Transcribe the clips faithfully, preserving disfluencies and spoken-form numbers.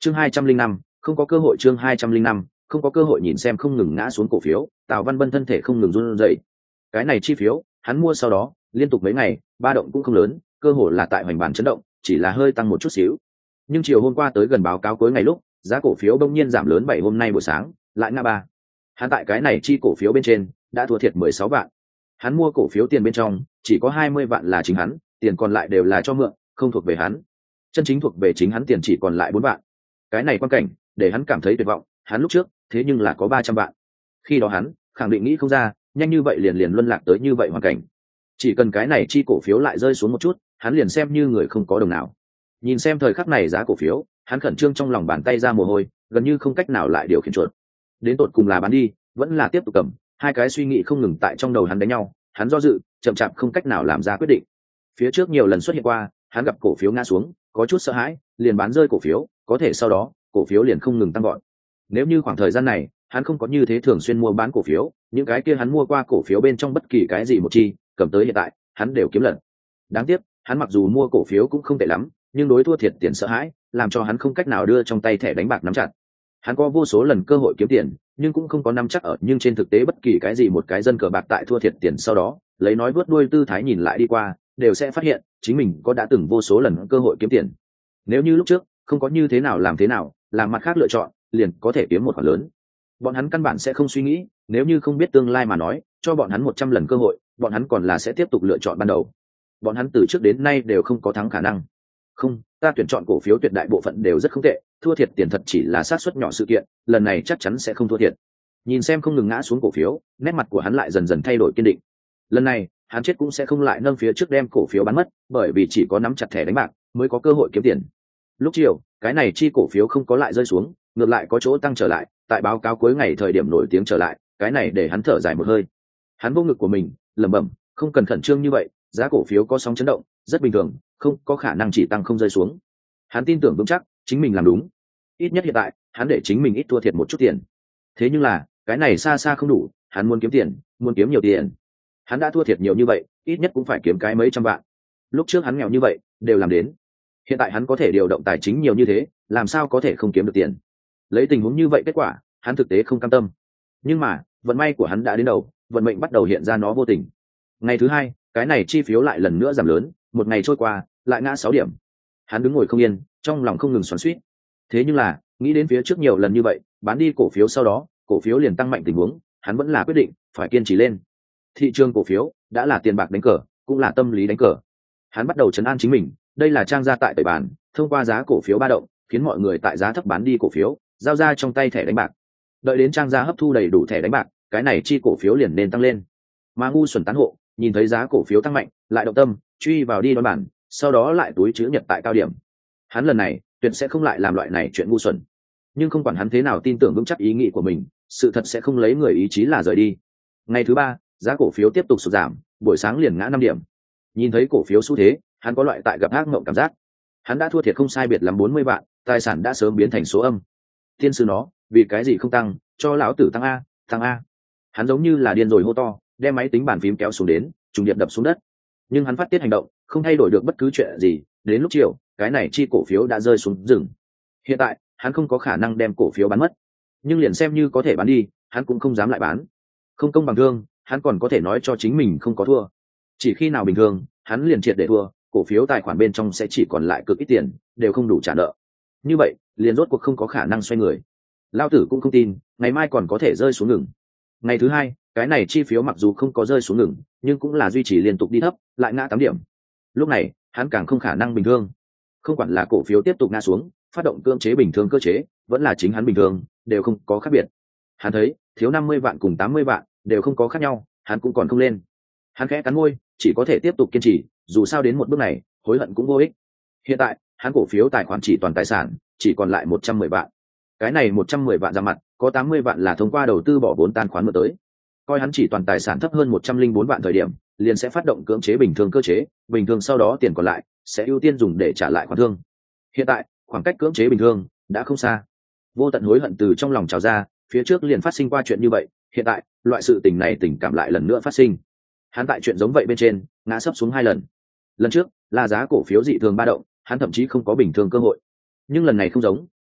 chương hai trăm linh năm không có cơ hội chương hai trăm linh năm không có cơ hội. Nhìn xem không ngừng ngã xuống cổ phiếu, Tào Văn Bân thân thể không ngừng run rẩy. Cái này chi phiếu hắn mua sau đó liên tục mấy ngày ba động cũng không lớn, cơ hội là tại hoành bản chấn động, chỉ là hơi tăng một chút xíu. Nhưng chiều hôm qua tới gần báo cáo cuối ngày lúc, giá cổ phiếu đông nhiên giảm lớn bảy, hôm nay buổi sáng lại ngã ba. Hắn tại cái này chi cổ phiếu bên trên đã thua thiệt mười sáu vạn. Hắn mua cổ phiếu tiền bên trong chỉ có hai mươi vạn là chính hắn, tiền còn lại đều là cho mượn, không thuộc về hắn. Chân chính thuộc về chính hắn tiền chỉ còn lại bốn vạn. Cái này quan cảnh để hắn cảm thấy tuyệt vọng, hắn lúc trước thế nhưng là có ba trăm vạn. Khi đó hắn khẳng định nghĩ không ra nhanh như vậy liền liền luân lạc tới như vậy hoàn cảnh. Chỉ cần cái này chi cổ phiếu lại rơi xuống một chút, hắn liền xem như người không có đồng nào. Nhìn xem thời khắc này giá cổ phiếu, hắn khẩn trương trong lòng bàn tay ra mồ hôi, gần như không cách nào lại điều khiển chuột. Đến tột cùng là bán đi vẫn là tiếp tục cầm, hai cái suy nghĩ không ngừng tại trong đầu hắn đánh nhau. Hắn do dự chậm chạp không cách nào làm ra quyết định. Phía trước nhiều lần xuất hiện qua, hắn gặp cổ phiếu ngã xuống có chút sợ hãi, liền bán rơi cổ phiếu, có thể sau đó cổ phiếu liền không ngừng tăng gọn. Nếu như khoảng thời gian này hắn không có như thế thường xuyên mua bán cổ phiếu, những cái kia hắn mua qua cổ phiếu bên trong bất kỳ cái gì một chi cầm tới hiện tại hắn đều kiếm lần. Đáng tiếc hắn mặc dù mua cổ phiếu cũng không tệ lắm, nhưng đối thua thiệt tiền sợ hãi làm cho hắn không cách nào đưa trong tay thẻ đánh bạc nắm chặt. Hắn có vô số lần cơ hội kiếm tiền, nhưng cũng không có nắm chắc ở, nhưng trên thực tế bất kỳ cái gì một cái dân cờ bạc tại thua thiệt tiền sau đó lấy nói vớt đuôi tư thái nhìn lại đi qua, đều sẽ phát hiện chính mình có đã từng vô số lần cơ hội kiếm tiền. Nếu như lúc trước không có như thế nào làm thế nào, làm mặt khác lựa chọn, liền có thể kiếm một khoản lớn. Bọn hắn căn bản sẽ không suy nghĩ, nếu như không biết tương lai mà nói, cho bọn hắn một trăm lần cơ hội, bọn hắn còn là sẽ tiếp tục lựa chọn ban đầu. Bọn hắn từ trước đến nay đều không có thắng khả năng. Không, ta tuyển chọn cổ phiếu tuyệt đại bộ phận đều rất không tệ, thua thiệt tiền thật chỉ là xác suất nhỏ sự kiện, lần này chắc chắn sẽ không thua thiệt. Nhìn xem không ngừng ngã xuống cổ phiếu, nét mặt của hắn lại dần dần thay đổi kiên định. Lần này hắn chết cũng sẽ không lại nâng phía trước đem cổ phiếu bán mất, bởi vì chỉ có nắm chặt thẻ đánh bạc mới có cơ hội kiếm tiền. Lúc chiều cái này chi cổ phiếu không có lại rơi xuống, ngược lại có chỗ tăng trở lại, tại báo cáo cuối ngày thời điểm nổi tiếng trở lại, cái này để hắn thở dài một hơi. Hắn vô ngực của mình lẩm bẩm, không cần khẩn trương như vậy, giá cổ phiếu có sóng chấn động rất bình thường, không có khả năng chỉ tăng không rơi xuống. Hắn tin tưởng vững chắc chính mình làm đúng, ít nhất hiện tại hắn để chính mình ít thua thiệt một chút tiền. Thế nhưng là cái này xa xa không đủ, hắn muốn kiếm tiền, muốn kiếm nhiều tiền. Hắn đã thua thiệt nhiều như vậy, ít nhất cũng phải kiếm cái mấy trăm vạn. Lúc trước hắn nghèo như vậy đều làm đến, hiện tại hắn có thể điều động tài chính nhiều như thế, làm sao có thể không kiếm được tiền. Lấy tình huống như vậy kết quả, hắn thực tế không cam tâm. Nhưng mà vận may của hắn đã đến đầu, vận mệnh bắt đầu hiện ra nó vô tình. Ngày thứ hai cái này chi phiếu lại lần nữa giảm lớn, một ngày trôi qua lại ngã sáu điểm. Hắn đứng ngồi không yên, trong lòng không ngừng xoắn xuýt. Thế nhưng là nghĩ đến phía trước nhiều lần như vậy bán đi cổ phiếu sau đó cổ phiếu liền tăng mạnh tình huống, hắn vẫn là quyết định phải kiên trì lên. Thị trường cổ phiếu đã là tiền bạc đánh cờ, cũng là tâm lý đánh cờ. Hắn bắt đầu trấn an chính mình, đây là trang gia tại tẩy bàn, thông qua giá cổ phiếu ba động khiến mọi người tại giá thấp bán đi cổ phiếu, giao ra trong tay thẻ đánh bạc. Đợi đến trang gia hấp thu đầy đủ thẻ đánh bạc, cái này chi cổ phiếu liền nên tăng lên. Mà ngu xuẩn tán hộ nhìn thấy giá cổ phiếu tăng mạnh, lại động tâm truy vào đi đoán bản, sau đó lại túi chữ nhật tại cao điểm. Hắn lần này tuyệt sẽ không lại làm loại này chuyện ngu xuẩn. Nhưng không quản hắn thế nào tin tưởng vững chắc ý nghĩ của mình, sự thật sẽ không lấy người ý chí là rời đi. Ngày thứ ba giá cổ phiếu tiếp tục sụt giảm, buổi sáng liền ngã năm điểm. Nhìn thấy cổ phiếu xu thế, hắn có loại tại gặp ác mộng cảm giác. Hắn đã thua thiệt không sai biệt lắm bốn mươi vạn, tài sản đã sớm biến thành số âm. Thiên sư nó, vì cái gì không tăng, cho lão tử tăng a, tăng a. Hắn giống như là điên rồi hô to, đem máy tính bàn phím kéo xuống đến, trùng điệp đập xuống đất. Nhưng hắn phát tiết hành động, không thay đổi được bất cứ chuyện gì. Đến lúc chiều, cái này chi cổ phiếu đã rơi xuống rừng. Hiện tại, hắn không có khả năng đem cổ phiếu bán mất, nhưng liền xem như có thể bán đi, hắn cũng không dám lại bán. Không công bằng thương, hắn còn có thể nói cho chính mình không có thua. Chỉ khi nào bình thường, hắn liền triệt để thua, cổ phiếu tài khoản bên trong sẽ chỉ còn lại cực ít tiền, đều không đủ trả nợ. Như vậy, liền rốt cuộc không có khả năng xoay người. Lao tử cũng không tin, ngày mai còn có thể rơi xuống ngừng. Ngày thứ hai, cái này chi phiếu mặc dù không có rơi xuống ngừng, nhưng cũng là duy trì liên tục đi thấp, lại ngã tám điểm. Lúc này, hắn càng không khả năng bình thường. Không quản là cổ phiếu tiếp tục ngã xuống, phát động cưỡng chế bình thường cơ chế, vẫn là chính hắn bình thường, đều không có khác biệt. Hắn thấy, thiếu năm mươi vạn cùng tám mươi vạn, đều không có khác nhau, hắn cũng còn không lên. Hắn khẽ cắn môi, chỉ có thể tiếp tục kiên trì, dù sao đến một bước này, hối hận cũng vô ích. Hiện tại, hắn cổ phiếu tài khoản chỉ toàn tài sản, chỉ còn lại một trăm mười vạn. Cái này một trăm mười vạn ra mặt, có tám mươi vạn là thông qua đầu tư bỏ vốn tan khoán mượn tới. Coi hắn chỉ toàn tài sản thấp hơn một trăm linh bốn vạn thời điểm, liền sẽ phát động cưỡng chế bình thường cơ chế, bình thường sau đó tiền còn lại sẽ ưu tiên dùng để trả lại khoản thương. Hiện tại, khoảng cách cưỡng chế bình thường đã không xa. Vô tận hối hận từ trong lòng trào ra, phía trước liền phát sinh qua chuyện như vậy, hiện tại, loại sự tình này tình cảm lại lần nữa phát sinh. Hắn tại chuyện giống vậy bên trên, ngã sấp xuống hai lần. Lần trước là giá cổ phiếu dị thường ba động, hắn thậm chí không có bình thường cơ hội. Nhưng lần này không giống,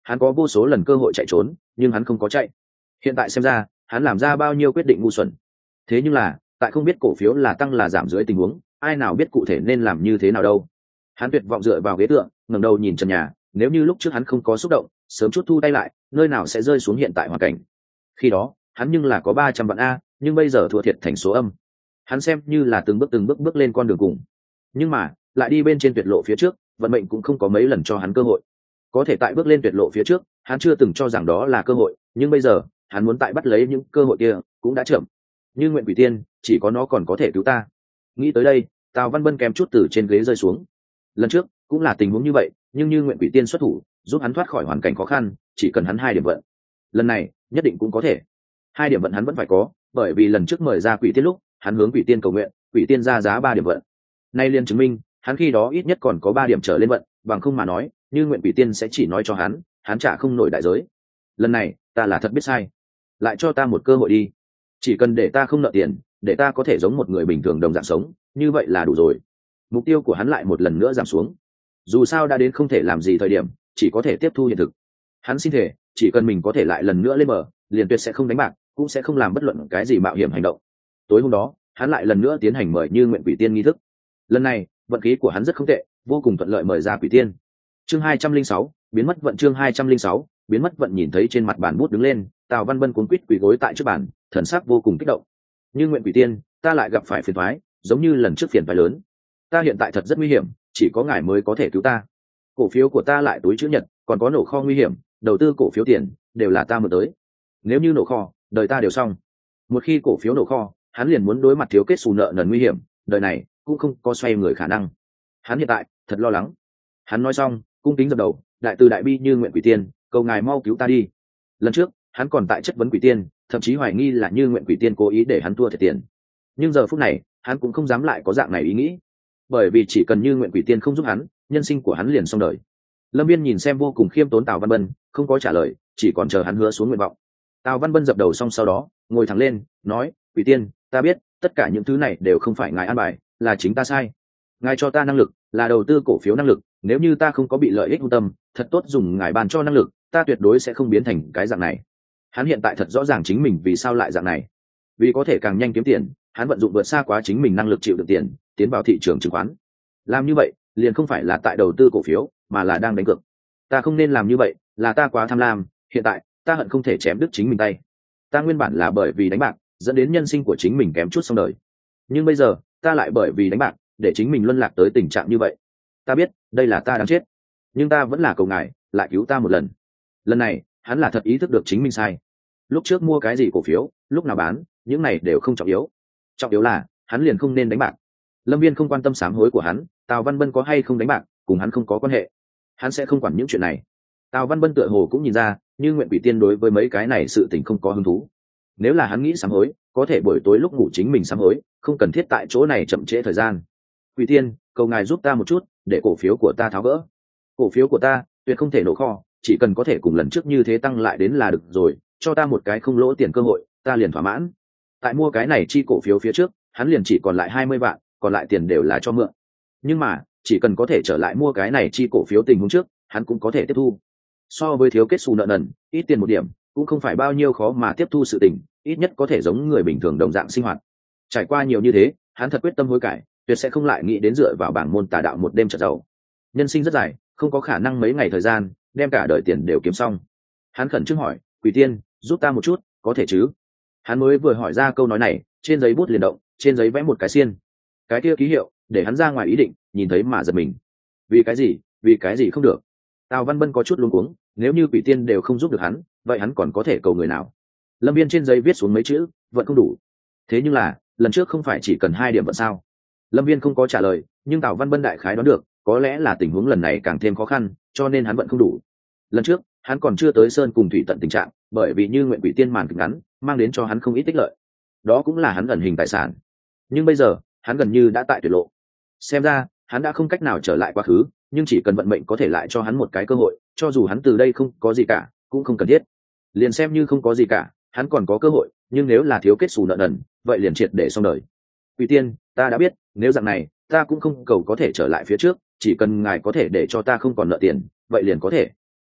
hắn có vô số lần cơ hội chạy trốn nhưng hắn không có chạy. Hiện tại xem ra hắn làm ra bao nhiêu quyết định ngu xuẩn. Thế nhưng là tại không biết cổ phiếu là tăng là giảm dưới tình huống, ai nào biết cụ thể nên làm như thế nào đâu. Hắn tuyệt vọng dựa vào ghế tựa, ngẩng đầu nhìn trần nhà. Nếu như lúc trước hắn không có xúc động, sớm chút thu tay lại, nơi nào sẽ rơi xuống hiện tại hoàn cảnh. Khi đó hắn nhưng là có ba trăm vạn a, nhưng bây giờ thua thiệt thành số âm. Hắn xem như là từng bước từng bước bước lên con đường cùng, nhưng mà lại đi bên trên tuyệt lộ phía trước, vận mệnh cũng không có mấy lần cho hắn cơ hội. Có thể tại bước lên tuyệt lộ phía trước, hắn chưa từng cho rằng đó là cơ hội, nhưng bây giờ hắn muốn tại bắt lấy những cơ hội kia cũng đã chậm. Như nguyện quỷ tiên, chỉ có nó còn có thể cứu ta. Nghĩ tới đây, Tào Văn Bân kèm chút từ trên ghế rơi xuống. Lần trước cũng là tình huống như vậy, nhưng như nguyện quỷ tiên xuất thủ giúp hắn thoát khỏi hoàn cảnh khó khăn, chỉ cần hắn hai điểm vận. Lần này nhất định cũng có thể. Hai điểm vận hắn vẫn phải có, bởi vì lần trước mời ra quỷ tiên lúc hắn hướng quỷ tiên cầu nguyện, quỷ tiên ra giá ba điểm vận. Nay liền chứng minh hắn khi đó ít nhất còn có ba điểm trở lên vận, bằng không mà nói như nguyện quỷ tiên sẽ chỉ nói cho hắn hắn trả không nổi đại giới. Lần này ta là thật biết sai, lại cho ta một cơ hội đi. Chỉ cần để ta không nợ tiền, để ta có thể giống một người bình thường đồng dạng sống, như vậy là đủ rồi. Mục tiêu của hắn lại một lần nữa giảm xuống. Dù sao đã đến không thể làm gì thời điểm, chỉ có thể tiếp thu hiện thực. Hắn xin thể, chỉ cần mình có thể lại lần nữa lên bờ, liền tuyệt sẽ không đánh bạc, cũng sẽ không làm bất luận cái gì mạo hiểm hành động. Tối hôm đó hắn lại lần nữa tiến hành mời như nguyện quỷ tiên nghi thức. Lần này vận khí của hắn rất không tệ, vô cùng thuận lợi mời ra quỷ tiên. Chương hai trăm linh sáu, biến mất vận. Chương hai trăm linh sáu, biến mất vận. Nhìn thấy trên mặt bàn bút đứng lên, Tào Văn Bân cuống quýt quỳ gối tại trước bàn, thần sắc vô cùng kích động. Như nguyện quỷ tiên, ta lại gặp phải phiền toái, giống như lần trước phiền toái lớn. Ta hiện tại thật rất nguy hiểm, chỉ có ngài mới có thể cứu ta. Cổ phiếu của ta lại túi chữ nhật, còn có nổ kho nguy hiểm, đầu tư cổ phiếu tiền đều là ta mượn tới. Nếu như nổ kho, đời ta đều xong. Một khi cổ phiếu nổ kho, hắn liền muốn đối mặt thiếu kết xù nợ nần nguy hiểm, đời này cũng không có xoay người khả năng. Hắn hiện tại thật lo lắng. Hắn nói xong, cung kính dập đầu, đại từ đại bi như nguyện quỷ tiên, cầu ngài mau cứu ta đi. Lần trước hắn còn tại chất vấn quỷ tiên, thậm chí hoài nghi là như nguyện quỷ tiên cố ý để hắn thua thiệt tiền. Nhưng giờ phút này hắn cũng không dám lại có dạng này ý nghĩ, bởi vì chỉ cần như nguyện quỷ tiên không giúp hắn, nhân sinh của hắn liền xong đời. Lâm Viên nhìn xem vô cùng khiêm tốn Tào Văn Bân, không có trả lời, chỉ còn chờ hắn hứa xuống nguyện vọng. Tào Văn Bân dập đầu xong sau đó ngồi thẳng lên, nói: quỷ tiên, ta biết tất cả những thứ này đều không phải ngài an bài, là chính ta sai. Ngài cho ta năng lực là đầu tư cổ phiếu năng lực, nếu như ta không có bị lợi ích hữu tâm, thật tốt dùng ngài bàn cho năng lực, ta tuyệt đối sẽ không biến thành cái dạng này. Hắn hiện tại thật rõ ràng chính mình vì sao lại dạng này, vì có thể càng nhanh kiếm tiền, hắn vận dụng vượt xa quá chính mình năng lực chịu được tiền, tiến vào thị trường chứng khoán. Làm như vậy liền không phải là tại đầu tư cổ phiếu, mà là đang đánh cược. Ta không nên làm như vậy, là ta quá tham lam, hiện tại ta hận không thể chém đứt chính mình tay. Ta nguyên bản là bởi vì đánh bạc dẫn đến nhân sinh của chính mình kém chút xong đời, nhưng bây giờ ta lại bởi vì đánh bạc để chính mình luân lạc tới tình trạng như vậy. Ta biết đây là ta đáng chết, nhưng ta vẫn là cầu ngài lại cứu ta một lần. Lần này hắn là thật ý thức được chính mình sai. Lúc trước mua cái gì cổ phiếu, lúc nào bán, những này đều không trọng yếu, trọng yếu là hắn liền không nên đánh bạc. Lâm Viên không quan tâm sám hối của hắn, Tào Văn Bân có hay không đánh bạc cùng hắn không có quan hệ, hắn sẽ không quản những chuyện này. Tào Văn Bân tựa hồ cũng nhìn ra như nguyện quỷ tiên đối với mấy cái này sự tình không có hứng thú. Nếu là hắn nghĩ sám hối, có thể buổi tối lúc ngủ chính mình sám hối, không cần thiết tại chỗ này chậm trễ thời gian. Quỷ tiên, cầu ngài giúp ta một chút, để cổ phiếu của ta tháo gỡ. Cổ phiếu của ta tuyệt không thể nổ kho, chỉ cần có thể cùng lần trước như thế tăng lại đến là được rồi, cho ta một cái không lỗ tiền cơ hội, ta liền thỏa mãn. Tại mua cái này chi cổ phiếu phía trước, hắn liền chỉ còn lại hai mươi vạn, còn lại tiền đều là cho mượn. Nhưng mà chỉ cần có thể trở lại mua cái này chi cổ phiếu tình huống trước, hắn cũng có thể tiếp thu. So với thiếu kết xù nợ nần, ít tiền một điểm cũng không phải bao nhiêu khó mà tiếp thu sự tình, ít nhất có thể giống người bình thường đồng dạng sinh hoạt. Trải qua nhiều như thế, hắn thật quyết tâm hối cải, tuyệt sẽ không lại nghĩ đến dựa vào bảng môn tà đạo một đêm trở giàu. Nhân sinh rất dài, không có khả năng mấy ngày thời gian đem cả đời tiền đều kiếm xong. Hắn khẩn trương hỏi: quỷ tiên, giúp ta một chút, có thể chứ? Hắn mới vừa hỏi ra câu nói này, trên giấy bút liền động, trên giấy vẽ một cái xiên. Cái kia ký hiệu để hắn ra ngoài ý định, nhìn thấy mà giật mình. Vì cái gì? Vì cái gì không được? Tào Văn Bân có chút luống cuống, nếu như quỷ tiên đều không giúp được hắn, vậy hắn còn có thể cầu người nào? Lâm Viên trên giấy viết xuống mấy chữ, vẫn không đủ. Thế nhưng là lần trước không phải chỉ cần hai điểm vận sao? Lâm Viên không có trả lời, nhưng Tào Văn Bân đại khái đoán được, có lẽ là tình huống lần này càng thêm khó khăn, cho nên hắn vẫn không đủ. Lần trước hắn còn chưa tới sơn cùng thủy tận tình trạng, bởi vì như nguyện quỷ tiên màn kịch ngắn mang đến cho hắn không ít tích lợi, đó cũng là hắn ẩn hình tài sản. Nhưng bây giờ hắn gần như đã tại tuyệt lộ, xem ra hắn đã không cách nào trở lại quá khứ, nhưng chỉ cần vận mệnh có thể lại cho hắn một cái cơ hội, cho dù hắn từ đây không có gì cả cũng không cần thiết. Liền xem như không có gì cả, hắn còn có cơ hội, nhưng nếu là thiếu kết xù nợ nần, vậy liền triệt để xong đời. Quỷ tiên, ta đã biết, nếu dạng này ta cũng không cầu có thể trở lại phía trước, chỉ cần ngài có thể để cho ta không còn nợ tiền, vậy liền có thể.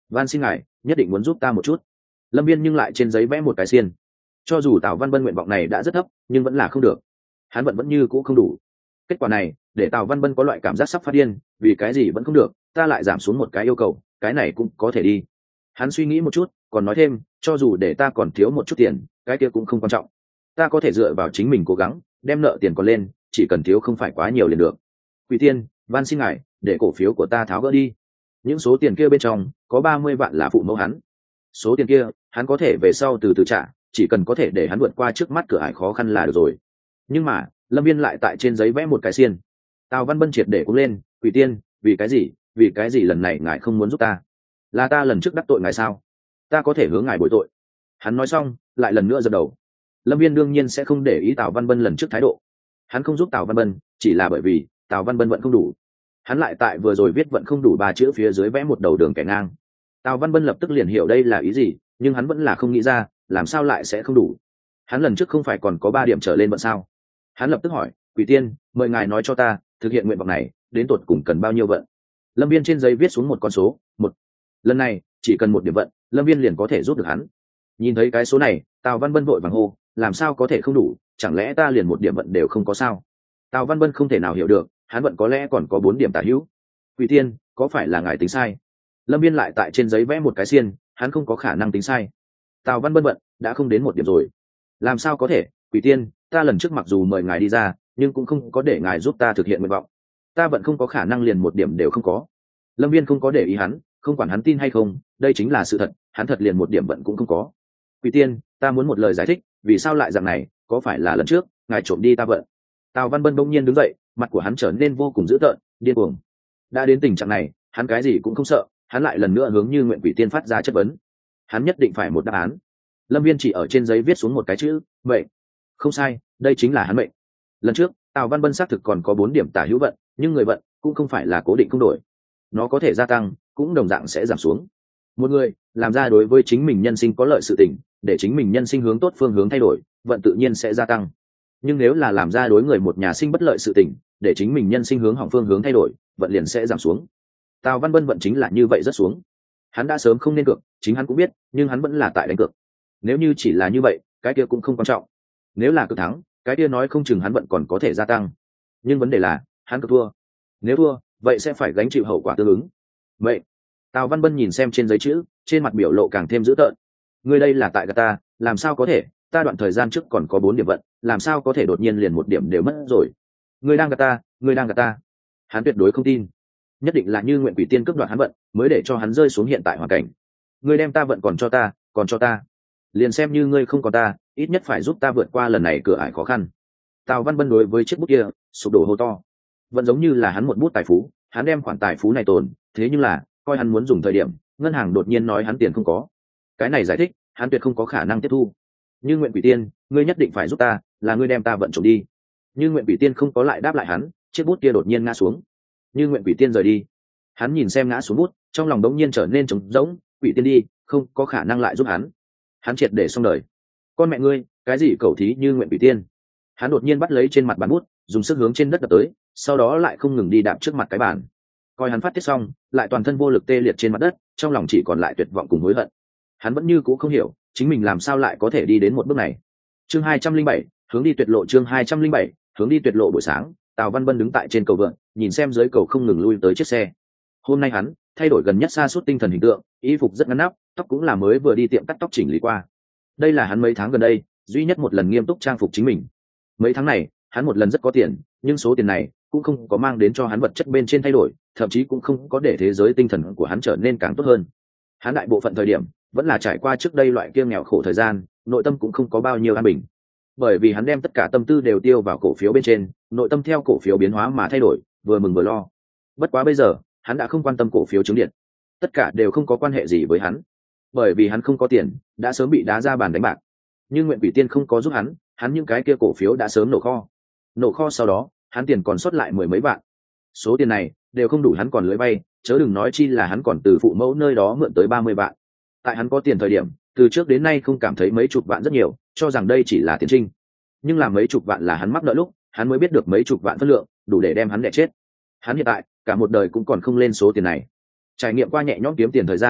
van xin ngài nhất định muốn giúp ta một chút. Lâm Viên nhưng lại trên giấy vẽ một cái xiên. Cho dù Tào Văn Bân nguyện vọng này đã rất thấp nhưng vẫn là không được, hắn vẫn vẫn như cũ không đủ. Kết quả này để Tào Văn Bân có loại cảm giác sắp phát điên, vì cái gì vẫn không được, ta lại giảm xuống một cái yêu cầu, cái này cũng có thể đi. Hắn suy nghĩ một chút còn nói thêm, cho dù để ta còn thiếu một chút tiền cái kia cũng không quan trọng, ta có thể dựa vào chính mình cố gắng đem nợ tiền còn lên, chỉ cần thiếu không phải quá nhiều liền được. Quỷ tiên, van xin ngài để cổ phiếu của ta tháo gỡ đi. Những số tiền kia bên trong có ba mươi vạn là phụ mẫu hắn, số tiền kia hắn có thể về sau từ từ trả, chỉ cần có thể để hắn vượt qua trước mắt cửa ải khó khăn là được rồi. Nhưng mà Lâm Viên lại tại trên giấy vẽ một cái xiên. Tào Văn Bân triệt để cũng lên, quỷ tiên, vì cái gì vì cái gì lần này ngài không muốn giúp ta? Là ta lần trước đắc tội ngài sao? Ta có thể hướng ngài bồi tội. Hắn nói xong lại lần nữa giật đầu. Lâm Viên đương nhiên sẽ không để ý Tào Văn Bân lần trước thái độ. Hắn không giúp Tào Văn Bân chỉ là bởi vì Tào Văn Bân vận không đủ. Hắn lại tại vừa rồi viết vận không đủ ba chữ phía dưới vẽ một đầu đường kẻ ngang. Tào Văn Bân lập tức liền hiểu đây là ý gì, nhưng hắn vẫn là không nghĩ ra làm sao lại sẽ không đủ. Hắn lần trước không phải còn có ba điểm trở lên vận sao? Hắn lập tức hỏi, quỷ tiên, mời ngài nói cho ta thực hiện nguyện vọng này đến tột cùng cần bao nhiêu vận? Lâm Viên trên giấy viết xuống một con số một. Lần này chỉ cần một điểm vận, Lâm Viên liền có thể giúp được hắn. Nhìn thấy cái số này Tào Văn Bân vội vàng hô, làm sao có thể không đủ, chẳng lẽ ta liền một điểm vận đều không có sao? Tào Văn Bân không thể nào hiểu được, hắn vận có lẽ còn có bốn điểm tả hữu. Quỷ tiên, có phải là ngài tính sai? Lâm Viên lại tại trên giấy vẽ một cái xiên, hắn không có khả năng tính sai. Tào Văn Bân vận đã không đến một điểm rồi. Làm sao có thể? Quỷ tiên, ta lần trước mặc dù mời ngài đi ra nhưng cũng không có để ngài giúp ta thực hiện nguyện vọng, ta vẫn không có khả năng liền một điểm đều không có. Lâm Viên không có để ý hắn, không quản hắn tin hay không, đây chính là sự thật, hắn thật liền một điểm vận cũng không có. Quỷ tiên, ta muốn một lời giải thích, vì sao lại dạng này, có phải là lần trước ngài trộm đi ta vận? Tào Văn Bân bỗng nhiên đứng dậy, mặt của hắn trở nên vô cùng dữ tợn, điên cuồng. Đã đến tình trạng này hắn cái gì cũng không sợ, hắn lại lần nữa hướng Như Nguyện Quỷ Tiên phát ra chất vấn. Hắn nhất định phải một đáp án. Lâm Viên chỉ ở trên giấy viết xuống một cái chữ vậy. Không sai, đây chính là hắn mệnh. Lần trước Tào Văn Bân xác thực còn có bốn điểm tả hữu vận, nhưng người vận cũng không phải là cố định không đổi, nó có thể gia tăng cũng đồng dạng sẽ giảm xuống. Một người làm ra đối với chính mình nhân sinh có lợi sự tình, để chính mình nhân sinh hướng tốt phương hướng thay đổi, vận tự nhiên sẽ gia tăng. Nhưng nếu là làm ra đối người một nhà sinh bất lợi sự tình, để chính mình nhân sinh hướng hỏng phương hướng thay đổi, vận liền sẽ giảm xuống. Tào Văn Bân vận chính là như vậy rất xuống. Hắn đã sớm không nên cược, chính hắn cũng biết, nhưng hắn vẫn là tại đánh cược. Nếu như chỉ là như vậy, cái kia cũng không quan trọng. Nếu là cược thắng, cái kia nói không chừng hắn vận còn có thể gia tăng. Nhưng vấn đề là, hắn cược thua. Nếu thua, vậy sẽ phải gánh chịu hậu quả tương ứng. Vậy, Tào Văn Bân nhìn xem trên giấy chữ, trên mặt biểu lộ càng thêm dữ tợn. Ngươi đây là tại gạt ta, làm sao có thể, ta đoạn thời gian trước còn có bốn điểm vận, làm sao có thể đột nhiên liền một điểm đều mất rồi? Ngươi đang gạt ta, ngươi đang gạt ta. Hắn tuyệt đối không tin. Nhất định là Như Nguyện Quỷ Tiên cướp đoạt hắn vận, mới để cho hắn rơi xuống hiện tại hoàn cảnh. Ngươi đem ta vận còn cho ta, còn cho ta. Liền xem như ngươi không có ta, ít nhất phải giúp ta vượt qua lần này cửa ải khó khăn. Tào Văn Bân đối với chiếc bút kia sụp đổ hô to. Vẫn giống như là hắn một bút tài phú, hắn đem khoản tài phú này tồn, thế nhưng là coi hắn muốn dùng thời điểm, ngân hàng đột nhiên nói hắn tiền không có. Cái này giải thích hắn tuyệt không có khả năng tiếp thu. Như Nguyện Quỷ Tiên, ngươi nhất định phải giúp ta, là ngươi đem ta vận trộm đi. Như Nguyện Quỷ Tiên không có lại đáp lại hắn, chiếc bút kia đột nhiên ngã xuống. Như Nguyện Quỷ Tiên rời đi. Hắn nhìn xem ngã xuống bút, trong lòng đống nhiên trở nên trống rỗng, Quỷ Tiên đi, không có khả năng lại giúp hắn. Hắn triệt để xong đời. Con mẹ ngươi, cái gì cầu thí Như Nguyện Quỷ Tiên? Hắn đột nhiên bắt lấy trên mặt bàn bút, dùng sức hướng trên đất đập tới, sau đó lại không ngừng đi đạp trước mặt cái bàn. Coi hắn phát tiết xong, lại toàn thân vô lực tê liệt trên mặt đất, trong lòng chỉ còn lại tuyệt vọng cùng hối hận. Hắn vẫn như cũ không hiểu, chính mình làm sao lại có thể đi đến một bước này. Chương hai trăm linh bảy, hướng đi tuyệt lộ. Chương hai trăm linh bảy, hướng đi tuyệt lộ. Buổi sáng, Tào Văn Bân đứng tại trên cầu vượn, nhìn xem dưới cầu không ngừng lui tới chiếc xe. Hôm nay hắn thay đổi gần nhất sa sút tinh thần hình tượng, y phục rất ngắn nắp, tóc cũng là mới vừa đi tiệm cắt tóc chỉnh lý qua. Đây là hắn mấy tháng gần đây duy nhất một lần nghiêm túc trang phục chính mình. Mấy tháng này hắn một lần rất có tiền, nhưng số tiền này cũng không có mang đến cho hắn vật chất bên trên thay đổi, thậm chí cũng không có để thế giới tinh thần của hắn trở nên càng tốt hơn. Hắn đại bộ phận thời điểm vẫn là trải qua trước đây loại kia nghèo khổ thời gian, nội tâm cũng không có bao nhiêu an bình, bởi vì hắn đem tất cả tâm tư đều tiêu vào cổ phiếu bên trên, nội tâm theo cổ phiếu biến hóa mà thay đổi, vừa mừng vừa lo. Bất quá bây giờ hắn đã không quan tâm cổ phiếu chứng điện, tất cả đều không có quan hệ gì với hắn, bởi vì hắn không có tiền, đã sớm bị đá ra bàn đánh bạc. Nhưng Nguyện Quỷ Tiên không có giúp hắn, hắn những cái kia cổ phiếu đã sớm nổ kho. Nổ kho sau đó, hắn tiền còn sót lại mười mấy vạn. Số tiền này đều không đủ hắn còn lưới vay, chớ đừng nói chi là hắn còn từ phụ mẫu nơi đó mượn tới ba mươi vạn. Tại hắn có tiền thời điểm, từ trước đến nay không cảm thấy mấy chục vạn rất nhiều, cho rằng đây chỉ là tiền trinh. Nhưng là mấy chục vạn là hắn mắc nợ lúc, hắn mới biết được mấy chục vạn phân lượng, đủ để đem hắn đẻ chết. Hắn hiện tại cả một đời cũng còn không lên số tiền này. Trải nghiệm qua nhẹ nhõm kiếm tiền thời gian,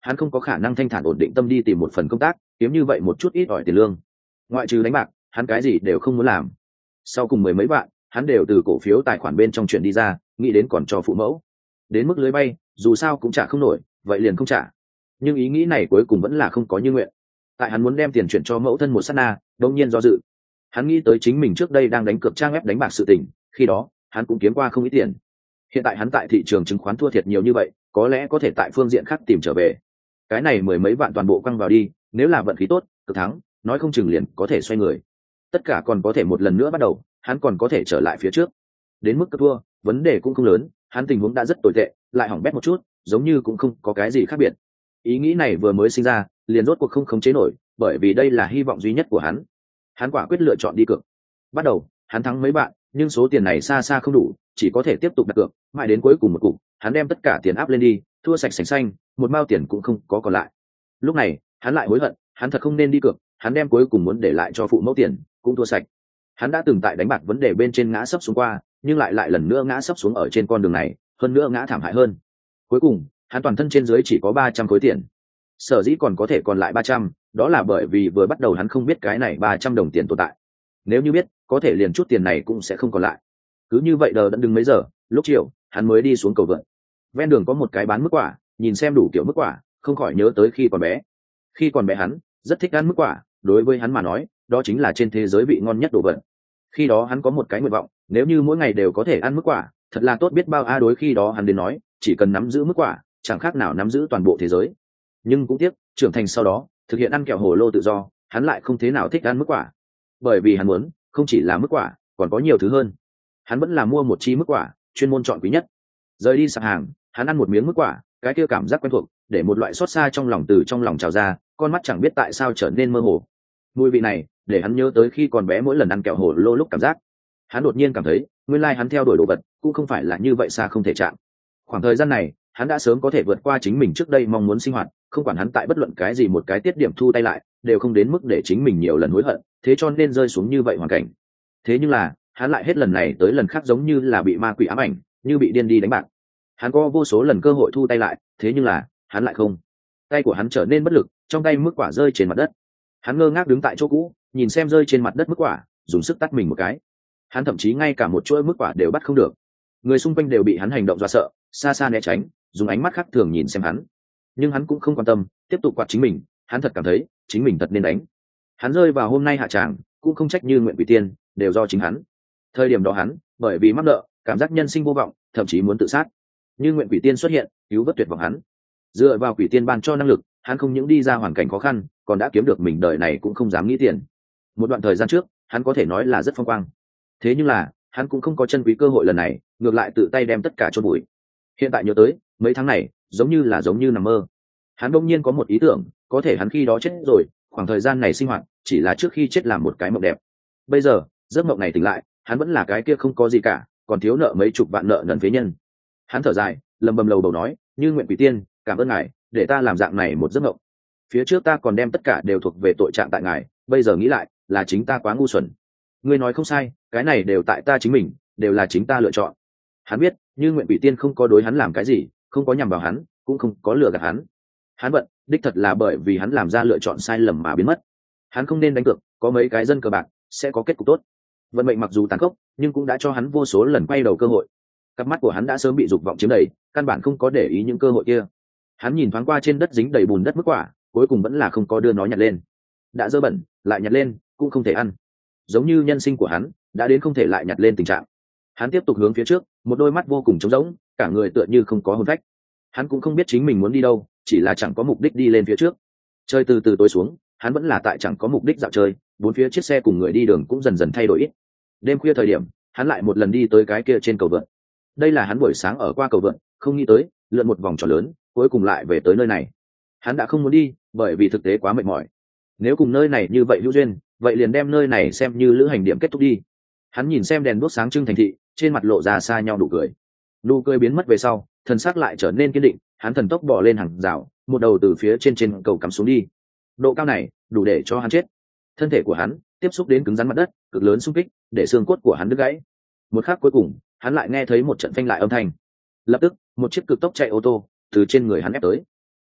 hắn không có khả năng thanh thản ổn định tâm đi tìm một phần công tác kiếm như vậy một chút ít ỏi tiền lương. Ngoại trừ đánh bạc, hắn cái gì đều không muốn làm. Sau cùng mười mấy vạn hắn đều từ cổ phiếu tài khoản bên trong chuyển đi ra, nghĩ đến còn cho phụ mẫu. Đến mức lưới bay dù sao cũng trả không nổi, vậy liền không trả. Nhưng ý nghĩ này cuối cùng vẫn là không có như nguyện. Tại hắn muốn đem tiền chuyển cho mẫu thân một sát na, đông nhiên do dự. Hắn nghĩ tới chính mình trước đây đang đánh cược trang web đánh bạc sự tình, khi đó hắn cũng kiếm qua không ít tiền. Hiện tại hắn tại thị trường chứng khoán thua thiệt nhiều như vậy, có lẽ có thể tại phương diện khác tìm trở về. Cái này mười mấy vạn toàn bộ quăng vào đi, nếu là vận khí tốt cực thắng, nói không chừng liền có thể xoay người. Tất cả còn có thể một lần nữa bắt đầu, hắn còn có thể trở lại phía trước. Đến mức thua, vấn đề cũng không lớn, hắn tình huống đã rất tồi tệ, lại hỏng bét một chút, giống như cũng không có cái gì khác biệt. Ý nghĩ này vừa mới sinh ra, liền rốt cuộc không khống chế nổi, bởi vì đây là hy vọng duy nhất của hắn. Hắn quả quyết lựa chọn đi cược. Bắt đầu, hắn thắng mấy bạn, nhưng số tiền này xa xa không đủ, chỉ có thể tiếp tục đặt cược, mãi đến cuối cùng một cục, hắn đem tất cả tiền áp lên đi, thua sạch sành xanh, một mao tiền cũng không có còn lại. Lúc này, hắn lại hối hận, hắn thật không nên đi cược, hắn đem cuối cùng muốn để lại cho phụ mẫu tiền, cũng thua sạch. Hắn đã từng tại đánh bạc vấn đề bên trên ngã sấp xuống qua, nhưng lại lại lần nữa ngã sấp xuống ở trên con đường này, hơn nữa ngã thảm hại hơn. Cuối cùng, hắn toàn thân trên dưới chỉ có ba trăm khối tiền. Sở dĩ còn có thể còn lại ba trăm, đó là bởi vì vừa bắt đầu hắn không biết cái này ba trăm đồng tiền tồn tại. Nếu như biết, có thể liền chút tiền này cũng sẽ không còn lại. Cứ như vậy đờ đẫn đứng mấy giờ, lúc chiều, hắn mới đi xuống cầu vượt. Ven đường có một cái bán mức quả, nhìn xem đủ kiểu mức quả, không khỏi nhớ tới khi còn bé. Khi còn bé hắn rất thích ăn mức quả, đối với hắn mà nói, đó chính là trên thế giới vị ngon nhất đồ vật. Khi đó hắn có một cái nguyện vọng, nếu như mỗi ngày đều có thể ăn mức quả, thật là tốt biết bao a. Đối khi đó hắn đến nói, chỉ cần nắm giữ mức quả, chẳng khác nào nắm giữ toàn bộ thế giới. Nhưng cũng tiếc, trưởng thành sau đó, thực hiện ăn kẹo hồ lô tự do, hắn lại không thế nào thích ăn mức quả. Bởi vì hắn muốn, không chỉ là mức quả, còn có nhiều thứ hơn. Hắn vẫn là mua một chi mức quả, chuyên môn chọn quý nhất. Rời đi sạp hàng, hắn ăn một miếng mức quả, cái kia cảm giác quen thuộc, để một loại xót xa trong lòng từ trong lòng trào ra, con mắt chẳng biết tại sao trở nên mơ hồ. Mùi vị này, để hắn nhớ tới khi còn bé mỗi lần ăn kẹo hồ lô lúc cảm giác. Hắn đột nhiên cảm thấy, nguyên lai hắn theo đuổi đồ vật, cũng không phải là như vậy xa không thể chạm. Khoảng thời gian này, hắn đã sớm có thể vượt qua chính mình trước đây mong muốn sinh hoạt, không quản hắn tại bất luận cái gì một cái tiết điểm thu tay lại, đều không đến mức để chính mình nhiều lần hối hận, thế cho nên rơi xuống như vậy hoàn cảnh. Thế nhưng là, hắn lại hết lần này tới lần khác giống như là bị ma quỷ ám ảnh, như bị điên đi đánh bạc. Hắn có vô số lần cơ hội thu tay lại, thế nhưng là, hắn lại không. Tay của hắn trở nên bất lực, trong tay mức quả rơi trên mặt đất. Hắn ngơ ngác đứng tại chỗ cũ, nhìn xem rơi trên mặt đất mức quả, dùng sức tắt mình một cái. Hắn thậm chí ngay cả một chuỗi mức quả đều bắt không được. Người xung quanh đều bị hắn hành động dọa sợ, xa xa né tránh, dùng ánh mắt khác thường nhìn xem hắn. Nhưng hắn cũng không quan tâm, tiếp tục quạt chính mình. Hắn thật cảm thấy chính mình thật nên đánh. Hắn rơi vào hôm nay hạ tràng, cũng không trách Như Nguyện Quỷ Tiên, đều do chính hắn. Thời điểm đó hắn, bởi vì mắc nợ, cảm giác nhân sinh vô vọng, thậm chí muốn tự sát. Như Nguyện Quỷ Tiên xuất hiện, cứu vớt tuyệt vọng hắn. Dựa vào Quỷ Tiên ban cho năng lực, hắn không những đi ra hoàn cảnh khó khăn, còn đã kiếm được mình đời này cũng không dám nghĩ tiền. Một đoạn thời gian trước, hắn có thể nói là rất phong quang. Thế nhưng là, hắn cũng không có trân quý cơ hội lần này, ngược lại tự tay đem tất cả chôn bụi. Hiện tại nhớ tới, mấy tháng này, giống như là giống như nằm mơ. Hắn đột nhiên có một ý tưởng, có thể hắn khi đó chết rồi, khoảng thời gian này sinh hoạt chỉ là trước khi chết làm một cái mộng đẹp. Bây giờ, giấc mộng này tỉnh lại, hắn vẫn là cái kia không có gì cả, còn thiếu nợ mấy chục vạn nợ nần phế nhân. Hắn thở dài, lầm bầm lầu bầu nói, Như Nguyện Quỷ Tiên, cảm ơn ngài, để ta làm dạng này một giấc mộng. Phía trước ta còn đem tất cả đều thuộc về tội trạng tại ngài, bây giờ nghĩ lại, là chính ta quá ngu xuẩn. Ngươi nói không sai, cái này đều tại ta chính mình, đều là chính ta lựa chọn. Hắn biết, Như Nguyện Quỷ Tiên không có đối hắn làm cái gì, không có nhằm vào hắn, cũng không có lừa gạt hắn. Hắn vận, đích thật là bởi vì hắn làm ra lựa chọn sai lầm mà biến mất. Hắn không nên đánh cược, có mấy cái dân cờ bạc sẽ có kết cục tốt. Vận mệnh mặc dù tàn khốc, nhưng cũng đã cho hắn vô số lần quay đầu cơ hội. Cặp mắt của hắn đã sớm bị dục vọng chiếm đầy, căn bản không có để ý những cơ hội kia. Hắn nhìn thoáng qua trên đất dính đầy bùn đất mức quả, cuối cùng vẫn là không có đưa nó nhặt lên. Đã dơ bẩn, lại nhặt lên, cũng không thể ăn. Giống như nhân sinh của hắn, đã đến không thể lại nhặt lên tình trạng. Hắn tiếp tục hướng phía trước, một đôi mắt vô cùng trống rỗng, cả người tựa như không có hồn phách. Hắn cũng không biết chính mình muốn đi đâu, chỉ là chẳng có mục đích đi lên phía trước. Trời từ từ tối xuống, hắn vẫn là tại chẳng có mục đích dạo chơi, bốn phía chiếc xe cùng người đi đường cũng dần dần thay đổi ít. Đêm khuya thời điểm, hắn lại một lần đi tới cái kia trên cầu vượt. Đây là hắn buổi sáng ở qua cầu vượt, không nghĩ tới, lượn một vòng tròn lớn, cuối cùng lại về tới nơi này. Hắn đã không muốn đi, bởi vì thực tế quá mệt mỏi. Nếu cùng nơi này như vậy hữu duyên, vậy liền đem nơi này xem như lữ hành điểm kết thúc đi. Hắn nhìn xem đèn đuốc sáng trưng thành thị, trên mặt lộ ra xa nhau nụ cười. Nụ cười biến mất về sau, thần sắc lại trở nên kiên định, hắn thần tốc bò lên hàng rào, một đầu từ phía trên trên cầu cắm xuống đi. Độ cao này, đủ để cho hắn chết. Thân thể của hắn tiếp xúc đến cứng rắn mặt đất, cực lớn xung kích, để xương cốt của hắn đứt gãy. Một khắc cuối cùng, hắn lại nghe thấy một trận phanh lại âm thanh. Lập tức, một chiếc cực tốc chạy ô tô từ trên người hắn ép tới.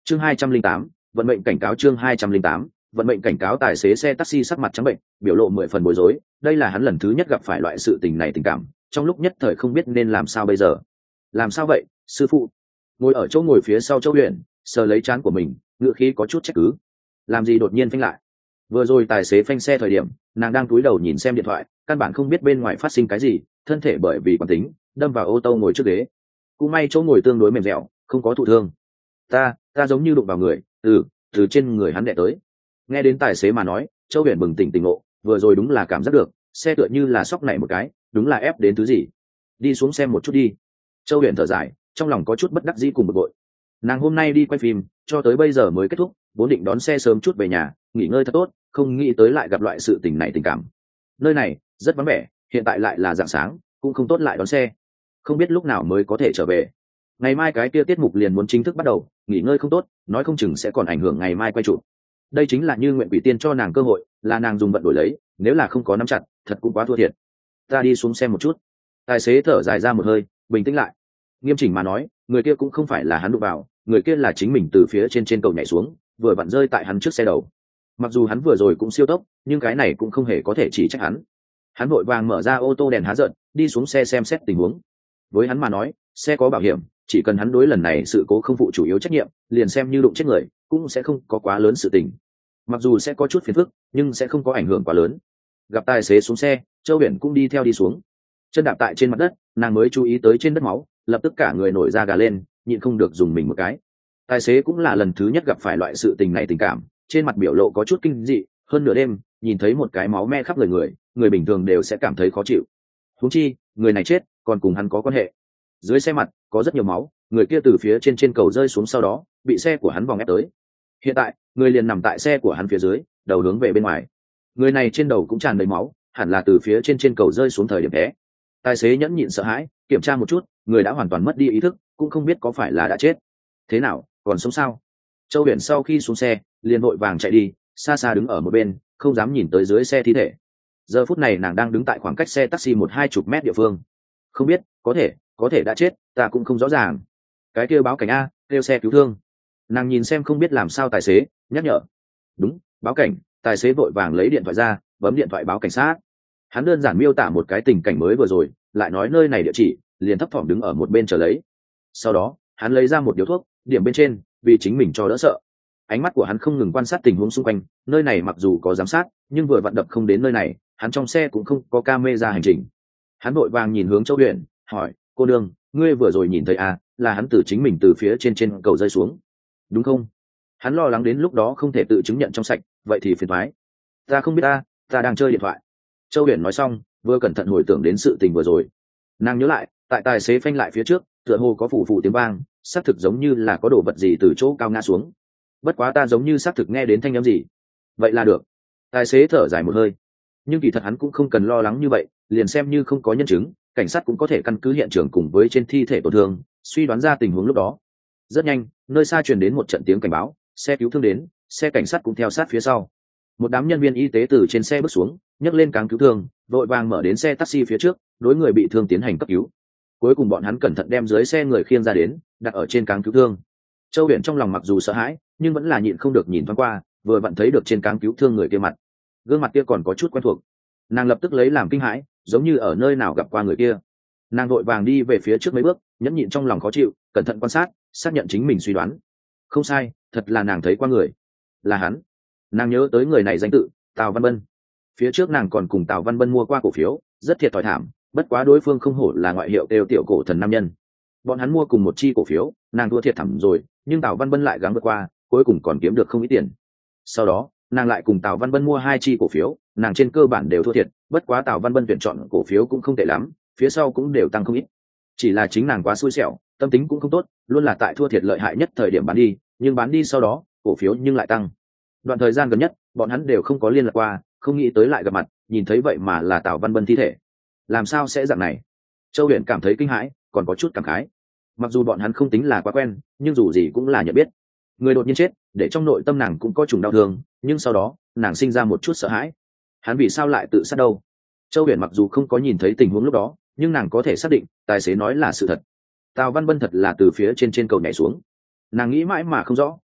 chương hai trăm linh tám vận mệnh cảnh cáo chương hai trăm linh tám vận mệnh cảnh cáo. Tài xế xe taxi sắc mặt trắng bệnh, biểu lộ mười phần bối rối. Đây là hắn lần thứ nhất gặp phải loại sự tình này tình cảm, trong lúc nhất thời không biết nên làm sao bây giờ. Làm sao vậy sư phụ? Ngồi ở chỗ ngồi phía sau Châu Huyền sờ lấy trán của mình, ngựa khí có chút trách cứ. Làm gì đột nhiên phanh lại? Vừa rồi tài xế phanh xe thời điểm, nàng đang cúi đầu nhìn xem điện thoại, căn bản không biết bên ngoài phát sinh cái gì, thân thể bởi vì quán tính đâm vào ô tô ngồi trước ghế. Cũng may chỗ ngồi tương đối mềm dẻo, không có thụ thương. Ta, ta giống như đụng vào người, từ từ trên người hắn đè tới. Nghe đến tài xế mà nói, Châu Huyền bừng tỉnh tỉnh ngộ, vừa rồi đúng là cảm giác được, xe tựa như là sóc này một cái, đúng là ép đến thứ gì. Đi xuống xem một chút đi. Châu Huyền thở dài, trong lòng có chút bất đắc dĩ cùng bực bội. Nàng hôm nay đi quay phim, cho tới bây giờ mới kết thúc, vốn định đón xe sớm chút về nhà, nghỉ ngơi thật tốt, không nghĩ tới lại gặp loại sự tình này tình cảm. Nơi này rất vắng vẻ, hiện tại lại là rạng sáng, cũng không tốt lại đón xe. Không biết lúc nào mới có thể trở về. Ngày mai cái kia tiết mục liền muốn chính thức bắt đầu, nghỉ ngơi không tốt, nói không chừng sẽ còn ảnh hưởng ngày mai quay chụp. Đây chính là Như Nguyện Quỷ Tiên cho nàng cơ hội, là nàng dùng vận đổi lấy, nếu là không có nắm chặt, thật cũng quá thua thiệt. Ta đi xuống xem một chút. Tài xế thở dài ra một hơi, bình tĩnh lại. Nghiêm chỉnh mà nói, người kia cũng không phải là hắn đụng vào, người kia là chính mình từ phía trên trên cầu nhảy xuống, vừa vặn rơi tại hắn trước xe đầu. Mặc dù hắn vừa rồi cũng siêu tốc, nhưng cái này cũng không hề có thể chỉ trách hắn. Hắn vội vàng mở ra ô tô đèn há giận, đi xuống xe xem xét tình huống. Với hắn mà nói, xe có bảo hiểm, chỉ cần hắn đối lần này sự cố không phụ chủ yếu trách nhiệm, liền xem như đụng chết người, cũng sẽ không có quá lớn sự tình. Mặc dù sẽ có chút phiền phức, nhưng sẽ không có ảnh hưởng quá lớn. Gặp tài xế xuống xe, Châu Huyền cũng đi theo đi xuống. Chân đạp tại trên mặt đất, nàng mới chú ý tới trên đất máu, lập tức cả người nổi da gà lên, nhịn không được dùng mình một cái. Tài xế cũng là lần thứ nhất gặp phải loại sự tình này tình cảm, trên mặt biểu lộ có chút kinh dị, hơn nửa đêm nhìn thấy một cái máu me khắp người người, người bình thường đều sẽ cảm thấy khó chịu. Huống chi, người này chết, còn cùng hắn có quan hệ. Dưới xe mặt có rất nhiều máu, người kia từ phía trên trên cầu rơi xuống sau đó, bị xe của hắn vòng ép tới. Hiện tại, người liền nằm tại xe của hắn phía dưới, đầu hướng về bên ngoài. Người này trên đầu cũng tràn đầy máu, hẳn là từ phía trên trên cầu rơi xuống thời điểm té. Tài xế nhẫn nhịn sợ hãi, kiểm tra một chút, người đã hoàn toàn mất đi ý thức, cũng không biết có phải là đã chết. Thế nào, còn sống sao? Châu Huyền sau khi xuống xe, liền vội vàng chạy đi, xa xa đứng ở một bên, không dám nhìn tới dưới xe thi thể. Giờ phút này nàng đang đứng tại khoảng cách xe taxi một hai chục mét địa phương. Không biết, có thể, có thể đã chết, ta cũng không rõ ràng. Cái kêu báo cảnh a, kêu xe cứu thương. Nàng nhìn xem không biết làm sao tài xế, nhắc nhở. Đúng, báo cảnh. Tài xế vội vàng lấy điện thoại ra, bấm điện thoại báo cảnh sát. Hắn đơn giản miêu tả một cái tình cảnh mới vừa rồi, lại nói nơi này địa chỉ, liền thấp thỏm đứng ở một bên chờ lấy. Sau đó, hắn lấy ra một điếu thuốc, điểm bên trên, vì chính mình cho đỡ sợ. Ánh mắt của hắn không ngừng quan sát tình huống xung quanh, nơi này mặc dù có giám sát, nhưng vừa vận động không đến nơi này, hắn trong xe cũng không có camera hành trình. Hắn vội vàng nhìn hướng Châu Huyền, hỏi, cô đương, ngươi vừa rồi nhìn thấy à, là hắn từ chính mình từ phía trên trên cầu rơi xuống, đúng không? Hắn lo lắng đến lúc đó không thể tự chứng nhận trong sạch, vậy thì phiền toái. Ta không biết ta, ta đang chơi điện thoại. Châu Huyền nói xong, vừa cẩn thận hồi tưởng đến sự tình vừa rồi. Nàng nhớ lại, tại tài xế phanh lại phía trước, tựa hồ có phủ phủ tiếng vang, xác thực giống như là có đồ vật gì từ chỗ cao ngã xuống. Bất quá ta giống như xác thực nghe đến thanh âm gì. Vậy là được. Tài xế thở dài một hơi. Nhưng kỳ thật hắn cũng không cần lo lắng như vậy, liền xem như không có nhân chứng, cảnh sát cũng có thể căn cứ hiện trường cùng với trên thi thể tổn thương, suy đoán ra tình huống lúc đó. Rất nhanh, nơi xa truyền đến một trận tiếng cảnh báo, xe cứu thương đến, xe cảnh sát cũng theo sát phía sau. Một đám nhân viên y tế từ trên xe bước xuống, nhấc lên cáng cứu thương, vội vàng mở đến xe taxi phía trước, đối người bị thương tiến hành cấp cứu. Cuối cùng bọn hắn cẩn thận đem dưới xe người khiêng ra đến, đặt ở trên cáng cứu thương. Châu Huyền trong lòng mặc dù sợ hãi, nhưng vẫn là nhịn không được nhìn thoáng qua, vừa vặn thấy được trên cáng cứu thương người kia mặt. Gương mặt kia còn có chút quen thuộc. Nàng lập tức lấy làm kinh hãi, giống như ở nơi nào gặp qua người kia. Nàng vội vàng đi về phía trước mấy bước, nhẫn nhịn trong lòng khó chịu, cẩn thận quan sát, xác nhận chính mình suy đoán. Không sai, thật là nàng thấy qua người. Là hắn. Nàng nhớ tới người này danh tự, Tào Văn Bân. Phía trước nàng còn cùng Tào Văn Bân mua qua cổ phiếu, rất thiệt thòi thảm, bất quá đối phương không hổ là ngoại hiệu đều tiểu cổ thần nam nhân. Bọn hắn mua cùng một chi cổ phiếu, nàng thua thiệt thảm rồi, nhưng Tào Văn Bân lại gắng vượt qua, cuối cùng còn kiếm được không ít tiền. Sau đó, nàng lại cùng Tào Văn Bân mua hai chi cổ phiếu, nàng trên cơ bản đều thua thiệt, bất quá Tào Văn Bân tuyển chọn cổ phiếu cũng không tệ lắm, phía sau cũng đều tăng không ít. Chỉ là chính nàng quá xui xẻo, tâm tính cũng không tốt, luôn là tại thua thiệt lợi hại nhất thời điểm bán đi, nhưng bán đi sau đó, cổ phiếu nhưng lại tăng. Đoạn thời gian gần nhất, bọn hắn đều không có liên lạc qua, không nghĩ tới lại gặp mặt, nhìn thấy vậy mà là Tào Văn Bân thi thể. Làm sao sẽ dạng này? Châu Huyền cảm thấy kinh hãi, còn có chút cảm khái. Mặc dù bọn hắn không tính là quá quen, nhưng dù gì cũng là nhận biết. Người đột nhiên chết, để trong nội tâm nàng cũng có trùng đau thương, nhưng sau đó, nàng sinh ra một chút sợ hãi. Hắn vì sao lại tự sát đâu? Châu Huyền mặc dù không có nhìn thấy tình huống lúc đó, nhưng nàng có thể xác định, tài xế nói là sự thật. Tào Văn Bân thật là từ phía trên trên cầu nhảy xuống. Nàng nghĩ mãi mà không rõ,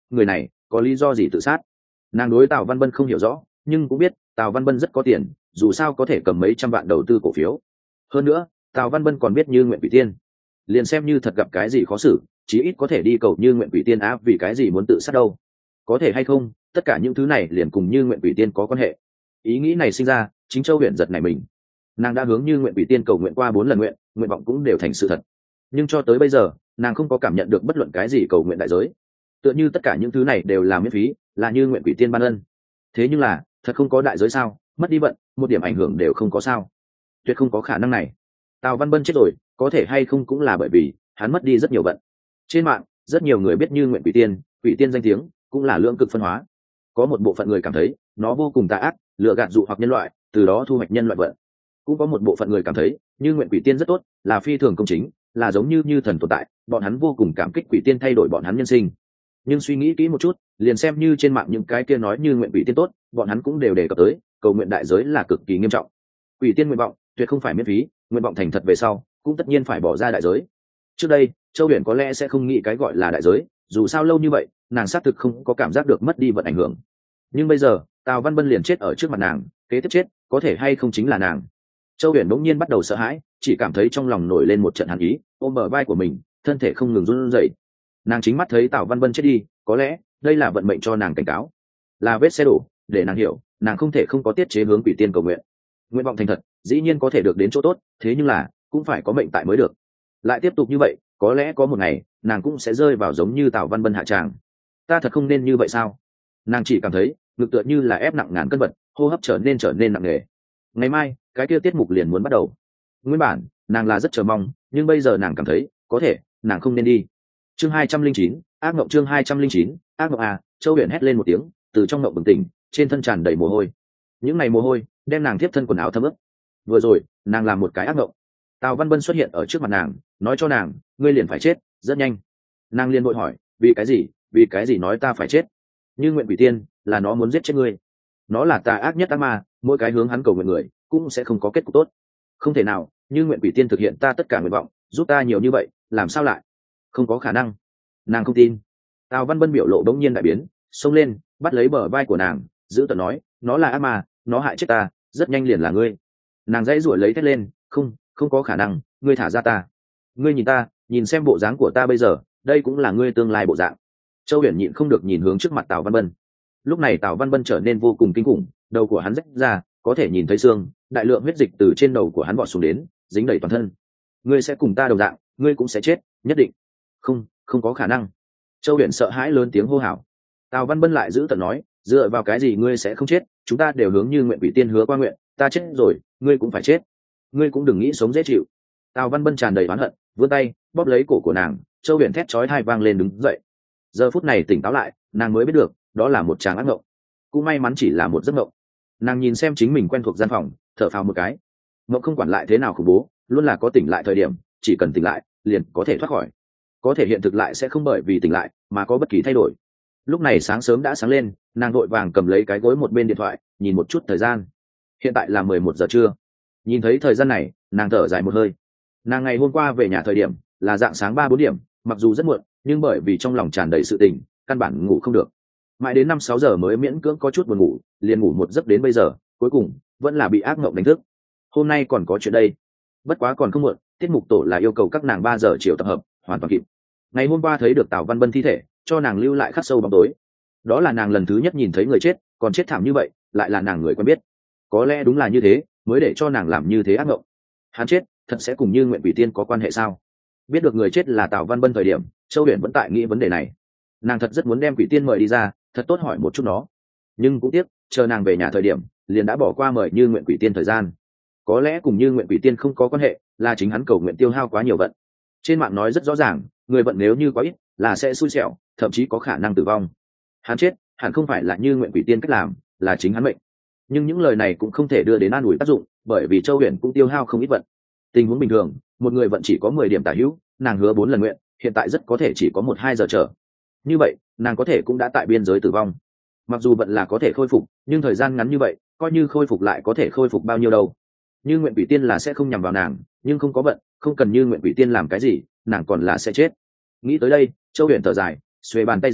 người này có lý do gì tự sát. Nàng đối Tào Văn Bân không hiểu rõ, nhưng cũng biết Tào Văn Bân rất có tiền, dù sao có thể cầm mấy trăm vạn đầu tư cổ phiếu. Hơn nữa Tào Văn Bân còn biết Như Nguyện Quỷ Tiên, liền xem như thật gặp cái gì khó xử, chí ít có thể đi cầu Như Nguyện Quỷ Tiên áp, vì cái gì muốn tự sát đâu. Có thể hay không, tất cả những thứ này liền cùng Như Nguyện Quỷ Tiên có quan hệ. Ý nghĩ này sinh ra, chính Châu Huyền giật này mình. Nàng đã hướng Như Nguyện Quỷ Tiên cầu nguyện qua bốn lần nguyện, nguyện vọng cũng đều thành sự thật, nhưng cho tới bây giờ nàng không có cảm nhận được bất luận cái gì cầu nguyện đại giới, tựa như tất cả những thứ này đều là miễn phí, là Như Nguyện Quỷ Tiên ban ân. Thế nhưng là thật không có đại giới sao? Mất đi vận, một điểm ảnh hưởng đều không có sao? Tuyệt không có khả năng này. Tào Văn Bân chết rồi, có thể hay không cũng là bởi vì hắn mất đi rất nhiều vận. Trên mạng rất nhiều người biết Như Nguyện Quỷ Tiên, Quỷ Tiên danh tiếng cũng là lưỡng cực phân hóa. Có một bộ phận người cảm thấy nó vô cùng tà ác, lừa gạt dụ hoặc nhân loại, từ đó thu hoạch nhân loại vận. Cũng có một bộ phận người cảm thấy Như Nguyện Quỷ Tiên rất tốt, là phi thường công chính, là giống như như thần tồn tại, bọn hắn vô cùng cảm kích Quỷ Tiên thay đổi bọn hắn nhân sinh. Nhưng suy nghĩ kỹ một chút, liền xem như trên mạng những cái kia nói Như Nguyện Quỷ Tiên tốt, bọn hắn cũng đều đề cập tới cầu nguyện đại giới là cực kỳ nghiêm trọng. Quỷ Tiên nguyện vọng tuyệt không phải miễn phí, nguyện vọng thành thật về sau cũng tất nhiên phải bỏ ra đại giới. Trước đây Châu Huyền có lẽ sẽ không nghĩ cái gọi là đại giới, dù sao lâu như vậy nàng xác thực không có cảm giác được mất đi vận ảnh hưởng. Nhưng bây giờ Tào Văn Bân liền chết ở trước mặt nàng, kế tiếp chết có thể hay không chính là nàng. Châu Huyền bỗng nhiên bắt đầu sợ hãi, chỉ cảm thấy trong lòng nổi lên một trận hàn ý, ôm bờ vai của mình, thân thể không ngừng run rẩy. Nàng chính mắt thấy Tào Văn Bân chết đi, có lẽ đây là vận mệnh cho nàng cảnh cáo, là vết xe đổ, để nàng hiểu nàng không thể không có tiết chế hướng Quỷ Tiên cầu nguyện. Nguyện vọng thành thật dĩ nhiên có thể được đến chỗ tốt, thế nhưng là cũng phải có mệnh tại mới được. Lại tiếp tục như vậy, có lẽ có một ngày nàng cũng sẽ rơi vào giống như Tào Văn Bân hạ tràng. Ta thật không nên như vậy sao? Nàng chỉ cảm thấy ngực tựa như là ép nặng ngàn cân vật, hô hấp trở nên trở nên nặng nề. Ngày mai cái kia tiết mục liền muốn bắt đầu. Nguyên bản nàng là rất chờ mong, nhưng bây giờ nàng cảm thấy có thể nàng không nên đi. Chương hai trăm linh chín, ác mộng. Chương hai trăm linh chín, ác mộng à. Châu Huyền hét lên một tiếng, từ trong mộng bừng tỉnh, trên thân tràn đầy mồ hôi. Những ngày mồ hôi đem nàng tiếp thân quần áo thấm ướt. Vừa rồi nàng làm một cái ác mộng. Tào Văn Bân xuất hiện ở trước mặt nàng, nói cho nàng ngươi liền phải chết rất nhanh. Nàng liền vội hỏi vì cái gì, vì cái gì nói ta phải chết? Như Nguyện Quỷ Tiên là nó muốn giết chết ngươi, nó là tà ác nhất ác ma, mỗi cái hướng hắn cầu nguyện người cũng sẽ không có kết cục tốt. Không thể nào, Như Nguyện Quỷ Tiên thực hiện ta tất cả nguyện vọng, giúp ta nhiều như vậy, làm sao lại không có khả năng? Nàng không tin. Tào Văn Bân biểu lộ đống nhiên đại biến, xông lên bắt lấy bờ vai của nàng, giữ tợn nói nó là ác ma, nó hại chết ta, rất nhanh liền là ngươi. Nàng dãy ruổi lấy thét lên, không không có khả năng, ngươi thả ra ta. Ngươi nhìn ta, nhìn xem bộ dáng của ta bây giờ, đây cũng là ngươi tương lai bộ dạng. Châu Huyền nhịn không được nhìn hướng trước mặt Tào Văn Bân. Lúc này Tào Văn Bân trở nên vô cùng kinh khủng, đầu của hắn rách ra, có thể nhìn thấy xương, đại lượng huyết dịch từ trên đầu của hắn vọt xuống đến, dính đầy toàn thân. Ngươi sẽ cùng ta đồng dạng, ngươi cũng sẽ chết, nhất định. Không, không có khả năng. Châu Huyền sợ hãi lớn tiếng hô hào. Tào Văn Bân lại giữ tợn nói, dựa vào cái gì ngươi sẽ không chết? Chúng ta đều hướng Như Nguyện Quỷ Tiên hứa qua nguyện, ta chết rồi, ngươi cũng phải chết. Ngươi cũng đừng nghĩ sống dễ chịu. Tào Văn Bân tràn đầy oán hận, vươn tay bóp lấy cổ của nàng. Châu Huyền thét chói tai vang lên đứng dậy. Giờ phút này tỉnh táo lại, nàng mới biết được đó là một tràng ác mộng, cũng may mắn chỉ là một giấc mộng. Nàng nhìn xem chính mình quen thuộc gian phòng, thở phào một cái. Mộng không quản lại thế nào khủng bố, luôn là có tỉnh lại thời điểm, chỉ cần tỉnh lại liền có thể thoát khỏi. Có thể hiện thực lại sẽ không bởi vì tỉnh lại mà có bất kỳ thay đổi. Lúc này sáng sớm đã sáng lên, nàng vội vàng cầm lấy cái gối một bên điện thoại, nhìn một chút thời gian. Hiện tại là mười một giờ trưa. Nhìn thấy thời gian này, nàng thở dài một hơi. Nàng ngày hôm qua về nhà thời điểm là dạng sáng ba bốn điểm, mặc dù rất muộn, nhưng bởi vì trong lòng tràn đầy sự tình, căn bản ngủ không được. Mãi đến năm sáu giờ mới miễn cưỡng có chút buồn ngủ, liền ngủ một giấc đến bây giờ, cuối cùng vẫn là bị ác mộng đánh thức. Hôm nay còn có chuyện đây. Bất quá còn không muộn, tiết mục tổ là yêu cầu các nàng ba giờ chiều tập hợp, hoàn toàn kịp. Ngày hôm qua thấy được Tào Văn Bân thi thể, cho nàng lưu lại khắc sâu bóng tối. Đó là nàng lần thứ nhất nhìn thấy người chết, còn chết thảm như vậy, lại là nàng người quen biết. Có lẽ đúng là như thế, mới để cho nàng làm như thế ác mộng. Hắn chết, thật sẽ cùng Như Nguyện Quỷ Tiên có quan hệ sao? Biết được người chết là Tào Văn Bân thời điểm, Châu Huyền vẫn tại nghĩ vấn đề này. Nàng thật rất muốn đem Quỷ Tiên mời đi ra, thật tốt hỏi một chút nó. Nhưng cũng tiếc, chờ nàng về nhà thời điểm, liền đã bỏ qua mời Như Nguyện Quỷ Tiên thời gian. Có lẽ cùng Như Nguyện Quỷ Tiên không có quan hệ, là chính hắn cầu nguyện tiêu hao quá nhiều vận. Trên mạng nói rất rõ ràng, người vận nếu như quá ít, là sẽ xui xẻo, thậm chí có khả năng tử vong. Hắn chết, hẳn không phải là Như Nguyện Quỷ Tiên cách làm, là chính hắn mệnh. Nhưng những lời này cũng không thể đưa đến an ủi tác dụng, bởi vì Châu Huyền cũng tiêu hao không ít vận. Tình huống bình thường, một người vận chỉ có mười điểm tả hữu, nàng hứa bốn lần nguyện, hiện tại rất có thể chỉ có một hai giờ chờ. Như vậy, nàng có thể cũng đã tại biên giới tử vong. Mặc dù vận là có thể khôi phục, nhưng thời gian ngắn như vậy, coi như khôi phục lại có thể khôi phục bao nhiêu đâu. Như Nguyện Quỷ Tiên là sẽ không nhằm vào nàng, nhưng không có vận, không cần Như Nguyện Quỷ Tiên làm cái gì, nàng còn là sẽ chết. Nghĩ tới đây, Châu Huyền thở dài, xuề bàn tay ra,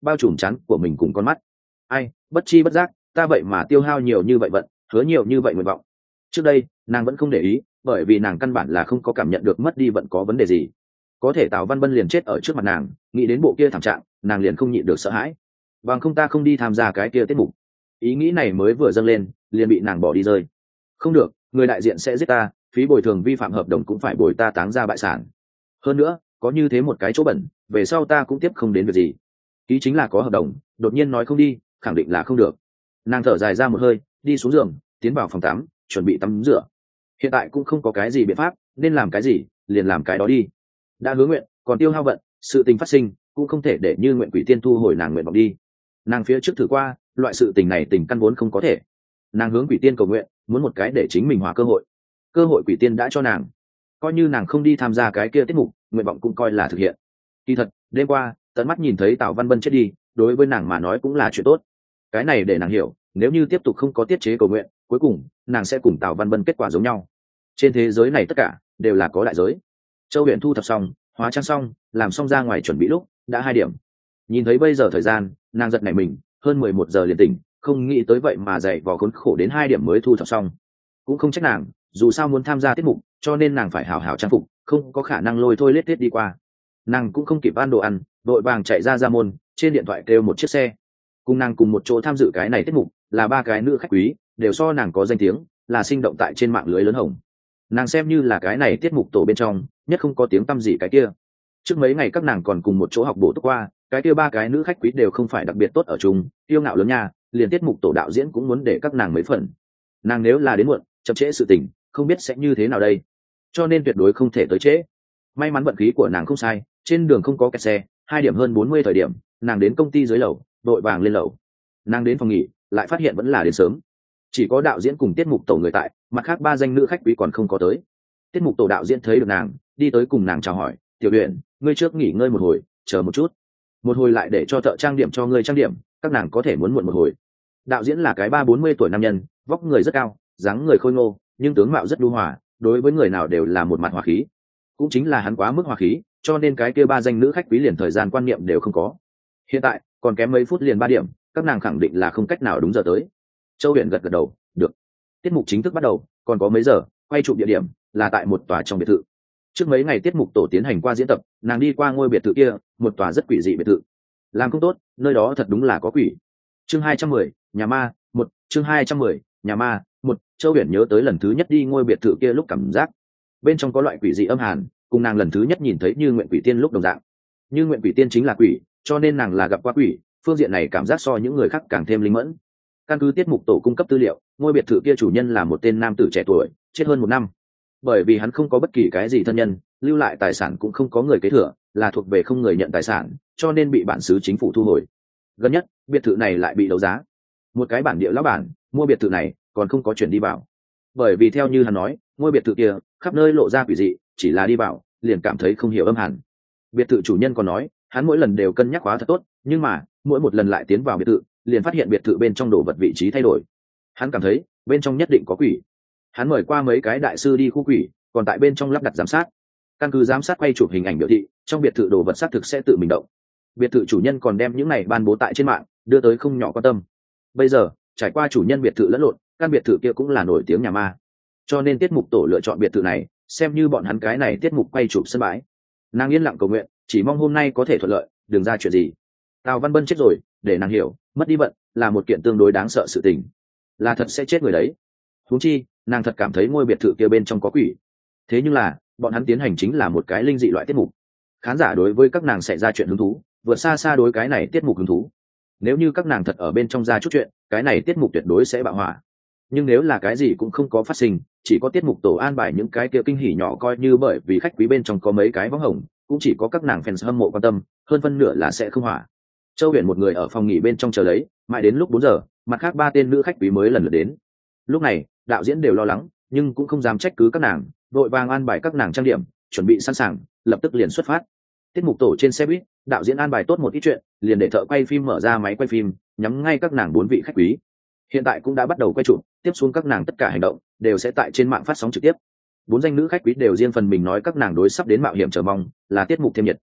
bao trùm chắn của mình cùng con mắt. Ai, bất chi bất giác ta vậy mà tiêu hao nhiều như vậy vận, hứa nhiều như vậy nguyện vọng. Trước đây nàng vẫn không để ý, bởi vì nàng căn bản là không có cảm nhận được mất đi vận có vấn đề gì. Có thể Tào Văn Bân liền chết ở trước mặt nàng, nghĩ đến bộ kia thảm trạng, nàng liền không nhịn được sợ hãi. Bằng không ta không đi tham gia cái kia tiết mục. Ý nghĩ này mới vừa dâng lên, liền bị nàng bỏ đi rơi. Không được, người đại diện sẽ giết ta, phí bồi thường vi phạm hợp đồng cũng phải bồi ta táng ra bại sản. Hơn nữa, có như thế một cái chỗ bẩn, về sau ta cũng tiếp không đến việc gì. Ký chính là có hợp đồng, đột nhiên nói không đi, khẳng định là không được. Nàng thở dài ra một hơi, đi xuống giường, tiến vào phòng tắm, chuẩn bị tắm rửa. Hiện tại cũng không có cái gì biện pháp, nên làm cái gì liền làm cái đó đi. Đã hứa nguyện, còn tiêu hao vận, sự tình phát sinh cũng không thể để như nguyện quỷ tiên thu hồi nàng nguyện vọng đi. Nàng phía trước thử qua, loại sự tình này tình căn vốn không có thể. Nàng hướng quỷ tiên cầu nguyện, muốn một cái để chính mình hòa cơ hội. Cơ hội quỷ tiên đã cho nàng, coi như nàng không đi tham gia cái kia tiết mục, nguyện vọng cũng coi là thực hiện. Kỳ thật, đêm qua tận mắt nhìn thấy Tào Văn Bân chết đi, đối với nàng mà nói cũng là chuyện tốt. Cái này để nàng hiểu, nếu như tiếp tục không có tiết chế cầu nguyện, cuối cùng nàng sẽ cùng Tào Văn Bân kết quả giống nhau. Trên thế giới này tất cả đều là có đại giới. Châu huyện thu thập xong, hóa trang xong, làm xong ra ngoài chuẩn bị lúc đã hai điểm. Nhìn thấy bây giờ thời gian, nàng giật nảy mình, hơn mười một giờ liền tỉnh, không nghĩ tới vậy mà dậy vò khốn khổ đến hai điểm mới thu thập xong. Cũng không trách nàng, dù sao muốn tham gia tiết mục, cho nên nàng phải hào hào trang phục, không có khả năng lôi thôi lết tiết đi qua. Nàng cũng không kịp ăn đồ ăn, vội vàng chạy ra ra môn, trên điện thoại kêu một chiếc xe. Cùng nàng cùng một chỗ tham dự cái này tiết mục là ba cái nữ khách quý, đều so nàng có danh tiếng, là sinh động tại trên mạng lưới lớn hồng. Nàng xem như là cái này tiết mục tổ bên trong nhất không có tiếng tăm gì cái kia. Trước mấy ngày các nàng còn cùng một chỗ học bổ túc qua, cái kia ba cái nữ khách quý đều không phải đặc biệt tốt ở chung, yêu ngạo lớn nha, liền tiết mục tổ đạo diễn cũng muốn để các nàng mấy phần. Nàng nếu là đến muộn, chậm trễ sự tình, không biết sẽ như thế nào đây, cho nên tuyệt đối không thể tới trễ. May mắn vận khí của nàng không sai, trên đường không có kẹt xe, hai điểm hơn bốn mươi thời điểm nàng đến công ty dưới lầu, đội vàng lên lầu. Nàng đến phòng nghỉ lại phát hiện vẫn là đến sớm, chỉ có đạo diễn cùng tiết mục tổ người tại, mặt khác ba danh nữ khách quý còn không có tới. Tiết mục tổ đạo diễn thấy được nàng, đi tới cùng nàng chào hỏi, tiểu huyện, ngươi trước nghỉ ngơi một hồi, chờ một chút, một hồi lại để cho thợ trang điểm cho ngươi trang điểm, các nàng có thể muốn muộn một hồi. Đạo diễn là cái ba bốn mươi tuổi nam nhân, vóc người rất cao, dáng người khôi ngô, nhưng tướng mạo rất lưu hòa, đối với người nào đều là một mặt hòa khí. Cũng chính là hắn quá mức hòa khí, cho nên cái kia ba danh nữ khách quý liền thời gian quan niệm đều không có. Hiện tại còn kém mấy phút liền ba điểm, các nàng khẳng định là không cách nào đúng giờ tới. Châu Huyền gật gật đầu, được. Tiết mục chính thức bắt đầu, còn có mấy giờ, quay chụp địa điểm là tại một tòa trong biệt thự. Trước mấy ngày tiết mục tổ tiến hành qua diễn tập, nàng đi qua ngôi biệt thự kia, một tòa rất quỷ dị biệt thự. Làm không tốt, nơi đó thật đúng là có quỷ. Chương hai trăm mười, nhà ma, một, chương hai trăm mười, nhà ma, một. Châu Huyền nhớ tới lần thứ nhất đi ngôi biệt thự kia lúc cảm giác bên trong có loại quỷ dị âm hàn, cùng nàng lần thứ nhất nhìn thấy Như Nguyện Quỷ Tiên lúc đồng dạng. Như Nguyện Quỷ Tiên chính là quỷ, cho nên nàng là gặp qua quỷ, phương diện này cảm giác so những người khác càng thêm linh mẫn. Căn cứ tiết mục tổ cung cấp tư liệu, ngôi biệt thự kia chủ nhân là một tên nam tử trẻ tuổi, chết hơn một năm. Bởi vì hắn không có bất kỳ cái gì thân nhân, lưu lại tài sản cũng không có người kế thừa, là thuộc về không người nhận tài sản, cho nên bị bản xứ chính phủ thu hồi. Gần nhất, biệt thự này lại bị đấu giá. Một cái bản địa lão bản mua biệt thự này, còn không có chuyển đi vào. Bởi vì theo như hắn nói, ngôi biệt thự kia khắp nơi lộ ra quỷ dị, chỉ là đi vào liền cảm thấy không hiểu âm hàn. Biệt thự chủ nhân còn nói, hắn mỗi lần đều cân nhắc khóa thật tốt, nhưng mà mỗi một lần lại tiến vào biệt thự, liền phát hiện biệt thự bên trong đồ vật vị trí thay đổi. Hắn cảm thấy bên trong nhất định có quỷ. Hắn mời qua mấy cái đại sư đi khu quỷ, còn tại bên trong lắp đặt giám sát. Căn cứ giám sát quay chụp hình ảnh biểu thị, trong biệt thự đồ vật xác thực sẽ tự mình động. Biệt thự chủ nhân còn đem những này ban bố tại trên mạng, đưa tới không nhỏ quan tâm. Bây giờ trải qua chủ nhân biệt thự lẫn lộn, căn biệt thự kia cũng là nổi tiếng nhà ma, cho nên tiết mục tổ lựa chọn biệt thự này xem như bọn hắn cái này tiết mục quay chụp sân bãi. Nàng yên lặng cầu nguyện, chỉ mong hôm nay có thể thuận lợi, đừng ra chuyện gì. Tào Văn Bân chết rồi, để nàng hiểu mất đi vận là một kiện tương đối đáng sợ sự tình, là thật sẽ chết người đấy. Huống chi nàng thật cảm thấy ngôi biệt thự kia bên trong có quỷ. Thế nhưng là bọn hắn tiến hành chính là một cái linh dị loại tiết mục, khán giả đối với các nàng xảy ra chuyện hứng thú vượt xa xa đối cái này tiết mục hứng thú. Nếu như các nàng thật ở bên trong ra chút chuyện, cái này tiết mục tuyệt đối sẽ bạo hỏa. Nhưng nếu là cái gì cũng không có phát sinh, chỉ có tiết mục tổ an bài những cái kia kinh hỉ nhỏ, coi như bởi vì khách quý bên trong có mấy cái võng hồng, cũng chỉ có các nàng fans hâm mộ quan tâm, hơn phân nửa là sẽ không hỏa. Châu Huyền một người ở phòng nghỉ bên trong chờ lấy, mãi đến lúc bốn giờ, mặt khác ba tên nữ khách quý mới lần lượt đến. Lúc này đạo diễn đều lo lắng, nhưng cũng không dám trách cứ các nàng, vội vàng an bài các nàng trang điểm, chuẩn bị sẵn sàng, lập tức liền xuất phát. Tiết mục tổ trên xe buýt, đạo diễn an bài tốt một ít chuyện, liền để thợ quay phim mở ra máy quay phim, nhắm ngay các nàng bốn vị khách quý. Hiện tại cũng đã bắt đầu quay chụp, tiếp xuống các nàng tất cả hành động đều sẽ tại trên mạng phát sóng trực tiếp. Bốn danh nữ khách quý đều riêng phần mình nói các nàng đối sắp đến mạo hiểm chờ mong, là tiết mục thêm nhiệt.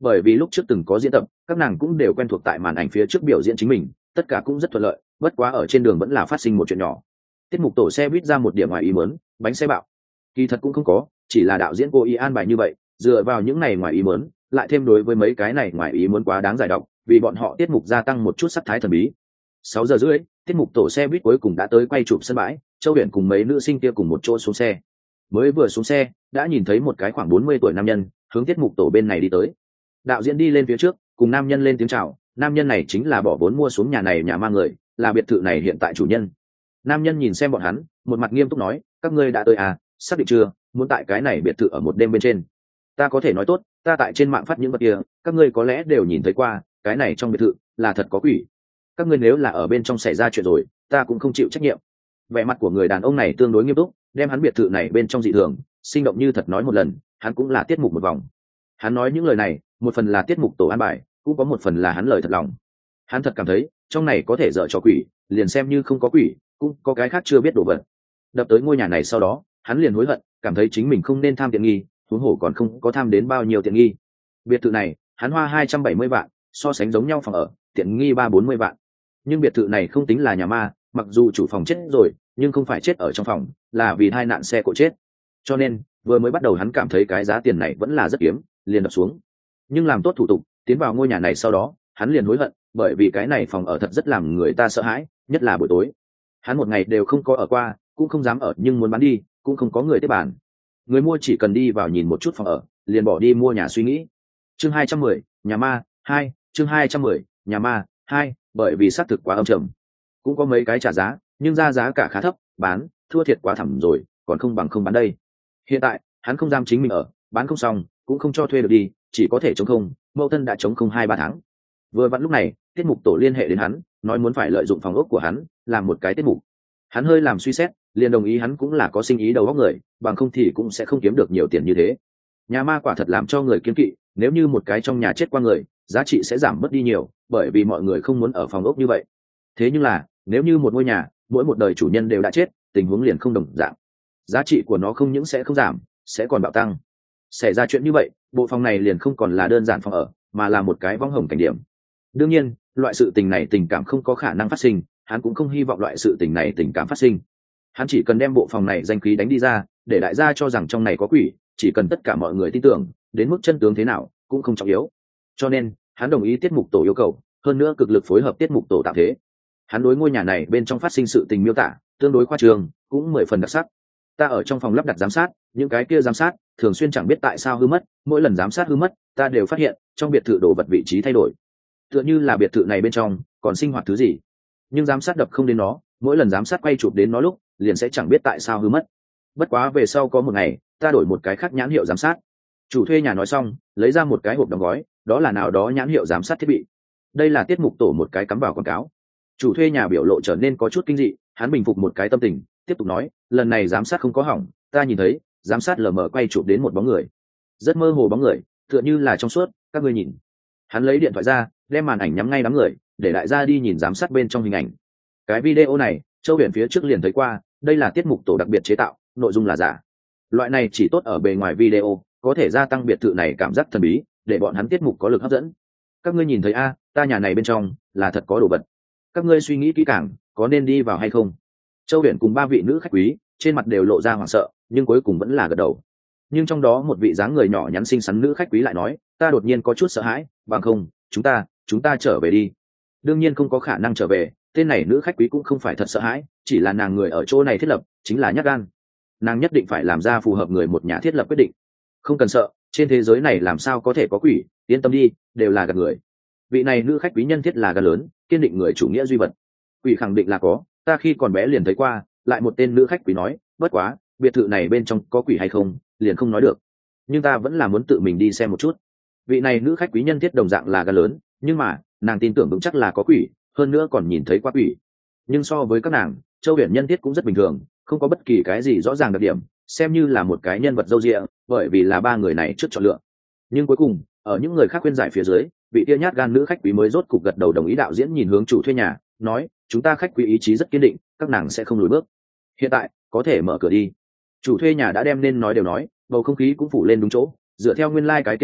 bởi vì lúc trước từng có diễn tập, các nàng cũng đều quen thuộc tại màn ảnh phía trước biểu diễn chính mình, tất cả cũng rất thuận lợi. Bất quá ở trên đường vẫn là phát sinh một chuyện nhỏ. Tiết mục tổ xe buýt ra một điểm ngoài ý muốn, bánh xe bạo. Kỳ thật cũng không có, chỉ là đạo diễn cố ý an bài như vậy, dựa vào những này ngoài ý muốn, lại thêm đối với mấy cái này ngoài ý muốn quá đáng giải độc, vì bọn họ tiết mục gia tăng một chút sắc thái thần bí. Sáu giờ rưỡi, tiết mục tổ xe buýt cuối cùng đã tới quay chụp sân bãi, Châu Huyền cùng mấy nữ sinh kia cùng một chỗ xuống xe. Mới vừa xuống xe, đã nhìn thấy một cái khoảng bốn mươi tuổi nam nhân hướng tiết mục tổ bên này đi tới. Đạo diễn đi lên phía trước, cùng nam nhân lên tiếng chào. Nam nhân này chính là bỏ vốn mua xuống nhà này nhà ma người, là biệt thự này hiện tại chủ nhân. Nam nhân nhìn xem bọn hắn, một mặt nghiêm túc nói, các ngươi đã tới à, xác định chưa, muốn tại cái này biệt thự ở một đêm bên trên. Ta có thể nói tốt, ta tại trên mạng phát những vật kia, các ngươi có lẽ đều nhìn thấy qua, cái này trong biệt thự là thật có quỷ. Các ngươi nếu là ở bên trong xảy ra chuyện rồi, ta cũng không chịu trách nhiệm. Vẻ mặt của người đàn ông này tương đối nghiêm túc, đem hắn biệt thự này bên trong dị thường sinh động như thật nói một lần, hắn cũng là tiết mục một vòng. Hắn nói những lời này, một phần là tiết mục tổ an bài, cũng có một phần là hắn lời thật lòng. Hắn thật cảm thấy trong này có thể dở trò quỷ, liền xem như không có quỷ, cũng có cái khác chưa biết đồ vật. Đập tới ngôi nhà này sau đó, hắn liền hối hận, cảm thấy chính mình không nên tham tiện nghi, huống hồ còn không có tham đến bao nhiêu tiện nghi. Biệt thự này, hắn hoa hai trăm bảy mươi vạn, so sánh giống nhau phòng ở, tiện nghi ba bốn mươi vạn. Nhưng biệt thự này không tính là nhà ma, mặc dù chủ phòng chết rồi, nhưng không phải chết ở trong phòng, là vì tai nạn xe cộ chết. Cho nên, vừa mới bắt đầu hắn cảm thấy cái giá tiền này vẫn là rất kiếm, liền đập xuống. Nhưng làm tốt thủ tục, tiến vào ngôi nhà này sau đó, hắn liền hối hận, bởi vì cái này phòng ở thật rất làm người ta sợ hãi, nhất là buổi tối. Hắn một ngày đều không có ở qua, cũng không dám ở, nhưng muốn bán đi, cũng không có người tiếp bàn. Người mua chỉ cần đi vào nhìn một chút phòng ở, liền bỏ đi mua nhà suy nghĩ. Chương hai trăm mười, nhà ma hai, chương hai trăm mười, nhà ma hai, bởi vì xác thực quá âm trầm. Cũng có mấy cái trả giá, nhưng ra giá cả khá thấp, bán, thua thiệt quá thẳm rồi, còn không bằng không bán đây. Hiện tại, hắn không dám chính mình ở, bán không xong, cũng không cho thuê được đi, chỉ có thể chống không, mẫu thân đã chống không hai ba tháng. Vừa vặn lúc này, tiết mục tổ liên hệ đến hắn, nói muốn phải lợi dụng phòng ốc của hắn, làm một cái tiết mục. Hắn hơi làm suy xét, liền đồng ý hắn cũng là có sinh ý đầu óc người, bằng không thì cũng sẽ không kiếm được nhiều tiền như thế. Nhà ma quả thật làm cho người kiêng kỵ, nếu như một cái trong nhà chết qua người, giá trị sẽ giảm mất đi nhiều, bởi vì mọi người không muốn ở phòng ốc như vậy. Thế nhưng là, nếu như một ngôi nhà, mỗi một đời chủ nhân đều đã chết, tình huống liền không đồng dạng. Giá trị của nó không những sẽ không giảm, sẽ còn bạo tăng. Xảy ra chuyện như vậy, bộ phòng này liền không còn là đơn giản phòng ở, mà là một cái võng hồng cảnh điểm. Đương nhiên, loại sự tình này tình cảm không có khả năng phát sinh, hắn cũng không hy vọng loại sự tình này tình cảm phát sinh. Hắn chỉ cần đem bộ phòng này danh khí đánh đi ra, để đại gia cho rằng trong này có quỷ, chỉ cần tất cả mọi người tin tưởng, đến mức chân tướng thế nào cũng không trọng yếu. Cho nên, hắn đồng ý tiết mục tổ yêu cầu, hơn nữa cực lực phối hợp tiết mục tổ tạo thế. Hắn đối ngôi nhà này bên trong phát sinh sự tình miêu tả tương đối khoa trương, cũng mười phần đặc sắc. Ta ở trong phòng lắp đặt giám sát, những cái kia giám sát thường xuyên chẳng biết tại sao hư mất, mỗi lần giám sát hư mất, ta đều phát hiện trong biệt thự đồ vật vị trí thay đổi, tựa như là biệt thự này bên trong còn sinh hoạt thứ gì, nhưng giám sát đập không đến nó, mỗi lần giám sát quay chụp đến nó lúc liền sẽ chẳng biết tại sao hư mất. Bất quá về sau có một ngày, ta đổi một cái khác nhãn hiệu giám sát. Chủ thuê nhà nói xong, lấy ra một cái hộp đóng gói, đó là nào đó nhãn hiệu giám sát thiết bị. Đây là tiết mục tổ một cái cắm vào quảng cáo. Chủ thuê nhà biểu lộ trở nên có chút kinh dị, hắn bình phục một cái tâm tình, tiếp tục nói, lần này giám sát không có hỏng, ta nhìn thấy giám sát lờ mờ quay chụp đến một bóng người, rất mơ hồ bóng người, tựa như là trong suốt, các ngươi nhìn. Hắn lấy điện thoại ra, đem màn ảnh nhắm ngay đám người, để đại gia đi nhìn giám sát bên trong hình ảnh. Cái video này, Châu Huyền phía trước liền thấy qua, đây là tiết mục tổ đặc biệt chế tạo, nội dung là giả. Loại này chỉ tốt ở bề ngoài video, có thể gia tăng biệt thự này cảm giác thần bí, để bọn hắn tiết mục có lực hấp dẫn. Các ngươi nhìn thấy a, ta nhà này bên trong là thật có đồ vật. Các ngươi suy nghĩ kỹ càng, có nên đi vào hay không? Châu Huyền cùng ba vị nữ khách quý trên mặt đều lộ ra hoảng sợ, nhưng cuối cùng vẫn là gật đầu. Nhưng trong đó một vị dáng người nhỏ nhắn xinh xắn nữ khách quý lại nói, ta đột nhiên có chút sợ hãi, bằng không, chúng ta, chúng ta trở về đi. Đương nhiên không có khả năng trở về, tên này nữ khách quý cũng không phải thật sợ hãi, chỉ là nàng người ở chỗ này thiết lập, chính là nhát gan. Nàng nhất định phải làm ra phù hợp người một nhà thiết lập quyết định. Không cần sợ, trên thế giới này làm sao có thể có quỷ, yên tâm đi, đều là gạt người. Vị này nữ khách quý nhân thiết là gan lớn, kiên định người chủ nghĩa duy vật. Quỷ khẳng định là có, ta khi còn bé liền thấy qua. Lại một tên nữ khách quý nói, bất quá, biệt thự này bên trong có quỷ hay không, liền không nói được. Nhưng ta vẫn là muốn tự mình đi xem một chút. Vị này nữ khách quý nhân thiết đồng dạng là gan lớn, nhưng mà nàng tin tưởng vững chắc là có quỷ, hơn nữa còn nhìn thấy quá quỷ. Nhưng so với các nàng, Châu Huyền nhân thiết cũng rất bình thường, không có bất kỳ cái gì rõ ràng đặc điểm, xem như là một cái nhân vật dâu dịa, bởi vì là ba người này trước chọn lựa. Nhưng cuối cùng, ở những người khác khuyên giải phía dưới, vị tia nhát gan nữ khách quý mới rốt cục gật đầu đồng ý. Đạo diễn nhìn hướng chủ thuê nhà, nói, chúng ta khách quý ý chí rất kiên định, các nàng sẽ không lùi bước. Hiện tại, có thể mở cửa đi. Chủ thuê nhà đã đem nên nói đều nói, bầu không khí cũng phủ lên đúng chỗ, dựa theo nguyên lai cái kia xếp,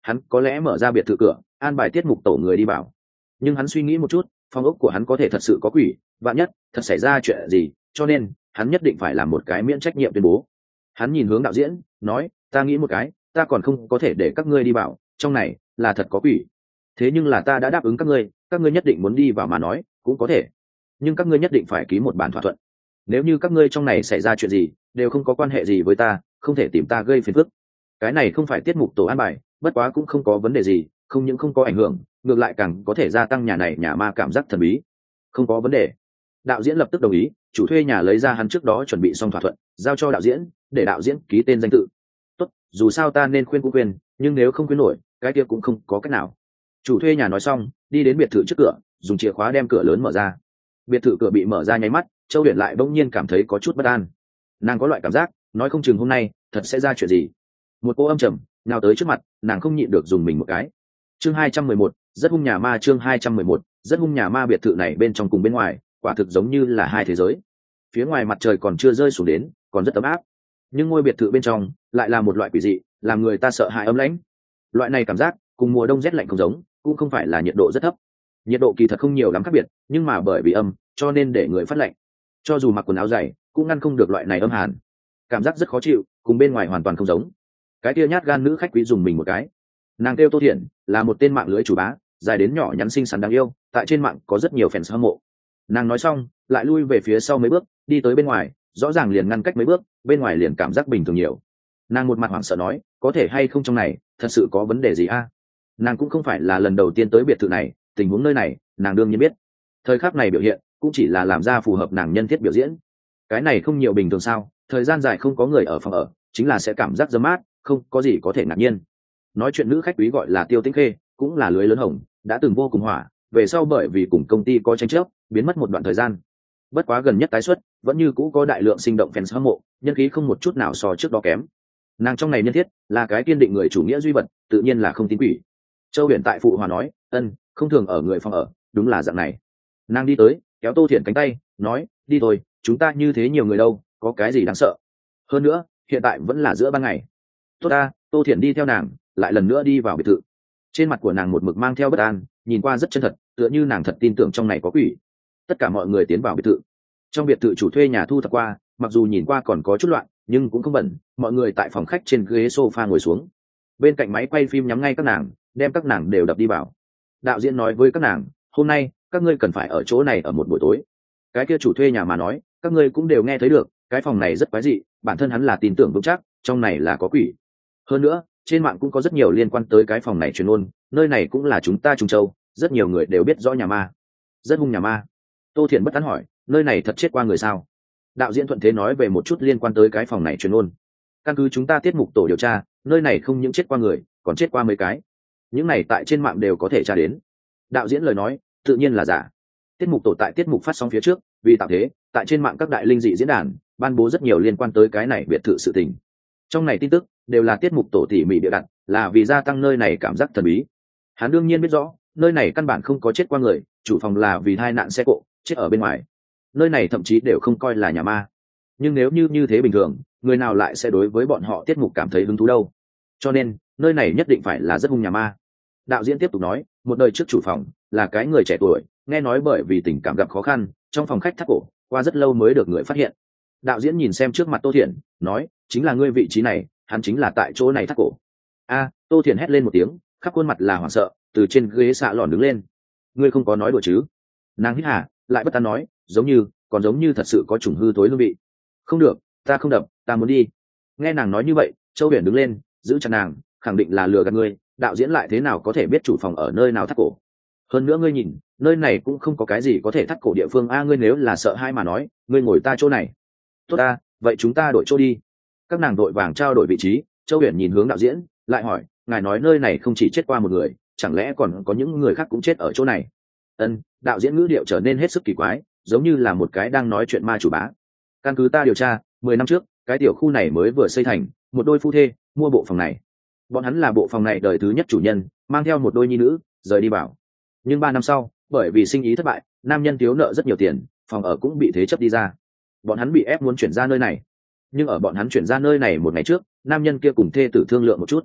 hắn có lẽ mở ra biệt thự cửa an bài tiết mục tổ người đi vào. Nhưng hắn suy nghĩ một chút, phòng ốc của hắn có thể thật sự có quỷ, vạn nhất thật xảy ra chuyện gì, cho nên hắn nhất định phải làm một cái miễn trách nhiệm tuyên bố. Hắn nhìn hướng đạo diễn nói, ta nghĩ một cái, ta còn không có thể để các ngươi đi vào, trong này là thật có quỷ. Thế nhưng là ta đã đáp ứng các ngươi, các ngươi nhất định muốn đi vào mà nói cũng có thể, nhưng các ngươi nhất định phải ký một bản thỏa thuận. Nếu như các ngươi trong này xảy ra chuyện gì đều không có quan hệ gì với ta, không thể tìm ta gây phiền phức. Cái này không phải tiết mục tổ an bài, bất quá cũng không có vấn đề gì, không những không có ảnh hưởng, ngược lại càng có thể gia tăng nhà này nhà ma cảm giác thần bí. Không có vấn đề. Đạo diễn lập tức đồng ý, chủ thuê nhà lấy ra hắn trước đó chuẩn bị xong thỏa thuận, giao cho đạo diễn, để đạo diễn ký tên danh tự. Tốt, dù sao ta nên khuyên cũng khuyên, nhưng nếu không khuyên nổi, cái kia cũng không có cách nào. Chủ thuê nhà nói xong, đi đến biệt thự trước cửa, dùng chìa khóa đem cửa lớn mở ra. Biệt thự cửa bị mở ra nháy mắt, Châu Huyền lại bỗng nhiên cảm thấy có chút bất an. Nàng có loại cảm giác, nói không chừng hôm nay thật sẽ ra chuyện gì. Một cô âm trầm nào tới trước mặt, nàng không nhịn được dùng mình một cái. Chương hai trăm mười một, rất hung nhà ma. Chương hai trăm mười một, rất hung nhà ma. Biệt thự này bên trong cùng bên ngoài, quả thực giống như là hai thế giới. Phía ngoài mặt trời còn chưa rơi xuống đến, còn rất ấm áp, nhưng ngôi biệt thự bên trong lại là một loại quỷ dị, làm người ta sợ hãi ấm lãnh. Loại này cảm giác cùng mùa đông rét lạnh không giống, cũng không phải là nhiệt độ rất thấp. Nhiệt độ kỳ thật không nhiều lắm khác biệt, nhưng mà bởi vì âm, cho nên để người phát lạnh. Cho dù mặc quần áo dày, cũng ngăn không được loại này âm hàn. Cảm giác rất khó chịu, cùng bên ngoài hoàn toàn không giống. Cái kia nhát gan nữ khách quý dùng mình một cái. Nàng kêu Tô Thiện, là một tên mạng lưới chủ bá, dài đến nhỏ nhắn xinh xắn đáng yêu, tại trên mạng có rất nhiều fans hâm mộ. Nàng nói xong, lại lui về phía sau mấy bước, đi tới bên ngoài, rõ ràng liền ngăn cách mấy bước, bên ngoài liền cảm giác bình thường nhiều. Nàng một mặt hoảng sợ nói, có thể hay không trong này thật sự có vấn đề gì a? Nàng cũng không phải là lần đầu tiên tới biệt thự này, tình huống nơi này nàng đương nhiên biết. Thời khắc này biểu hiện cũng chỉ là làm ra phù hợp nàng nhân thiết biểu diễn. Cái này không nhiều bình thường sao? Thời gian dài không có người ở phòng ở, chính là sẽ cảm giác dơ mát, không có gì có thể ngạc nhiên. Nói chuyện nữ khách quý gọi là Tiêu Tĩnh Khê, cũng là lưới lớn hồng, đã từng vô cùng hỏa, về sau bởi vì cùng công ty có tranh chấp, biến mất một đoạn thời gian. Bất quá gần nhất tái xuất, vẫn như cũ có đại lượng sinh động fans hâm mộ, nhân khí không một chút nào so trước đó kém. Nàng trong này nhân thiết là cái kiên định người chủ nghĩa duy vật, tự nhiên là không tín quỷ. Châu Huyền tại phụ hòa nói, ân, không thường ở người phòng ở, đúng là dạng này. Nàng đi tới, kéo Tô Thiện cánh tay, nói, đi thôi, chúng ta như thế nhiều người đâu, có cái gì đáng sợ. Hơn nữa, hiện tại vẫn là giữa ban ngày. Tốt ta. Tô Thiện đi theo nàng, lại lần nữa đi vào biệt thự. Trên mặt của nàng một mực mang theo bất an, nhìn qua rất chân thật, tựa như nàng thật tin tưởng trong này có quỷ. Tất cả mọi người tiến vào biệt thự. Trong biệt thự chủ thuê nhà thu thập qua, mặc dù nhìn qua còn có chút loạn, nhưng cũng không bẩn. Mọi người tại phòng khách trên ghế sofa ngồi xuống. Bên cạnh máy quay phim nhắm ngay các nàng, đem các nàng đều đập đi vào. Đạo diễn nói với các nàng, hôm nay các ngươi cần phải ở chỗ này ở một buổi tối. Cái kia chủ thuê nhà mà nói, các ngươi cũng đều nghe thấy được, cái phòng này rất quái dị, bản thân hắn là tin tưởng vững chắc, trong này là có quỷ. Hơn nữa, trên mạng cũng có rất nhiều liên quan tới cái phòng này truyền ngôn, nơi này cũng là chúng ta Trung Châu, rất nhiều người đều biết rõ nhà ma, rất hung nhà ma. Tô Thiện bất tán hỏi, nơi này thật chết qua người sao? Đạo diễn thuận thế nói về một chút liên quan tới cái phòng này truyền ngôn. Căn cứ chúng ta tiết mục tổ điều tra, nơi này không những chết qua người, còn chết qua mấy cái. Những này tại trên mạng đều có thể tra đến. Đạo diễn lời nói, tự nhiên là giả. Tiết mục tổ tại tiết mục phát sóng phía trước, vì tạo thế, tại trên mạng các đại linh dị diễn đàn ban bố rất nhiều liên quan tới cái này biệt thự sự tình. Trong này tin tức đều là tiết mục tổ tỉ mỉ bịa đặt, là vì gia tăng nơi này cảm giác thần bí. Hắn đương nhiên biết rõ, nơi này căn bản không có chết qua người, chủ phòng là vì tai nạn xe cộ, chết ở bên ngoài. Nơi này thậm chí đều không coi là nhà ma. Nhưng nếu như như thế bình thường, người nào lại sẽ đối với bọn họ tiết mục cảm thấy hứng thú đâu? Cho nên, nơi này nhất định phải là rất hung nhà ma. Đạo diễn tiếp tục nói, một đời trước chủ phòng là cái người trẻ tuổi, nghe nói bởi vì tình cảm gặp khó khăn, trong phòng khách thắt cổ, qua rất lâu mới được người phát hiện. Đạo diễn nhìn xem trước mặt Tô Thiện, nói, chính là ngươi vị trí này, hắn chính là tại chỗ này thắt cổ. A, Tô Thiện hét lên một tiếng, khắp khuôn mặt là hoảng sợ, từ trên ghế xạ lòn đứng lên. Ngươi không có nói đùa chứ? Nàng hít hà, lại bất tán nói, giống như, còn giống như thật sự có trùng hư tối hương vị. Không được, ta không đập, ta muốn đi. Nghe nàng nói như vậy, Châu Huyền đứng lên, giữ chặt nàng, khẳng định là lừa gạt ngươi, đạo diễn lại thế nào có thể biết chủ phòng ở nơi nào thắt cổ? Hơn nữa ngươi nhìn, nơi này cũng không có cái gì có thể thắt cổ địa phương a, ngươi nếu là sợ hai mà nói, ngươi ngồi ta chỗ này. Tốt ta, vậy chúng ta đổi chỗ đi. Các nàng đội vàng trao đổi vị trí. Châu Huyền nhìn hướng đạo diễn, lại hỏi, ngài nói nơi này không chỉ chết qua một người, chẳng lẽ còn có những người khác cũng chết ở chỗ này? Ân, đạo diễn ngữ điệu trở nên hết sức kỳ quái, giống như là một cái đang nói chuyện ma chủ bá. Căn cứ ta điều tra, mười năm trước, cái tiểu khu này mới vừa xây thành, một đôi phu thê mua bộ phòng này. Bọn hắn là bộ phòng này đời thứ nhất chủ nhân, mang theo một đôi nhi nữ rời đi bảo. Nhưng ba năm sau, bởi vì sinh ý thất bại, nam nhân thiếu nợ rất nhiều tiền, phòng ở cũng bị thế chấp đi ra. Bọn hắn bị ép muốn chuyển ra nơi này. Nhưng ở bọn hắn chuyển ra nơi này một ngày trước, nam nhân kia cùng thê tử thương lượng một chút.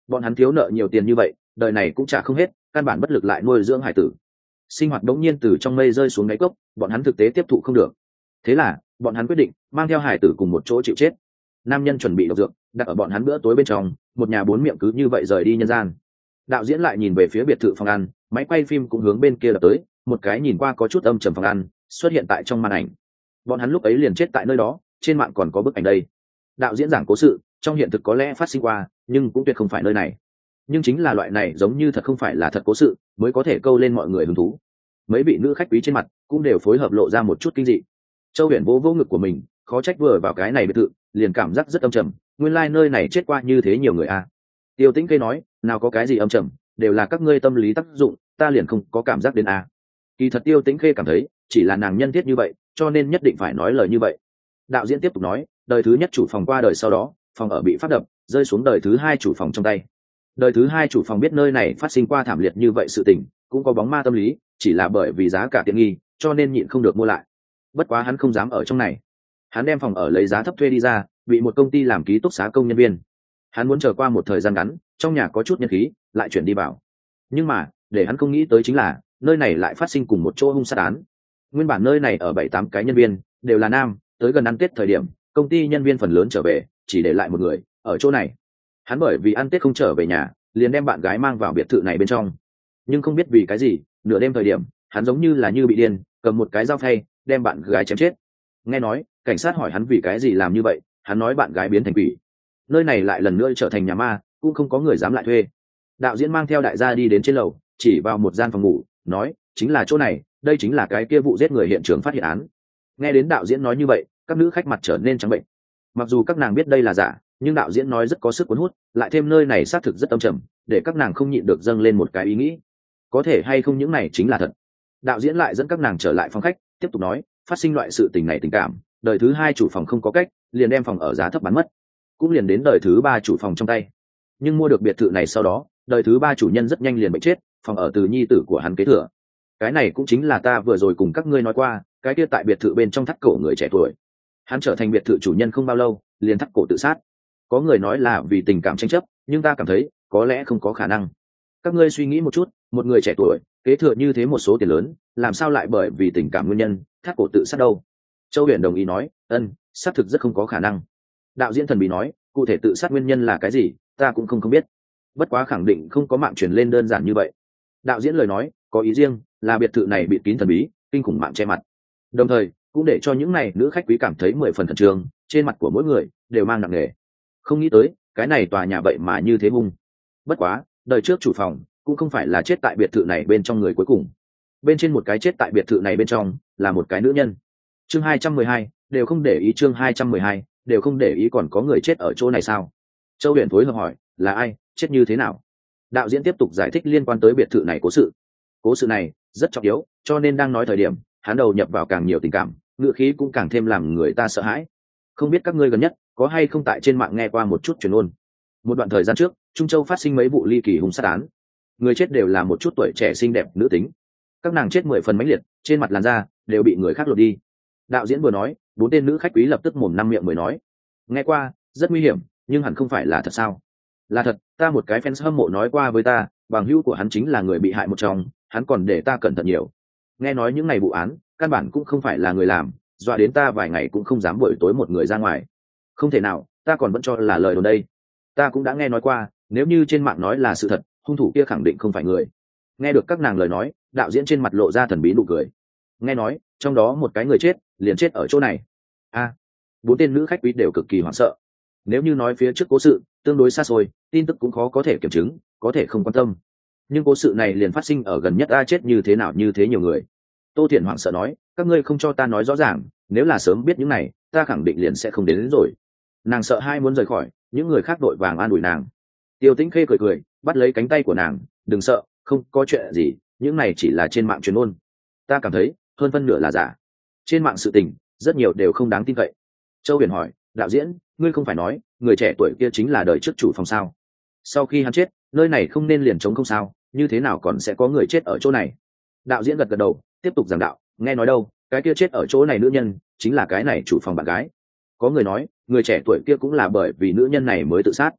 bọn hắn thiếu nợ nhiều tiền như vậy, đời này cũng trả không hết, căn bản bất lực lại nuôi dưỡng hải tử. Sinh hoạt đống nhiên từ trong mây rơi xuống đáy cốc, bọn hắn thực tế tiếp thụ không được. Thế là bọn hắn quyết định mang theo hải tử cùng một chỗ chịu chết. Nam nhân chuẩn bị độc dược đặt ở bọn hắn bữa tối bên trong, một nhà bốn miệng cứ như vậy rời đi nhân gian. Đạo diễn lại nhìn về phía biệt thự phòng ăn, máy quay phim cũng hướng bên kia đập tới, một cái nhìn qua có chút âm trầm phòng ăn xuất hiện tại trong màn ảnh. Bọn hắn lúc ấy liền chết tại nơi đó, trên mạng còn có bức ảnh đây. Đạo diễn giảng cố sự, trong hiện thực có lẽ phát sinh qua, nhưng cũng tuyệt không phải nơi này. Nhưng chính là loại này giống như thật không phải là thật cố sự, mới có thể câu lên mọi người hứng thú. Mấy vị nữ khách quý trên mặt cũng đều phối hợp lộ ra một chút kinh dị. Châu Huyền vỗ vỗ ngực của mình, khó trách vừa vào cái này biệt thự liền cảm giác rất âm trầm, nguyên lai like nơi này chết qua như thế nhiều người a. À. Tiêu Tĩnh Cây nói, nào có cái gì âm trầm, đều là các ngươi tâm lý tác dụng, ta liền không có cảm giác đến a. À. Kỳ thật Tiêu Tĩnh Khê cảm thấy, chỉ là nàng nhân thiết như vậy, cho nên nhất định phải nói lời như vậy. Đạo diễn tiếp tục nói, đời thứ nhất chủ phòng qua đời sau đó, phòng ở bị phát đập, rơi xuống đời thứ hai chủ phòng trong tay. Đời thứ hai chủ phòng biết nơi này phát sinh qua thảm liệt như vậy sự tình, cũng có bóng ma tâm lý, chỉ là bởi vì giá cả tiện nghi, cho nên nhịn không được mua lại. Bất quá hắn không dám ở trong này. Hắn đem phòng ở lấy giá thấp thuê đi ra, bị một công ty làm ký túc xá công nhân viên. Hắn muốn chờ qua một thời gian ngắn, trong nhà có chút nhân khí, lại chuyển đi vào. Nhưng mà, để hắn không nghĩ tới chính là, nơi này lại phát sinh cùng một chỗ hung sát án. Nguyên bản nơi này ở bảy tám cái nhân viên, đều là nam, tới gần ăn Tết thời điểm, công ty nhân viên phần lớn trở về, chỉ để lại một người ở chỗ này. Hắn bởi vì ăn Tết không trở về nhà, liền đem bạn gái mang vào biệt thự này bên trong. Nhưng không biết vì cái gì, nửa đêm thời điểm, hắn giống như là như bị điên, cầm một cái dao phay, đem bạn gái chém chết. Nghe nói, cảnh sát hỏi hắn vì cái gì làm như vậy, hắn nói bạn gái biến thành quỷ. Nơi này lại lần nữa trở thành nhà ma, cũng không có người dám lại thuê. Đạo diễn mang theo đại gia đi đến trên lầu, chỉ vào một gian phòng ngủ, nói, chính là chỗ này, đây chính là cái kia vụ giết người hiện trường phát hiện án. Nghe đến đạo diễn nói như vậy, các nữ khách mặt trở nên trắng bệnh. Mặc dù các nàng biết đây là giả, nhưng đạo diễn nói rất có sức cuốn hút, lại thêm nơi này xác thực rất âm trầm, để các nàng không nhịn được dâng lên một cái ý nghĩ, có thể hay không những này chính là thật. Đạo diễn lại dẫn các nàng trở lại phòng khách, tiếp tục nói, phát sinh loại sự tình này tình cảm, đời thứ hai chủ phòng không có cách, liền đem phòng ở giá thấp bán mất, cũng liền đến đời thứ ba chủ phòng trong tay. Nhưng mua được biệt thự này sau đó, đời thứ ba chủ nhân rất nhanh liền bị chết, phòng ở từ nhi tử của hắn kế thừa. Cái này cũng chính là ta vừa rồi cùng các ngươi nói qua, cái kia tại biệt thự bên trong thắt cổ người trẻ tuổi. Hắn trở thành biệt thự chủ nhân không bao lâu, liền thắt cổ tự sát. Có người nói là vì tình cảm tranh chấp, nhưng ta cảm thấy có lẽ không có khả năng. Các ngươi suy nghĩ một chút, một người trẻ tuổi kế thừa như thế một số tiền lớn, làm sao lại bởi vì tình cảm nguyên nhân thắt cổ tự sát đâu? Châu Huyền đồng ý nói, ân, xác thực rất không có khả năng. Đạo diễn thần bí nói, cụ thể tự sát nguyên nhân là cái gì, ta cũng không không biết. Bất quá khẳng định không có mạng truyền lên đơn giản như vậy. Đạo diễn lời nói có ý riêng, là biệt thự này bịt kín thần bí, kinh khủng mạng che mặt. Đồng thời cũng để cho những này nữ khách quý cảm thấy mười phần khẩn trương, trên mặt của mỗi người đều mang nặng nề. Không nghĩ tới cái này tòa nhà vậy mà như thế hung. Bất quá đời trước chủ phòng cũng không phải là chết tại biệt thự này bên trong người cuối cùng. Bên trên một cái chết tại biệt thự này bên trong là một cái nữ nhân. Chương hai trăm mười hai, đều không để ý. Chương hai trăm mười hai, đều không để ý. Còn có người chết ở chỗ này sao? Châu Huyền phối hợp hỏi, là ai, chết như thế nào? Đạo diễn tiếp tục giải thích liên quan tới biệt thự này cố sự. Cố sự này rất trọng yếu, cho nên đang nói thời điểm hắn đầu nhập vào càng nhiều tình cảm, ngựa khí cũng càng thêm làm người ta sợ hãi. Không biết các ngươi gần nhất có hay không tại trên mạng nghe qua một chút truyền ngôn. Một đoạn thời gian trước, Trung Châu phát sinh mấy vụ ly kỳ hung sát án. Người chết đều là một chút tuổi trẻ xinh đẹp nữ tính. Các nàng chết mười phần mãnh liệt, trên mặt làn da đều bị người khác lột đi. Đạo diễn vừa nói, bốn tên nữ khách quý lập tức mồm năm miệng mới nói. Nghe qua, rất nguy hiểm, nhưng hẳn không phải là thật sao? Là thật, ta một cái fans hâm mộ nói qua với ta, bằng hữu của hắn chính là người bị hại một trong, hắn còn để ta cẩn thận nhiều. Nghe nói những ngày vụ án, căn bản cũng không phải là người làm, dọa đến ta vài ngày cũng không dám buổi tối một người ra ngoài. Không thể nào, ta còn vẫn cho là lời đồn đây. Ta cũng đã nghe nói qua, nếu như trên mạng nói là sự thật, hung thủ kia khẳng định không phải người. Nghe được các nàng lời nói, đạo diễn trên mặt lộ ra thần bí nụ cười. Nghe nói trong đó một cái người chết liền chết ở chỗ này. A, bốn tên nữ khách quý đều cực kỳ hoảng sợ. Nếu như nói phía trước cố sự tương đối xa xôi, tin tức cũng khó có thể kiểm chứng, có thể không quan tâm. Nhưng cố sự này liền phát sinh ở gần nhất, a chết như thế nào như thế nhiều người. Tô Thiển hoảng sợ nói, các ngươi không cho ta nói rõ ràng, nếu là sớm biết những này, ta khẳng định liền sẽ không đến, đến rồi. Nàng sợ hai muốn rời khỏi, những người khác đội vàng an ủi nàng. Tiêu Tĩnh Khê cười cười, bắt lấy cánh tay của nàng, đừng sợ, không có chuyện gì, những này chỉ là trên mạng truyền ngôn. Ta cảm thấy hơn phân nửa là giả. Trên mạng sự tình rất nhiều đều không đáng tin cậy. Châu Huyền hỏi, đạo diễn, ngươi không phải nói người trẻ tuổi kia chính là đời trước chủ phòng sao? Sau khi hắn chết, nơi này không nên liền trống không sao, như thế nào còn sẽ có người chết ở chỗ này? Đạo diễn gật gật đầu, tiếp tục giảng đạo, nghe nói đâu, cái kia chết ở chỗ này nữ nhân chính là cái này chủ phòng bạn gái. Có người nói người trẻ tuổi kia cũng là bởi vì nữ nhân này mới tự sát.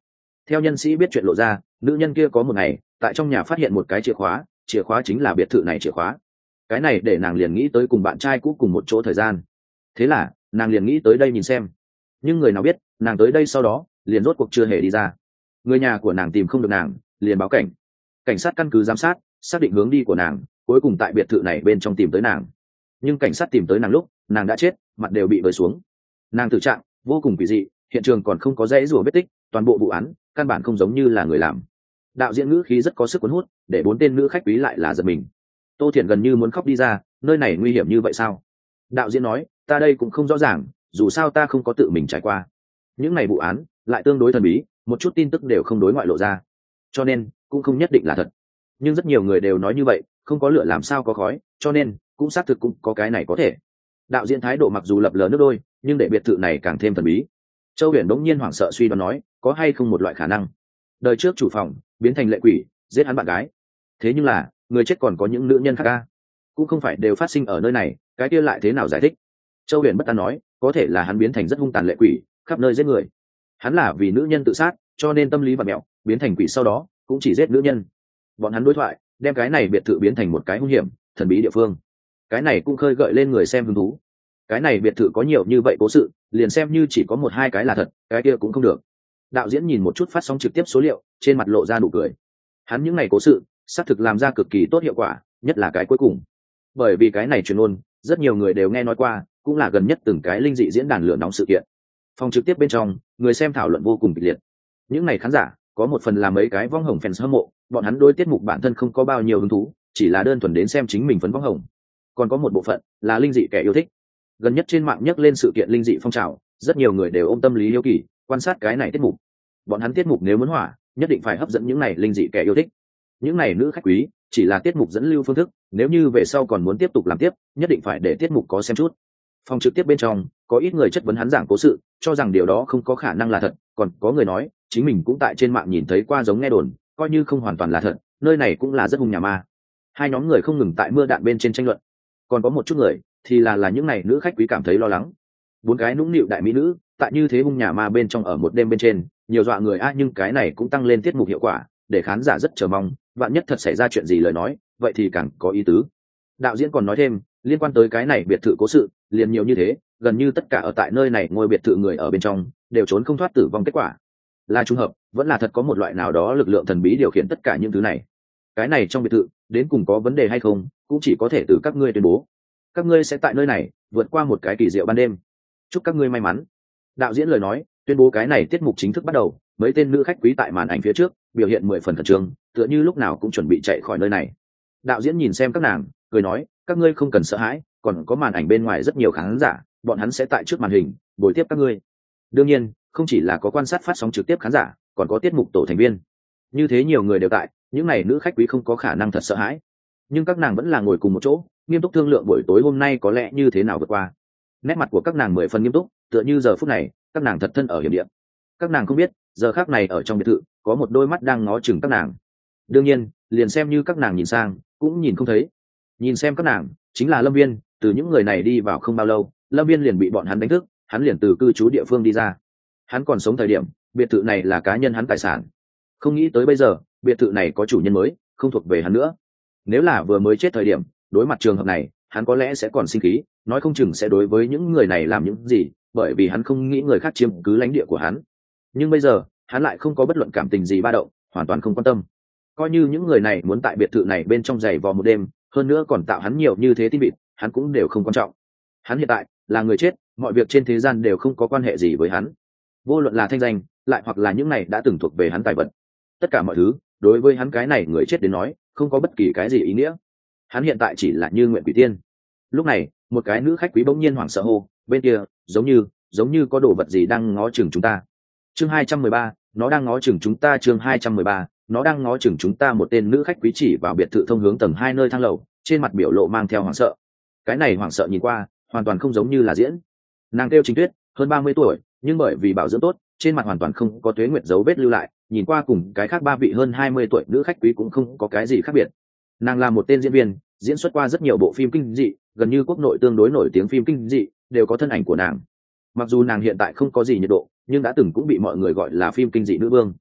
Theo nhân sĩ biết chuyện lộ ra, nữ nhân kia có một ngày tại trong nhà phát hiện một cái chìa khóa, chìa khóa chính là biệt thự này chìa khóa. Cái này để nàng liền nghĩ tới cùng bạn trai cũ cùng một chỗ thời gian. Thế là nàng liền nghĩ tới đây nhìn xem, nhưng người nào biết nàng tới đây sau đó liền rốt cuộc chưa hề đi ra. Người nhà của nàng tìm không được nàng, liền báo cảnh. Cảnh sát căn cứ giám sát xác định hướng đi của nàng, cuối cùng tại biệt thự này bên trong tìm tới nàng. Nhưng cảnh sát tìm tới nàng lúc nàng đã chết, mặt đều bị bơi xuống. Nàng tử trạng vô cùng kỳ dị, hiện trường còn không có dãy rủa vết tích, toàn bộ vụ án căn bản không giống như là người làm. Đạo diễn ngữ khí rất có sức cuốn hút, để bốn tên nữ khách quý lại là giật mình. Tô Thiển gần như muốn khóc đi ra, nơi này nguy hiểm như vậy sao? Đạo diễn nói, ta đây cũng không rõ ràng, dù sao ta không có tự mình trải qua. Những ngày vụ án lại tương đối thần bí, một chút tin tức đều không đối ngoại lộ ra, cho nên cũng không nhất định là thật. Nhưng rất nhiều người đều nói như vậy, không có lửa làm sao có khói, cho nên cũng xác thực cũng có cái này có thể. Đạo diễn thái độ mặc dù lập lờ nước đôi, nhưng để biệt thự này càng thêm thần bí. Châu Huyền đống nhiên hoảng sợ suy đoán nói, có hay không một loại khả năng, đời trước chủ phòng biến thành lệ quỷ giết hắn bạn gái, thế nhưng là người chết còn có những nữ nhân khác ca, cũng không phải đều phát sinh ở nơi này, cái kia lại thế nào giải thích? Châu Huyền bất an nói, có thể là hắn biến thành rất hung tàn lệ quỷ, khắp nơi giết người. Hắn là vì nữ nhân tự sát, cho nên tâm lý vặn mẹo, biến thành quỷ sau đó cũng chỉ giết nữ nhân. Bọn hắn đối thoại đem cái này biệt thự biến thành một cái hung hiểm thần bí địa phương, cái này cũng khơi gợi lên người xem hứng thú. Cái này biệt thự có nhiều như vậy cố sự, liền xem như chỉ có một hai cái là thật, cái kia cũng không được. Đạo diễn nhìn một chút phát sóng trực tiếp số liệu, trên mặt lộ ra nụ cười. Hắn những ngày cố sự xác thực làm ra cực kỳ tốt hiệu quả, nhất là cái cuối cùng. Bởi vì cái này truyền ngôn rất nhiều người đều nghe nói qua, cũng là gần nhất từng cái linh dị diễn đàn lửa nóng sự kiện. Phòng trực tiếp bên trong, người xem thảo luận vô cùng kịch liệt. Những ngày khán giả có một phần là mấy cái vong hồng fans hâm mộ, bọn hắn đối tiết mục bản thân không có bao nhiêu hứng thú, chỉ là đơn thuần đến xem chính mình phấn vong hồng. Còn có một bộ phận là linh dị kẻ yêu thích. Gần nhất trên mạng nhắc lên sự kiện linh dị phong trào, rất nhiều người đều ôm tâm lý hiếu kỳ quan sát cái này tiết mục. Bọn hắn tiết mục nếu muốn hỏa, nhất định phải hấp dẫn những này linh dị kẻ yêu thích. Những này nữ khách quý chỉ là tiết mục dẫn lưu phương thức, nếu như về sau còn muốn tiếp tục làm tiếp, nhất định phải để tiết mục có xem chút. Phòng trực tiếp bên trong có ít người chất vấn hắn giảng cố sự, cho rằng điều đó không có khả năng là thật, còn có người nói chính mình cũng tại trên mạng nhìn thấy qua giống nghe đồn, coi như không hoàn toàn là thật, nơi này cũng là rất hung nhà ma. Hai nhóm người không ngừng tại mưa đạn bên trên tranh luận. Còn có một chút người thì là là những này nữ khách quý cảm thấy lo lắng. Bốn cái nũng nịu đại mỹ nữ tại như thế hung nhà ma bên trong ở một đêm bên trên, nhiều dọa người a, nhưng cái này cũng tăng lên tiết mục hiệu quả, để khán giả rất chờ mong, vạn nhất thật xảy ra chuyện gì lời nói, vậy thì càng có ý tứ. Đạo diễn còn nói thêm, liên quan tới cái này biệt thự cố sự liền nhiều như thế, gần như tất cả ở tại nơi này ngôi biệt thự người ở bên trong đều trốn không thoát tử vong. Kết quả là trùng hợp, vẫn là thật có một loại nào đó lực lượng thần bí điều khiển tất cả những thứ này. Cái này trong biệt thự đến cùng có vấn đề hay không, cũng chỉ có thể từ các ngươi tuyên bố. Các ngươi sẽ tại nơi này vượt qua một cái kỳ diệu ban đêm, chúc các ngươi may mắn. Đạo diễn lời nói tuyên bố cái này tiết mục chính thức bắt đầu. Mấy tên nữ khách quý tại màn ảnh phía trước biểu hiện mười phần khẩn trương, tựa như lúc nào cũng chuẩn bị chạy khỏi nơi này. Đạo diễn nhìn xem các nàng cười nói, các ngươi không cần sợ hãi, còn có màn ảnh bên ngoài rất nhiều khán giả, bọn hắn sẽ tại trước màn hình bồi tiếp các ngươi. Đương nhiên không chỉ là có quan sát phát sóng trực tiếp khán giả, còn có tiết mục tổ thành viên. Như thế nhiều người đều tại, những này nữ khách quý không có khả năng thật sợ hãi, nhưng các nàng vẫn là ngồi cùng một chỗ, nghiêm túc thương lượng buổi tối hôm nay có lẽ như thế nào vượt qua. Nét mặt của các nàng mười phần nghiêm túc, tựa như giờ phút này các nàng thật thân ở hiểm địa. Các nàng không biết giờ khác này ở trong biệt thự có một đôi mắt đang ngó chừng các nàng. Đương nhiên liền xem như các nàng nhìn sang cũng nhìn không thấy. Nhìn xem các nàng chính là Lâm Viên. Từ những người này đi vào không bao lâu, Lâm Viên liền bị bọn hắn đánh thức, hắn liền từ cư trú địa phương đi ra. Hắn còn sống thời điểm biệt thự này là cá nhân hắn tài sản, không nghĩ tới bây giờ biệt thự này có chủ nhân mới, không thuộc về hắn nữa. Nếu là vừa mới chết thời điểm đối mặt trường hợp này, hắn có lẽ sẽ còn sinh khí, nói không chừng sẽ đối với những người này làm những gì, bởi vì hắn không nghĩ người khác chiếm cứ lãnh địa của hắn. Nhưng bây giờ hắn lại không có bất luận cảm tình gì ba động, hoàn toàn không quan tâm. Coi như những người này muốn tại biệt thự này bên trong giày vò một đêm, hơn nữa còn tạo hắn nhiều như thế tin vịt, hắn cũng đều không quan trọng. Hắn hiện tại là người chết, mọi việc trên thế gian đều không có quan hệ gì với hắn. Vô luận là thanh danh, lại hoặc là những này đã từng thuộc về hắn tài vật, tất cả mọi thứ đối với hắn cái này người chết đến nói không có bất kỳ cái gì ý nghĩa. Hắn hiện tại chỉ là như nguyện quỷ tiên. Lúc này một cái nữ khách quý bỗng nhiên hoảng sợ hô, bên kia giống như giống như có đồ vật gì đang ngó chừng chúng ta. Chương hai trăm mười ba, nó đang ngó chừng chúng ta. Chương hai trăm mười ba, nó đang ngó chừng chúng ta. Một tên nữ khách quý chỉ vào biệt thự thông hướng tầng hai nơi thang lầu, trên mặt biểu lộ mang theo hoảng sợ. Cái này hoảng sợ nhìn qua hoàn toàn không giống như là diễn. Nàng kêu Trình Tuyết, hơn ba mươi tuổi, nhưng bởi vì bảo dưỡng tốt, trên mặt hoàn toàn không có tuế nguyệt dấu vết lưu lại, nhìn qua cùng cái khác ba vị hơn hai mươi tuổi nữ khách quý cũng không có cái gì khác biệt. Nàng là một tên diễn viên, diễn xuất qua rất nhiều bộ phim kinh dị, gần như quốc nội tương đối nổi tiếng phim kinh dị đều có thân ảnh của nàng. Mặc dù nàng hiện tại không có gì nhiệt độ, nhưng đã từng cũng bị mọi người gọi là phim kinh dị nữ vương.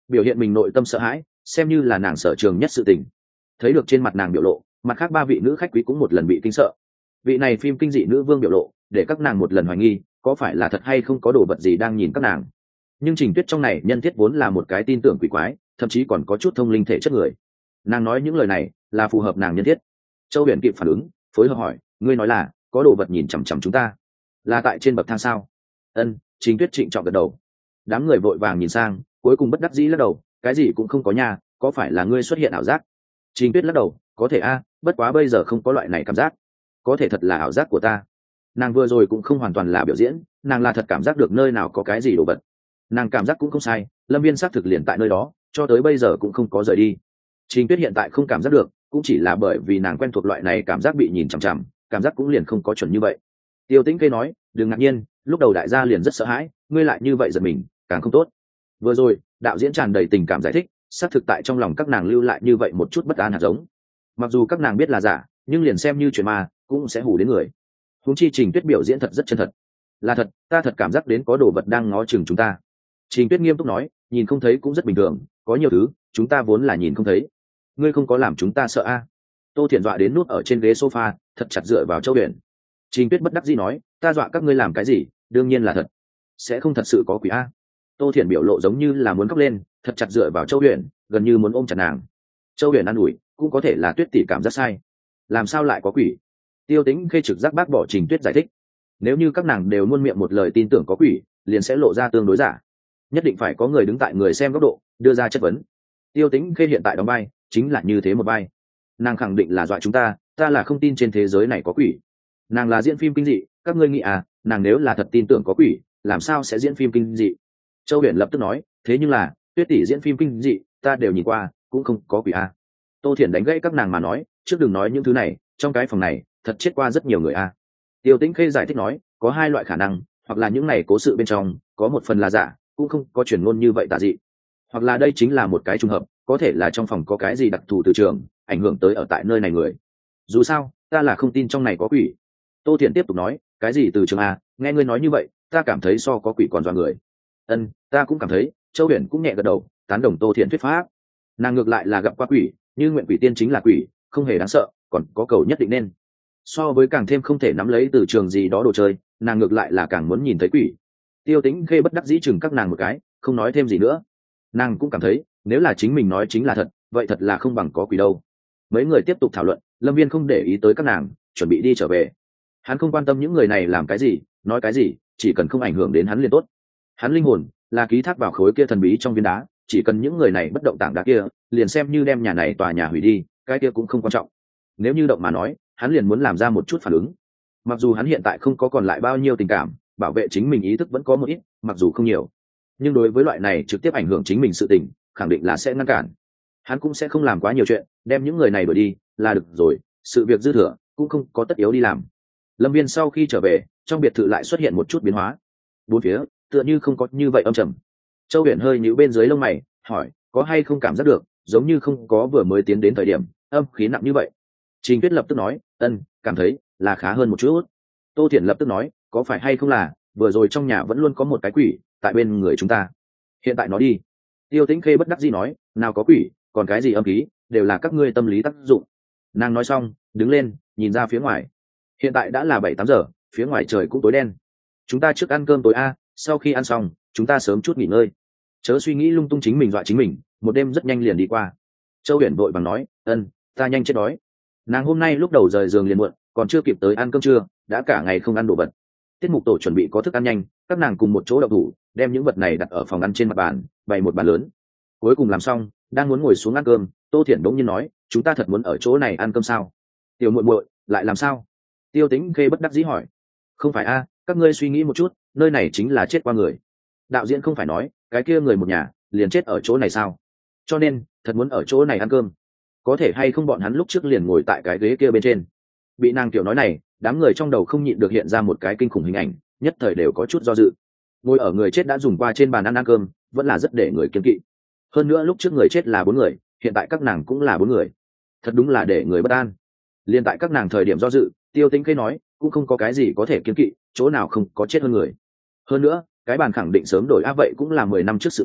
biểu hiện mình nội tâm sợ hãi xem như là nàng sở trường nhất sự tình. Thấy được trên mặt nàng biểu lộ, mặt khác ba vị nữ khách quý cũng một lần bị kinh sợ. Vị này phim kinh dị nữ vương biểu lộ để các nàng một lần hoài nghi có phải là thật hay không có đồ vật gì đang nhìn các nàng. Nhưng Trình Tuyết trong này nhân thiết vốn là một cái tin tưởng quỷ quái, thậm chí còn có chút thông linh thể chất người, nàng nói những lời này là phù hợp nàng nhân thiết. Châu Huyền kịp phản ứng, phối hợp hỏi, ngươi nói là có đồ vật nhìn chằm chằm chúng ta, là tại trên bậc thang sao? Ân. Trình Tuyết trịnh trọng gật đầu. Đám người vội vàng nhìn sang, cuối cùng bất đắc dĩ lắc đầu, cái gì cũng không có nha, có phải là ngươi xuất hiện ảo giác? Trình Tuyết lắc đầu, có thể a, bất quá bây giờ không có loại này cảm giác, có thể thật là ảo giác của ta. Nàng vừa rồi cũng không hoàn toàn là biểu diễn, nàng là thật cảm giác được nơi nào có cái gì đồ vật. Nàng cảm giác cũng không sai, Lâm Viên xác thực liền tại nơi đó, cho tới bây giờ cũng không có rời đi. Trình Tuyết hiện tại không cảm giác được, cũng chỉ là bởi vì nàng quen thuộc loại này cảm giác bị nhìn chằm chằm, cảm giác cũng liền không có chuẩn như vậy. Tiêu Tĩnh Khê nói, đừng ngạc nhiên, lúc đầu đại gia liền rất sợ hãi, ngươi lại như vậy giật mình, càng không tốt. Vừa rồi, đạo diễn tràn đầy tình cảm giải thích, xác thực tại trong lòng các nàng lưu lại như vậy một chút bất an hạt giống. Mặc dù các nàng biết là giả, nhưng liền xem như chuyện ma, cũng sẽ hù đến người. Huống chi Trình Tuyết biểu diễn thật rất chân thật. Là thật, ta thật cảm giác đến có đồ vật đang ngó chừng chúng ta. Trình Tuyết nghiêm túc nói, nhìn không thấy cũng rất bình thường, có nhiều thứ chúng ta vốn là nhìn không thấy. Ngươi không có làm chúng ta sợ a? À? Tô Thiển dọa đến nút ở trên ghế sofa, thật chặt dựa vào Châu Huyền. Trình Tuyết bất đắc dĩ nói, ta dọa các ngươi làm cái gì, đương nhiên là thật, sẽ không thật sự có quỷ a. Tô Thiển biểu lộ giống như là muốn khóc lên, thật chặt dựa vào Châu Huyền, gần như muốn ôm chặt nàng. Châu Huyền an ủi, cũng có thể là Tuyết tỷ cảm giác sai, làm sao lại có quỷ? Tiêu Tĩnh Khê trực giác bác bỏ Trình Tuyết giải thích, nếu như các nàng đều luôn miệng một lời tin tưởng có quỷ, liền sẽ lộ ra tương đối giả, nhất định phải có người đứng tại người xem góc độ đưa ra chất vấn. Tiêu Tĩnh Khê hiện tại đóng vai chính là như thế một vai, nàng khẳng định là dọa chúng ta, ta là không tin trên thế giới này có quỷ. Nàng là diễn phim kinh dị, các ngươi nghĩ à, nàng nếu là thật tin tưởng có quỷ, làm sao sẽ diễn phim kinh dị? Châu Huyền lập tức nói, thế nhưng là Tuyết tỷ diễn phim kinh dị, ta đều nhìn qua, cũng không có quỷ à. Tô Thiển đánh gãy các nàng mà nói, trước đừng nói những thứ này, trong cái phòng này thật chết qua rất nhiều người à. Tiêu Tĩnh Khê giải thích nói, có hai loại khả năng, hoặc là những này cố sự bên trong có một phần là giả, cũng không có truyền ngôn như vậy tà dị, hoặc là đây chính là một cái trùng hợp, có thể là trong phòng có cái gì đặc thù từ trường ảnh hưởng tới ở tại nơi này người. Dù sao ta là không tin trong này có quỷ. Tô Thiện tiếp tục nói, cái gì từ trường à, nghe ngươi nói như vậy ta cảm thấy so có quỷ còn dọa người. Ân, ta cũng cảm thấy. Châu Huyền cũng nhẹ gật đầu, tán đồng Tô Thiện thuyết pháp. Nàng ngược lại là gặp qua quỷ, như nguyện quỷ tiên chính là quỷ, không hề đáng sợ, còn có cầu nhất định nên. So với càng thêm không thể nắm lấy từ trường gì đó đồ chơi, nàng ngược lại là càng muốn nhìn thấy quỷ. Tiêu Tĩnh Khê bất đắc dĩ chừng các nàng một cái, không nói thêm gì nữa. Nàng cũng cảm thấy nếu là chính mình nói chính là thật, vậy thật là không bằng có quỷ đâu. Mấy người tiếp tục thảo luận, Lâm Viên không để ý tới các nàng, chuẩn bị đi trở về. Hắn không quan tâm những người này làm cái gì, nói cái gì, chỉ cần không ảnh hưởng đến hắn liền tốt. Hắn linh hồn là ký thác vào khối kia thần bí trong viên đá, chỉ cần những người này bất động tảng đá kia, liền xem như đem nhà này tòa nhà hủy đi, cái kia cũng không quan trọng. Nếu như động mà nói, hắn liền muốn làm ra một chút phản ứng. Mặc dù hắn hiện tại không có còn lại bao nhiêu tình cảm, bảo vệ chính mình ý thức vẫn có một ít, mặc dù không nhiều, nhưng đối với loại này trực tiếp ảnh hưởng chính mình sự tình, khẳng định là sẽ ngăn cản. Hắn cũng sẽ không làm quá nhiều chuyện, đem những người này đuổi đi là được rồi, sự việc dư thừa cũng không có tất yếu đi làm. Lâm Viên sau khi trở về, trong biệt thự lại xuất hiện một chút biến hóa. Bốn phía tựa như không có như vậy âm trầm. Châu Huyền hơi nhíu bên dưới lông mày, hỏi, có hay không cảm giác được giống như không có vừa mới tiến đến thời điểm âm khí nặng như vậy? Trình Tuyết lập tức nói, ân, cảm thấy là khá hơn một chút. Tô Thiển lập tức nói, có phải hay không là vừa rồi trong nhà vẫn luôn có một cái quỷ tại bên người chúng ta, hiện tại nó đi. Tiêu Tĩnh Khê bất đắc dĩ nói, nào có quỷ, còn cái gì âm khí, đều là các ngươi tâm lý tác dụng. Nàng nói xong đứng lên, nhìn ra phía ngoài. Hiện tại đã là bảy tám giờ, phía ngoài trời cũng tối đen. Chúng ta trước ăn cơm tối a, sau khi ăn xong chúng ta sớm chút nghỉ ngơi, chớ suy nghĩ lung tung chính mình dọa chính mình, một đêm rất nhanh liền đi qua. Châu Huyền vội bằng nói, ân, ta nhanh chết đói. Nàng hôm nay lúc đầu rời giường liền muộn, còn chưa kịp tới ăn cơm trưa, đã cả ngày không ăn đồ vật. Tiết mục tổ chuẩn bị có thức ăn nhanh, các nàng cùng một chỗ đậu thủ, đem những vật này đặt ở phòng ăn trên mặt bàn, bày một bàn lớn. Cuối cùng làm xong, đang muốn ngồi xuống ăn cơm, Tô Thiển đống nhiên nói, chúng ta thật muốn ở chỗ này ăn cơm sao? Tiểu muội muội, lại làm sao? Tiêu Tĩnh Khê bất đắc dĩ hỏi. Không phải a, các ngươi suy nghĩ một chút, nơi này chính là chết qua người. Đạo diễn không phải nói, cái kia người một nhà liền chết ở chỗ này sao? Cho nên, thật muốn ở chỗ này ăn cơm. Có thể hay không bọn hắn lúc trước liền ngồi tại cái ghế kia bên trên. Bị nàng tiểu nói này, đám người trong đầu không nhịn được hiện ra một cái kinh khủng hình ảnh, nhất thời đều có chút do dự. Ngồi ở người chết đã dùng qua trên bàn ăn ăn cơm, vẫn là rất để người kiêng kỵ. Hơn nữa lúc trước người chết là bốn người, hiện tại các nàng cũng là bốn người, thật đúng là để người bất an. Liên tại các nàng thời điểm do dự, Tiêu Tĩnh Khê nói, cũng không có cái gì có thể kiêng kỵ, chỗ nào không có chết hơn người. Hơn nữa, cái bàn khẳng định sớm đổi á, vậy cũng là mười năm trước sự tình,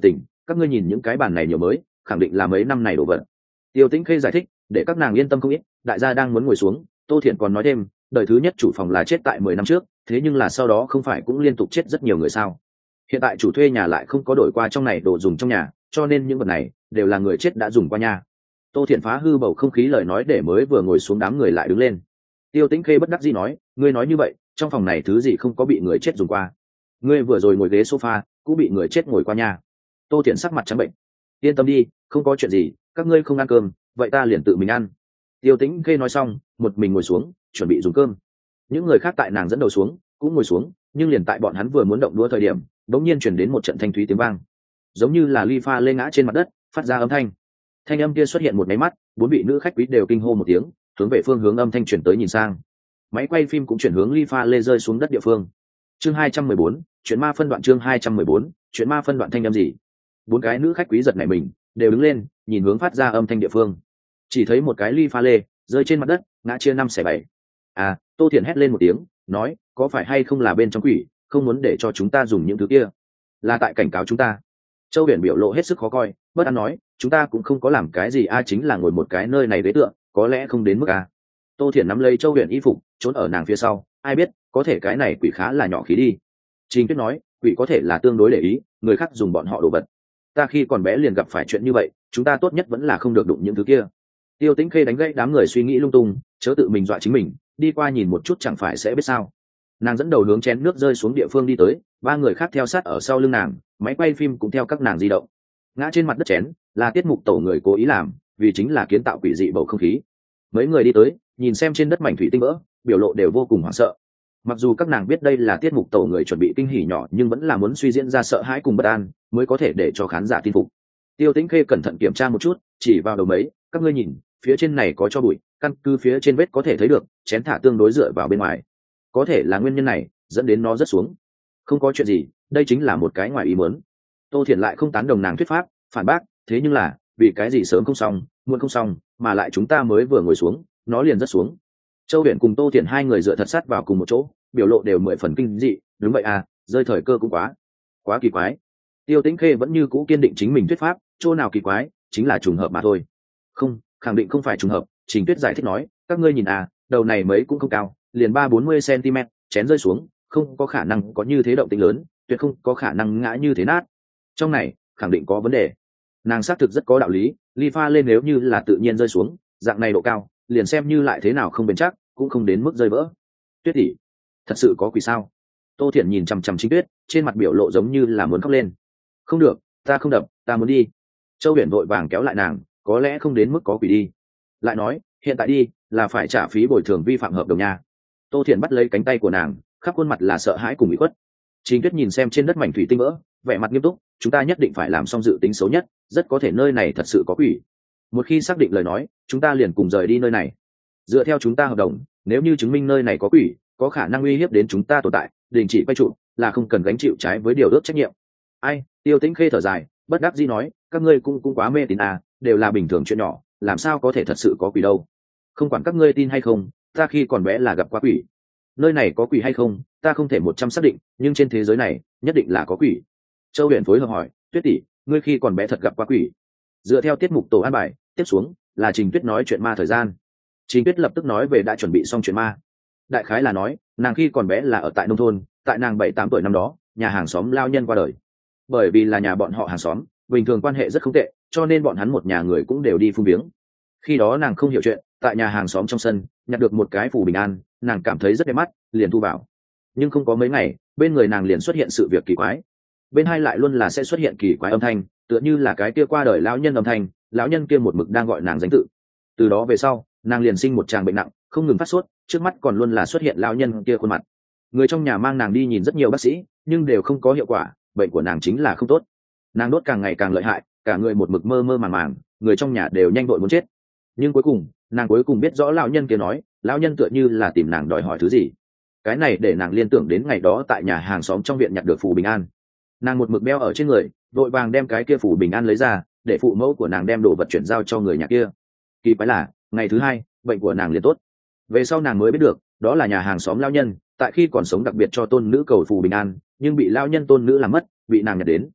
các ngươi nhìn những cái bàn này nhiều mới, khẳng định là mấy năm này đổ vật. Tiêu Tĩnh Khê giải thích để các nàng yên tâm không ít. Đại gia đang muốn ngồi xuống, Tô Thiện còn nói thêm, đời thứ nhất chủ phòng là chết tại mười năm trước, thế nhưng là sau đó không phải cũng liên tục chết rất nhiều người sao? Hiện tại chủ thuê nhà lại không có đổi qua trong này đồ dùng trong nhà, cho nên những vật này đều là người chết đã dùng qua nhà. Tô Thiện phá hư bầu không khí lời nói để mới vừa ngồi xuống đám người lại đứng lên. Tiêu Tĩnh Khê bất đắc dĩ nói, ngươi nói như vậy, trong phòng này thứ gì không có bị người chết dùng qua? Ngươi vừa rồi ngồi ghế sofa cũng bị người chết ngồi qua nhà. Tô Thiện sắc mặt trắng bệnh. Yên tâm đi, không có chuyện gì, các ngươi không ăn cơm, vậy ta liền tự mình ăn. Tiêu Tĩnh Khê nói xong, một mình ngồi xuống, chuẩn bị dùng cơm. Những người khác tại nàng dẫn đầu xuống, cũng ngồi xuống, nhưng liền tại bọn hắn vừa muốn động đũa thời điểm, đột nhiên truyền đến một trận thanh thúy tiếng vang, giống như là ly pha lê ngã trên mặt đất, phát ra âm thanh. Thanh âm kia xuất hiện một máy mắt, bốn vị nữ khách quý đều kinh hô một tiếng, hướng về phương hướng âm thanh truyền tới nhìn sang. Máy quay phim cũng chuyển hướng ly pha lê rơi xuống đất địa phương. Chương hai trăm mười bốn, chuyện ma phân đoạn chương hai trăm mười bốn, chuyện ma phân đoạn thanh âm gì? Bốn cái nữ khách quý giật nảy mình, đều đứng lên, nhìn hướng phát ra âm thanh địa phương. Chỉ thấy một cái ly pha lê rơi trên mặt đất, ngã chia năm xẻ bảy. À, Tô Thiện hét lên một tiếng, nói, có phải hay không là bên trong quỷ, không muốn để cho chúng ta dùng những thứ kia, là tại cảnh cáo chúng ta. Châu Biển biểu lộ hết sức khó coi, bất an nói, chúng ta cũng không có làm cái gì a, chính là ngồi một cái nơi này ghế tựa, có lẽ không đến mức a. Tô Thiện nắm lấy Châu Biển y phục, trốn ở nàng phía sau, ai biết, có thể cái này quỷ khá là nhỏ khí đi. Trình Tuyết nói, quỷ có thể là tương đối để ý, người khác dùng bọn họ đồ vật. Ta khi còn bé liền gặp phải chuyện như vậy, chúng ta tốt nhất vẫn là không được đụng những thứ kia. Tiêu Tĩnh Khê đánh gãy đám người suy nghĩ lung tung, chớ tự mình dọa chính mình, đi qua nhìn một chút chẳng phải sẽ biết sao. Nàng dẫn đầu hướng chén nước rơi xuống địa phương đi tới, ba người khác theo sát ở sau lưng nàng, máy quay phim cũng theo các nàng di động. Ngã trên mặt đất chén là tiết mục tổ người cố ý làm, vì chính là kiến tạo quỷ dị bầu không khí. Mấy người đi tới, nhìn xem trên đất mảnh thủy tinh vỡ, biểu lộ đều vô cùng hoảng sợ. Mặc dù các nàng biết đây là tiết mục tổ người chuẩn bị kinh hỉ nhỏ, nhưng vẫn là muốn suy diễn ra sợ hãi cùng bất an, mới có thể để cho khán giả tin phục. Tiêu Tĩnh Khê cẩn thận kiểm tra một chút, chỉ vào đầu mấy, các ngươi nhìn, phía trên này có cho bụi, căn cứ phía trên vết có thể thấy được, chén thả tương đối dựa vào bên ngoài. Có thể là nguyên nhân này dẫn đến nó rớt xuống. Không có chuyện gì, đây chính là một cái ngoài ý muốn. Tô Thiện lại không tán đồng nàng thuyết pháp, phản bác, thế nhưng là, vì cái gì sớm không xong, muộn không xong, mà lại chúng ta mới vừa ngồi xuống, nó liền rớt xuống. Châu Huyền cùng Tô Thiện hai người dựa thật sát vào cùng một chỗ, biểu lộ đều mười phần kinh dị, đúng vậy à, rơi thời cơ cũng quá, quá kỳ quái. Tiêu Tĩnh Khê vẫn như cũ kiên định chính mình thuyết pháp, chỗ nào kỳ quái, chính là trùng hợp mà thôi. Không, khẳng định không phải trùng hợp. Trình Tuyết giải thích nói, các ngươi nhìn à, đầu này mấy cũng không cao, liền ba bốn mươi cm, chén rơi xuống, không có khả năng có như thế động tĩnh lớn, tuyệt không có khả năng ngã như thế nát. Trong này khẳng định có vấn đề. Nàng xác thực rất có đạo lý, ly pha lên nếu như là tự nhiên rơi xuống, dạng này độ cao, liền xem như lại thế nào không bền chắc, cũng không đến mức rơi vỡ. Tuyết tỷ, thật sự có quỷ sao? Tô Thiện nhìn chằm chằm Trình Tuyết, trên mặt biểu lộ giống như là muốn khóc lên. Không được, ta không đập, ta muốn đi. Châu Huyền vội vàng kéo lại nàng, có lẽ không đến mức có quỷ đi. Lại nói, hiện tại đi là phải trả phí bồi thường vi phạm hợp đồng nha. Tô Thiện bắt lấy cánh tay của nàng, khắp khuôn mặt là sợ hãi cùng ủy khuất. Trình Tuyết nhìn xem trên đất mảnh thủy tinh vỡ, vẻ mặt nghiêm túc, chúng ta nhất định phải làm xong dự tính xấu nhất, rất có thể nơi này thật sự có quỷ. Một khi xác định lời nói, chúng ta liền cùng rời đi nơi này. Dựa theo chúng ta hợp đồng, nếu như chứng minh nơi này có quỷ, có khả năng uy hiếp đến chúng ta tồn tại, đình chỉ quay trụ, là không cần gánh chịu trái với điều ước trách nhiệm. Ai? Tiêu Tĩnh Khê thở dài, bất đắc dĩ nói, các ngươi cũng cũng quá mê tín à, đều là bình thường chuyện nhỏ, làm sao có thể thật sự có quỷ đâu. Không quản các ngươi tin hay không, ta khi còn bé là gặp qua quỷ. Nơi này có quỷ hay không, ta không thể một trăm xác định, nhưng trên thế giới này nhất định là có quỷ. Châu Huyền phối hợp hỏi, Tuyết tỷ, ngươi khi còn bé thật gặp qua quỷ? Dựa theo tiết mục tổ an bài, tiếp xuống là Trình Tuyết nói chuyện ma thời gian. Trình Tuyết lập tức nói về đã chuẩn bị xong chuyện ma. Đại khái là nói, nàng khi còn bé là ở tại nông thôn, tại nàng bảy tám tuổi năm đó, nhà hàng xóm lao nhân qua đời. Bởi vì là nhà bọn họ hàng xóm, bình thường quan hệ rất không tệ, cho nên bọn hắn một nhà người cũng đều đi phung viếng. Khi đó nàng không hiểu chuyện, tại nhà hàng xóm trong sân nhặt được một cái phù bình an, nàng cảm thấy rất đẹp mắt, liền thu vào. Nhưng không có mấy ngày, bên người nàng liền xuất hiện sự việc kỳ quái. Bên hai lại luôn là sẽ xuất hiện kỳ quái âm thanh, tựa như là cái kia qua đời lão nhân âm thanh, lão nhân kia một mực đang gọi nàng danh tự. Từ đó về sau, nàng liền sinh một tràng bệnh nặng, không ngừng phát sốt, trước mắt còn luôn là xuất hiện lão nhân kia khuôn mặt. Người trong nhà mang nàng đi nhìn rất nhiều bác sĩ, nhưng đều không có hiệu quả, bệnh của nàng chính là không tốt. Nàng đốt càng ngày càng lợi hại, cả người một mực mơ mơ màng màng, người trong nhà đều nhanh vội muốn chết. Nhưng cuối cùng, nàng cuối cùng biết rõ lão nhân kia nói, lão nhân tựa như là tìm nàng đòi hỏi thứ gì. Cái này để nàng liên tưởng đến ngày đó tại nhà hàng xóm trong viện nhặt được phù bình an. Nàng một mực đeo ở trên người, vội vàng đem cái kia phù bình an lấy ra, để phụ mẫu của nàng đem đồ vật chuyển giao cho người nhà kia. Kỳ quái là, ngày thứ hai, bệnh của nàng liền tốt. Về sau nàng mới biết được, đó là nhà hàng xóm lão nhân, tại khi còn sống đặc biệt cho tôn nữ cầu phù bình an, nhưng bị lão nhân tôn nữ làm mất, bị nàng nhặt đến.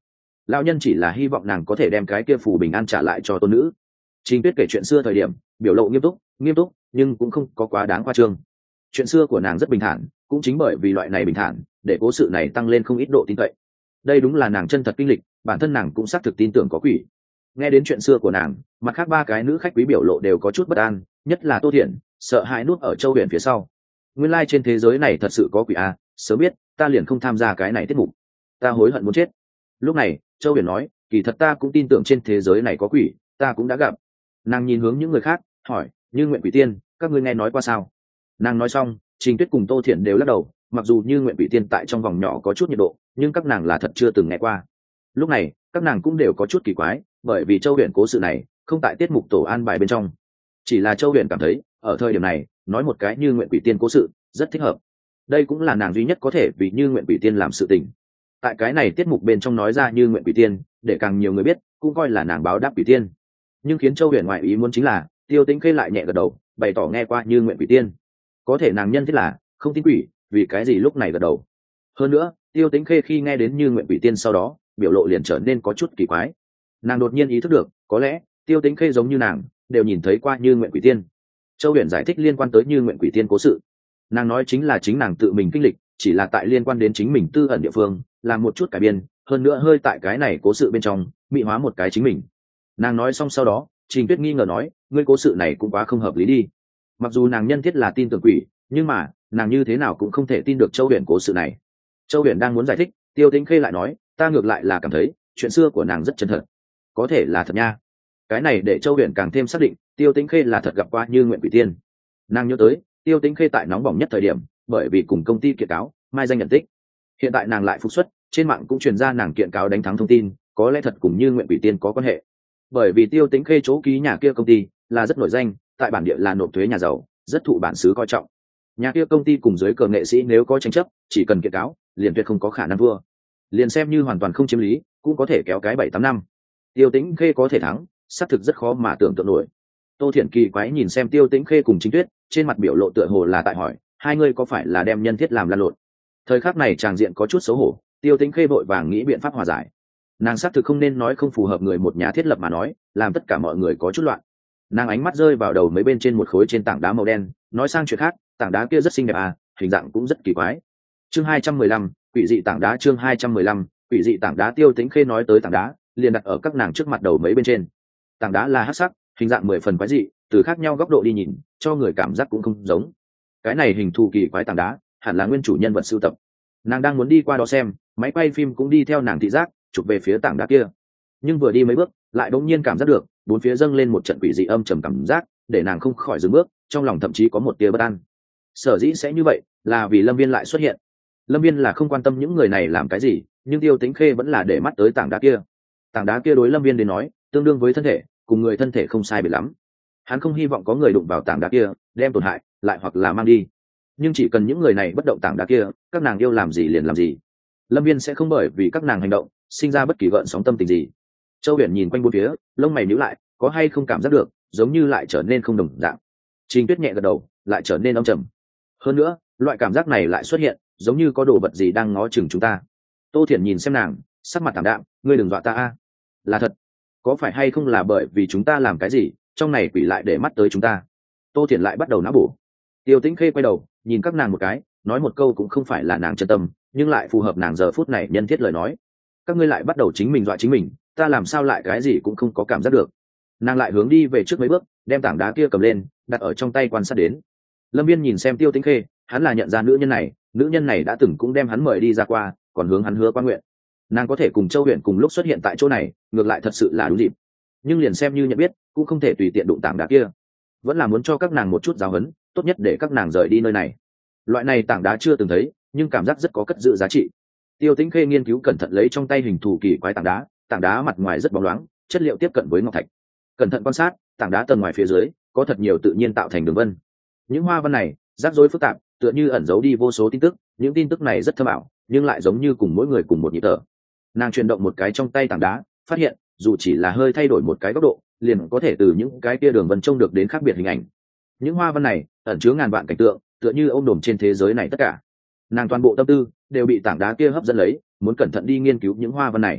lão nhân chỉ là hy vọng nàng có thể đem cái kia phù bình an trả lại cho tôn nữ. Trình Tuyết kể chuyện xưa thời điểm biểu lộ nghiêm túc nghiêm túc nhưng cũng không có quá đáng khoa trương. Chuyện xưa của nàng rất bình thản, cũng chính bởi vì loại này bình thản để cố sự này tăng lên không ít độ tin cậy. Đây đúng là nàng chân thật kinh lịch, bản thân nàng cũng xác thực tin tưởng có quỷ. Nghe đến chuyện xưa của nàng, mặt khác ba cái nữ khách quý biểu lộ đều có chút bất an, nhất là Tô Thiển sợ hãi nuốt ở Châu Huyền phía sau. Nguyên lai trên thế giới này thật sự có quỷ à, sớm biết ta liền không tham gia cái này tiết mục, ta hối hận muốn chết. Lúc này Châu Huyền nói, kỳ thật ta cũng tin tưởng trên thế giới này có quỷ, ta cũng đã gặp. Nàng nhìn hướng những người khác hỏi, Như Nguyện Quỷ Tiên các ngươi nghe nói qua sao? Nàng nói xong, Trình Tuyết cùng Tô Thiển đều lắc đầu, mặc dù Như Nguyện Quỷ Tiên tại trong vòng nhỏ có chút nhiệt độ, nhưng các nàng là thật chưa từng nghe qua. Lúc này các nàng cũng đều có chút kỳ quái, bởi vì Châu Huyền cố sự này không tại tiết mục tổ an bài bên trong. Chỉ là Châu Huyền cảm thấy ở thời điểm này nói một cái Như Nguyện Quỷ Tiên cố sự rất thích hợp. Đây cũng là nàng duy nhất có thể vì Như Nguyện Quỷ Tiên làm sự tình. Tại cái này tiết mục bên trong nói ra Như Nguyện Quỷ Tiên, để càng nhiều người biết, cũng coi là nàng báo đáp Quỷ Tiên. Nhưng khiến Châu Huyền ngoại ý muốn chính là Tiêu Tĩnh Khê lại nhẹ gật đầu, bày tỏ nghe qua Như Nguyện Quỷ Tiên. Có thể nàng nhân thiết là không tin quỷ, vì cái gì lúc này gật đầu? Hơn nữa Tiêu Tĩnh Khê khi nghe đến Như Nguyện Quỷ Tiên sau đó biểu lộ liền trở nên có chút kỳ quái. Nàng đột nhiên ý thức được, có lẽ Tiêu Tĩnh Khê giống như nàng đều nhìn thấy qua Như Nguyện Quỷ Tiên. Châu Huyền giải thích liên quan tới Như Nguyện Quỷ Tiên cố sự. Nàng nói chính là chính nàng tự mình kinh lịch, chỉ là tại liên quan đến chính mình tư ẩn địa phương làm một chút cải biên, hơn nữa hơi tại cái này cố sự bên trong mỹ hóa một cái chính mình. Nàng nói xong sau đó Trình Tuyết nghi ngờ nói, ngươi cố sự này cũng quá không hợp lý đi. Mặc dù nàng nhân thiết là tin tưởng quỷ, nhưng mà nàng như thế nào cũng không thể tin được Châu Huyền cố sự này. Châu Huyền đang muốn giải thích, Tiêu Tĩnh Khê lại nói, ta ngược lại là cảm thấy chuyện xưa của nàng rất chân thật, có thể là thật nha. Cái này để Châu Huyền càng thêm xác định Tiêu Tĩnh Khê là thật gặp qua Như Nguyện Quỷ Tiên. Nàng nhớ tới Tiêu Tĩnh Khê tại nóng bỏng nhất thời điểm bởi vì cùng công ty kiện cáo mai danh nhận tích, hiện tại nàng lại phục xuất, trên mạng cũng truyền ra nàng kiện cáo đánh thắng thông tin, có lẽ thật cùng Như Nguyện Quỷ Tiên có quan hệ. Bởi vì Tiêu Tĩnh Khê chỗ ký nhà kia công ty là rất nổi danh, tại bản địa là nộp thuế nhà giàu, rất thụ bản xứ coi trọng. Nhà kia công ty cùng dưới cờ nghệ sĩ nếu có tranh chấp, chỉ cần kiện cáo liền tuyệt không có khả năng thua, liền xem như hoàn toàn không chiếm lý cũng có thể kéo cái bảy tám năm. Tiêu Tĩnh Khê có thể thắng, xác thực rất khó mà tưởng tượng nổi. Tô Thiển kỳ quái nhìn xem Tiêu Tĩnh Khê cùng Chính Tuyết, trên mặt biểu lộ tựa hồ là tại hỏi, hai người có phải là đem nhân thiết làm lan lộn? Thời khắc này tràng diện có chút xấu hổ, Tiêu Tĩnh Khê vội vàng nghĩ biện pháp hòa giải. Nàng xác thực không nên nói không phù hợp người một nhà thiết lập mà nói, làm tất cả mọi người có chút loạn. Nàng ánh mắt rơi vào đầu mấy bên trên một khối trên tảng đá màu đen, nói sang chuyện khác, tảng đá kia rất xinh đẹp à, hình dạng cũng rất kỳ quái. Chương hai trăm mười lăm, quỷ dị tảng đá. Chương hai trăm mười lăm, quỷ dị tảng đá. Tiêu Tĩnh Khê nói tới tảng đá, liền đặt ở các nàng trước mặt đầu mấy bên trên. Tảng đá là hắc sắc, hình dạng mười phần quái dị, từ khác nhau góc độ đi nhìn, cho người cảm giác cũng không giống. Cái này hình thù kỳ quái tảng đá, hẳn là nguyên chủ nhân vật sưu tập. Nàng đang muốn đi qua đó xem, máy quay phim cũng đi theo nàng thị giác, chụp về phía tảng đá kia. Nhưng vừa đi mấy bước, lại bỗng nhiên cảm giác được, bốn phía dâng lên một trận quỷ dị âm trầm cảm giác, để nàng không khỏi dừng bước, trong lòng thậm chí có một tia bất an. Sở dĩ sẽ như vậy, là vì Lâm Viên lại xuất hiện. Lâm Viên là không quan tâm những người này làm cái gì, nhưng Tiêu Tĩnh Khê vẫn là để mắt tới tảng đá kia. Tảng đá kia đối Lâm Viên đến nói, tương đương với thân thể, cùng người thân thể không sai biệt lắm. Hắn không hy vọng có người đụng vào tảng đá kia, đem tổn hại, lại hoặc là mang đi. Nhưng chỉ cần những người này bất động tảng đá kia, các nàng yêu làm gì liền làm gì. Lâm Viên sẽ không bởi vì các nàng hành động sinh ra bất kỳ gợn sóng tâm tình gì. Châu Huyền nhìn quanh bốn phía, lông mày nhíu lại, có hay không cảm giác được, giống như lại trở nên không đồng dạng. Trình Tuyết nhẹ gật đầu, lại trở nên âm trầm. Hơn nữa, loại cảm giác này lại xuất hiện, giống như có đồ vật gì đang ngó chừng chúng ta. Tô Thiển nhìn xem nàng, sắc mặt tạm đạm, ngươi đừng dọa ta a. Là thật, có phải hay không là bởi vì chúng ta làm cái gì, trong này quỷ lại để mắt tới chúng ta? Tô Thiển lại bắt đầu não bổ. Tiêu Tĩnh Khê quay đầu, nhìn các nàng một cái, nói một câu cũng không phải là nàng chân tâm, nhưng lại phù hợp nàng giờ phút này nhân thiết lời nói. Các ngươi lại bắt đầu chính mình dọa chính mình, ta làm sao lại cái gì cũng không có cảm giác được. Nàng lại hướng đi về trước mấy bước, đem tảng đá kia cầm lên, đặt ở trong tay quan sát đến. Lâm Viên nhìn xem Tiêu Tĩnh Khê, hắn là nhận ra nữ nhân này, nữ nhân này đã từng cũng đem hắn mời đi ra qua, còn hướng hắn hứa quan nguyện. Nàng có thể cùng Châu Huyền cùng lúc xuất hiện tại chỗ này, ngược lại thật sự là đúng dịp. Nhưng liền xem như nhận biết, cũng không thể tùy tiện đụng tảng đá kia. Vẫn là muốn cho các nàng một chút giáo huấn, tốt nhất để các nàng rời đi nơi này. Loại này tảng đá chưa từng thấy, nhưng cảm giác rất có cất giữ giá trị. Tiêu Tĩnh Khê nghiên cứu cẩn thận lấy trong tay hình thù kỳ quái tảng đá, tảng đá mặt ngoài rất bóng loáng, chất liệu tiếp cận với ngọc thạch. Cẩn thận quan sát, tảng đá tầng ngoài phía dưới có thật nhiều tự nhiên tạo thành đường vân. Những hoa văn này rắc rối phức tạp, tựa như ẩn giấu đi vô số tin tức, những tin tức này rất thâm ảo, nhưng lại giống như cùng mỗi người cùng một nhịp thở. Nàng chuyển động một cái trong tay tảng đá, phát hiện dù chỉ là hơi thay đổi một cái góc độ, liền có thể từ những cái kia đường vân trông được đến khác biệt hình ảnh. Những hoa văn này ẩn chứa ngàn vạn cảnh tượng, tựa như ôm đồm trên thế giới này tất cả. Nàng toàn bộ tâm tư đều bị tảng đá kia hấp dẫn lấy, muốn cẩn thận đi nghiên cứu những hoa văn này.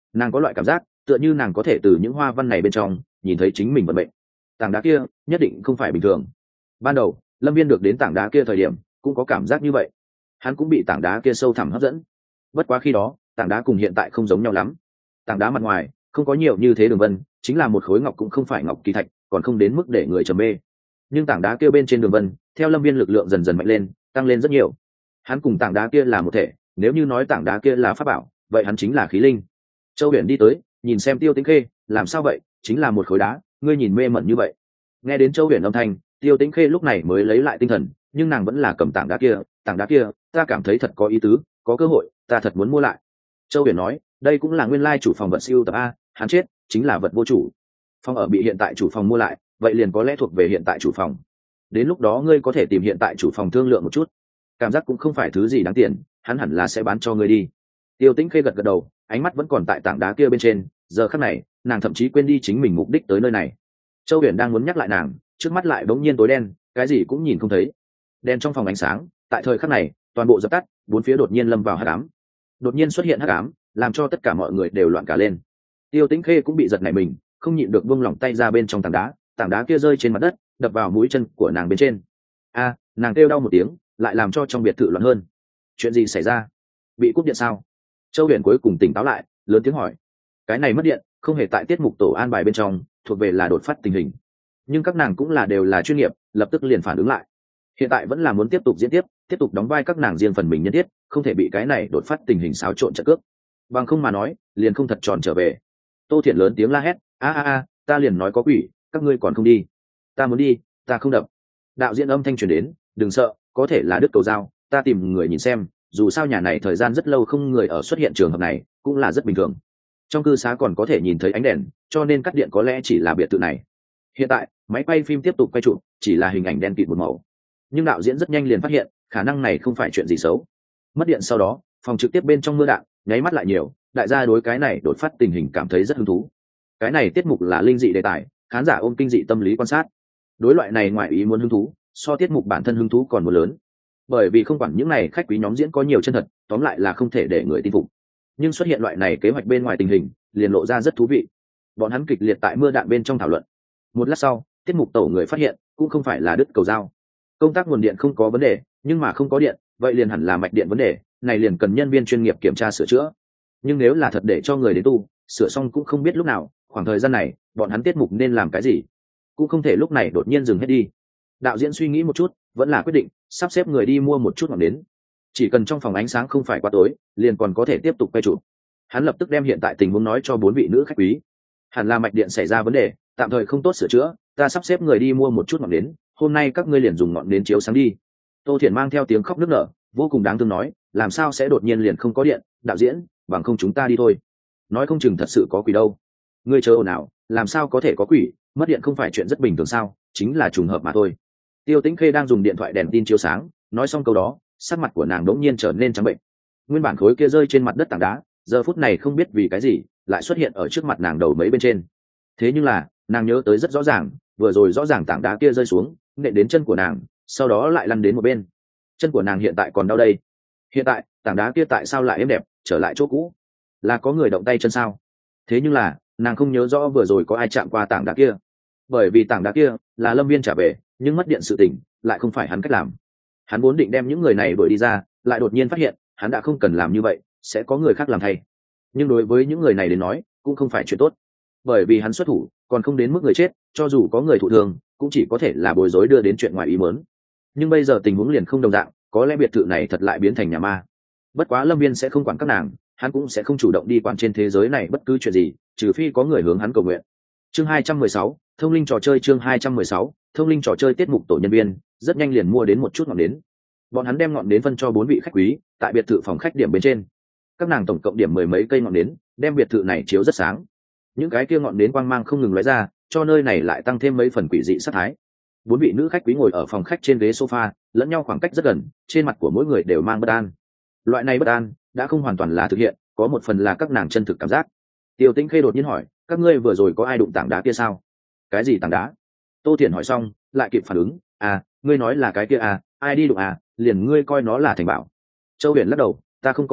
Nàng có loại cảm giác tựa như nàng có thể từ những hoa văn này bên trong nhìn thấy chính mình vận mệnh. Tảng đá kia nhất định không phải bình thường. Ban đầu Lâm Viên được đến tảng đá kia thời điểm cũng có cảm giác như vậy, hắn cũng bị tảng đá kia sâu thẳm hấp dẫn. Bất quá khi đó tảng đá cùng hiện tại không giống nhau lắm. Tảng đá mặt ngoài không có nhiều như thế đường vân, chính là một khối ngọc cũng không phải ngọc kỳ thạch, còn không đến mức để người trầm mê. Nhưng tảng đá kia bên trên đường vân theo Lâm Viên lực lượng dần dần mạnh lên, tăng lên rất nhiều. Hắn cùng tảng đá kia là một thể, nếu như nói tảng đá kia là pháp bảo, vậy hắn chính là khí linh. Châu Huyền đi tới nhìn xem Tiêu Tĩnh Khê, làm sao vậy, chính là một khối đá, ngươi nhìn mê mẩn như vậy. Nghe đến Châu Huyền âm thanh, Tiêu Tĩnh Khê lúc này mới lấy lại tinh thần, nhưng nàng vẫn là cầm tảng đá kia. Tảng đá kia ta cảm thấy thật có ý tứ, có cơ hội ta thật muốn mua lại. Châu Huyền nói, đây cũng là nguyên lai chủ phòng vật siêu tập a, hắn chết chính là vật vô chủ, phòng ở bị hiện tại chủ phòng mua lại, vậy liền có lẽ thuộc về hiện tại chủ phòng. Đến lúc đó ngươi có thể tìm hiện tại chủ phòng thương lượng một chút, cảm giác cũng không phải thứ gì đáng tiền, hắn hẳn là sẽ bán cho ngươi đi. Tiêu Tĩnh Khê gật gật đầu, ánh mắt vẫn còn tại tảng đá kia bên trên, giờ khắc này nàng thậm chí quên đi chính mình mục đích tới nơi này. Châu Huyền đang muốn nhắc lại nàng, trước mắt lại bỗng nhiên tối đen, cái gì cũng nhìn không thấy. Đèn trong phòng ánh sáng tại thời khắc này toàn bộ dập tắt, bốn phía đột nhiên lâm vào hắc ám. Đột nhiên xuất hiện hắc ám, làm cho tất cả mọi người đều loạn cả lên. Tiêu Tĩnh Khê cũng bị giật nảy mình, không nhịn được buông lỏng tay ra bên trong tảng đá, tảng đá kia rơi trên mặt đất, đập vào mũi chân của nàng bên trên. A, nàng kêu đau một tiếng, lại làm cho trong biệt thự loạn hơn. Chuyện gì xảy ra? Bị cúp điện sao? Châu Huyền cuối cùng tỉnh táo lại, lớn tiếng hỏi. Cái này mất điện không hề tại tiết mục tổ an bài bên trong, thuộc về là đột phát tình hình. Nhưng các nàng cũng là đều là chuyên nghiệp, lập tức liền phản ứng lại. Hiện tại vẫn là muốn tiếp tục diễn tiếp, tiếp tục đóng vai các nàng riêng phần mình nhân thiết, không thể bị cái này đột phát tình hình xáo trộn trận cước. Bằng không mà nói, liền không thật tròn trở về. Tô Thiện lớn tiếng la hét, a a a, ta liền nói có quỷ, các ngươi còn không đi. Ta muốn đi, ta không đập. Đạo diễn âm thanh truyền đến, đừng sợ, có thể là đứt cầu dao, ta tìm người nhìn xem, dù sao nhà này thời gian rất lâu không người ở xuất hiện trường hợp này, cũng là rất bình thường. Trong cư xá còn có thể nhìn thấy ánh đèn, cho nên cắt điện có lẽ chỉ là biệt thự này. Hiện tại máy quay phim tiếp tục quay chụp, chỉ là hình ảnh đen kịt một màu. Nhưng đạo diễn rất nhanh liền phát hiện khả năng này không phải chuyện gì xấu. Mất điện sau đó, phòng trực tiếp bên trong mưa đạn nháy mắt lại nhiều, đại gia đối cái này đột phát tình hình cảm thấy rất hứng thú. Cái này tiết mục là linh dị đề tài, khán giả ôm kinh dị tâm lý quan sát. Đối loại này ngoài ý muốn hứng thú, so tiết mục bản thân hứng thú còn một lớn. Bởi vì không quản những này khách quý nhóm diễn có nhiều chân thật, tóm lại là không thể để người tin phục. Nhưng xuất hiện loại này kế hoạch bên ngoài tình hình, liền lộ ra rất thú vị. Bọn hắn kịch liệt tại mưa đạn bên trong thảo luận. Một lát sau, tiết mục tổ người phát hiện, cũng không phải là đứt cầu dao. Công tác nguồn điện không có vấn đề, nhưng mà không có điện, vậy liền hẳn là mạch điện vấn đề, này liền cần nhân viên chuyên nghiệp kiểm tra sửa chữa. Nhưng nếu là thật để cho người đến tu, sửa xong cũng không biết lúc nào, khoảng thời gian này, bọn hắn tiết mục nên làm cái gì, cũng không thể lúc này đột nhiên dừng hết đi. Đạo diễn suy nghĩ một chút, vẫn là quyết định sắp xếp người đi mua một chút ngọn nến. Chỉ cần trong phòng ánh sáng không phải quá tối, liền còn có thể tiếp tục quay chụp. Hắn lập tức đem hiện tại tình huống nói cho bốn vị nữ khách quý. Hẳn là mạch điện xảy ra vấn đề, tạm thời không tốt sửa chữa, ta sắp xếp người đi mua một chút ngọn nến, hôm nay các ngươi liền dùng ngọn nến chiếu sáng đi. Tô Thiển mang theo tiếng khóc nức nở, vô cùng đáng thương nói, làm sao sẽ đột nhiên liền không có điện, đạo diễn, bằng không chúng ta đi thôi. Nói không chừng thật sự có quỷ đâu. Ngươi chờ ồn ào, làm sao có thể có quỷ, mất điện không phải chuyện rất bình thường sao, chính là trùng hợp mà thôi. Tiêu Tĩnh Khê đang dùng điện thoại đèn tin chiếu sáng, nói xong câu đó, sắc mặt của nàng đống nhiên trở nên trắng bệnh. Nguyên bản khối kia rơi trên mặt đất tảng đá, giờ phút này không biết vì cái gì lại xuất hiện ở trước mặt nàng đầu mấy bên trên. Thế nhưng là nàng nhớ tới rất rõ ràng, vừa rồi rõ ràng tảng đá kia rơi xuống nện đến chân của nàng, sau đó lại lăn đến một bên. Chân của nàng hiện tại còn đau đây. Hiện tại tảng đá kia tại sao lại êm đẹp trở lại chỗ cũ? Là có người động tay chân sao? Thế nhưng là nàng không nhớ rõ vừa rồi có ai chạm qua tảng đá kia, bởi vì tảng đá kia là Lâm Viên trả về, nhưng mất điện sự tình lại không phải hắn cách làm. Hắn vốn định đem những người này đuổi đi ra, lại đột nhiên phát hiện hắn đã không cần làm như vậy, sẽ có người khác làm thay. Nhưng đối với những người này đến nói cũng không phải chuyện tốt, bởi vì hắn xuất thủ còn không đến mức người chết, cho dù có người thụ thương cũng chỉ có thể là bối rối đưa đến chuyện ngoài ý muốn. Nhưng bây giờ tình huống liền không đồng dạng, có lẽ biệt thự này thật lại biến thành nhà ma. Bất quá Lâm Viên sẽ không quản các nàng, hắn cũng sẽ không chủ động đi quản trên thế giới này bất cứ chuyện gì, trừ phi có người hướng hắn cầu nguyện. Chương hai trăm mười sáu, thông linh trò chơi. Chương hai trăm mười sáu, thông linh trò chơi. Tiết mục tổ nhân viên rất nhanh liền mua đến một chút ngọn nến. Bọn hắn đem ngọn nến phân cho bốn vị khách quý tại biệt thự phòng khách điểm bên trên. Các nàng tổng cộng điểm mười mấy cây ngọn nến, đem biệt thự này chiếu rất sáng. Những cái kia ngọn nến quang mang không ngừng lóe ra, cho nơi này lại tăng thêm mấy phần quỷ dị sát thái. Bốn vị nữ khách quý ngồi ở phòng khách trên ghế sofa, lẫn nhau khoảng cách rất gần, trên mặt của mỗi người đều mang bất an. Loại này bất an đã không hoàn toàn là thực hiện, có một phần là các nàng chân thực cảm giác. Tiêu Tĩnh Khê đột nhiên hỏi, các ngươi vừa rồi có ai đụng tảng đá kia sao? Cái gì tảng đá? Tô Thiển hỏi xong lại kịp phản ứng, à, ngươi nói là cái kia à, ai đi đụng à, liền ngươi coi nó là thành bảo. Châu Huyền lắc đầu, ta không có động,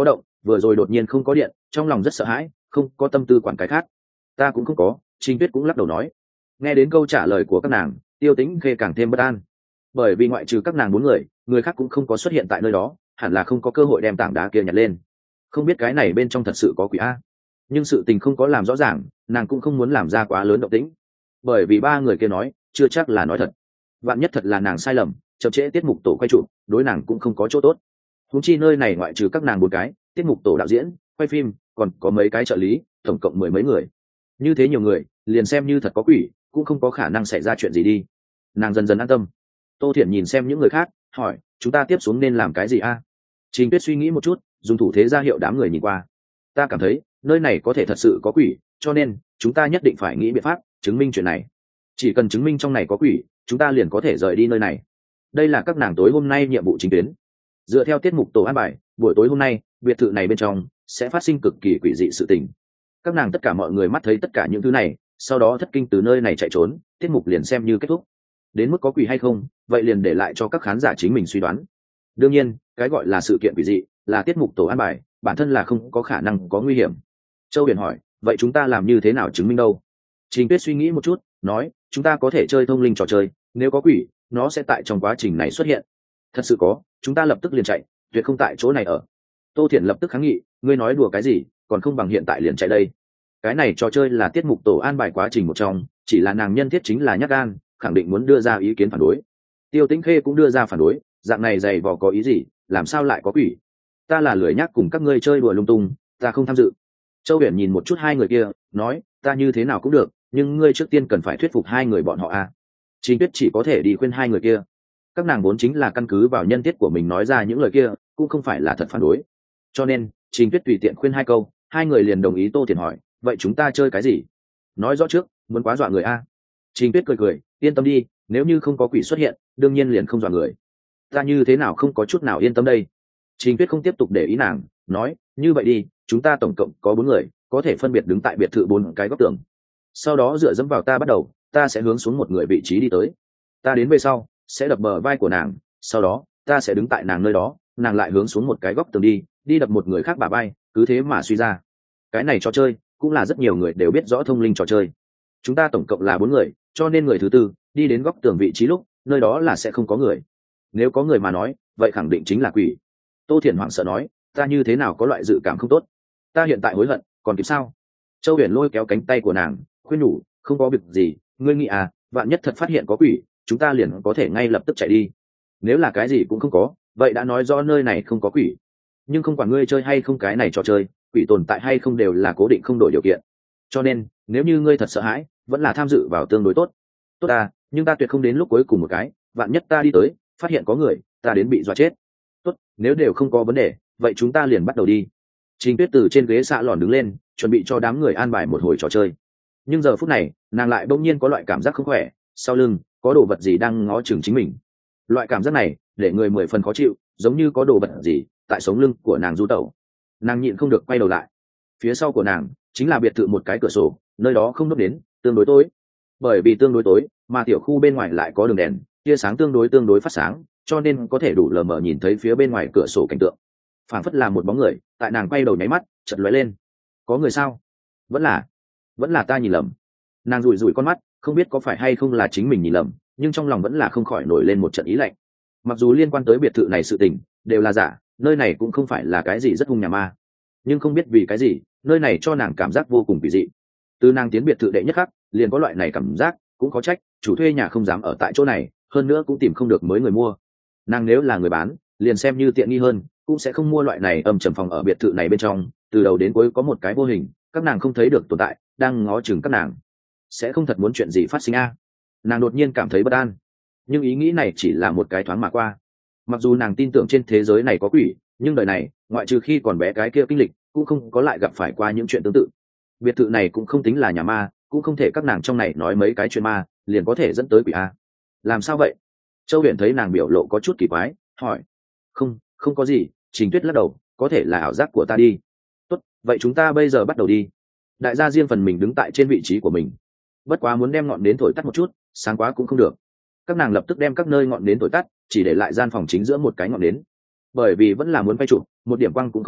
vừa rồi đột nhiên không có điện, trong lòng rất sợ hãi, không có tâm tư quản cái khác. Ta cũng không có. Trình Tuyết cũng lắc đầu nói. Nghe đến câu trả lời của các nàng, Tiêu Tĩnh Khê càng thêm bất an, bởi vì ngoại trừ các nàng bốn người, người khác cũng không có xuất hiện tại nơi đó, hẳn là không có cơ hội đem tảng đá kia nhặt lên. Không biết cái này bên trong thật sự có quỷ a. Nhưng sự tình không có làm rõ ràng, nàng cũng không muốn làm ra quá lớn động tĩnh, bởi vì ba người kia nói chưa chắc là nói thật. Vạn nhất thật là nàng sai lầm, chậm trễ tiết mục tổ quay trụ, đối nàng cũng không có chỗ tốt. Húng chi nơi này ngoại trừ các nàng bốn cái, tiết mục tổ đạo diễn, quay phim, còn có mấy cái trợ lý, tổng cộng mười mấy người. Như thế nhiều người, liền xem như thật có quỷ, cũng không có khả năng xảy ra chuyện gì đi. Nàng dần dần an tâm. Tô Thiển nhìn xem những người khác, hỏi, chúng ta tiếp xuống nên làm cái gì a? Trình Tuyết suy nghĩ một chút, dùng thủ thế ra hiệu đám người nhìn qua. Ta cảm thấy nơi này có thể thật sự có quỷ, cho nên chúng ta nhất định phải nghĩ biện pháp chứng minh chuyện này. Chỉ cần chứng minh trong này có quỷ, chúng ta liền có thể rời đi nơi này. Đây là các nàng tối hôm nay nhiệm vụ chính tuyến. Dựa theo tiết mục tổ an bài, buổi tối hôm nay biệt thự này bên trong sẽ phát sinh cực kỳ quỷ dị sự tình. Các nàng tất cả mọi người mắt thấy tất cả những thứ này, sau đó thất kinh từ nơi này chạy trốn, tiết mục liền xem như kết thúc. Đến mức có quỷ hay không, vậy liền để lại cho các khán giả chính mình suy đoán. Đương nhiên, cái gọi là sự kiện quỷ dị là tiết mục tổ an bài, bản thân là không có khả năng có nguy hiểm. Châu Huyền hỏi, vậy chúng ta làm như thế nào chứng minh đâu? Trình Tuyết suy nghĩ một chút, nói, chúng ta có thể chơi thông linh trò chơi, nếu có quỷ, nó sẽ tại trong quá trình này xuất hiện. Thật sự có, chúng ta lập tức liền chạy, tuyệt không tại chỗ này ở. Tô Thiển lập tức kháng nghị, ngươi nói đùa cái gì, còn không bằng hiện tại liền chạy đây. Cái này trò chơi là tiết mục tổ an bài quá trình một trong, chỉ là nàng nhân thiết chính là nhát gan, khẳng định muốn đưa ra ý kiến phản đối. Tiêu Tĩnh Khê cũng đưa ra phản đối, dạng này dày vò có ý gì, làm sao lại có quỷ? Ta là lười nhác cùng các ngươi chơi đùa lung tung, ta không tham dự. Châu Huyền nhìn một chút hai người kia, nói, ta như thế nào cũng được, nhưng ngươi trước tiên cần phải thuyết phục hai người bọn họ a. Trình Tuyết chỉ có thể đi khuyên hai người kia. Các nàng vốn chính là căn cứ vào nhân tiết của mình nói ra những lời kia, cũng không phải là thật phản đối. Cho nên, Trình Tuyết tùy tiện khuyên hai câu, hai người liền đồng ý. Tô Thiển hỏi, vậy chúng ta chơi cái gì? Nói rõ trước, muốn quá dọa người a. Trình Tuyết cười cười, yên tâm đi, nếu như không có quỷ xuất hiện, đương nhiên liền không dọa người. Ta như thế nào không có chút nào yên tâm đây. Trình Tuyết không tiếp tục để ý nàng, nói, như vậy đi, chúng ta tổng cộng có bốn người, có thể phân biệt đứng tại biệt thự bốn cái góc tường. Sau đó dựa dẫm vào ta bắt đầu, ta sẽ hướng xuống một người vị trí đi tới. Ta đến về sau, sẽ đập bờ vai của nàng, sau đó, ta sẽ đứng tại nàng nơi đó, nàng lại hướng xuống một cái góc tường đi, đi đập một người khác bả vai, cứ thế mà suy ra. Cái này trò chơi, cũng là rất nhiều người đều biết rõ thông linh trò chơi. Chúng ta tổng cộng là bốn người, cho nên người thứ tư, đi đến góc tường vị trí lúc, nơi đó là sẽ không có người. Nếu có người mà nói, vậy khẳng định chính là quỷ. Tô Thiển hoảng sợ nói, ta như thế nào có loại dự cảm không tốt? Ta hiện tại hối hận, còn kịp sao? Châu Huyền lôi kéo cánh tay của nàng, khuyên nhủ, không có việc gì, ngươi nghĩ à, vạn nhất thật phát hiện có quỷ, chúng ta liền có thể ngay lập tức chạy đi. Nếu là cái gì cũng không có, vậy đã nói rõ nơi này không có quỷ. Nhưng không quản ngươi chơi hay không cái này trò chơi, quỷ tồn tại hay không đều là cố định không đổi điều kiện. Cho nên, nếu như ngươi thật sợ hãi, vẫn là tham dự vào tương đối tốt. Tốt à, nhưng ta tuyệt không đến lúc cuối cùng một cái, vạn nhất ta đi tới, phát hiện có người, ta đến bị dọa chết. Tốt, nếu đều không có vấn đề, vậy chúng ta liền bắt đầu đi. Trình Tuyết từ trên ghế xạ lòn đứng lên, chuẩn bị cho đám người an bài một hồi trò chơi. Nhưng giờ phút này, nàng lại bỗng nhiên có loại cảm giác không khỏe, sau lưng có đồ vật gì đang ngó chừng chính mình. Loại cảm giác này, để người mười phần khó chịu, giống như có đồ vật gì tại sống lưng của nàng du tẩu. Nàng nhịn không được quay đầu lại. Phía sau của nàng chính là biệt thự một cái cửa sổ, nơi đó không đốt đến, tương đối tối. Bởi vì tương đối tối, mà tiểu khu bên ngoài lại có đường đèn, tia sáng tương đối tương đối phát sáng, cho nên có thể đủ lờ mờ nhìn thấy phía bên ngoài cửa sổ cảnh tượng. Phảng phất là một bóng người, tại nàng quay đầu nháy mắt, chợt lóe lên. Có người sao? Vẫn là, vẫn là ta nhìn lầm. Nàng rủi rủi con mắt, không biết có phải hay không là chính mình nhìn lầm, nhưng trong lòng vẫn là không khỏi nổi lên một trận ý lạnh. Mặc dù liên quan tới biệt thự này sự tình đều là giả, nơi này cũng không phải là cái gì rất hung nhà ma, nhưng không biết vì cái gì, nơi này cho nàng cảm giác vô cùng kỳ dị. Từ nàng tiến biệt thự đệ nhất khắc, liền có loại này cảm giác, cũng có trách, chủ thuê nhà không dám ở tại chỗ này, hơn nữa cũng tìm không được mới người mua. Nàng nếu là người bán, liền xem như tiện nghi hơn, cũng sẽ không mua loại này âm trầm phòng ở biệt thự này bên trong, từ đầu đến cuối có một cái vô hình, các nàng không thấy được tồn tại, đang ngó chừng các nàng. Sẽ không thật muốn chuyện gì phát sinh a? Nàng đột nhiên cảm thấy bất an, nhưng ý nghĩ này chỉ là một cái thoáng mà qua. Mặc dù nàng tin tưởng trên thế giới này có quỷ, nhưng đời này, ngoại trừ khi còn bé cái kia kinh lịch, cũng không có lại gặp phải qua những chuyện tương tự. Biệt thự này cũng không tính là nhà ma, cũng không thể các nàng trong này nói mấy cái chuyện ma liền có thể dẫn tới quỷ a. Làm sao vậy? Châu Huyền thấy nàng biểu lộ có chút kỳ quái, hỏi. Không, không có gì. Trình Tuyết lắc đầu, có thể là ảo giác của ta đi. Tốt, vậy chúng ta bây giờ bắt đầu đi. Đại gia riêng phần mình đứng tại trên vị trí của mình. Bất quá muốn đem ngọn nến thổi tắt một chút, sáng quá cũng không được. Các nàng lập tức đem các nơi ngọn nến thổi tắt, chỉ để lại gian phòng chính giữa một cái ngọn nến. Bởi vì vẫn là muốn quay chụp, một điểm quang cũng không có,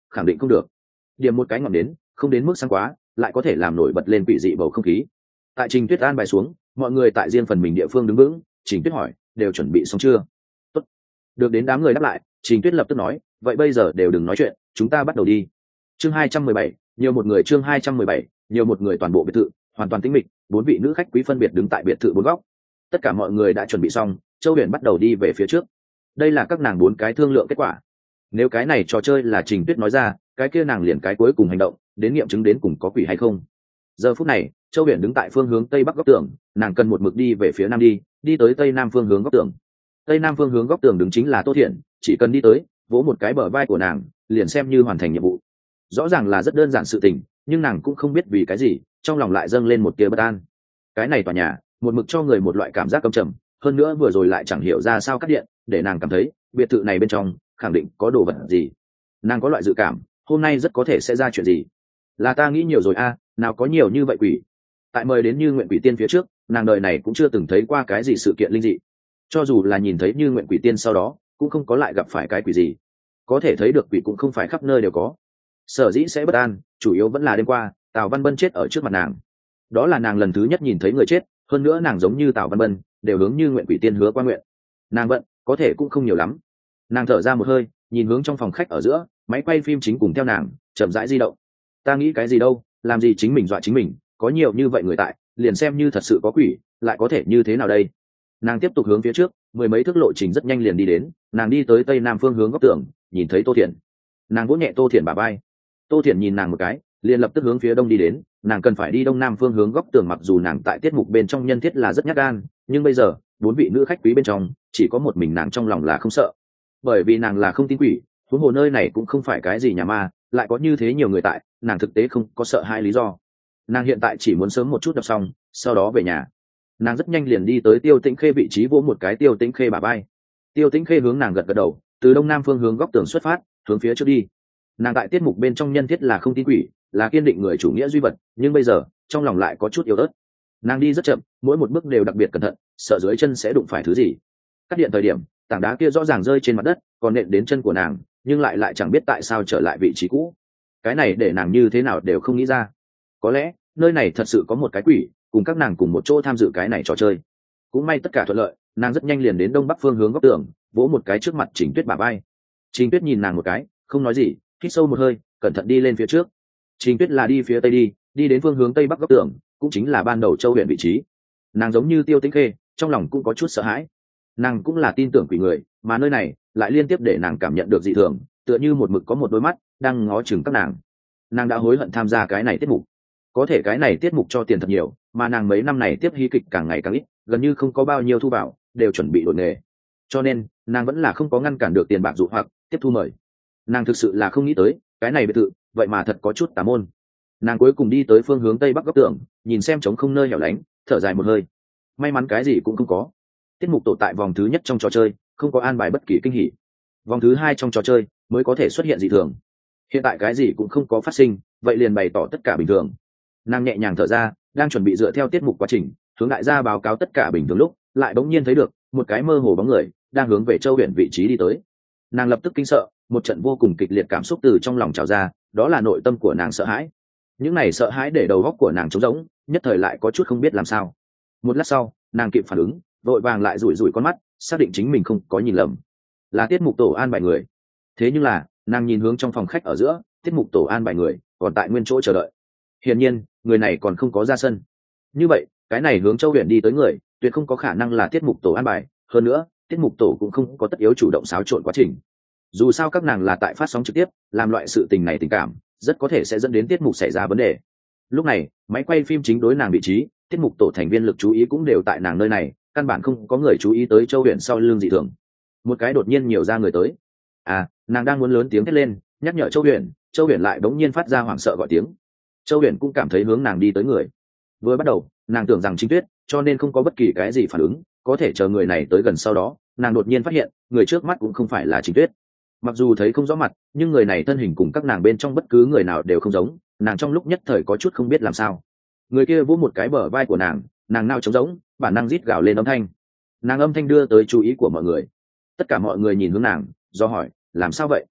khẳng định không được. Điểm một cái ngọn đến, không đến mức sáng quá, lại có thể làm nổi bật lên quỷ dị bầu không khí. Tại Trình Tuyết an bài xuống, mọi người tại riêng phần mình địa phương đứng vững. Trình Tuyết hỏi, đều chuẩn bị xong chưa? Tốt. Được đến đám người đáp lại, Trình Tuyết lập tức nói, vậy bây giờ đều đừng nói chuyện, chúng ta bắt đầu đi. Chương hai trăm mười bảy, nhiều một người chương hai trăm mười bảy, nhiều một người toàn bộ biệt thự, hoàn toàn tĩnh mịch, bốn vị nữ khách quý phân biệt đứng tại biệt thự bốn góc. Tất cả mọi người đã chuẩn bị xong, Châu Huyền bắt đầu đi về phía trước. Đây là các nàng bốn cái thương lượng kết quả. Nếu cái này trò chơi là Trình Tuyết nói ra, cái kia nàng liền cái cuối cùng hành động, đến nghiệm chứng đến cùng có quỷ hay không. Giờ phút này, Châu Huyền đứng tại phương hướng tây bắc góc tường, nàng cần một mực đi về phía nam đi, đi tới tây nam phương hướng góc tường. Tây nam phương hướng góc tường đứng chính là Tô Thiện, chỉ cần đi tới, vỗ một cái bờ vai của nàng, liền xem như hoàn thành nhiệm vụ. Rõ ràng là rất đơn giản sự tình, nhưng nàng cũng không biết vì cái gì, trong lòng lại dâng lên một tia bất an. Cái này tòa nhà, một mực cho người một loại cảm giác căm trầm, hơn nữa vừa rồi lại chẳng hiểu ra sao cắt điện, để nàng cảm thấy biệt thự này bên trong khẳng định có đồ vật gì. Nàng có loại dự cảm, hôm nay rất có thể sẽ ra chuyện gì. Là ta nghĩ nhiều rồi a, nào có nhiều như vậy quỷ. Tại mời đến Như Nguyện Quỷ Tiên phía trước, nàng đời này cũng chưa từng thấy qua cái gì sự kiện linh dị. Cho dù là nhìn thấy Như Nguyện Quỷ Tiên sau đó, cũng không có lại gặp phải cái quỷ gì. Có thể thấy được quỷ cũng không phải khắp nơi đều có. Sở dĩ sẽ bất an, chủ yếu vẫn là đêm qua Tào Văn Bân chết ở trước mặt nàng. Đó là nàng lần thứ nhất nhìn thấy người chết, hơn nữa nàng giống như Tào Văn Bân, đều hướng Như Nguyện Quỷ Tiên hứa qua nguyện. Nàng bận, có thể cũng không nhiều lắm. Nàng thở ra một hơi, nhìn hướng trong phòng khách ở giữa, máy quay phim chính cùng theo nàng chậm rãi di động. Ta nghĩ cái gì đâu, làm gì chính mình dọa chính mình, có nhiều như vậy người tại, liền xem như thật sự có quỷ, lại có thể như thế nào đây. Nàng tiếp tục hướng phía trước, mười mấy thước lộ trình rất nhanh liền đi đến. Nàng đi tới tây nam phương hướng góc tường, nhìn thấy Tô Thiện. Nàng vỗ nhẹ Tô Thiện bả vai. Tô Thiện nhìn nàng một cái, liền lập tức hướng phía đông đi đến. Nàng cần phải đi đông nam phương hướng góc tường, mặc dù nàng tại tiết mục bên trong nhân thiết là rất nhát gan, nhưng bây giờ bốn vị nữ khách quý bên trong chỉ có một mình nàng trong lòng là không sợ, bởi vì nàng là không tin quỷ. Huống hồ nơi này cũng không phải cái gì nhà ma, lại có như thế nhiều người tại, nàng thực tế không có sợ hai lý do. Nàng hiện tại chỉ muốn sớm một chút đọc xong, sau đó về nhà. Nàng rất nhanh liền đi tới Tiêu Tĩnh Khê vị trí, vỗ một cái Tiêu Tĩnh Khê bả vai. Tiêu Tĩnh Khê hướng nàng gật gật đầu, từ đông nam phương hướng góc tường xuất phát, hướng phía trước đi. Nàng tại tiết mục bên trong nhân thiết là không tin quỷ, là kiên định người chủ nghĩa duy vật, nhưng bây giờ trong lòng lại có chút yếu ớt. Nàng đi rất chậm, mỗi một bước đều đặc biệt cẩn thận, sợ dưới chân sẽ đụng phải thứ gì. Cắt điện thời điểm, tảng đá kia rõ ràng rơi trên mặt đất, còn nện đến chân của nàng, nhưng lại lại chẳng biết tại sao trở lại vị trí cũ. Cái này để nàng như thế nào đều không nghĩ ra. Có lẽ nơi này thật sự có một cái quỷ, cùng các nàng cùng một chỗ tham dự cái này trò chơi. Cũng may tất cả thuận lợi, nàng rất nhanh liền đến đông bắc phương hướng góc tường, vỗ một cái trước mặt Trình Tuyết bả vai. Trình Tuyết nhìn nàng một cái, không nói gì, hít sâu một hơi, cẩn thận đi lên phía trước. Trình Tuyết là đi phía tây đi, đi đến phương hướng tây bắc góc tường, cũng chính là ban đầu Châu Huyền vị trí. Nàng giống như Tiêu Tĩnh Khê, trong lòng cũng có chút sợ hãi. Nàng cũng là tin tưởng quỷ người, mà nơi này lại liên tiếp để nàng cảm nhận được dị thường, tựa như một mực có một đôi mắt đang ngó chừng các nàng. Nàng đã hối hận tham gia cái này tiết mục. Có thể cái này tiết mục cho tiền thật nhiều, mà nàng mấy năm này tiếp hí kịch càng ngày càng ít, gần như không có bao nhiêu thu vào, đều chuẩn bị đổi nghề. Cho nên nàng vẫn là không có ngăn cản được tiền bạc dụ hoặc tiếp thu mời. Nàng thực sự là không nghĩ tới cái này biệt thự vậy mà thật có chút tà môn. Nàng cuối cùng đi tới phương hướng tây bắc góc tường, nhìn xem trống không nơi hẻo lánh, thở dài một hơi. May mắn cái gì cũng không có. Tiết mục tổ tại vòng thứ nhất trong trò chơi không có an bài bất kỳ kinh hỉ, vòng thứ hai trong trò chơi mới có thể xuất hiện dị thường. Hiện tại cái gì cũng không có phát sinh, vậy liền bày tỏ tất cả bình thường. Nàng nhẹ nhàng thở ra, đang chuẩn bị dựa theo tiết mục quá trình hướng đại gia báo cáo tất cả bình thường lúc, lại bỗng nhiên thấy được một cái mơ hồ bóng người đang hướng về Châu Huyền vị trí đi tới. Nàng lập tức kinh sợ, một trận vô cùng kịch liệt cảm xúc từ trong lòng trào ra, đó là nội tâm của nàng sợ hãi. Những này sợ hãi để đầu óc của nàng trống rỗng, nhất thời lại có chút không biết làm sao. Một lát sau, nàng kịp phản ứng, vội vàng lại rủi rủi con mắt, xác định chính mình không có nhìn lầm, là tiết mục tổ an bài người. Thế nhưng là nàng nhìn hướng trong phòng khách ở giữa, tiết mục tổ an bài người còn tại nguyên chỗ chờ đợi. Hiển nhiên người này còn không có ra sân. Như vậy cái này hướng Châu Huyền đi tới người tuyệt không có khả năng là tiết mục tổ an bài, hơn nữa tiết mục tổ cũng không có tất yếu chủ động xáo trộn quá trình. Dù sao các nàng là tại phát sóng trực tiếp, làm loại sự tình này tình cảm rất có thể sẽ dẫn đến tiết mục xảy ra vấn đề. Lúc này máy quay phim chính đối nàng vị trí, tiết mục tổ thành viên lực chú ý cũng đều tại nàng nơi này, căn bản không có người chú ý tới Châu Huyền sau lưng dị thường. Một cái đột nhiên nhiều ra người tới. À, nàng đang muốn lớn tiếng thét lên nhắc nhở Châu Huyền, Châu Huyền lại đống nhiên phát ra hoảng sợ gọi tiếng. Châu Huyền cũng cảm thấy hướng nàng đi tới người. Vừa bắt đầu nàng tưởng rằng Trình Tuyết, cho nên không có bất kỳ cái gì phản ứng, có thể chờ người này tới gần sau đó, nàng đột nhiên phát hiện người trước mắt cũng không phải là Trình Tuyết. Mặc dù thấy không rõ mặt, nhưng người này thân hình cùng các nàng bên trong bất cứ người nào đều không giống. Nàng trong lúc nhất thời có chút không biết làm sao. Người kia vỗ một cái bờ vai của nàng, nàng nao trống rỗng, bản năng rít gào lên âm thanh. Nàng âm thanh đưa tới chú ý của mọi người. Tất cả mọi người nhìn hướng nàng, do hỏi làm sao vậy.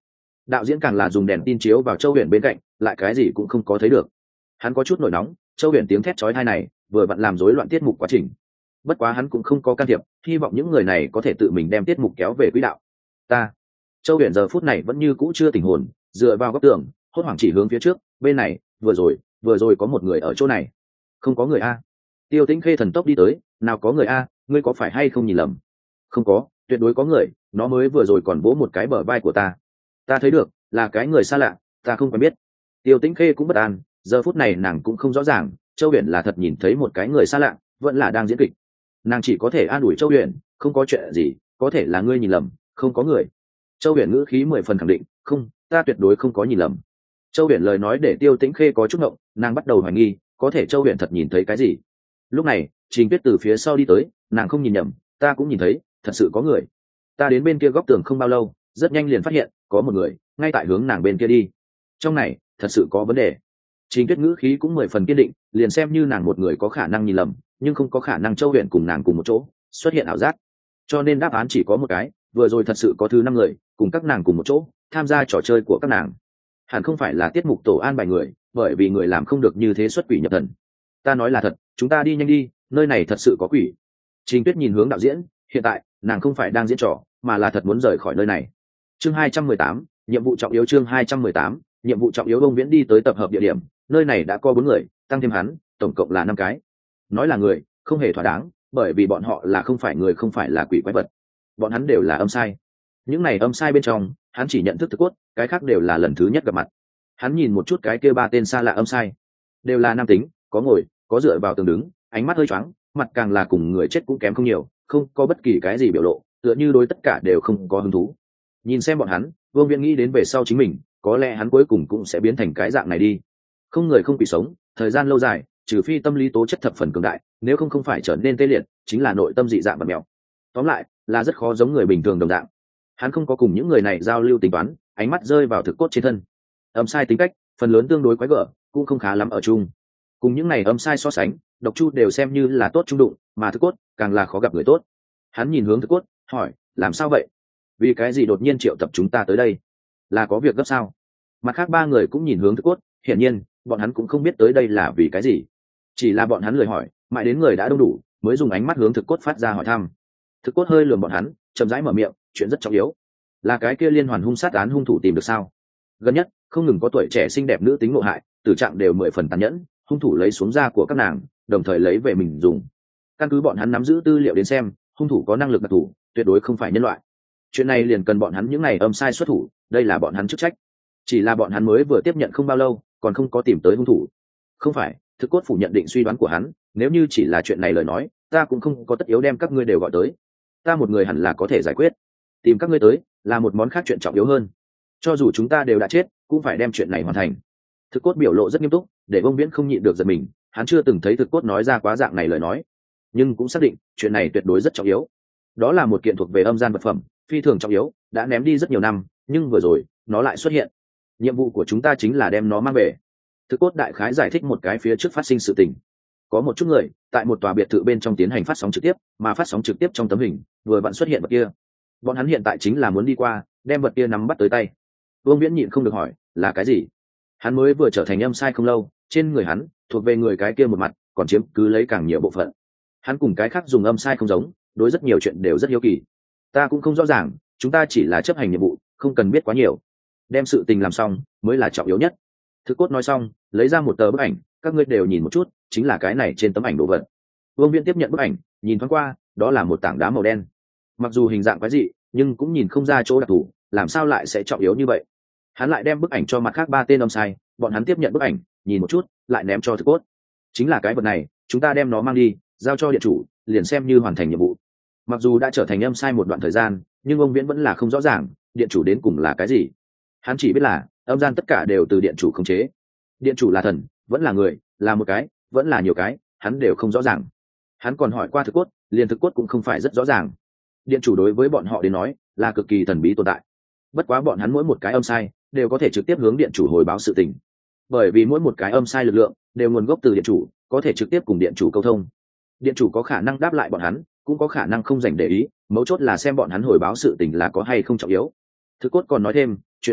Đạo diễn càng là dùng đèn tin chiếu vào Châu Huyền bên cạnh, lại cái gì cũng không có thấy được. Hắn có chút nổi nóng, Châu Huyền tiếng thét chói tai này vừa vặn làm rối loạn tiết mục quá trình. Bất quá hắn cũng không có can thiệp, hy vọng những người này có thể tự mình đem tiết mục kéo về quỹ đạo. Ta, Châu Huyền giờ phút này vẫn như cũ chưa tỉnh hồn, dựa vào góc tường, hốt hoảng chỉ hướng phía trước, bên này, vừa rồi, vừa rồi có một người ở chỗ này. Không có người a. Tiêu Tĩnh Khê thần tốc đi tới, nào có người a, ngươi có phải hay không nhìn lầm? Không có, tuyệt đối có người, nó mới vừa rồi còn vỗ một cái bờ vai của ta. Ta thấy được, là cái người xa lạ, ta không quen biết. Tiêu Tĩnh Khê cũng bất an, giờ phút này nàng cũng không rõ ràng, Châu Huyền là thật nhìn thấy một cái người xa lạ, vẫn là đang diễn kịch. Nàng chỉ có thể an ủi Châu Huyền, không có chuyện gì, có thể là ngươi nhìn lầm, không có người. Châu Huyền ngữ khí mười phần khẳng định, không, ta tuyệt đối không có nhìn lầm. Châu Huyền lời nói để Tiêu Tĩnh Khê có chút ngộng, nàng bắt đầu hoài nghi, có thể Châu Huyền thật nhìn thấy cái gì. Lúc này, Trình Tuyết từ phía sau đi tới, nàng không nhìn nhầm, ta cũng nhìn thấy, thật sự có người. Ta đến bên kia góc tường không bao lâu, rất nhanh liền phát hiện có một người ngay tại hướng nàng bên kia đi. Trong này thật sự có vấn đề. Trình Tuyết ngữ khí cũng mười phần kiên định, liền xem như nàng một người có khả năng nhìn lầm, nhưng không có khả năng Châu Huyền cùng nàng cùng một chỗ xuất hiện ảo giác. Cho nên đáp án chỉ có một cái, vừa rồi thật sự có thứ năm người cùng các nàng cùng một chỗ tham gia trò chơi của các nàng. Hẳn không phải là tiết mục tổ an bài người, bởi vì người làm không được như thế xuất quỷ nhập thần. Ta nói là thật, chúng ta đi nhanh đi, nơi này thật sự có quỷ. Trình Tuyết nhìn hướng đạo diễn, hiện tại nàng không phải đang diễn trò, mà là thật muốn rời khỏi nơi này. Chương hai trăm mười tám, nhiệm vụ trọng yếu. Chương hai trăm mười tám, nhiệm vụ trọng yếu. Ông Viễn đi tới tập hợp địa điểm, nơi này đã có bốn người, tăng thêm hắn, tổng cộng là năm cái. Nói là người, không hề thỏa đáng, bởi vì bọn họ là không phải người, không phải là quỷ quái vật. Bọn hắn đều là âm sai. Những này âm sai bên trong, hắn chỉ nhận thức Thực Cốt, cái khác đều là lần thứ nhất gặp mặt. Hắn nhìn một chút cái kia ba tên xa lạ âm sai, đều là nam tính, có ngồi, có dựa vào tường đứng, ánh mắt hơi choáng, mặt càng là cùng người chết cũng kém không nhiều, không có bất kỳ cái gì biểu lộ, tựa như đối tất cả đều không có hứng thú. Nhìn xem bọn hắn, Vương Viễn nghĩ đến về sau chính mình, có lẽ hắn cuối cùng cũng sẽ biến thành cái dạng này đi. Không người không quỷ sống, thời gian lâu dài, trừ phi tâm lý tố chất thập phần cường đại, nếu không không phải trở nên tê liệt, chính là nội tâm dị dạng và mèo. Tóm lại, là rất khó giống người bình thường đồng dạng. Hắn không có cùng những người này giao lưu tính toán, ánh mắt rơi vào Thực Cốt trên thân. Âm sai tính cách, phần lớn tương đối quái gở, cũng không khá lắm ở chung. Cùng những này âm sai so sánh, Độc Chu đều xem như là tốt trung đụng, mà Thực Cốt càng là khó gặp người tốt. Hắn nhìn hướng Thực Cốt, hỏi, làm sao vậy? Vì cái gì đột nhiên triệu tập chúng ta tới đây? Là có việc gấp sao? Mặt khác ba người cũng nhìn hướng Thực Cốt, hiển nhiên bọn hắn cũng không biết tới đây là vì cái gì, chỉ là bọn hắn lười hỏi, mãi đến người đã đông đủ mới dùng ánh mắt hướng Thực Cốt phát ra hỏi thăm. Thực Cốt hơi lườm bọn hắn, chậm rãi mở miệng, chuyện rất trọng yếu. Là cái kia liên hoàn hung sát án hung thủ tìm được sao? Gần nhất không ngừng có tuổi trẻ xinh đẹp nữ tính ngộ hại, tử trạng đều mười phần tàn nhẫn, hung thủ lấy xuống da của các nàng, đồng thời lấy về mình dùng. Căn cứ bọn hắn nắm giữ tư liệu đến xem, hung thủ có năng lực đặc thù, tuyệt đối không phải nhân loại. Chuyện này liền cần bọn hắn những này âm sai xuất thủ, đây là bọn hắn chức trách. Chỉ là bọn hắn mới vừa tiếp nhận không bao lâu, còn không có tìm tới hung thủ. Không phải, Thực Cốt phủ nhận định suy đoán của hắn, nếu như chỉ là chuyện này lời nói, ta cũng không có tất yếu đem các ngươi đều gọi tới. Ta một người hẳn là có thể giải quyết. Tìm các ngươi tới là một món khác chuyện trọng yếu hơn. Cho dù chúng ta đều đã chết, cũng phải đem chuyện này hoàn thành. Thực Cốt biểu lộ rất nghiêm túc, để Vương Viễn không nhịn được giật mình, hắn chưa từng thấy Thực Cốt nói ra quá dạng này lời nói, nhưng cũng xác định chuyện này tuyệt đối rất trọng yếu. Đó là một kiện thuộc về âm gian vật phẩm, phi thường trọng yếu, đã ném đi rất nhiều năm, nhưng vừa rồi nó lại xuất hiện. Nhiệm vụ của chúng ta chính là đem nó mang về. Thực Cốt đại khái giải thích một cái phía trước phát sinh sự tình. Có một chút người tại một tòa biệt thự bên trong tiến hành phát sóng trực tiếp, mà phát sóng trực tiếp trong tấm hình vừa vặn xuất hiện vật kia. Bọn hắn hiện tại chính là muốn đi qua, đem vật kia nắm bắt tới tay. Vương Viễn nhịn không được hỏi, là cái gì? Hắn mới vừa trở thành âm sai không lâu, trên người hắn thuộc về người cái kia một mặt, còn chiếm cứ lấy càng nhiều bộ phận. Hắn cùng cái khác dùng âm sai không giống, đối rất nhiều chuyện đều rất hiếu kỳ. Ta cũng không rõ ràng, chúng ta chỉ là chấp hành nhiệm vụ, không cần biết quá nhiều. Đem sự tình làm xong mới là trọng yếu nhất. Thực Cốt nói xong, lấy ra một tờ bức ảnh, các ngươi đều nhìn một chút, chính là cái này trên tấm ảnh đồ vật. Vương Viễn tiếp nhận bức ảnh, nhìn thoáng qua, đó là một tảng đá màu đen. Mặc dù hình dạng quái dị, nhưng cũng nhìn không ra chỗ đặc thù, làm sao lại sẽ trọng yếu như vậy? Hắn lại đem bức ảnh cho mặt khác ba tên âm sai, bọn hắn tiếp nhận bức ảnh, nhìn một chút, lại ném cho Thực Cốt. Chính là cái vật này, chúng ta đem nó mang đi, giao cho điện chủ, liền xem như hoàn thành nhiệm vụ. Mặc dù đã trở thành âm sai một đoạn thời gian, nhưng ông Viễn vẫn là không rõ ràng điện chủ đến cùng là cái gì. Hắn chỉ biết là âm gian tất cả đều từ điện chủ khống chế. Điện chủ là thần, vẫn là người, là một cái, vẫn là nhiều cái, hắn đều không rõ ràng. Hắn còn hỏi qua Thực Cốt, liền Thực Cốt cũng không phải rất rõ ràng. Điện chủ đối với bọn họ đến nói là cực kỳ thần bí tồn tại. Bất quá bọn hắn mỗi một cái âm sai đều có thể trực tiếp hướng điện chủ hồi báo sự tình, bởi vì mỗi một cái âm sai lực lượng đều nguồn gốc từ điện chủ, có thể trực tiếp cùng điện chủ câu thông. Điện chủ có khả năng đáp lại bọn hắn, cũng có khả năng không dành để ý, mấu chốt là xem bọn hắn hồi báo sự tình là có hay không trọng yếu. Thực Cốt còn nói thêm, chuyện này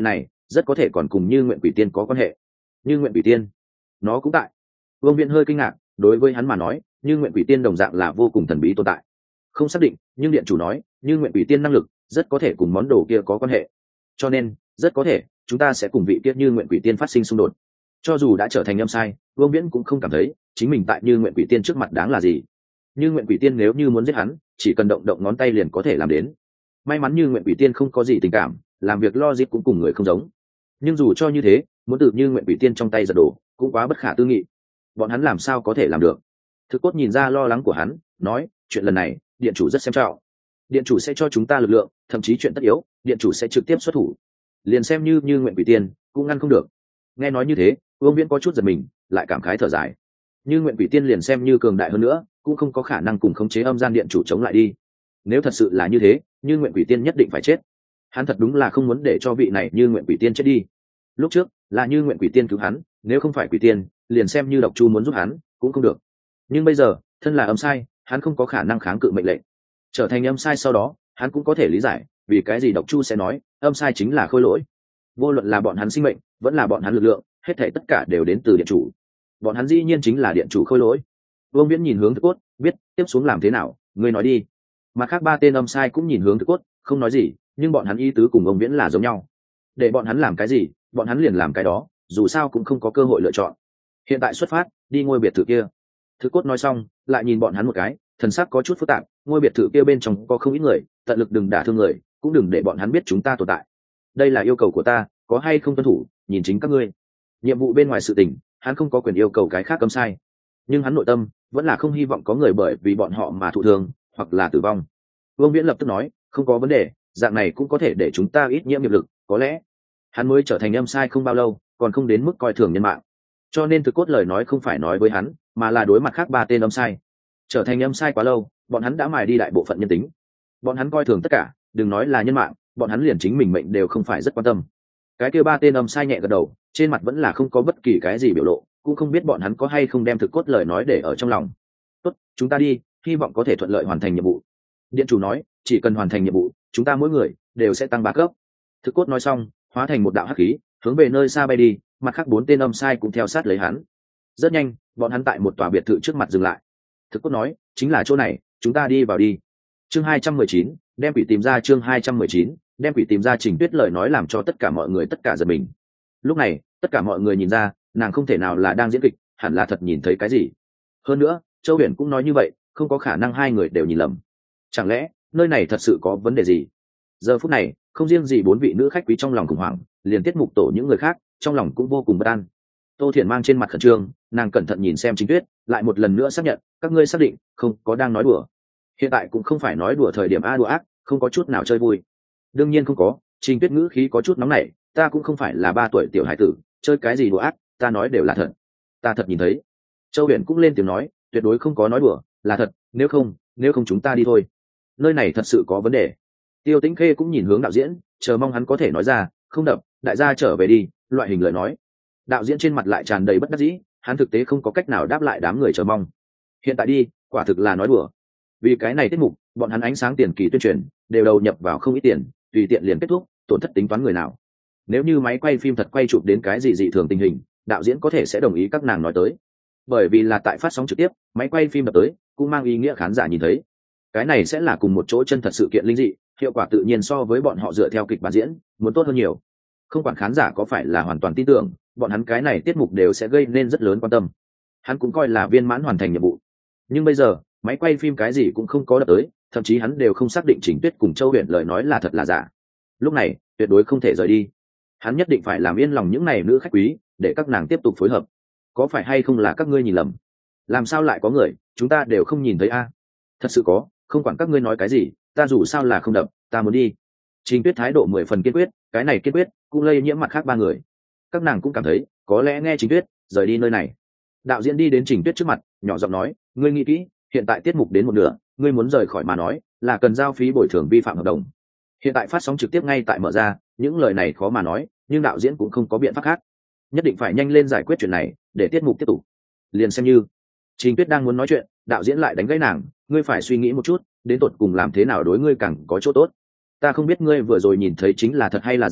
rất có thể còn cùng Như Nguyện Quỷ Tiên có quan hệ. Như Nguyện Quỷ Tiên, nó cũng tại. Vương Viễn hơi kinh ngạc, đối với hắn mà nói, Như Nguyện Quỷ Tiên đồng dạng là vô cùng thần bí tồn tại. Không xác định, nhưng điện chủ nói, Như Nguyện Quỷ Tiên năng lực rất có thể cùng món đồ kia có quan hệ. Cho nên, rất có thể chúng ta sẽ cùng vị kia Như Nguyện Quỷ Tiên phát sinh xung đột. Cho dù đã trở thành âm sai, Vương Viễn cũng không cảm thấy chính mình tại Như Nguyện Quỷ Tiên trước mặt đáng là gì. Như Nguyện Quỷ Tiên nếu như muốn giết hắn, chỉ cần động động ngón tay liền có thể làm đến. May mắn Như Nguyện Quỷ Tiên không có gì tình cảm, làm việc logic cũng cùng người không giống. Nhưng dù cho như thế, muốn tự Như Nguyện Quỷ Tiên trong tay giật đổ, cũng quá bất khả tư nghị. Bọn hắn làm sao có thể làm được? Thực Cốt nhìn ra lo lắng của hắn, nói, chuyện lần này, điện chủ rất xem trọng. Điện chủ sẽ cho chúng ta lực lượng, thậm chí chuyện tất yếu, điện chủ sẽ trực tiếp xuất thủ. Liền xem như Như Nguyện Quỷ Tiên, cũng ngăn không được. Nghe nói như thế, Vương Viễn có chút giật mình, lại cảm khái thở dài. Như Nguyện Quỷ Tiên liền xem như cường đại hơn nữa, cũng không có khả năng cùng khống chế âm gian điện chủ chống lại đi. Nếu thật sự là như thế, Như Nguyện Quỷ Tiên nhất định phải chết. Hắn thật đúng là không muốn để cho vị này Như Nguyện Quỷ Tiên chết đi. Lúc trước là Như Nguyện Quỷ Tiên cứu hắn, nếu không phải Quỷ Tiên, liền xem như Độc Chu muốn giúp hắn, cũng không được. Nhưng bây giờ, thân là âm sai, hắn không có khả năng kháng cự mệnh lệnh. Trở thành âm sai sau đó, hắn cũng có thể lý giải, vì cái gì Độc Chu sẽ nói, âm sai chính là khôi lỗi. Vô luận là bọn hắn sinh mệnh, vẫn là bọn hắn lực lượng, hết thảy tất cả đều đến từ điện chủ. Bọn hắn dĩ nhiên chính là điện chủ khôi lỗi. Vương Viễn nhìn hướng Thực Cốt, biết tiếp xuống làm thế nào, ngươi nói đi. Mà khác ba tên âm sai cũng nhìn hướng Thực Cốt, không nói gì, nhưng bọn hắn ý tứ cùng ông Viễn là giống nhau. Để bọn hắn làm cái gì, bọn hắn liền làm cái đó, dù sao cũng không có cơ hội lựa chọn. Hiện tại xuất phát, đi ngôi biệt thự kia. Thực Cốt nói xong, lại nhìn bọn hắn một cái, thần sắc có chút phức tạp, ngôi biệt thự kia bên trong có không ít người, tận lực đừng đả thương người, cũng đừng để bọn hắn biết chúng ta tồn tại. Đây là yêu cầu của ta, có hay không tuân thủ, nhìn chính các ngươi. Nhiệm vụ bên ngoài sự tình, hắn không có quyền yêu cầu cái khác cấm sai, nhưng hắn nội tâm vẫn là không hy vọng có người bởi vì bọn họ mà thụ thương hoặc là tử vong. Vương Viễn lập tức nói, không có vấn đề, dạng này cũng có thể để chúng ta ít nhiễm nghiệp lực, có lẽ hắn mới trở thành âm sai không bao lâu, còn không đến mức coi thường nhân mạng. Cho nên Thực Cốt lời nói không phải nói với hắn, mà là đối mặt khác ba tên âm sai. Trở thành âm sai quá lâu, bọn hắn đã mài đi đại bộ phận nhân tính. Bọn hắn coi thường tất cả, đừng nói là nhân mạng, bọn hắn liền chính mình mệnh đều không phải rất quan tâm. Cái kia ba tên âm sai nhẹ gật đầu, trên mặt vẫn là không có bất kỳ cái gì biểu lộ, cũng không biết bọn hắn có hay không đem Thực Cốt lời nói để ở trong lòng. Tốt, chúng ta đi, hy vọng có thể thuận lợi hoàn thành nhiệm vụ. Điện chủ nói, chỉ cần hoàn thành nhiệm vụ, chúng ta mỗi người đều sẽ tăng ba cấp. Thực Cốt nói xong, hóa thành một đạo hắc khí, hướng về nơi xa bay đi, mặt khác bốn tên âm sai cũng theo sát lấy hắn. Rất nhanh, bọn hắn tại một tòa biệt thự trước mặt dừng lại. Thực Cốt nói, chính là chỗ này, chúng ta đi vào đi. Chương hai trăm mười chín, đem quỷ tìm ra. Chương hai trăm mười chín, đem quỷ tìm ra. Trình Tuyết lời nói làm cho tất cả mọi người tất cả giật mình. Lúc này, tất cả mọi người nhìn ra, nàng không thể nào là đang diễn kịch, hẳn là thật nhìn thấy cái gì. Hơn nữa, Châu Huyền cũng nói như vậy, không có khả năng hai người đều nhìn lầm. Chẳng lẽ nơi này thật sự có vấn đề gì? Giờ phút này, không riêng gì bốn vị nữ khách quý trong lòng khủng hoảng, liền tiết mục tổ những người khác trong lòng cũng vô cùng bất an. Tô Thiển mang trên mặt khẩn trương, nàng cẩn thận nhìn xem Trình Tuyết, lại một lần nữa xác nhận, các ngươi xác định không có đang nói đùa. Hiện tại cũng không phải nói đùa thời điểm a đùa ác, không có chút nào chơi vui. Đương nhiên không có. Trình Tuyết ngữ khí có chút nóng nảy, ta cũng không phải là ba tuổi tiểu hải tử, chơi cái gì đùa ác, ta nói đều là thật. Ta thật nhìn thấy. Châu Huyền cũng lên tiếng nói, tuyệt đối không có nói đùa, là thật, nếu không, nếu không chúng ta đi thôi. Nơi này thật sự có vấn đề. Tiêu Tĩnh Khê cũng nhìn hướng đạo diễn, chờ mong hắn có thể nói ra, không đập, đại gia trở về đi, loại hình lời nói. Đạo diễn trên mặt lại tràn đầy bất đắc dĩ, hắn thực tế không có cách nào đáp lại đám người chờ mong. Hiện tại đi, quả thực là nói đùa. Vì cái này tiết mục, bọn hắn ánh sáng tiền kỳ tuyên truyền đều đầu nhập vào không ít tiền, tùy tiện liền kết thúc, tổn thất tính toán người nào. Nếu như máy quay phim thật quay chụp đến cái gì dị thường tình hình, đạo diễn có thể sẽ đồng ý các nàng nói tới. Bởi vì là tại phát sóng trực tiếp, máy quay phim đập tới, cũng mang ý nghĩa khán giả nhìn thấy. Cái này sẽ là cùng một chỗ chân thật sự kiện linh dị, hiệu quả tự nhiên so với bọn họ dựa theo kịch bản diễn muốn tốt hơn nhiều. Không quản khán giả có phải là hoàn toàn tin tưởng, bọn hắn cái này tiết mục đều sẽ gây nên rất lớn quan tâm. Hắn cũng coi là viên mãn hoàn thành nhiệm vụ. Nhưng bây giờ, máy quay phim cái gì cũng không có đập tới, thậm chí hắn đều không xác định Trình Tuyết cùng Châu Huyền lời nói là thật là giả. Lúc này, tuyệt đối không thể rời đi. Hắn nhất định phải làm yên lòng những này nữ khách quý, để các nàng tiếp tục phối hợp. Có phải hay không là các ngươi nhìn lầm? Làm sao lại có người, chúng ta đều không nhìn thấy a? Thật sự có, không quản các ngươi nói cái gì, ta dù sao là không đập, ta muốn đi. Trình Tuyết thái độ mười phần kiên quyết, cái này kiên quyết cũng lây nhiễm mặt khác ba người. Các nàng cũng cảm thấy, có lẽ nghe Trình Tuyết rời đi nơi này. Đạo diễn đi đến Trình Tuyết trước mặt, nhỏ giọng nói, ngươi nghĩ kỹ, hiện tại tiết mục đến một nửa, ngươi muốn rời khỏi mà nói, là cần giao phí bồi thường vi phạm hợp đồng. Hiện tại phát sóng trực tiếp ngay tại mở ra, những lời này khó mà nói, nhưng đạo diễn cũng không có biện pháp khác, nhất định phải nhanh lên giải quyết chuyện này, để tiết mục tiếp tục. Liền xem như Trình Tuyết đang muốn nói chuyện, đạo diễn lại đánh gãy nàng, ngươi phải suy nghĩ một chút, đến tột cùng làm thế nào đối ngươi càng có chỗ tốt. Ta không biết ngươi vừa rồi nhìn thấy chính là thật hay là giả,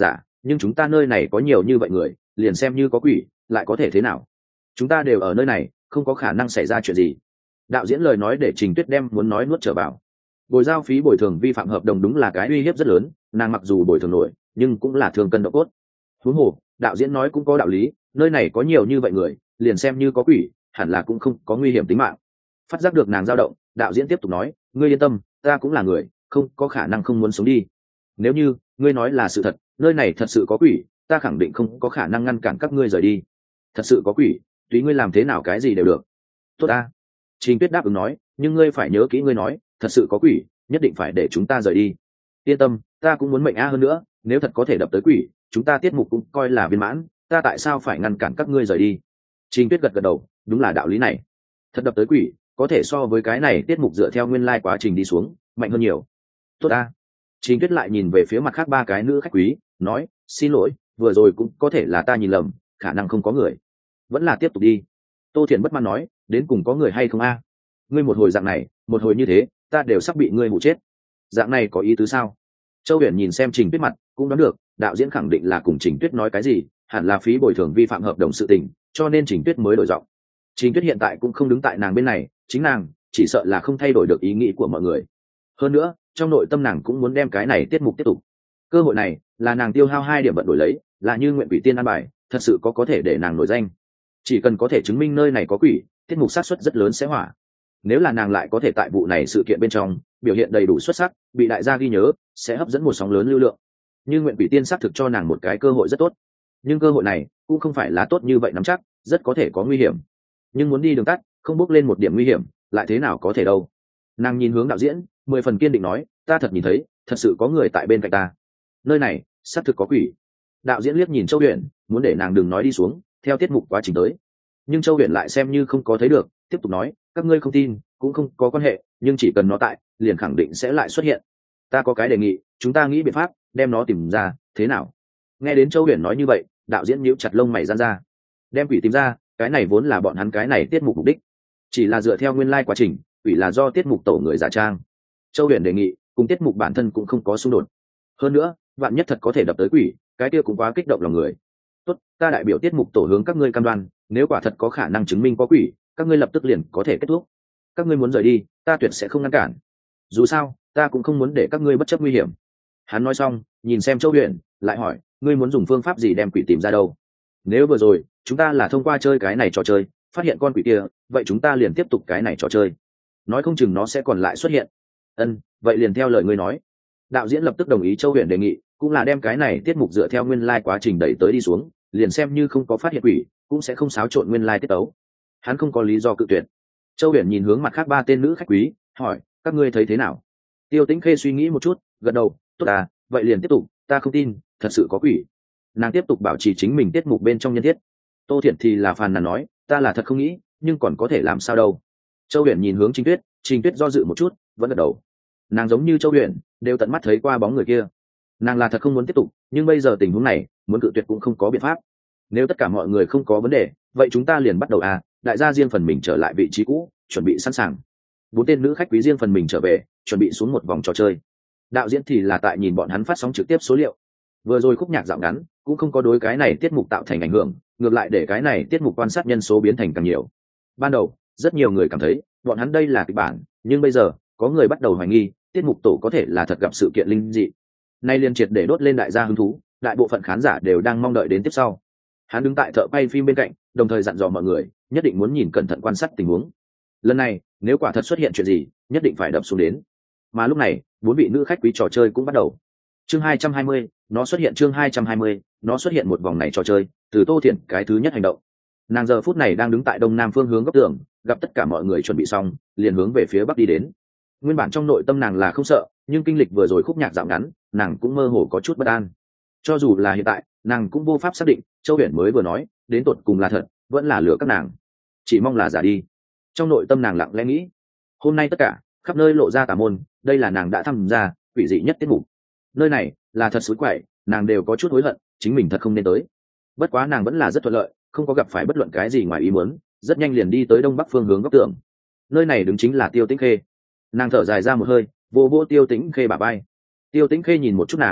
nhưng chúng ta nơi này có nhiều như vậy người, liền xem như có quỷ lại có thể thế nào? Chúng ta đều ở nơi này, không có khả năng xảy ra chuyện gì. Đạo diễn lời nói để Trình Tuyết đem muốn nói nuốt trở vào. Bồi giao phí bồi thường vi phạm hợp đồng đúng là cái uy hiếp rất lớn, nàng mặc dù bồi thường nổi nhưng cũng là thương cân độ cốt. Huống hồ đạo diễn nói cũng có đạo lý, nơi này có nhiều như vậy người, liền xem như có quỷ hẳn là cũng không có nguy hiểm tính mạng. Phát giác được nàng dao động, đạo diễn tiếp tục nói, ngươi yên tâm, ta cũng là người, không có khả năng không muốn sống đi. Nếu như ngươi nói là sự thật, nơi này thật sự có quỷ, ta khẳng định không có khả năng ngăn cản các ngươi rời đi. Thật sự có quỷ, tùy ngươi làm thế nào cái gì đều được. Tốt ta. Trình Tuyết đáp ứng nói, nhưng ngươi phải nhớ kỹ ngươi nói, thật sự có quỷ, nhất định phải để chúng ta rời đi. Yên tâm, ta cũng muốn mệnh a hơn nữa, nếu thật có thể đập tới quỷ, chúng ta tiết mục cũng coi là viên mãn, ta tại sao phải ngăn cản các ngươi rời đi? Trình Tuyết gật gật đầu, đúng là đạo lý này. Thật đập tới quỷ, có thể so với cái này tiết mục dựa theo nguyên lai quá trình đi xuống, mạnh hơn nhiều. Tốt ta. Trình Tuyết lại nhìn về phía mặt khác ba cái nữ khách quý, nói, xin lỗi, vừa rồi cũng có thể là ta nhìn lầm, khả năng không có người. Vẫn là tiếp tục đi. Tô Thiển bất mãn nói, đến cùng có người hay không a? Ngươi một hồi dạng này, một hồi như thế, ta đều sắp bị ngươi hụ chết. Dạng này có ý tứ sao? Châu Huyền nhìn xem Trình Tuyết mặt, cũng đoán được, đạo diễn khẳng định là cùng Trình Tuyết nói cái gì, hẳn là phí bồi thường vi phạm hợp đồng sự tình, cho nên Trình Tuyết mới đổi giọng. Trình Tuyết hiện tại cũng không đứng tại nàng bên này, chính nàng chỉ sợ là không thay đổi được ý nghĩ của mọi người. Hơn nữa, trong nội tâm nàng cũng muốn đem cái này tiết mục tiếp tục. Cơ hội này là nàng tiêu hao hai điểm vận đổi lấy, là như nguyện quỷ tiên ăn bài, thật sự có có thể để nàng nổi danh. Chỉ cần có thể chứng minh nơi này có quỷ, tiết mục xác suất rất lớn sẽ hỏa. Nếu là nàng lại có thể tại vụ này sự kiện bên trong biểu hiện đầy đủ xuất sắc, bị đại gia ghi nhớ, sẽ hấp dẫn một sóng lớn lưu lượng. Như nguyện quỷ tiên xác thực cho nàng một cái cơ hội rất tốt, nhưng cơ hội này cũng không phải là tốt như vậy nắm chắc, rất có thể có nguy hiểm. Nhưng muốn đi đường tắt, không bước lên một điểm nguy hiểm, lại thế nào có thể đâu. Nàng nhìn hướng đạo diễn, mười phần kiên định nói, ta thật nhìn thấy, thật sự có người tại bên cạnh ta. Nơi này xác thực có quỷ. Đạo diễn liếc nhìn Châu Huyền, muốn để nàng đừng nói đi xuống, theo tiết mục quá trình tới. Nhưng Châu Huyền lại xem như không có thấy được, tiếp tục nói, các ngươi không tin cũng không có quan hệ, nhưng chỉ cần nó tại, liền khẳng định sẽ lại xuất hiện. Ta có cái đề nghị, chúng ta nghĩ biện pháp đem nó tìm ra, thế nào? Nghe đến Châu Huyền nói như vậy, đạo diễn nhíu chặt lông mày giãn ra. Đem quỷ tìm ra, cái này vốn là bọn hắn cái này tiết mục mục đích, chỉ là dựa theo nguyên lai quá trình, quỷ là do tiết mục tổ người giả trang. Châu Huyền đề nghị, cùng tiết mục bản thân cũng không có xung đột. Hơn nữa, vạn nhất thật có thể đập tới quỷ, cái kia cũng quá kích động lòng người. Tốt, ta đại biểu tiết mục tổ hướng các ngươi cam đoan, nếu quả thật có khả năng chứng minh có quỷ, các ngươi lập tức liền có thể kết thúc. Các ngươi muốn rời đi, ta tuyệt sẽ không ngăn cản. Dù sao, ta cũng không muốn để các ngươi bất chấp nguy hiểm. Hắn nói xong, nhìn xem Châu Huyền, lại hỏi, ngươi muốn dùng phương pháp gì đem quỷ tìm ra đâu? Nếu vừa rồi chúng ta là thông qua chơi cái này trò chơi phát hiện con quỷ kia, vậy chúng ta liền tiếp tục cái này trò chơi, nói không chừng nó sẽ còn lại xuất hiện. Ân, vậy liền theo lời ngươi nói. Đạo diễn lập tức đồng ý Châu Huyền đề nghị, cũng là đem cái này tiết mục dựa theo nguyên lai quá trình đẩy tới đi xuống, liền xem như không có phát hiện quỷ, cũng sẽ không xáo trộn nguyên lai tiết tấu. Hắn không có lý do cự tuyệt. Châu Huyền nhìn hướng mặt khác ba tên nữ khách quý, hỏi, các ngươi thấy thế nào? Tiêu Tĩnh Khê suy nghĩ một chút, gật đầu, tốt à, vậy liền tiếp tục, ta không tin thật sự có quỷ. Nàng tiếp tục bảo trì chính mình tiết mục bên trong nhân thiết. Tô Thiển thì là phàn nàn nói, ta là thật không nghĩ, nhưng còn có thể làm sao đâu. Châu Huyền nhìn hướng Trình Tuyết, Trình Tuyết do dự một chút, vẫn gật đầu. Nàng giống như Châu Huyền, đều tận mắt thấy qua bóng người kia. Nàng là thật không muốn tiếp tục, nhưng bây giờ tình huống này, muốn cự tuyệt cũng không có biện pháp. Nếu tất cả mọi người không có vấn đề, vậy chúng ta liền bắt đầu à, đại gia riêng phần mình trở lại vị trí cũ, chuẩn bị sẵn sàng. Bốn tên nữ khách quý riêng phần mình trở về, chuẩn bị xuống một vòng trò chơi. Đạo diễn thì là tại nhìn bọn hắn phát sóng trực tiếp số liệu. Vừa rồi khúc nhạc dạo ngắn, cũng không có đối cái này tiết mục tạo thành ảnh hưởng, ngược lại để cái này tiết mục quan sát nhân số biến thành càng nhiều. Ban đầu, rất nhiều người cảm thấy bọn hắn đây là kịch bản, nhưng bây giờ, có người bắt đầu hoài nghi, tiết mục tổ có thể là thật gặp sự kiện linh dị. Nay liên triệt để đốt lên đại gia hứng thú, đại bộ phận khán giả đều đang mong đợi đến tiếp sau. Hắn đứng tại thợ quay phim bên cạnh, đồng thời dặn dò mọi người, nhất định muốn nhìn cẩn thận quan sát tình huống. Lần này, nếu quả thật xuất hiện chuyện gì, nhất định phải đập xuống đến. Mà lúc này, bốn vị nữ khách quý trò chơi cũng bắt đầu. Chương hai trăm hai mươi, nó xuất hiện chương hai trăm hai mươi, nó xuất hiện một vòng này trò chơi, từ Tô Thiển cái thứ nhất hành động. Nàng giờ phút này đang đứng tại đông nam phương hướng góc tường, gặp tất cả mọi người chuẩn bị xong, liền hướng về phía bắc đi đến. Nguyên bản trong nội tâm nàng là không sợ, nhưng kinh lịch vừa rồi khúc nhạc dạo ngắn, nàng cũng mơ hồ có chút bất an. Cho dù là hiện tại, nàng cũng vô pháp xác định, Châu Huyền mới vừa nói, đến tột cùng là thật, vẫn là lừa các nàng. Chỉ mong là giả đi. Trong nội tâm nàng lặng lẽ nghĩ, hôm nay tất cả, khắp nơi lộ ra tà môn, đây là nàng đã tham gia quỷ dị nhất tiết mục. Nơi này là thật xối quậy, nàng đều có chút hối hận, chính mình thật không nên tới. Bất quá nàng vẫn là rất thuận lợi, không có gặp phải bất luận cái gì ngoài ý muốn, rất nhanh liền đi tới đông bắc phương hướng góc tường. Nơi này đứng chính là Tiêu Tĩnh Khê. Nàng thở dài ra một hơi, vô vô Tiêu Tĩnh Khê bả vai. Tiêu Tĩnh Khê nhìn một chút nàng,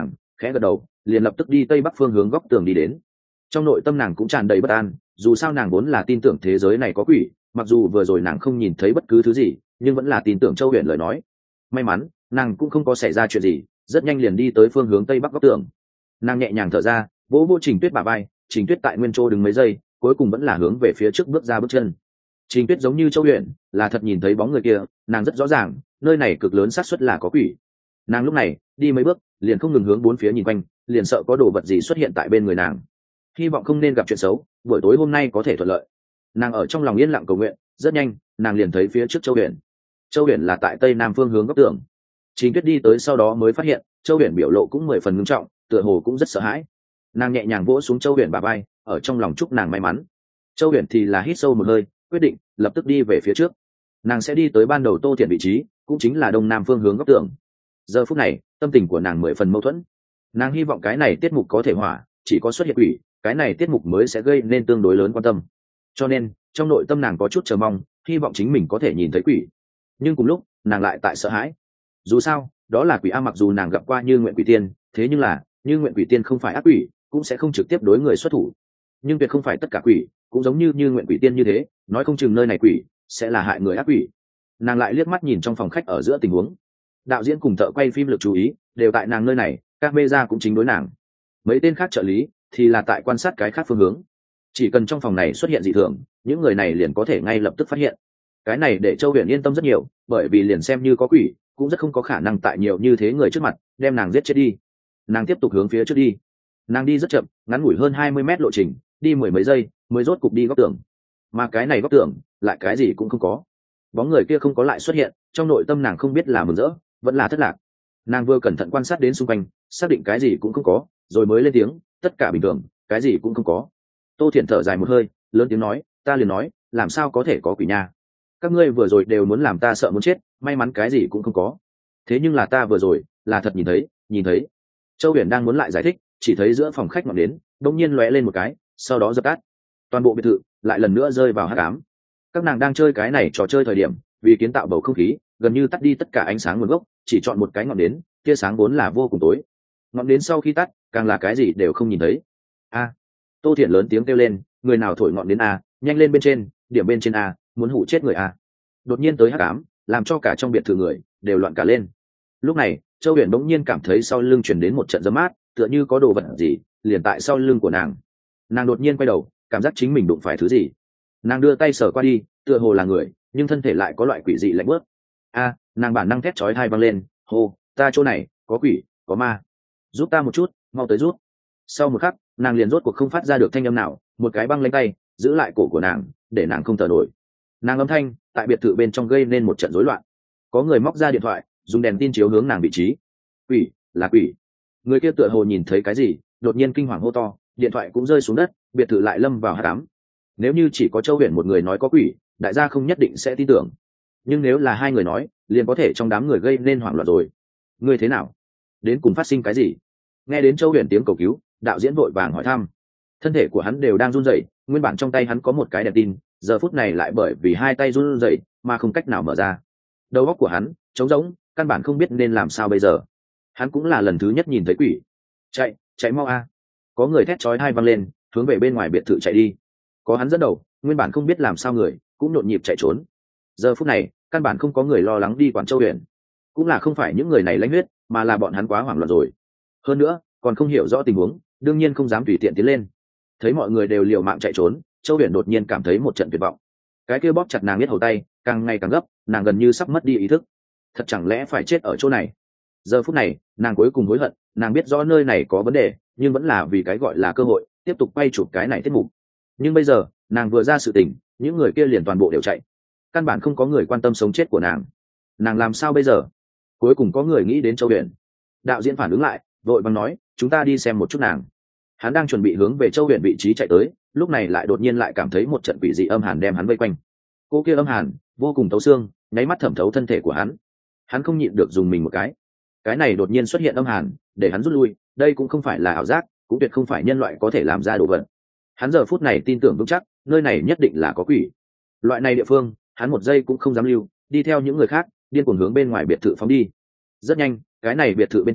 khẽ gật đầu liền lập tức đi tây bắc phương hướng góc tường đi đến. Trong nội tâm nàng cũng tràn đầy bất an, dù sao nàng vốn là tin tưởng thế giới này có quỷ, mặc dù vừa rồi nàng không nhìn thấy bất cứ thứ gì nhưng vẫn là tin tưởng Châu Huyền lời nói. May mắn nàng cũng không có xảy ra chuyện gì, rất nhanh liền đi tới phương hướng tây bắc góc tường. Nàng nhẹ nhàng thở ra, vỗ vỗ Trình Tuyết bả vai. Trình Tuyết tại nguyên chỗ đứng mấy giây, cuối cùng vẫn là hướng về phía trước bước ra bước chân. Trình Tuyết giống như Châu Huyền là thật nhìn thấy bóng người kia, nàng rất rõ ràng nơi này cực lớn xác suất là có quỷ. Nàng lúc này đi mấy bước liền không ngừng hướng bốn phía nhìn quanh, liền sợ có đồ vật gì xuất hiện tại bên người nàng. Hy vọng không nên gặp chuyện xấu, buổi tối hôm nay có thể thuận lợi. Nàng ở trong lòng yên lặng cầu nguyện. Rất nhanh nàng liền thấy phía trước Châu Huyền. Châu Huyền là tại tây nam phương hướng góc tường. Trình Tuyết đi tới sau đó mới phát hiện Châu Huyền biểu lộ cũng mười phần nghiêm trọng, tựa hồ cũng rất sợ hãi. Nàng nhẹ nhàng vỗ xuống Châu Huyền bả vai, ở trong lòng chúc nàng may mắn. Châu Huyền thì là hít sâu một hơi, quyết định lập tức đi về phía trước. Nàng sẽ đi tới ban đầu Tô Thiện vị trí, cũng chính là đông nam phương hướng góc tường. Giờ phút này tâm tình của nàng mười phần mâu thuẫn. Nàng hy vọng cái này tiết mục có thể hỏa, chỉ có xuất hiện quỷ cái này tiết mục mới sẽ gây nên tương đối lớn quan tâm, cho nên trong nội tâm nàng có chút chờ mong, hy vọng chính mình có thể nhìn thấy quỷ. Nhưng cùng lúc nàng lại tại sợ hãi, dù sao đó là quỷ a. Mặc dù nàng gặp qua Như Nguyện Quỷ Tiên, thế nhưng là Như Nguyện Quỷ Tiên không phải ác quỷ, cũng sẽ không trực tiếp đối người xuất thủ. Nhưng tuyệt không phải tất cả quỷ cũng giống như Như Nguyện Quỷ Tiên như thế, nói không chừng nơi này quỷ sẽ là hại người ác quỷ. Nàng lại liếc mắt nhìn trong phòng khách ở giữa tình huống, đạo diễn cùng thợ quay phim lực chú ý đều tại nàng nơi này, các mê ra cũng chính đối nàng. Mấy tên khác trợ lý thì là tại quan sát cái khác phương hướng. Chỉ cần trong phòng này xuất hiện dị thường, những người này liền có thể ngay lập tức phát hiện. Cái này để Châu Huyền yên tâm rất nhiều, bởi vì liền xem như có quỷ cũng rất không có khả năng tại nhiều như thế người trước mặt đem nàng giết chết đi. Nàng tiếp tục hướng phía trước đi. Nàng đi rất chậm, ngắn ngủi hơn hai mươi mét lộ trình, đi mười mấy giây mới rốt cục đi góc tường. Mà cái này góc tường lại cái gì cũng không có. Bóng người kia không có lại xuất hiện, trong nội tâm nàng không biết là mừng rỡ vẫn là thất lạc. Nàng vừa cẩn thận quan sát đến xung quanh, xác định cái gì cũng không có rồi mới lên tiếng, tất cả bình thường, cái gì cũng không có. Tô Thiện thở dài một hơi, lớn tiếng nói, ta liền nói làm sao có thể có quỷ nha, các ngươi vừa rồi đều muốn làm ta sợ muốn chết, may mắn cái gì cũng không có. Thế nhưng là ta vừa rồi là thật nhìn thấy nhìn thấy Châu Huyền đang muốn lại giải thích, chỉ thấy giữa phòng khách ngọn nến đột nhiên lóe lên một cái, sau đó dập tắt. Toàn bộ biệt thự lại lần nữa rơi vào hắc ám. Các nàng đang chơi cái này trò chơi thời điểm, vì kiến tạo bầu không khí gần như tắt đi tất cả ánh sáng nguồn gốc, chỉ chọn một cái ngọn nến, tia sáng vốn là vô cùng tối. Ngọn nến sau khi tắt càng là cái gì đều không nhìn thấy. A! Tô Thiện lớn tiếng kêu lên, người nào thổi ngọn nến a, nhanh lên bên trên, điểm bên trên a, muốn hụ chết người a. Đột nhiên tới hắc ám, làm cho cả trong biệt thự người đều loạn cả lên. Lúc này Châu Huyền bỗng nhiên cảm thấy sau lưng truyền đến một trận gió mát, tựa như có đồ vật gì liền tại sau lưng của nàng. Nàng đột nhiên quay đầu, cảm giác chính mình đụng phải thứ gì. Nàng đưa tay sờ qua đi, tựa hồ là người, nhưng thân thể lại có loại quỷ dị lạnh bớt. A! Nàng bản năng thét chói tai vang lên, hô, ta chỗ này có quỷ, có ma, giúp ta một chút, mau tới giúp. Sau một khắc nàng liền rốt cuộc không phát ra được thanh âm nào, một cái băng lấy tay giữ lại cổ của nàng, để nàng không thở nổi. Nàng âm thanh tại biệt thự bên trong gây nên một trận rối loạn. Có người móc ra điện thoại, dùng đèn tin chiếu hướng nàng vị trí. Quỷ, là quỷ. Người kia tựa hồ nhìn thấy cái gì, đột nhiên kinh hoàng hô to, điện thoại cũng rơi xuống đất, biệt thự lại lâm vào hắc ám. Nếu như chỉ có Châu Huyền một người nói có quỷ, đại gia không nhất định sẽ tin tưởng, nhưng nếu là hai người nói, liền có thể trong đám người gây nên hoảng loạn rồi. Ngươi thế nào? Đến cùng phát sinh cái gì? Nghe đến Châu Huyền tiếng cầu cứu, đạo diễn vội vàng hỏi thăm. Thân thể của hắn đều đang run rẩy, nguyên bản trong tay hắn có một cái đèn tin, giờ phút này lại bởi vì hai tay run rẩy mà không cách nào mở ra. Đầu óc của hắn trống rỗng, căn bản không biết nên làm sao bây giờ. Hắn cũng là lần thứ nhất nhìn thấy quỷ. Chạy, chạy mau a! Có người thét chói tai vang lên, hướng về bên ngoài biệt thự chạy đi. Có hắn dẫn đầu, nguyên bản không biết làm sao người cũng nhộn nhịp chạy trốn. Giờ phút này căn bản không có người lo lắng đi quản Châu Huyền, cũng là không phải những người này lãnh huyết, mà là bọn hắn quá hoảng loạn rồi. Hơn nữa còn không hiểu rõ tình huống, đương nhiên không dám tùy tiện tiến lên. Thấy mọi người đều liều mạng chạy trốn, Châu Huyền đột nhiên cảm thấy một trận tuyệt vọng. Cái kia bóp chặt nàng biết hầu tay càng ngày càng gấp, nàng gần như sắp mất đi ý thức. Thật chẳng lẽ phải chết ở chỗ này? Giờ phút này nàng cuối cùng hối hận, nàng biết rõ nơi này có vấn đề, nhưng vẫn là vì cái gọi là cơ hội tiếp tục quay chụp cái này tiết mục. Nhưng bây giờ nàng vừa ra sự tình, những người kia liền toàn bộ đều chạy, căn bản không có người quan tâm sống chết của nàng. Nàng làm sao bây giờ? Cuối cùng có người nghĩ đến Châu Huyền. Đạo diễn phản ứng lại, vội vàng nói, chúng ta đi xem một chút nàng. Hắn đang chuẩn bị hướng về Châu Huyền vị trí chạy tới, lúc này lại đột nhiên lại cảm thấy một trận quỷ dị âm hàn đem hắn vây quanh. Cô kia âm hàn vô cùng thấu xương, nháy mắt thẩm thấu thân thể của hắn. Hắn không nhịn được dùng mình một cái. Cái này đột nhiên xuất hiện âm hàn để hắn rút lui, đây cũng không phải là ảo giác, cũng tuyệt không phải nhân loại có thể làm ra đồ vật. Hắn giờ phút này tin tưởng vững chắc, nơi này nhất định là có quỷ. Loại này địa phương hắn một giây cũng không dám lưu, đi theo những người khác điên cuồng hướng bên ngoài biệt thự phóng đi. Rất nhanh cái này biệt thự bên trong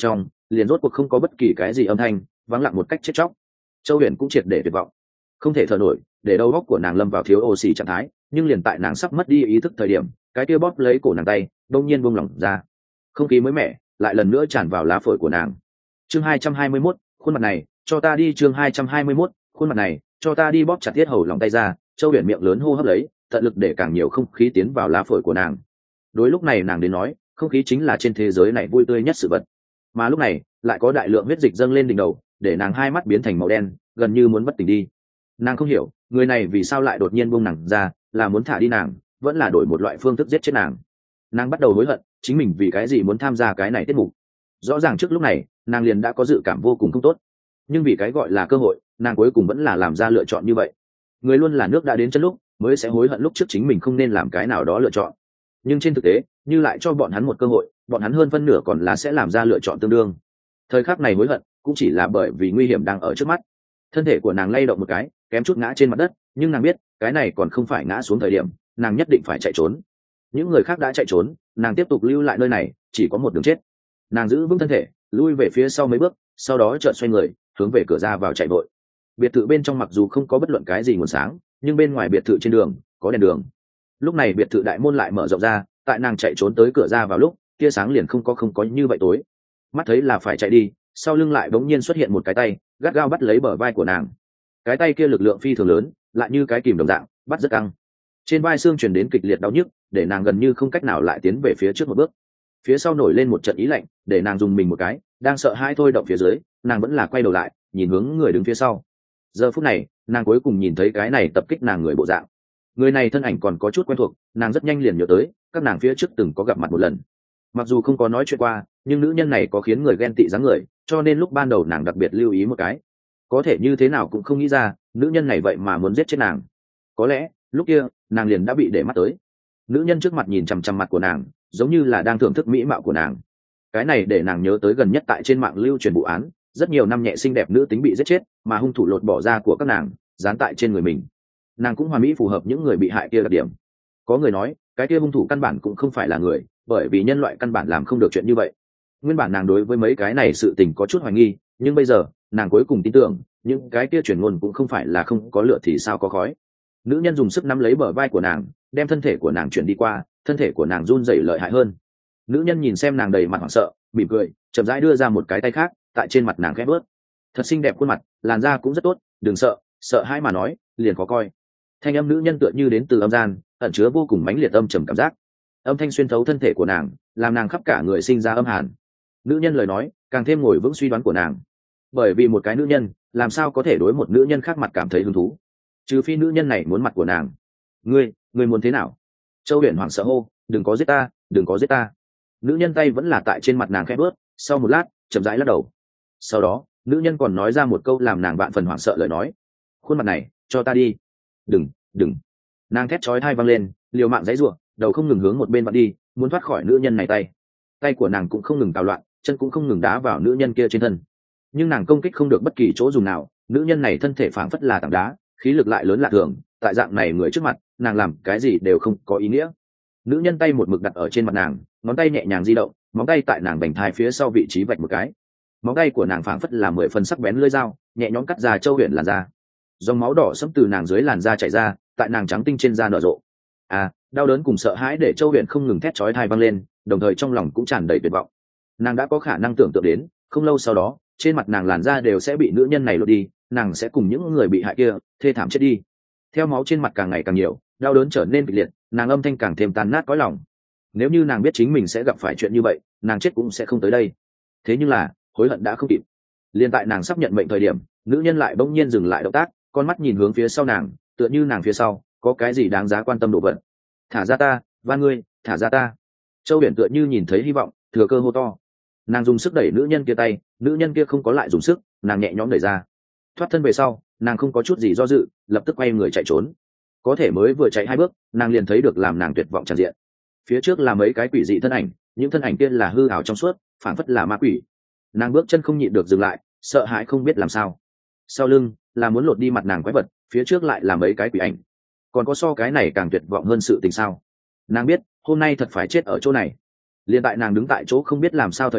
liền rốt cuộc không có bất kỳ cái gì âm thanh, vắng lặng một cách chết chóc. Châu Huyền cũng triệt để tuyệt vọng, không thể thở nổi, để đầu óc của nàng lâm vào thiếu oxy trạng thái. Nhưng liền tại nàng sắp mất đi ý thức thời điểm, cái kia bóp lấy cổ nàng tay đông nhiên buông lỏng ra, không khí mới mẻ lại lần nữa tràn vào lá phổi của nàng. Chương hai trăm hai mươi mốt, khuôn mặt này cho ta đi. Chương hai trăm hai mươi mốt, khuôn mặt này cho ta đi. Bóp chặt tiết hầu lòng tay ra, Châu Huyền miệng lớn hô hấp lấy, tận lực để càng nhiều không khí tiến vào lá phổi của nàng. Đối lúc này nàng đến nói, không khí chính là trên thế giới này vui tươi nhất sự vật, mà lúc này lại có đại lượng huyết dịch dâng lên đỉnh đầu, để nàng hai mắt biến thành màu đen, gần như muốn bất tỉnh đi. Nàng không hiểu người này vì sao lại đột nhiên buông nàng ra, là muốn thả đi nàng, vẫn là đổi một loại phương thức giết chết nàng. Nàng bắt đầu hối hận chính mình vì cái gì muốn tham gia cái này tiết mục. Rõ ràng trước lúc này nàng liền đã có dự cảm vô cùng không tốt, nhưng vì cái gọi là cơ hội, nàng cuối cùng vẫn là làm ra lựa chọn như vậy. Người luôn là nước đã đến chân lúc mới sẽ hối hận lúc trước chính mình không nên làm cái nào đó lựa chọn, nhưng trên thực tế như lại cho bọn hắn một cơ hội, bọn hắn hơn phân nửa còn là sẽ làm ra lựa chọn tương đương. Thời khắc này hối hận cũng chỉ là bởi vì nguy hiểm đang ở trước mắt. Thân thể của nàng lay động một cái, kém chút ngã trên mặt đất, nhưng nàng biết cái này còn không phải ngã xuống thời điểm, nàng nhất định phải chạy trốn. Những người khác đã chạy trốn, nàng tiếp tục lưu lại nơi này chỉ có một đường chết. Nàng giữ vững thân thể, lui về phía sau mấy bước, sau đó chợt xoay người hướng về cửa ra vào chạy vội. Biệt thự bên trong mặc dù không có bất luận cái gì nguồn sáng, nhưng bên ngoài biệt thự trên đường có đèn đường. Lúc này biệt thự đại môn lại mở rộng ra, tại nàng chạy trốn tới cửa ra vào lúc, tia sáng liền không có không có như vậy tối. Mắt thấy là phải chạy đi, sau lưng lại bỗng nhiên xuất hiện một cái tay gắt gao bắt lấy bờ vai của nàng. Cái tay kia lực lượng phi thường lớn, lại như cái kìm đồng dạng, bắt rất căng. Trên vai xương truyền đến kịch liệt đau nhức, để nàng gần như không cách nào lại tiến về phía trước một bước. Phía sau nổi lên một trận ý lạnh, để nàng dùng mình một cái, đang sợ hãi thôi động phía dưới, nàng vẫn là quay đầu lại nhìn hướng người đứng phía sau. Giờ phút này nàng cuối cùng nhìn thấy cái này tập kích nàng người bộ dạng. Người này thân ảnh còn có chút quen thuộc, nàng rất nhanh liền nhớ tới các nàng phía trước từng có gặp mặt một lần. Mặc dù không có nói chuyện qua, nhưng nữ nhân này có khiến người ghen tị dáng người, cho nên lúc ban đầu nàng đặc biệt lưu ý một cái. Có thể như thế nào cũng không nghĩ ra nữ nhân này vậy mà muốn giết chết nàng. Có lẽ lúc kia nàng liền đã bị để mắt tới. Nữ nhân trước mặt nhìn chằm chằm mặt của nàng, giống như là đang thưởng thức mỹ mạo của nàng. Cái này để nàng nhớ tới gần nhất tại trên mạng lưu truyền vụ án, rất nhiều năm nhẹ xinh đẹp nữ tính bị giết chết, mà hung thủ lột bỏ da của các nàng dán tại trên người mình. Nàng cũng hoàn mỹ phù hợp những người bị hại kia đặc điểm. Có người nói cái kia hung thủ căn bản cũng không phải là người, bởi vì nhân loại căn bản làm không được chuyện như vậy. Nguyên bản nàng đối với mấy cái này sự tình có chút hoài nghi, nhưng bây giờ nàng cuối cùng tin tưởng những cái kia truyền ngôn cũng không phải là không có lửa thì sao có khói. Nữ nhân dùng sức nắm lấy bờ vai của nàng, đem thân thể của nàng chuyển đi qua, thân thể của nàng run rẩy lợi hại hơn. Nữ nhân nhìn xem nàng đầy mặt hoảng sợ, mỉm cười, chậm rãi đưa ra một cái tay khác tại trên mặt nàng khẽ bớt. Thật xinh đẹp khuôn mặt, làn da cũng rất tốt, đừng sợ, sợ hãi mà nói liền khó coi. Thanh âm nữ nhân tựa như đến từ âm gian, ẩn chứa vô cùng mãnh liệt âm trầm cảm giác. Âm thanh xuyên thấu thân thể của nàng, làm nàng khắp cả người sinh ra âm hàn. Nữ nhân lời nói càng thêm ngồi vững suy đoán của nàng, bởi vì một cái nữ nhân làm sao có thể đối một nữ nhân khác mặt cảm thấy hứng thú, trừ phi nữ nhân này muốn mặt của nàng. Ngươi, ngươi muốn thế nào? Châu Huyền hoảng sợ hô, đừng có giết ta, đừng có giết ta. Nữ nhân tay vẫn là tại trên mặt nàng khẽ bước, sau một lát chậm rãi lắc đầu. Sau đó nữ nhân còn nói ra một câu làm nàng vạn phần hoảng sợ lời nói, khuôn mặt này cho ta đi. Đừng, đừng. Nàng thét chói tai vang lên, liều mạng giãy giụa, đầu không ngừng hướng một bên vặn đi, muốn thoát khỏi nữ nhân này tay. Tay của nàng cũng không ngừng cào loạn, chân cũng không ngừng đá vào nữ nhân kia trên thân, nhưng nàng công kích không được bất kỳ chỗ dùng nào. Nữ nhân này thân thể phảng phất là tảng đá, khí lực lại lớn lạ thường, tại dạng này người trước mặt nàng làm cái gì đều không có ý nghĩa. Nữ nhân tay một mực đặt ở trên mặt nàng, ngón tay nhẹ nhàng di động, móng tay tại nàng bành thai phía sau vị trí vạch một cái. Móng tay của nàng phảng phất là mười phần sắc bén lưỡi dao, nhẹ nhõm cắt ra Châu Huyền làn da. Dòng máu đỏ sẫm từ nàng dưới làn da chảy ra, tại nàng trắng tinh trên da nở rộ. À, đau đớn cùng sợ hãi để Châu Huyền không ngừng thét chói tai vang lên, đồng thời trong lòng cũng tràn đầy tuyệt vọng. Nàng đã có khả năng tưởng tượng đến, không lâu sau đó, trên mặt nàng làn da đều sẽ bị nữ nhân này lột đi, nàng sẽ cùng những người bị hại kia thê thảm chết đi. Theo máu trên mặt càng ngày càng nhiều, đau đớn trở nên kịch liệt, nàng âm thanh càng thêm tan nát cõi lòng. Nếu như nàng biết chính mình sẽ gặp phải chuyện như vậy, nàng chết cũng sẽ không tới đây. Thế nhưng là hối hận đã không kịp. Liên tại nàng sắp nhận mệnh thời điểm, nữ nhân lại bỗng nhiên dừng lại động tác, con mắt nhìn hướng phía sau nàng, tựa như nàng phía sau có cái gì đáng giá quan tâm đồ vật. Thả ra ta, van ngươi, thả ra ta. Châu Huyền tựa như nhìn thấy hy vọng, thừa cơ hô to. Nàng dùng sức đẩy nữ nhân kia tay, nữ nhân kia không có lại dùng sức, nàng nhẹ nhõm đẩy ra. Thoát thân về sau, nàng không có chút gì do dự, lập tức quay người chạy trốn. Có thể mới vừa chạy hai bước, nàng liền thấy được làm nàng tuyệt vọng tràn diện. Phía trước là mấy cái quỷ dị thân ảnh, những thân ảnh kia là hư ảo trong suốt, phản phất là ma quỷ. Nàng bước chân không nhịn được dừng lại, sợ hãi không biết làm sao. Sau lưng là muốn lột đi mặt nàng quái vật, phía trước lại là mấy cái quỷ ảnh. Còn có so cái này càng tuyệt vọng hơn sự tình sao? Nàng biết hôm nay thật phải chết ở chỗ này. Liên tại nàng đứng tại chỗ không biết làm sao thời điểm,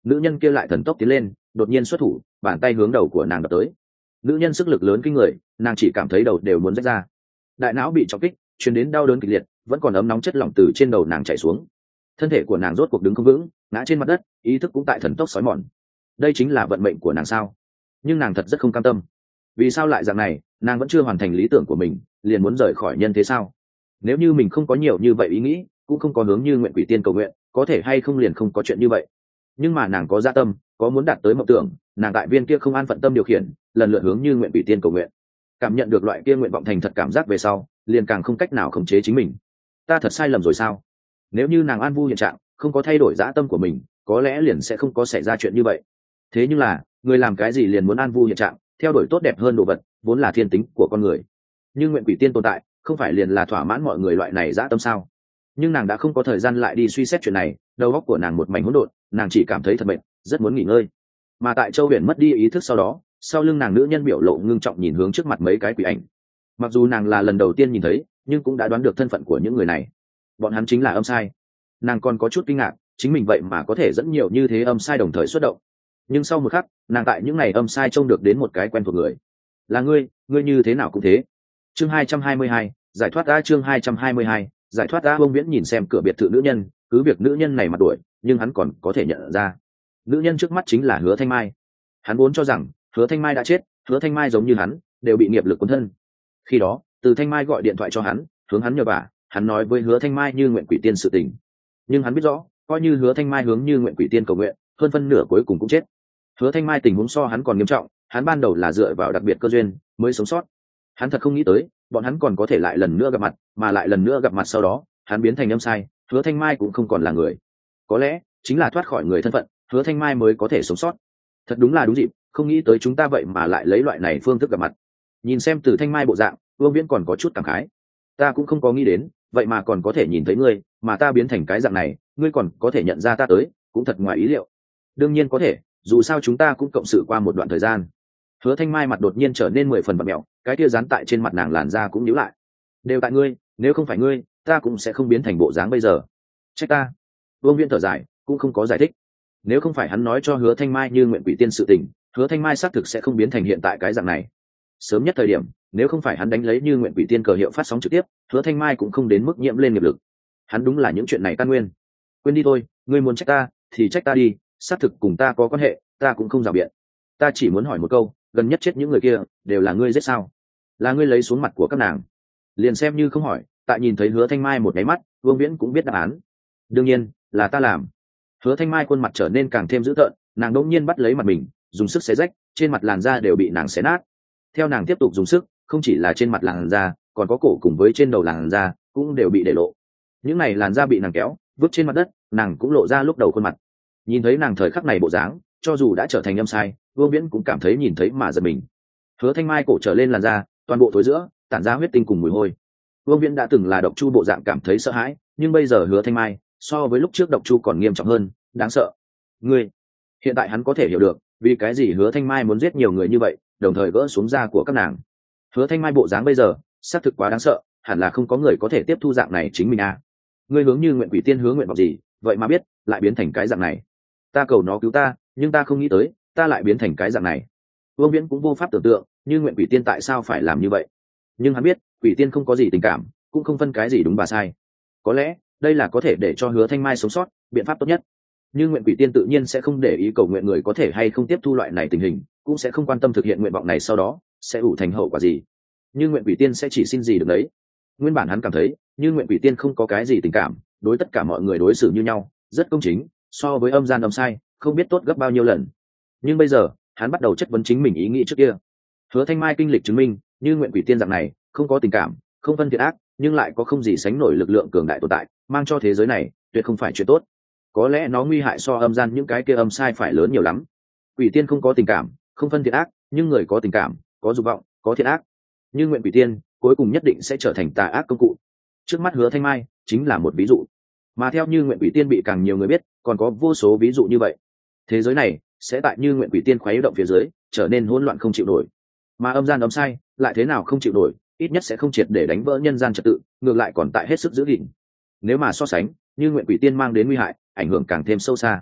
nữ nhân kia lại thần tốc tiến lên, đột nhiên xuất thủ, bàn tay hướng đầu của nàng đập tới. Nữ nhân sức lực lớn kinh người, nàng chỉ cảm thấy đầu đều muốn rách ra, đại não bị chọc kích, truyền đến đau đớn kịch liệt, vẫn còn ấm nóng chất lỏng từ trên đầu nàng chảy xuống. Thân thể của nàng rốt cuộc đứng không vững, ngã trên mặt đất, ý thức cũng tại thần tốc xói mòn. Đây chính là vận mệnh của nàng sao? Nhưng nàng thật rất không cam tâm. Vì sao lại dạng này? Nàng vẫn chưa hoàn thành lý tưởng của mình, liền muốn rời khỏi nhân thế sao? Nếu như mình không có nhiều như vậy ý nghĩ, cũng không có hướng như nguyện quỷ tiên cầu nguyện, có thể hay không liền không có chuyện như vậy. Nhưng mà nàng có dạ tâm, có muốn đạt tới mộng tưởng, nàng tại viên kia không an phận tâm điều khiển, lần lượt hướng như nguyện quỷ tiên cầu nguyện. Cảm nhận được loại kia nguyện vọng thành thật cảm giác về sau, liền càng không cách nào khống chế chính mình. Ta thật sai lầm rồi sao? Nếu như nàng an vui hiện trạng, không có thay đổi dã tâm của mình, có lẽ liền sẽ không có xảy ra chuyện như vậy. Thế nhưng là, người làm cái gì liền muốn an vui hiện trạng, theo đuổi tốt đẹp hơn đồ vật, vốn là thiên tính của con người. Nhưng nguyện quỷ tiên tồn tại, không phải liền là thỏa mãn mọi người loại này dã tâm sao? Nhưng nàng đã không có thời gian lại đi suy xét chuyện này, đầu óc của nàng một mảnh hỗn độn, nàng chỉ cảm thấy thật mệt, rất muốn nghỉ ngơi. Mà tại Châu Huyền mất đi ý thức sau đó, sau lưng nàng nữ nhân biểu lộ ngưng trọng nhìn hướng trước mặt mấy cái quỷ ảnh. Mặc dù nàng là lần đầu tiên nhìn thấy, nhưng cũng đã đoán được thân phận của những người này. Bọn hắn chính là âm sai. Nàng còn có chút kinh ngạc, chính mình vậy mà có thể dẫn nhiều như thế âm sai đồng thời xuất động. Nhưng sau một khắc, nàng tại những ngày âm sai trông được đến một cái quen thuộc người. Là ngươi, ngươi như thế nào cũng thế. Chương hai trăm hai mươi hai, giải thoát đã. Chương hai trăm hai mươi hai, giải thoát đã. Ông Viễn nhìn xem cửa biệt thự nữ nhân, cứ việc nữ nhân này mặt đuổi, nhưng hắn còn có thể nhận ra. Nữ nhân trước mắt chính là Hứa Thanh Mai. Hắn vốn cho rằng Hứa Thanh Mai đã chết, Hứa Thanh Mai giống như hắn, đều bị nghiệp lực cuốn thân. Khi đó, Từ Thanh Mai gọi điện thoại cho hắn, hướng hắn nhờ vả, hắn nói với Hứa Thanh Mai như nguyện quỷ tiên sự tình. Nhưng hắn biết rõ, coi như Hứa Thanh Mai hướng như nguyện quỷ tiên cầu nguyện, hơn phân nửa cuối cùng cũng chết. Hứa Thanh Mai tình huống so hắn còn nghiêm trọng, hắn ban đầu là dựa vào đặc biệt cơ duyên mới sống sót. Hắn thật không nghĩ tới, bọn hắn còn có thể lại lần nữa gặp mặt, mà lại lần nữa gặp mặt sau đó, hắn biến thành âm sai, Hứa Thanh Mai cũng không còn là người. Có lẽ, chính là thoát khỏi người thân phận, Hứa Thanh Mai mới có thể sống sót. Thật đúng là đúng dịp, không nghĩ tới chúng ta vậy mà lại lấy loại này phương thức gặp mặt. Nhìn xem Từ Thanh Mai bộ dạng, Vương Viễn còn có chút cảm khái. Ta cũng không có nghĩ đến, vậy mà còn có thể nhìn thấy ngươi, mà ta biến thành cái dạng này, ngươi còn có thể nhận ra ta tới, cũng thật ngoài ý liệu. Đương nhiên có thể, dù sao chúng ta cũng cộng sự qua một đoạn thời gian. Hứa Thanh Mai mặt đột nhiên trở nên mười phần bặm mẹo, cái tia dán tại trên mặt nàng làn da cũng nhíu lại. Đều tại ngươi, nếu không phải ngươi, ta cũng sẽ không biến thành bộ dáng bây giờ. Trách ta. Vương Viễn thở dài, cũng không có giải thích. Nếu không phải hắn nói cho Hứa Thanh Mai như nguyện quỷ tiên sự tình, Hứa Thanh Mai xác thực sẽ không biến thành hiện tại cái dạng này. Sớm nhất thời điểm, nếu không phải hắn đánh lấy như nguyện quỷ tiên cờ hiệu phát sóng trực tiếp, Hứa Thanh Mai cũng không đến mức nhiễm lên nghiệp lực. Hắn đúng là những chuyện này căn nguyên. Quên đi thôi, ngươi muốn trách ta thì trách ta đi, xác thực cùng ta có quan hệ, ta cũng không rào biện. Ta chỉ muốn hỏi một câu, gần nhất chết những người kia đều là ngươi giết sao? Là ngươi lấy xuống mặt của các nàng? Liền xem như không hỏi, tại nhìn thấy Hứa Thanh Mai một cái mắt, Vương Viễn cũng biết đáp án. Đương nhiên là ta làm. Hứa Thanh Mai khuôn mặt trở nên càng thêm dữ tợn, nàng đột nhiên bắt lấy mặt mình, dùng sức xé rách, trên mặt làn da đều bị nàng xé nát. Theo nàng tiếp tục dùng sức, không chỉ là trên mặt làn da, còn có cổ cùng với trên đầu làn da cũng đều bị để lộ. Những này làn da bị nàng kéo, vứt trên mặt đất, nàng cũng lộ ra lúc đầu khuôn mặt. Nhìn thấy nàng thời khắc này bộ dáng, cho dù đã trở thành âm sai, Vương Viễn cũng cảm thấy nhìn thấy mà giật mình. Hứa Thanh Mai cổ trở lên làn da, toàn bộ thối giữa, tản ra huyết tinh cùng mùi hôi. Vương Viễn đã từng là độc chu bộ dạng cảm thấy sợ hãi, nhưng bây giờ Hứa Thanh Mai, so với lúc trước độc chu còn nghiêm trọng hơn, đáng sợ. Ngươi, hiện tại hắn có thể hiểu được, vì cái gì Hứa Thanh Mai muốn giết nhiều người như vậy, đồng thời gỡ xuống da của các nàng. Hứa Thanh Mai bộ dáng bây giờ, xác thực quá đáng sợ, hẳn là không có người có thể tiếp thu dạng này chính mình à. Ngươi hướng như nguyện quỷ tiên hướng nguyện vọng gì, vậy mà biết, lại biến thành cái dạng này. Ta cầu nó cứu ta, nhưng ta không nghĩ tới, ta lại biến thành cái dạng này. Vương Viễn cũng vô pháp tưởng tượng, như nguyện quỷ tiên tại sao phải làm như vậy. Nhưng hắn biết, quỷ tiên không có gì tình cảm, cũng không phân cái gì đúng và sai. Có lẽ, đây là có thể để cho Hứa Thanh Mai sống sót, biện pháp tốt nhất. Nhưng nguyện quỷ tiên tự nhiên sẽ không để ý cầu nguyện người có thể hay không tiếp thu loại này tình hình, cũng sẽ không quan tâm thực hiện nguyện vọng này sau đó sẽ ủ thành hậu quả gì. Nhưng nguyện quỷ tiên sẽ chỉ xin gì được đấy. Nguyên bản hắn cảm thấy, như nguyện quỷ tiên không có cái gì tình cảm, đối tất cả mọi người đối xử như nhau, rất công chính, so với âm gian âm sai, không biết tốt gấp bao nhiêu lần. Nhưng bây giờ, hắn bắt đầu chất vấn chính mình ý nghĩ trước kia. Hứa Thanh Mai kinh lịch chứng minh, như nguyện quỷ tiên dạng này, không có tình cảm, không phân thiện ác, nhưng lại có không gì sánh nổi lực lượng cường đại tồn tại, mang cho thế giới này, tuyệt không phải chuyện tốt. Có lẽ nó nguy hại so âm gian những cái kia âm sai phải lớn nhiều lắm. Quỷ tiên không có tình cảm, không phân thiện ác, nhưng người có tình cảm, có dục vọng, có thiện ác. Như nguyện quỷ tiên, cuối cùng nhất định sẽ trở thành tà ác công cụ. Trước mắt Hứa Thanh Mai chính là một ví dụ. Mà theo như nguyện quỷ tiên bị càng nhiều người biết, còn có vô số ví dụ như vậy. Thế giới này sẽ tại như nguyện quỷ tiên khuấy động phía dưới, trở nên hỗn loạn không chịu nổi. Mà âm gian âm sai lại thế nào không chịu nổi, ít nhất sẽ không triệt để đánh vỡ nhân gian trật tự, ngược lại còn tại hết sức giữ gìn. Nếu mà so sánh, như nguyện quỷ tiên mang đến nguy hại, ảnh hưởng càng thêm sâu xa.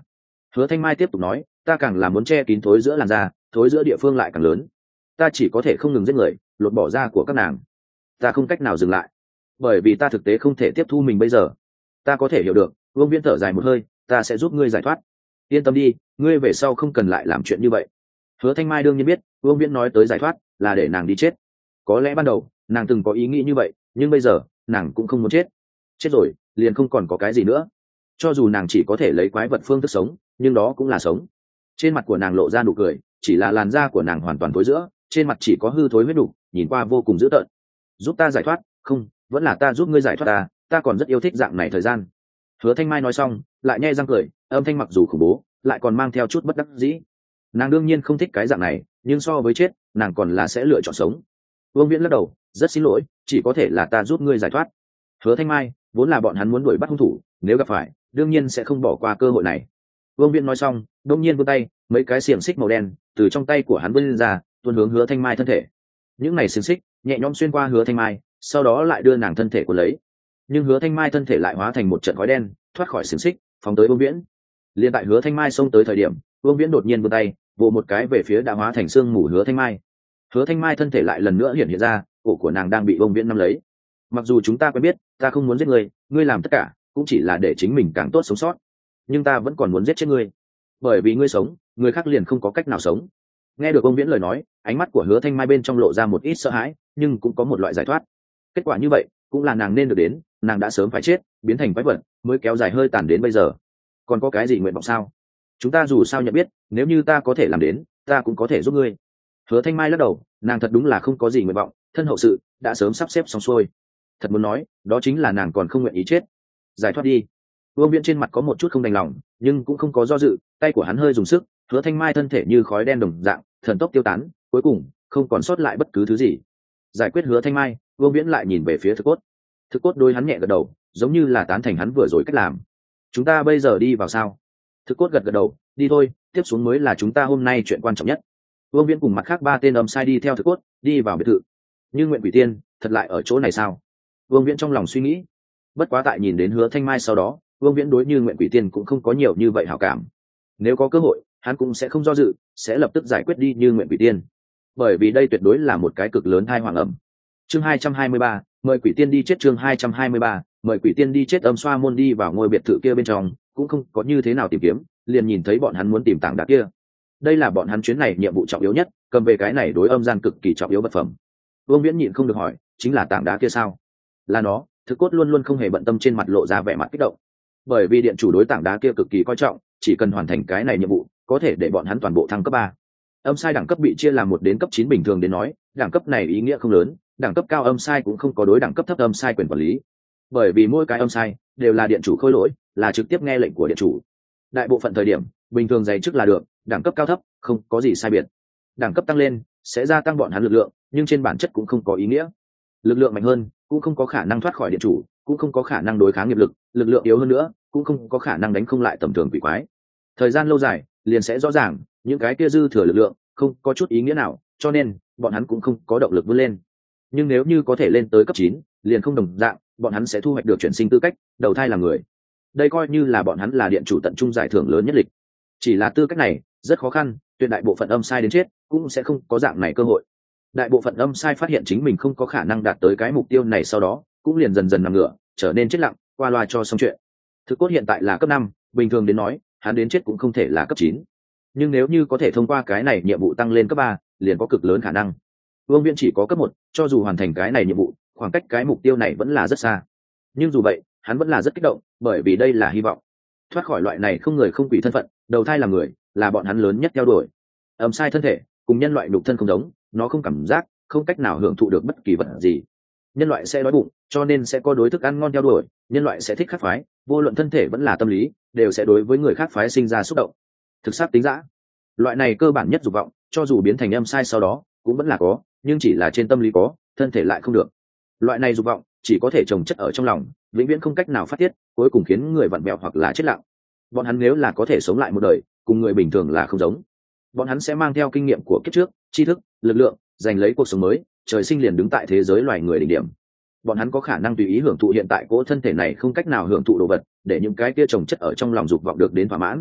Hứa Thanh Mai tiếp tục nói, ta càng là muốn che kín thối giữa làn da, thối giữa địa phương lại càng lớn. Ta chỉ có thể không ngừng giết người, lột bỏ da của các nàng. Ta không cách nào dừng lại, bởi vì ta thực tế không thể tiếp thu mình bây giờ. Ta có thể hiểu được. Vương Viễn thở dài một hơi, ta sẽ giúp ngươi giải thoát. Yên tâm đi, ngươi về sau không cần lại làm chuyện như vậy. Hứa Thanh Mai đương nhiên biết, Vương Viễn nói tới giải thoát là để nàng đi chết. Có lẽ ban đầu nàng từng có ý nghĩ như vậy, nhưng bây giờ nàng cũng không muốn chết. Chết rồi, liền không còn có cái gì nữa. Cho dù nàng chỉ có thể lấy quái vật phương thức sống, nhưng đó cũng là sống. Trên mặt của nàng lộ ra nụ cười, chỉ là làn da của nàng hoàn toàn thối giữa, trên mặt chỉ có hư thối huyết đủ, nhìn qua vô cùng dữ tợn. Giúp ta giải thoát? Không, vẫn là ta giúp ngươi giải thoát ta, ta còn rất yêu thích dạng này thời gian. Hứa Thanh Mai nói xong, lại nhe răng cười, âm thanh mặc dù khủng bố, lại còn mang theo chút bất đắc dĩ. Nàng đương nhiên không thích cái dạng này, nhưng so với chết, nàng còn là sẽ lựa chọn sống. Vương Viễn lắc đầu, rất xin lỗi, chỉ có thể là ta giúp ngươi giải thoát. Hứa Thanh Mai, vốn là bọn hắn muốn đuổi bắt hung thủ, nếu gặp phải, đương nhiên sẽ không bỏ qua cơ hội này. Vương Viễn nói xong, đột nhiên vươn tay, mấy cái xiềng xích màu đen từ trong tay của hắn vươn ra, tuôn hướng Hứa Thanh Mai thân thể. Những này xiềng xích nhẹ nhõm xuyên qua Hứa Thanh Mai, sau đó lại đưa nàng thân thể của lấy. Nhưng Hứa Thanh Mai thân thể lại hóa thành một trận khói đen, thoát khỏi xiềng xích, phóng tới Vương Viễn. Liên tại Hứa Thanh Mai xông tới thời điểm, Vương Viễn đột nhiên vươn tay, vồ một cái về phía đã hóa thành xương mù Hứa Thanh Mai. Hứa Thanh Mai thân thể lại lần nữa hiện hiện ra, cổ của nàng đang bị Vương Viễn nắm lấy. Mặc dù chúng ta quen biết, ta không muốn giết ngươi, ngươi làm tất cả cũng chỉ là để chính mình càng tốt sống sót, nhưng ta vẫn còn muốn giết chết ngươi, bởi vì ngươi sống, người khác liền không có cách nào sống. Nghe được Vương Viễn lời nói, ánh mắt của Hứa Thanh Mai bên trong lộ ra một ít sợ hãi, nhưng cũng có một loại giải thoát. Kết quả như vậy cũng là nàng nên được đến, nàng đã sớm phải chết, biến thành quái vật, mới kéo dài hơi tàn đến bây giờ. Còn có cái gì nguyện vọng sao? Chúng ta dù sao nhận biết, nếu như ta có thể làm đến, ta cũng có thể giúp ngươi. Hứa Thanh Mai lắc đầu, nàng thật đúng là không có gì nguyện vọng, thân hậu sự đã sớm sắp xếp xong xuôi. Thật muốn nói, đó chính là nàng còn không nguyện ý chết. Giải thoát đi. Vương Viễn trên mặt có một chút không đành lòng, nhưng cũng không có do dự, tay của hắn hơi dùng sức, Hứa Thanh Mai thân thể như khói đen đồng dạng, thần tốc tiêu tán, cuối cùng không còn sót lại bất cứ thứ gì. Giải quyết Hứa Thanh Mai, Vương Viễn lại nhìn về phía Thực Cốt. Thực Cốt đôi hắn nhẹ gật đầu, giống như là tán thành hắn vừa rồi cách làm. Chúng ta bây giờ đi vào sao? Thực Cốt gật gật đầu, đi thôi, tiếp xuống mới là chúng ta hôm nay chuyện quan trọng nhất. Vương Viễn cùng mặt khác ba tên âm sai đi theo Thực Cốt, đi vào biệt thự. Nhưng Nguyện Quỷ Tiên thật lại ở chỗ này sao? Vương Viễn trong lòng suy nghĩ. Bất quá tại nhìn đến Hứa Thanh Mai sau đó, Vương Viễn đối Như Nguyện Quỷ Tiên cũng không có nhiều như vậy hảo cảm. Nếu có cơ hội, hắn cũng sẽ không do dự, sẽ lập tức giải quyết đi Như Nguyện Quỷ Tiên, bởi vì đây tuyệt đối là một cái cực lớn tai hoàng ẩm. Chương hai trăm hai mươi ba, mời Quỷ Tiên đi chết. Chương hai trăm hai mươi ba, mời Quỷ Tiên đi chết. Âm xoa môn đi vào ngôi biệt thự kia bên trong, cũng không có như thế nào tìm kiếm, liền nhìn thấy bọn hắn muốn tìm tảng đá kia. Đây là bọn hắn chuyến này nhiệm vụ trọng yếu nhất, cầm về cái này đối âm gian cực kỳ trọng yếu vật phẩm. Vương Viễn nhịn không được hỏi, chính là tảng đá kia sao? Là nó. Thực Cốt luôn luôn không hề bận tâm, trên mặt lộ ra vẻ mặt kích động, bởi vì điện chủ đối tảng đá kia cực kỳ coi trọng, chỉ cần hoàn thành cái này nhiệm vụ có thể để bọn hắn toàn bộ thăng cấp ba. Âm sai đẳng cấp bị chia làm một đến cấp chín, bình thường đến nói đẳng cấp này ý nghĩa không lớn, đẳng cấp cao âm sai cũng không có đối đẳng cấp thấp âm sai quyền quản lý, bởi vì mỗi cái âm sai đều là điện chủ khôi lỗi, là trực tiếp nghe lệnh của điện chủ. Đại bộ phận thời điểm bình thường dày chức là được, đẳng cấp cao thấp không có gì sai biệt. Đẳng cấp tăng lên sẽ gia tăng bọn hắn lực lượng, nhưng trên bản chất cũng không có ý nghĩa. Lực lượng mạnh hơn cũng không có khả năng thoát khỏi điện chủ, cũng không có khả năng đối kháng nghiệp lực, lực lượng yếu hơn nữa cũng không có khả năng đánh không lại tầm thường quỷ quái. Thời gian lâu dài liền sẽ rõ ràng, những cái kia dư thừa lực lượng không có chút ý nghĩa nào, cho nên bọn hắn cũng không có động lực vươn lên. Nhưng nếu như có thể lên tới cấp chín, liền không đồng dạng, bọn hắn sẽ thu hoạch được chuyển sinh tư cách, đầu thai làm người. Đây coi như là bọn hắn là điện chủ tận trung giải thưởng lớn nhất lịch. Chỉ là tư cách này rất khó khăn, tuyệt đại bộ phận âm sai đến chết cũng sẽ không có dạng này cơ hội. Đại bộ phận âm sai phát hiện chính mình không có khả năng đạt tới cái mục tiêu này, sau đó cũng liền dần dần nằm ngửa, trở nên chết lặng, qua loa cho xong chuyện. Thực Cốt hiện tại là cấp năm, bình thường đến nói hắn đến chết cũng không thể là cấp chín, nhưng nếu như có thể thông qua cái này nhiệm vụ tăng lên cấp ba, liền có cực lớn khả năng. Vương Viễn chỉ có cấp một, cho dù hoàn thành cái này nhiệm vụ, khoảng cách cái mục tiêu này vẫn là rất xa, nhưng dù vậy hắn vẫn là rất kích động, bởi vì đây là hy vọng thoát khỏi loại này không người không quỷ thân phận, đầu thai làm người là bọn hắn lớn nhất theo đuổi. Âm sai thân thể cùng nhân loại nhục thân không giống, nó không cảm giác, không cách nào hưởng thụ được bất kỳ vật gì. Nhân loại sẽ đói bụng, cho nên sẽ có đối thức ăn ngon theo đuổi, nhân loại sẽ thích khác phái, vô luận thân thể vẫn là tâm lý đều sẽ đối với người khác phái sinh ra xúc động. Thực sát tính dã, loại này cơ bản nhất dục vọng, cho dù biến thành âm sai sau đó cũng vẫn là có, nhưng chỉ là trên tâm lý có, thân thể lại không được. Loại này dục vọng chỉ có thể chồng chất ở trong lòng, vĩnh viễn không cách nào phát tiết, cuối cùng khiến người vặn vẹo hoặc là chết lặng. Bọn hắn nếu là có thể sống lại một đời, cùng người bình thường là không giống. Bọn hắn sẽ mang theo kinh nghiệm của kiếp trước, tri thức, lực lượng, giành lấy cuộc sống mới, trời sinh liền đứng tại thế giới loài người đỉnh điểm. Bọn hắn có khả năng tùy ý hưởng thụ hiện tại cỗ thân thể này không cách nào hưởng thụ đồ vật, để những cái kia chồng chất ở trong lòng dục vọng được đến thỏa mãn.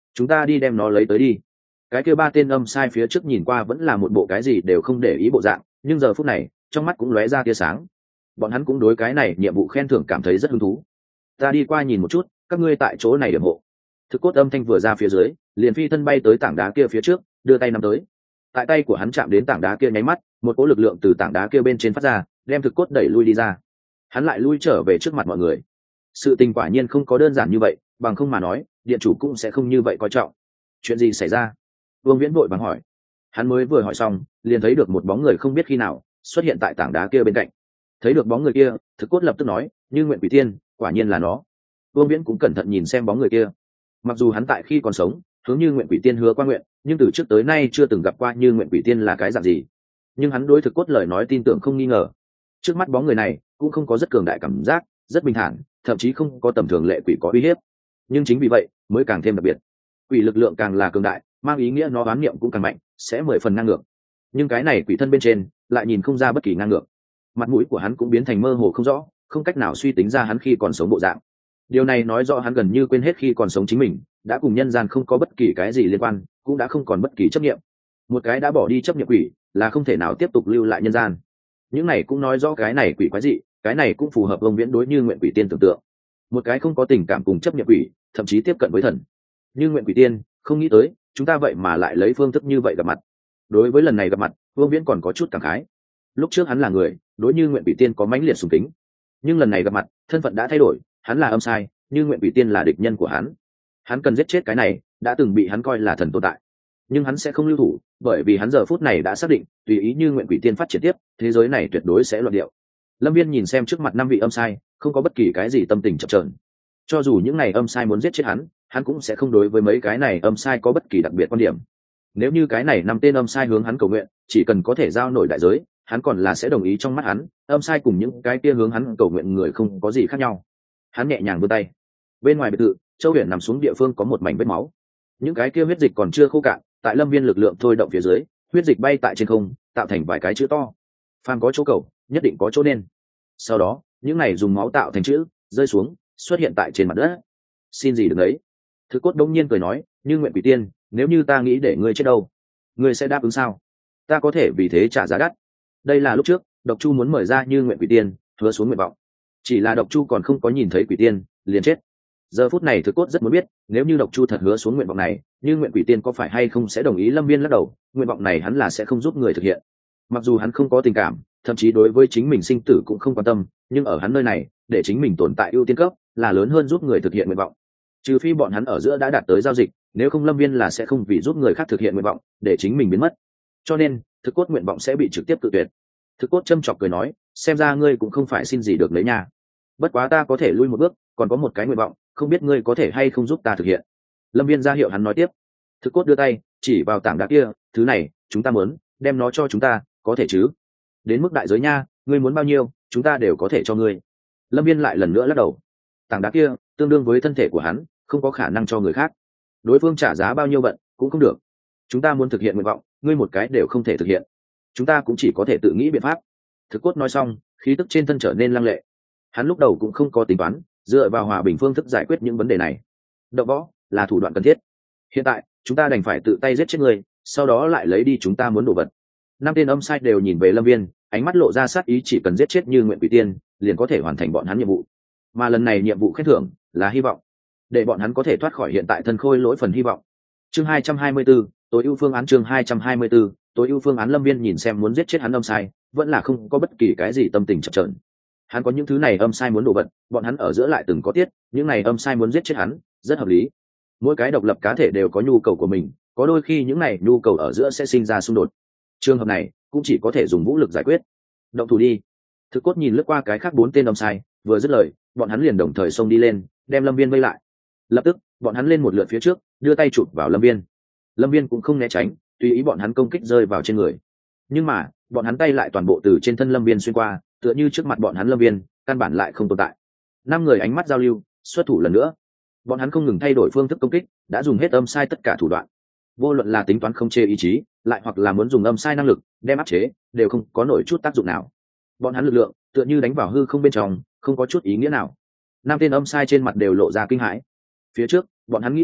chúng ta đi đem nó lấy tới đi. Cái kia ba tên âm sai phía trước nhìn qua vẫn là một bộ cái gì đều không để ý bộ dạng, nhưng giờ phút này trong mắt cũng lóe ra tia sáng. Bọn hắn cũng đối cái này nhiệm vụ khen thưởng cảm thấy rất hứng thú. Ta đi qua nhìn một chút, các ngươi tại chỗ này điểm hộ. Thực cốt âm thanh vừa ra phía dưới, liền phi thân bay tới tảng đá kia phía trước, đưa tay nắm tới. Tại tay của hắn chạm đến tảng đá kia nháy mắt, một cỗ lực lượng từ tảng đá kia bên trên phát ra, đem thực cốt đẩy lui đi ra. Hắn lại lui trở về trước mặt mọi người. Sự tình quả nhiên không có đơn giản như vậy, bằng không mà nói, điện chủ cũng sẽ không như vậy coi trọng. Chuyện gì xảy ra? Vương Viễn vội vàng hỏi. Hắn mới vừa hỏi xong, liền thấy được một bóng người không biết khi nào xuất hiện tại tảng đá kia bên cạnh. Thấy được bóng người kia, thực cốt lập tức nói, như nguyện quỷ tiên, quả nhiên là nó. Vương Viễn cũng cẩn thận nhìn xem bóng người kia. Mặc dù hắn tại khi còn sống hướng như nguyện quỷ tiên hứa qua nguyện, nhưng từ trước tới nay chưa từng gặp qua như nguyện quỷ tiên là cái dạng gì. Nhưng hắn đối thực cốt lời nói tin tưởng không nghi ngờ. Trước mắt bóng người này cũng không có rất cường đại cảm giác, rất bình thản, thậm chí không có tầm thường lệ quỷ có uy hiếp. Nhưng chính vì vậy mới càng thêm đặc biệt. Quỷ lực lượng càng là cường đại, mang ý nghĩa nó đoán niệm cũng càng mạnh, sẽ mười phần ngang ngược. Nhưng cái này quỷ thân bên trên lại nhìn không ra bất kỳ ngang ngược. Mặt mũi của hắn cũng biến thành mơ hồ không rõ, không cách nào suy tính ra hắn khi còn sống bộ dạng. Điều này nói rõ hắn gần như quên hết khi còn sống chính mình, đã cùng nhân gian không có bất kỳ cái gì liên quan, cũng đã không còn bất kỳ chấp niệm. Một cái đã bỏ đi chấp niệm quỷ là không thể nào tiếp tục lưu lại nhân gian. Những này cũng nói rõ cái này quỷ quái dị, cái này cũng phù hợp ông Viễn đối như nguyện quỷ tiên tưởng tượng. Một cái không có tình cảm cùng chấp niệm quỷ, thậm chí tiếp cận với thần. Như nguyện quỷ tiên, không nghĩ tới chúng ta vậy mà lại lấy phương thức như vậy gặp mặt. Đối với lần này gặp mặt, Vương Viễn còn có chút cảm khái. Lúc trước hắn là người, đối như nguyện quỷ tiên có mãnh liệt sùng kính, nhưng lần này gặp mặt, thân phận đã thay đổi, hắn là âm sai, như nguyện quỷ tiên là địch nhân của hắn. Hắn cần giết chết cái này đã từng bị hắn coi là thần tồn tại, nhưng hắn sẽ không lưu thủ, bởi vì hắn giờ phút này đã xác định, tùy ý như nguyện quỷ tiên phát triển tiếp, thế giới này tuyệt đối sẽ loạn điệu. Lâm Viên nhìn xem trước mặt năm vị âm sai, không có bất kỳ cái gì tâm tình chập chờn. Cho dù những này âm sai muốn giết chết hắn, hắn cũng sẽ không đối với mấy cái này âm sai có bất kỳ đặc biệt quan điểm. Nếu như cái này năm tên âm sai hướng hắn cầu nguyện, chỉ cần có thể giao nổi đại giới, hắn còn là sẽ đồng ý. Trong mắt hắn, âm sai cùng những cái kia hướng hắn cầu nguyện người không có gì khác nhau. Hắn nhẹ nhàng vươn tay. Bên ngoài biệt thự, Châu Huyền nằm xuống địa phương có một mảnh vết máu. Những cái kia huyết dịch còn chưa khô cạn, tại Lâm Viên lực lượng thôi động phía dưới, huyết dịch bay tại trên không, tạo thành vài cái chữ to. Phàm có chỗ cầu, nhất định có chỗ nên. Sau đó, những này dùng máu tạo thành chữ, rơi xuống, xuất hiện tại trên mặt đất. Xin gì được đấy. Thứ cốt đông nhiên cười nói, như nguyện quỷ tiên, nếu như ta nghĩ để ngươi chết đâu, ngươi sẽ đáp ứng sao? Ta có thể vì thế trả giá đắt. Đây là lúc trước Độc Chu muốn mời ra như nguyện quỷ tiên, hứa xuống nguyện vọng. Chỉ là Độc Chu còn không có nhìn thấy quỷ tiên, liền chết. Giờ phút này Thực cốt rất muốn biết, nếu như Độc Chu thật hứa xuống nguyện vọng này, như nguyện quỷ tiên có phải hay không sẽ đồng ý. Lâm Viên lắc đầu, nguyện vọng này hắn là sẽ không giúp người thực hiện. Mặc dù hắn không có tình cảm, thậm chí đối với chính mình sinh tử cũng không quan tâm, nhưng ở hắn nơi này, để chính mình tồn tại ưu tiên cấp là lớn hơn giúp người thực hiện nguyện vọng. Trừ phi bọn hắn ở giữa đã đạt tới giao dịch, nếu không Lâm Viên là sẽ không vì giúp người khác thực hiện nguyện vọng để chính mình biến mất. Cho nên Thực cốt nguyện vọng sẽ bị trực tiếp tự tuyệt. Thực cốt châm chọc cười nói, xem ra ngươi cũng không phải xin gì được lấy nha. Bất quá ta có thể lui một bước, còn có một cái nguyện vọng, không biết ngươi có thể hay không giúp ta thực hiện. Lâm Viên ra hiệu hắn nói tiếp. Thực cốt đưa tay chỉ vào tảng đá kia, thứ này chúng ta muốn, đem nó cho chúng ta, có thể chứ? Đến mức đại giới nha, ngươi muốn bao nhiêu chúng ta đều có thể cho ngươi. Lâm Viên lại lần nữa lắc đầu. Tảng đá kia tương đương với thân thể của hắn, không có khả năng cho người khác. Đối phương trả giá bao nhiêu bận cũng không được. Chúng ta muốn thực hiện nguyện vọng, ngươi một cái đều không thể thực hiện, chúng ta cũng chỉ có thể tự nghĩ biện pháp. Thực cốt nói xong, khí tức trên thân trở nên lăng lệ. Hắn lúc đầu cũng không có tính toán dựa vào hòa bình phương thức giải quyết những vấn đề này. Động võ là thủ đoạn cần thiết. Hiện tại chúng ta đành phải tự tay giết chết người, sau đó lại lấy đi chúng ta muốn đồ vật. Năm tên âm sai đều nhìn về Lâm Viên, ánh mắt lộ ra sát ý, chỉ cần giết chết như nguyện quỷ tiên liền có thể hoàn thành bọn hắn nhiệm vụ. Mà lần này nhiệm vụ khen thưởng là hy vọng, để bọn hắn có thể thoát khỏi hiện tại thân khôi lỗi phần hy vọng. Chương hai trăm hai mươi 224, tối ưu phương án. Chương hai trăm hai mươi 224, tối ưu phương án. Lâm Viên nhìn xem muốn giết chết hắn âm sai, vẫn là không có bất kỳ cái gì tâm tình chập chờn. Hắn có những thứ này âm sai muốn đổ vật, bọn hắn ở giữa lại từng có tiết, những này âm sai muốn giết chết hắn, rất hợp lý. Mỗi cái độc lập cá thể đều có nhu cầu của mình, có đôi khi những này nhu cầu ở giữa sẽ sinh ra xung đột. Trường hợp này cũng chỉ có thể dùng vũ lực giải quyết. Động thủ đi. Thực cốt nhìn lướt qua cái khác bốn tên âm sai, vừa dứt lời, bọn hắn liền đồng thời xông đi lên, đem Lâm Viên vây lại. Lập tức, bọn hắn lên một lượt phía trước, đưa tay chụp vào Lâm Viên. Lâm Viên cũng không né tránh, tùy ý bọn hắn công kích rơi vào trên người. Nhưng mà, bọn hắn tay lại toàn bộ từ trên thân Lâm Viên xuyên qua, tựa như trước mặt bọn hắn Lâm Viên căn bản lại không tồn tại. Năm người ánh mắt giao lưu, xuất thủ lần nữa. Bọn hắn không ngừng thay đổi phương thức công kích, đã dùng hết âm sai tất cả thủ đoạn. Vô luận là tính toán không chê ý chí, lại hoặc là muốn dùng âm sai năng lực đem áp chế, đều không có nổi chút tác dụng nào. Bọn hắn lực lượng tựa như đánh vào hư không bên trong, không có chút ý nghĩa nào. Năm tên âm sai trên mặt đều lộ ra kinh hãi. Phía trước bọn hắn nghĩ qua,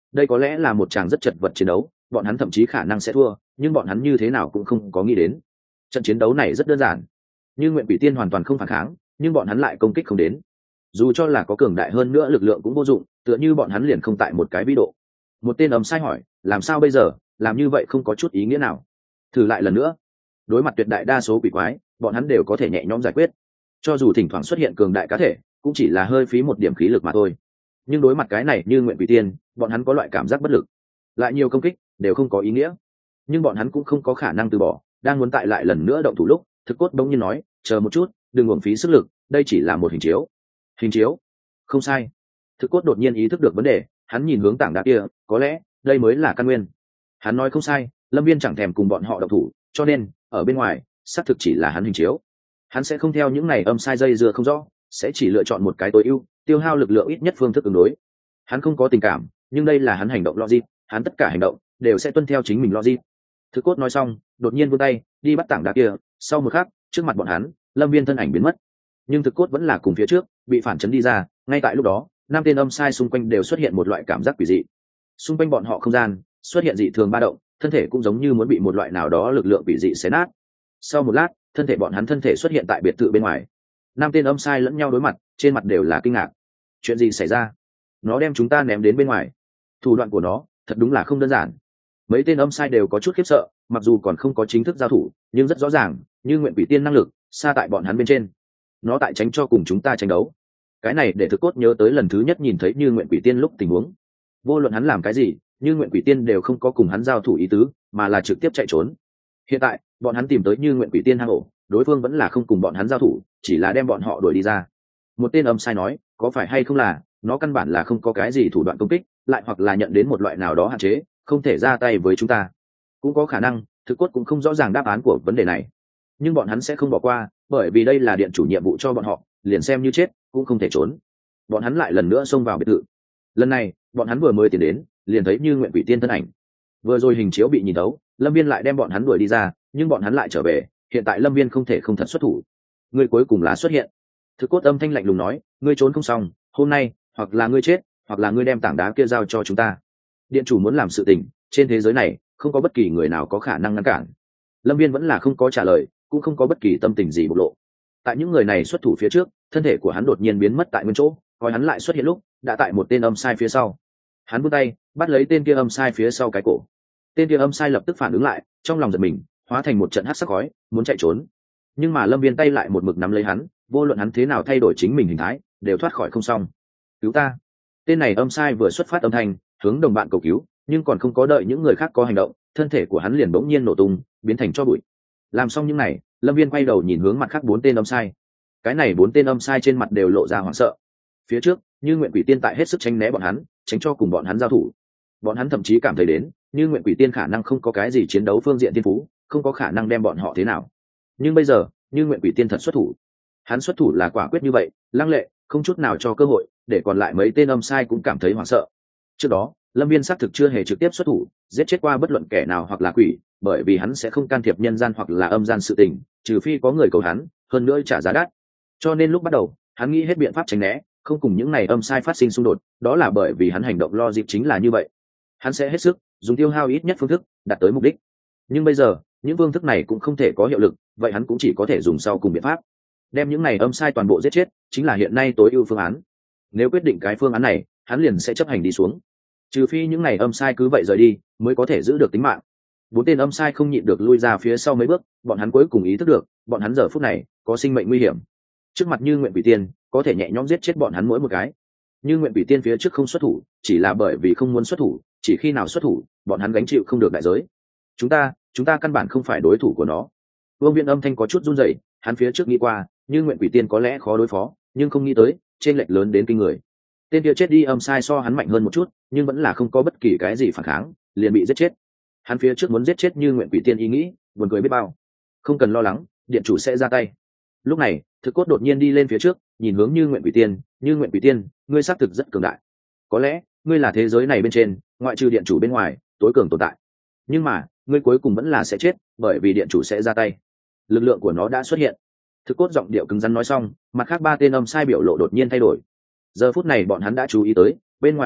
đây có lẽ là một tràng rất chật vật chiến đấu, bọn hắn thậm chí khả năng sẽ thua, nhưng bọn hắn như thế nào cũng không có nghĩ đến trận chiến đấu này rất đơn giản. Như Nguyện Quỷ Tiên hoàn toàn không phản kháng, nhưng bọn hắn lại công kích không đến. Dù cho là có cường đại hơn nữa lực lượng cũng vô dụng, tựa như bọn hắn liền không tại một cái vĩ độ. Một tên ầm sai hỏi, làm sao bây giờ, làm như vậy không có chút ý nghĩa nào. Thử lại lần nữa. Đối mặt tuyệt đại đa số quỷ quái, bọn hắn đều có thể nhẹ nhõm giải quyết. Cho dù thỉnh thoảng xuất hiện cường đại cá thể, cũng chỉ là hơi phí một điểm khí lực mà thôi. Nhưng đối mặt cái này Như Nguyện Quỷ Tiên, bọn hắn có loại cảm giác bất lực. Lại nhiều công kích đều không có ý nghĩa. Nhưng bọn hắn cũng không có khả năng từ bỏ, đang muốn tại lại lần nữa động thủ lúc, Thực Cốt bỗng nhiên nói, chờ một chút, đừng uổng phí sức lực, đây chỉ là một hình chiếu. Hình chiếu? Không sai. Thực Cốt đột nhiên ý thức được vấn đề, hắn nhìn hướng tảng đá kia, có lẽ đây mới là căn nguyên. Hắn nói không sai, Lâm Viên chẳng thèm cùng bọn họ động thủ, cho nên ở bên ngoài xác thực chỉ là hắn hình chiếu. Hắn sẽ không theo những này âm sai dây dưa không rõ, sẽ chỉ lựa chọn một cái tối ưu, tiêu hao lực lượng ít nhất phương thức ứng đối. Hắn không có tình cảm, nhưng đây là hắn hành động logic, hắn tất cả hành động đều sẽ tuân theo chính mình logic. Thực Cốt nói xong, đột nhiên vươn tay đi bắt tảng đá kia, sau một khắc, trước mặt bọn hắn, Lâm Viên thân ảnh biến mất. Nhưng Thực Cốt vẫn là cùng phía trước, bị phản chấn đi ra, ngay tại lúc đó, năm tên âm sai xung quanh đều xuất hiện một loại cảm giác quỷ dị. Xung quanh bọn họ không gian xuất hiện dị thường ba động, thân thể cũng giống như muốn bị một loại nào đó lực lượng quỷ dị xé nát. Sau một lát, thân thể bọn hắn thân thể xuất hiện tại biệt thự bên ngoài. Năm tên âm sai lẫn nhau đối mặt, trên mặt đều là kinh ngạc. Chuyện gì xảy ra? Nó đem chúng ta ném đến bên ngoài. Thủ đoạn của nó thật đúng là không đơn giản. Mấy tên âm sai đều có chút khiếp sợ, mặc dù còn không có chính thức giao thủ, nhưng rất rõ ràng, Như Nguyện Quỷ Tiên năng lực xa tại bọn hắn bên trên. Nó tại tránh cho cùng chúng ta tranh đấu. Cái này để Thực Cốt nhớ tới lần thứ nhất nhìn thấy Như Nguyện Quỷ Tiên lúc tình huống. Vô luận hắn làm cái gì, Như Nguyện Quỷ Tiên đều không có cùng hắn giao thủ ý tứ, mà là trực tiếp chạy trốn. Hiện tại, bọn hắn tìm tới Như Nguyện Quỷ Tiên hang ổ, đối phương vẫn là không cùng bọn hắn giao thủ, chỉ là đem bọn họ đuổi đi ra. Một tên âm sai nói, có phải hay không là nó căn bản là không có cái gì thủ đoạn công kích, lại hoặc là nhận đến một loại nào đó hạn chế, không thể ra tay với chúng ta. Cũng có khả năng, Thực Cốt cũng không rõ ràng đáp án của vấn đề này, nhưng bọn hắn sẽ không bỏ qua, bởi vì đây là điện chủ nhiệm vụ cho bọn họ, liền xem như chết cũng không thể trốn. Bọn hắn lại lần nữa xông vào biệt thự. Lần này, bọn hắn vừa mới tiến đến, liền thấy Như Nguyện Quỷ Tiên thân ảnh. Vừa rồi hình chiếu bị nhìn thấu, Lâm Viên lại đem bọn hắn đuổi đi ra, nhưng bọn hắn lại trở về, hiện tại Lâm Viên không thể không thật xuất thủ. Ngươi cuối cùng là xuất hiện. Thực Cốt âm thanh lạnh lùng nói, ngươi trốn không xong, hôm nay hoặc là ngươi chết, hoặc là ngươi đem tảng đá kia giao cho chúng ta. Điện chủ muốn làm sự tình, trên thế giới này không có bất kỳ người nào có khả năng ngăn cản. Lâm Viên vẫn là không có trả lời, cũng không có bất kỳ tâm tình gì bộc lộ. Tại những người này xuất thủ phía trước, thân thể của hắn đột nhiên biến mất tại nguyên chỗ, coi hắn lại xuất hiện lúc đã tại một tên âm sai phía sau. Hắn vươn tay bắt lấy tên kia âm sai phía sau cái cổ. Tên kia âm sai lập tức phản ứng lại, trong lòng giật mình, hóa thành một trận hắc sắc khói, muốn chạy trốn. Nhưng mà Lâm Viên tay lại một mực nắm lấy hắn, vô luận hắn thế nào thay đổi chính mình hình thái, đều thoát khỏi không xong. Cứu ta! Tên này âm sai vừa xuất phát âm thanh, hướng đồng bạn cầu cứu, nhưng còn không có đợi những người khác có hành động, thân thể của hắn liền bỗng nhiên nổ tung, biến thành tro bụi. Làm xong những này, Lâm Viên quay đầu nhìn hướng mặt khác bốn tên âm sai. Cái này bốn tên âm sai trên mặt đều lộ ra hoảng sợ. Phía trước, Như Nguyện Quỷ Tiên tại hết sức tránh né bọn hắn, tránh cho cùng bọn hắn giao thủ. Bọn hắn thậm chí cảm thấy đến, Như Nguyện Quỷ Tiên khả năng không có cái gì chiến đấu phương diện thiên phú, không có khả năng đem bọn họ thế nào. Nhưng bây giờ, Như Nguyện Quỷ Tiên thật xuất thủ. Hắn xuất thủ là quả quyết như vậy, lăng lệ, không chút nào cho cơ hội, để còn lại mấy tên âm sai cũng cảm thấy hoảng sợ. Trước đó, Lâm Viên xác thực chưa hề trực tiếp xuất thủ, giết chết qua bất luận kẻ nào hoặc là quỷ, bởi vì hắn sẽ không can thiệp nhân gian hoặc là âm gian sự tình, trừ phi có người cầu hắn, hơn nữa trả giá đắt. Cho nên lúc bắt đầu, hắn nghĩ hết biện pháp tránh né, không cùng những này âm sai phát sinh xung đột, đó là bởi vì hắn hành động logic chính là như vậy. Hắn sẽ hết sức dùng tiêu hao ít nhất phương thức đạt tới mục đích. Nhưng bây giờ, những phương thức này cũng không thể có hiệu lực, vậy hắn cũng chỉ có thể dùng sau cùng biện pháp. Đem những này âm sai toàn bộ giết chết, chính là hiện nay tối ưu phương án. Nếu quyết định cái phương án này, hắn liền sẽ chấp hành đi xuống. Trừ phi những này âm sai cứ vậy rời đi, mới có thể giữ được tính mạng. Bốn tên âm sai không nhịn được lui ra phía sau mấy bước, bọn hắn cuối cùng ý thức được, bọn hắn giờ phút này có sinh mệnh nguy hiểm. Trước mặt Như Nguyện Quỷ Tiên, có thể nhẹ nhõm giết chết bọn hắn mỗi một cái. Như Nguyện Quỷ Tiên phía trước không xuất thủ, chỉ là bởi vì không muốn xuất thủ, chỉ khi nào xuất thủ, bọn hắn gánh chịu không được đại giới. Chúng ta, chúng ta căn bản không phải đối thủ của nó. Vương Viễn âm thanh có chút run rẩy, hắn phía trước nghĩ qua, Như Nguyện Quỷ Tiên có lẽ khó đối phó, nhưng không nghĩ tới, trên lệch lớn đến kinh người. Tên kia chết đi âm sai so hắn mạnh hơn một chút, nhưng vẫn là không có bất kỳ cái gì phản kháng, liền bị giết chết. Hắn phía trước muốn giết chết Như Nguyện Quỷ Tiên ý nghĩ, buồn cười biết bao. Không cần lo lắng, điện chủ sẽ ra tay. Lúc này, Thực Cốt đột nhiên đi lên phía trước, nhìn hướng Như Nguyện Quỷ Tiên, Như Nguyện Quỷ Tiên, ngươi xác thực rất cường đại. Có lẽ, ngươi là thế giới này bên trên, ngoại trừ điện chủ bên ngoài, tối cường tồn tại. Nhưng mà, ngươi cuối cùng vẫn là sẽ chết, bởi vì điện chủ sẽ ra tay. Lực lượng của nó đã xuất hiện. Thực Cốt giọng điệu cứng rắn nói xong, mặt khác ba tên âm sai biểu lộ đột nhiên thay đổi. Giờ phút này bọn hắn đã chú ý tới, bên ngoài biệt thự,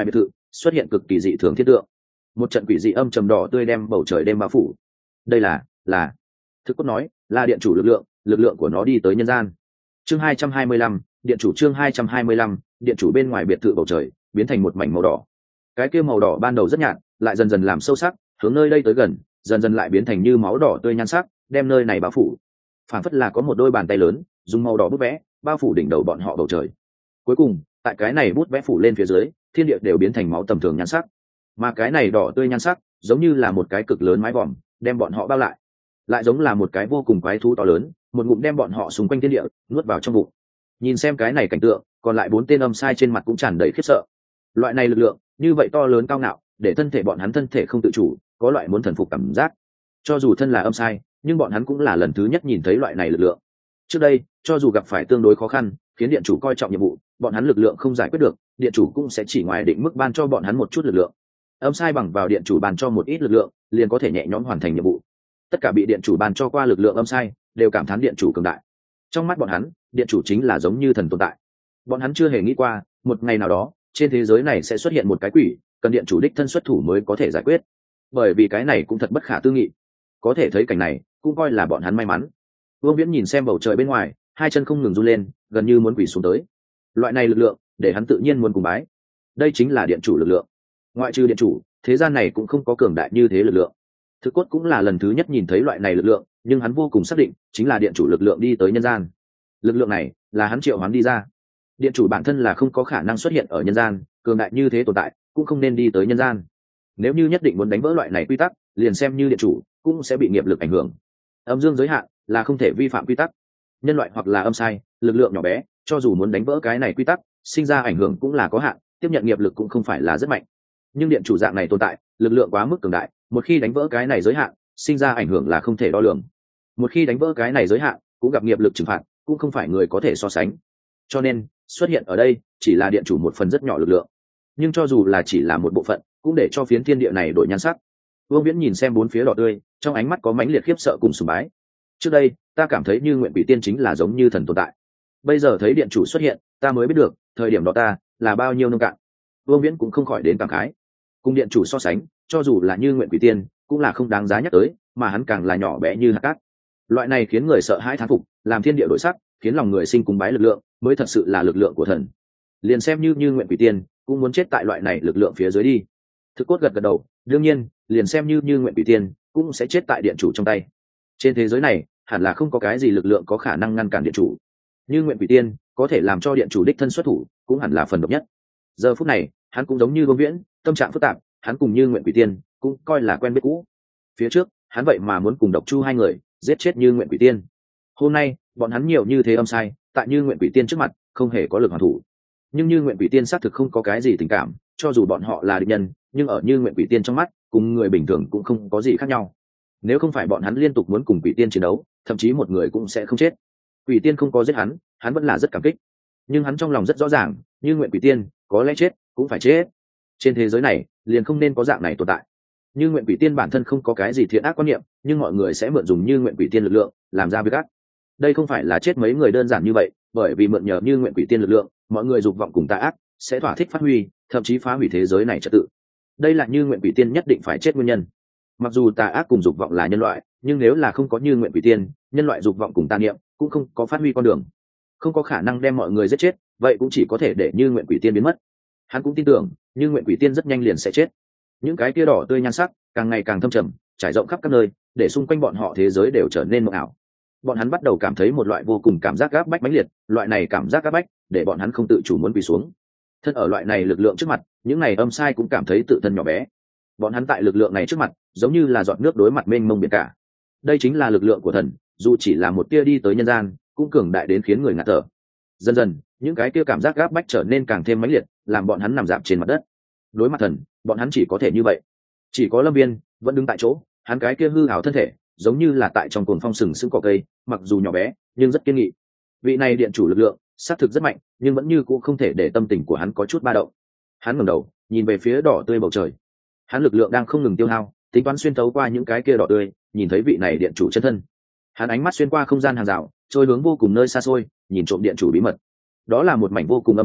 xuất hiện cực kỳ dị thường thiết tượng. Một trận quỷ dị âm trầm đỏ tươi đem bầu trời đêm bao phủ. Đây là là Thực cốt nói, là điện chủ lực lượng, lực lượng của nó đi tới nhân gian. Chương hai trăm hai mươi lăm, điện chủ chương hai trăm hai mươi lăm, điện chủ bên ngoài biệt thự bầu trời biến thành một mảnh màu đỏ. Cái kia màu đỏ ban đầu rất nhạt, lại dần dần làm sâu sắc, hướng nơi đây tới gần, dần dần lại biến thành như máu đỏ tươi nhan sắc, đem nơi này bao phủ. Phản phất là có một đôi bàn tay lớn, dùng màu đỏ bút vẽ, bao phủ đỉnh đầu bọn họ bầu trời. Cuối cùng, tại cái này bút vẽ phủ lên phía dưới, thiên địa đều biến thành máu tầm thường nhan sắc. Mà cái này đỏ tươi nhan sắc, giống như là một cái cực lớn mái vòm, đem bọn họ bao lại. Lại giống là một cái vô cùng quái thú to lớn, một ngụm đem bọn họ xung quanh thiên địa nuốt vào trong bụng. Nhìn xem cái này cảnh tượng, còn lại bốn tên âm sai trên mặt cũng tràn đầy khiếp sợ. Loại này lực lượng, như vậy to lớn cao ngạo, để thân thể bọn hắn thân thể không tự chủ, có loại muốn thần phục cảm giác. Cho dù thân là âm sai, nhưng bọn hắn cũng là lần thứ nhất nhìn thấy loại này lực lượng. Trước đây, cho dù gặp phải tương đối khó khăn, khiến điện chủ coi trọng nhiệm vụ, bọn hắn lực lượng không giải quyết được, điện chủ cũng sẽ chỉ ngoài định mức ban cho bọn hắn một chút lực lượng. Âm sai bằng vào điện chủ ban cho một ít lực lượng, liền có thể nhẹ nhõm hoàn thành nhiệm vụ. Tất cả bị điện chủ ban cho qua lực lượng âm sai, đều cảm thán điện chủ cường đại. Trong mắt bọn hắn, điện chủ chính là giống như thần tồn tại. Bọn hắn chưa hề nghĩ qua, một ngày nào đó, trên thế giới này sẽ xuất hiện một cái quỷ, cần điện chủ đích thân xuất thủ mới có thể giải quyết. Bởi vì cái này cũng thật bất khả tư nghị. Có thể thấy cảnh này, cũng coi là bọn hắn may mắn. Vương Viễn nhìn xem bầu trời bên ngoài, hai chân không ngừng run lên, gần như muốn quỳ xuống tới. Loại này lực lượng, để hắn tự nhiên muốn cùng bái. Đây chính là điện chủ lực lượng. Ngoại trừ điện chủ, thế gian này cũng không có cường đại như thế lực lượng. Thực cốt cũng là lần thứ nhất nhìn thấy loại này lực lượng, nhưng hắn vô cùng xác định, chính là điện chủ lực lượng đi tới nhân gian. Lực lượng này là hắn triệu hoán đi ra. Điện chủ bản thân là không có khả năng xuất hiện ở nhân gian, cường đại như thế tồn tại, cũng không nên đi tới nhân gian. Nếu như nhất định muốn đánh vỡ loại này quy tắc, liền xem như điện chủ, cũng sẽ bị nghiệp lực ảnh hưởng. Âm dương giới hạn là không thể vi phạm quy tắc. Nhân loại hoặc là âm sai, lực lượng nhỏ bé, cho dù muốn đánh vỡ cái này quy tắc, sinh ra ảnh hưởng cũng là có hạn, tiếp nhận nghiệp lực cũng không phải là rất mạnh. Nhưng điện chủ dạng này tồn tại, lực lượng quá mức cường đại, một khi đánh vỡ cái này giới hạn, sinh ra ảnh hưởng là không thể đo lường. Một khi đánh vỡ cái này giới hạn, cũng gặp nghiệp lực trừng phạt, cũng không phải người có thể so sánh. Cho nên, xuất hiện ở đây chỉ là điện chủ một phần rất nhỏ lực lượng. Nhưng cho dù là chỉ là một bộ phận, cũng để cho phiến thiên địa này đổi nhan sắc. Vương Viễn nhìn xem bốn phía đỏ tươi, trong ánh mắt có mãnh liệt khiếp sợ cùng sùng bái. Trước đây, ta cảm thấy Như Nguyện Quỷ Tiên chính là giống như thần tồn tại. Bây giờ thấy điện chủ xuất hiện, ta mới biết được, thời điểm đó ta là bao nhiêu nông cạn. Vương Viễn cũng không khỏi đến cảm khái. Cùng điện chủ so sánh, cho dù là Như Nguyện Quỷ Tiên, cũng là không đáng giá nhắc tới, mà hắn càng là nhỏ bé như hạt cát. Loại này khiến người sợ hãi thán phục, làm thiên địa đổi sắc, khiến lòng người sinh cùng bái lực lượng, mới thật sự là lực lượng của thần. Liền xem như Như Nguyện Quỷ Tiên, cũng muốn chết tại loại này lực lượng phía dưới đi. Thực cốt gật gật đầu, đương nhiên, liền xem như Như Nguyện Quỷ Tiên, cũng sẽ chết tại điện chủ trong tay. Trên thế giới này, hẳn là không có cái gì lực lượng có khả năng ngăn cản điện chủ. Như Nguyện Quỷ Tiên có thể làm cho điện chủ đích thân xuất thủ, cũng hẳn là phần độc nhất. Giờ phút này, hắn cũng giống như Vương Viễn, tâm trạng phức tạp, hắn cùng Như Nguyện Quỷ Tiên cũng coi là quen biết cũ. Phía trước, hắn vậy mà muốn cùng Độc Chu hai người giết chết Như Nguyện Quỷ Tiên. Hôm nay, bọn hắn nhiều như thế âm sai, tại Như Nguyện Quỷ Tiên trước mặt, không hề có lực hoàn thủ. Nhưng Như Nguyện Quỷ Tiên xác thực không có cái gì tình cảm, cho dù bọn họ là địch nhân, nhưng ở Như Nguyện Quỷ Tiên trong mắt, cùng người bình thường cũng không có gì khác nhau. Nếu không phải bọn hắn liên tục muốn cùng Quỷ Tiên chiến đấu, thậm chí một người cũng sẽ không chết. Quỷ Tiên không có giết hắn, hắn vẫn là rất cảm kích. Nhưng hắn trong lòng rất rõ ràng, Như Nguyện Quỷ Tiên có lẽ chết, cũng phải chết. Trên thế giới này, liền không nên có dạng này tồn tại. Như Nguyện Quỷ Tiên bản thân không có cái gì thiện ác quan niệm, nhưng mọi người sẽ mượn dùng Như Nguyện Quỷ Tiên lực lượng, làm ra việc ác. Đây không phải là chết mấy người đơn giản như vậy, bởi vì mượn nhờ Như Nguyện Quỷ Tiên lực lượng, mọi người dục vọng cùng tà ác sẽ thỏa thích phát huy, thậm chí phá hủy thế giới này trật tự. Đây là Như Nguyện Quỷ Tiên nhất định phải chết nguyên nhân. Mặc dù tà ác cùng dục vọng là nhân loại, nhưng nếu là không có Như Nguyện Quỷ Tiên, nhân loại dục vọng cùng tà niệm cũng không có phát huy con đường, không có khả năng đem mọi người giết chết, vậy cũng chỉ có thể để Như Nguyện Quỷ Tiên biến mất. Hắn cũng tin tưởng, Như Nguyện Quỷ Tiên rất nhanh liền sẽ chết. Những cái tia đỏ tươi nhan sắc càng ngày càng thâm trầm, trải rộng khắp các nơi, để xung quanh bọn họ thế giới đều trở nên mộng ảo. Bọn hắn bắt đầu cảm thấy một loại vô cùng cảm giác áp bách mãnh liệt, loại này cảm giác áp bách để bọn hắn không tự chủ muốn quỳ xuống. Thân ở loại này lực lượng trước mặt, những này âm sai cũng cảm thấy tự thân nhỏ bé. Bọn hắn tại lực lượng này trước mặt, giống như là giọt nước đối mặt mênh mông biển cả. Đây chính là lực lượng của thần, dù chỉ là một tia đi tới nhân gian, cũng cường đại đến khiến người ngạt thở. Dần dần, những cái tia cảm giác áp bách trở nên càng thêm mãnh liệt, làm bọn hắn nằm dạp trên mặt đất. Đối mặt thần, bọn hắn chỉ có thể như vậy. Chỉ có Lâm Viên vẫn đứng tại chỗ, hắn cái kia hư ảo thân thể, giống như là tại trong cồn phong sừng sững cỏ cây, mặc dù nhỏ bé, nhưng rất kiên nghị. Vị này điện chủ lực lượng, xác thực rất mạnh, nhưng vẫn như cũng không thể để tâm tình của hắn có chút ba động. Hắn ngẩng đầu, nhìn về phía đỏ tươi bầu trời. Hắn lực lượng đang không ngừng tiêu hao, tính toán xuyên thấu qua những cái kia đỏ tươi, nhìn thấy vị này điện chủ chân thân. Hắn ánh mắt xuyên qua không gian hàng rào, trôi hướng vô cùng nơi xa xôi, nhìn trộm điện chủ bí mật. Đó là một mảnh vô cùng âm trầm,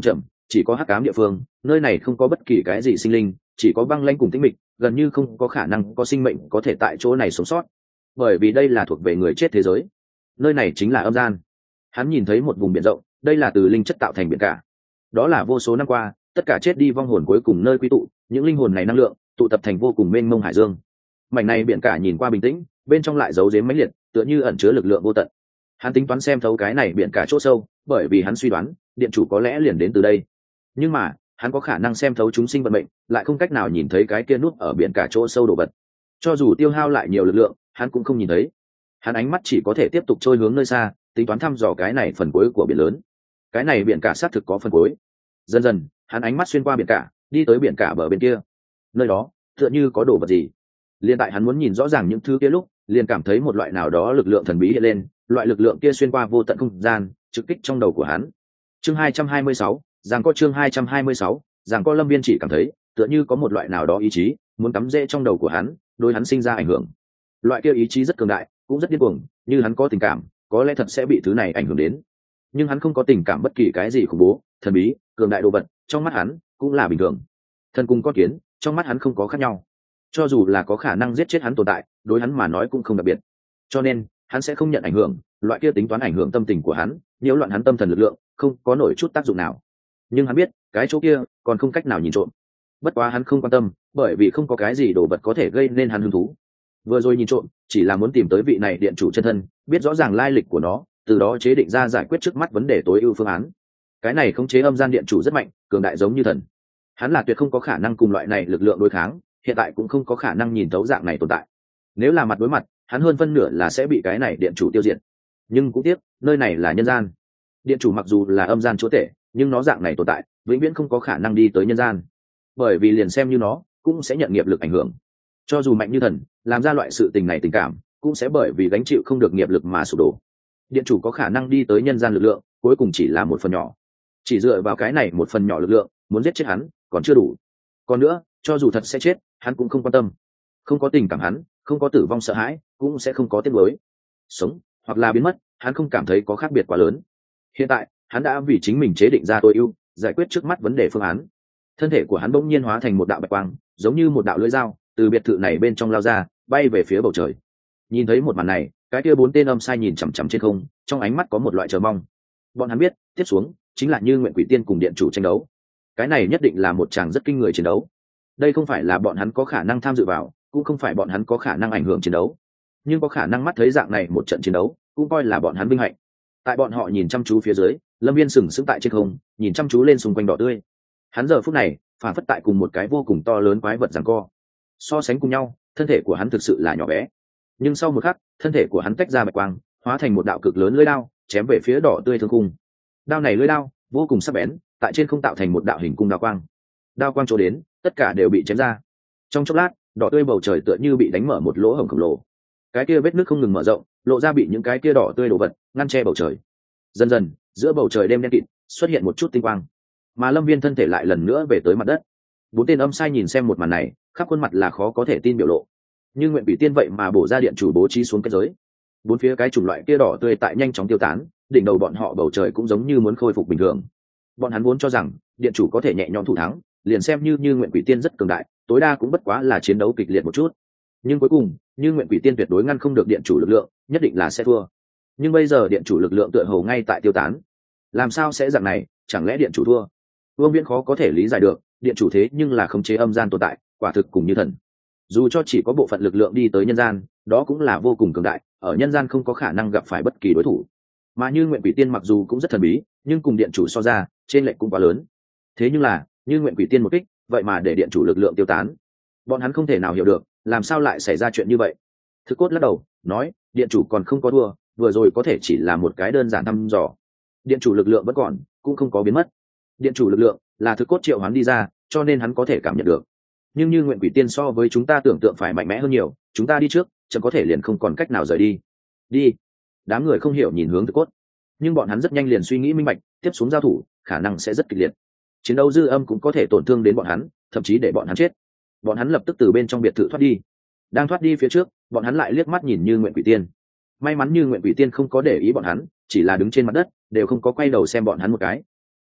chỉ có hắc ám địa phương, nơi này không có bất kỳ cái gì sinh linh, chỉ có băng lãnh cùng tĩnh mịch, gần như không có khả năng có sinh mệnh có thể tại chỗ này sống sót, bởi vì đây là thuộc về người chết thế giới. Nơi này chính là âm gian. Hắn nhìn thấy một vùng biển rộng, đây là từ linh chất tạo thành biển cả. Đó là vô số năm qua tất cả chết đi vong hồn cuối cùng nơi quy tụ, những linh hồn này năng lượng tụ tập thành vô cùng mênh mông hải dương. Mảnh này biển cả nhìn qua bình tĩnh, bên trong lại giấu giếm mãnh liệt, tựa như ẩn chứa lực lượng vô tận. Hắn tính toán xem thấu cái này biển cả chỗ sâu, bởi vì hắn suy đoán điện chủ có lẽ liền đến từ đây. Nhưng mà hắn có khả năng xem thấu chúng sinh vận mệnh, lại không cách nào nhìn thấy cái kia núp ở biển cả chỗ sâu đồ vật. Cho dù tiêu hao lại nhiều lực lượng, hắn cũng không nhìn thấy. Hắn ánh mắt chỉ có thể tiếp tục trôi hướng nơi xa, tính toán thăm dò cái này phần cuối của biển lớn. Cái này biển cả xác thực có phần cuối. Dần dần hắn ánh mắt xuyên qua biển cả, đi tới biển cả bờ bên kia. Nơi đó tựa như có đồ vật gì. Liên tại hắn muốn nhìn rõ ràng những thứ kia lúc, liền cảm thấy một loại nào đó lực lượng thần bí hiện lên, loại lực lượng kia xuyên qua vô tận không gian, trực kích trong đầu của hắn. Chương hai trăm hai mươi sáu, rằng có chương hai trăm hai mươi sáu, rằng có Lâm Viên chỉ cảm thấy tựa như có một loại nào đó ý chí muốn cắm rễ trong đầu của hắn, đối hắn sinh ra ảnh hưởng. Loại kia ý chí rất cường đại, cũng rất điên cuồng, như hắn có tình cảm, có lẽ thật sẽ bị thứ này ảnh hưởng đến. Nhưng hắn không có tình cảm bất kỳ cái gì khủng bố, thần bí, cường đại đồ vật, trong mắt hắn cũng là bình thường. Thần cùng con kiến, trong mắt hắn không có khác nhau. Cho dù là có khả năng giết chết hắn tồn tại, đối hắn mà nói cũng không đặc biệt. Cho nên hắn sẽ không nhận ảnh hưởng, loại kia tính toán ảnh hưởng tâm tình của hắn, nhiễu loạn hắn tâm thần lực lượng, không có nổi chút tác dụng nào. Nhưng hắn biết cái chỗ kia còn không cách nào nhìn trộm. Bất quá hắn không quan tâm, bởi vì không có cái gì đồ vật có thể gây nên hắn hứng thú. Vừa rồi nhìn trộm chỉ là muốn tìm tới vị này điện chủ chân thân, biết rõ ràng lai lịch của nó, từ đó chế định ra giải quyết trước mắt vấn đề tối ưu phương án. Cái này khống chế âm gian điện chủ rất mạnh, cường đại giống như thần. Hắn là tuyệt không có khả năng cùng loại này lực lượng đối kháng, hiện tại cũng không có khả năng nhìn thấu dạng này tồn tại. Nếu là mặt đối mặt, hắn hơn phân nửa là sẽ bị cái này điện chủ tiêu diệt. Nhưng cũng tiếc, nơi này là nhân gian. Điện chủ mặc dù là âm gian chúa tể, nhưng nó dạng này tồn tại vĩnh viễn không có khả năng đi tới nhân gian, bởi vì liền xem như nó cũng sẽ nhận nghiệp lực ảnh hưởng. Cho dù mạnh như thần, làm ra loại sự tình này, tình cảm cũng sẽ bởi vì gánh chịu không được nghiệp lực mà sụp đổ. Điện chủ có khả năng đi tới nhân gian lực lượng cuối cùng chỉ là một phần nhỏ, chỉ dựa vào cái này một phần nhỏ lực lượng muốn giết chết hắn còn chưa đủ. Còn nữa, cho dù thật sẽ chết, hắn cũng không quan tâm. Không có tình cảm hắn, không có tử vong sợ hãi, cũng sẽ không có tiếc nuối. Sống hoặc là biến mất, hắn không cảm thấy có khác biệt quá lớn. Hiện tại hắn đã vì chính mình chế định ra tối ưu, giải quyết trước mắt vấn đề phương án. Thân thể của hắn bỗng nhiên hóa thành một đạo bạch quang, giống như một đạo lưỡi dao, từ biệt thự này bên trong lao ra, bay về phía bầu trời. Nhìn thấy một màn này, cái kia bốn tên âm sai nhìn chằm chằm trên không, trong ánh mắt có một loại chờ mong. Bọn hắn biết tiếp xuống chính là Như Nguyện Quỷ Tiên cùng điện chủ tranh đấu. Cái này nhất định là một tràng rất kinh người chiến đấu. Đây không phải là bọn hắn có khả năng tham dự vào, cũng không phải bọn hắn có khả năng ảnh hưởng chiến đấu, nhưng có khả năng mắt thấy dạng này một trận chiến đấu, cũng coi là bọn hắn vinh hạnh. Tại bọn họ nhìn chăm chú phía dưới, Lâm Viên sừng sững tại trên không, nhìn chăm chú lên xung quanh đỏ tươi. Hắn giờ phút này phản phất tại cùng một cái vô cùng to lớn quái vật giằng co. So sánh cùng nhau, thân thể của hắn thực sự là nhỏ bé, nhưng sau một khắc, thân thể của hắn tách ra bạch quang, hóa thành một đạo cực lớn lưỡi đao, chém về phía đỏ tươi thương cung. Đao này lưỡi đao vô cùng sắc bén, tại trên không tạo thành một đạo hình cung đao quang. Đao quang chỗ đến, tất cả đều bị chém ra. Trong chốc lát, đỏ tươi bầu trời tựa như bị đánh mở một lỗ hổng khổng lồ. Cái kia vết nước không ngừng mở rộng, lộ ra bị những cái kia đỏ tươi đổ vật ngăn che bầu trời. Dần dần, giữa bầu trời đêm đen kịt, xuất hiện một chút tinh quang. Mà Lâm Viên thân thể lại lần nữa về tới mặt đất. Bốn tên âm sai nhìn xem một màn này, khắp khuôn mặt là khó có thể tin biểu lộ. Nhưng Nguyện Quỷ Tiên vậy mà bổ ra điện chủ bố trí xuống kết giới. Bốn phía cái chủng loại kia đỏ tươi tại nhanh chóng tiêu tán, đỉnh đầu bọn họ bầu trời cũng giống như muốn khôi phục bình thường. Bọn hắn vốn cho rằng điện chủ có thể nhẹ nhõm thủ thắng, liền xem như Như Nguyện Quỷ Tiên rất cường đại, tối đa cũng bất quá là chiến đấu kịch liệt một chút. Nhưng cuối cùng, Như Nguyện Quỷ Tiên tuyệt đối ngăn không được điện chủ lực lượng, nhất định là sẽ thua. Nhưng bây giờ điện chủ lực lượng tựa hồ ngay tại tiêu tán. Làm sao sẽ dạng này, chẳng lẽ điện chủ thua? Vương Viễn khó có thể lý giải được, điện chủ thế nhưng là khống chế âm gian tồn tại, quả thực cùng như thần. Dù cho chỉ có bộ phận lực lượng đi tới nhân gian, đó cũng là vô cùng cường đại, ở nhân gian không có khả năng gặp phải bất kỳ đối thủ. Mà Như Nguyện Quỷ Tiên mặc dù cũng rất thần bí, nhưng cùng điện chủ so ra, trên lệch cũng quá lớn. Thế nhưng là, Như Nguyện Quỷ Tiên một kích, vậy mà để điện chủ lực lượng tiêu tán. Bọn hắn không thể nào hiểu được, làm sao lại xảy ra chuyện như vậy. Thực Cốt lắc đầu, nói, điện chủ còn không có thua, vừa rồi có thể chỉ là một cái đơn giản thăm dò. Điện chủ lực lượng vẫn còn, cũng không có biến mất. Điện chủ lực lượng là Thực Cốt triệu hắn đi ra, cho nên hắn có thể cảm nhận được. Nhưng Như Nguyện Quỷ Tiên so với chúng ta tưởng tượng phải mạnh mẽ hơn nhiều, chúng ta đi trước, chẳng có thể liền không còn cách nào rời đi. Đi. Đám người không hiểu nhìn hướng Thực Cốt, nhưng bọn hắn rất nhanh liền suy nghĩ minh bạch, tiếp xuống giao thủ khả năng sẽ rất kịch liệt. Chiến đấu dư âm cũng có thể tổn thương đến bọn hắn, thậm chí để bọn hắn chết. Bọn hắn lập tức từ bên trong biệt thự thoát đi. Đang thoát đi phía trước, bọn hắn lại liếc mắt nhìn Như Nguyện Quỷ Tiên. May mắn Như Nguyện Quỷ Tiên không có để ý bọn hắn, chỉ là đứng trên mặt đất, đều không có quay đầu xem bọn hắn một cái.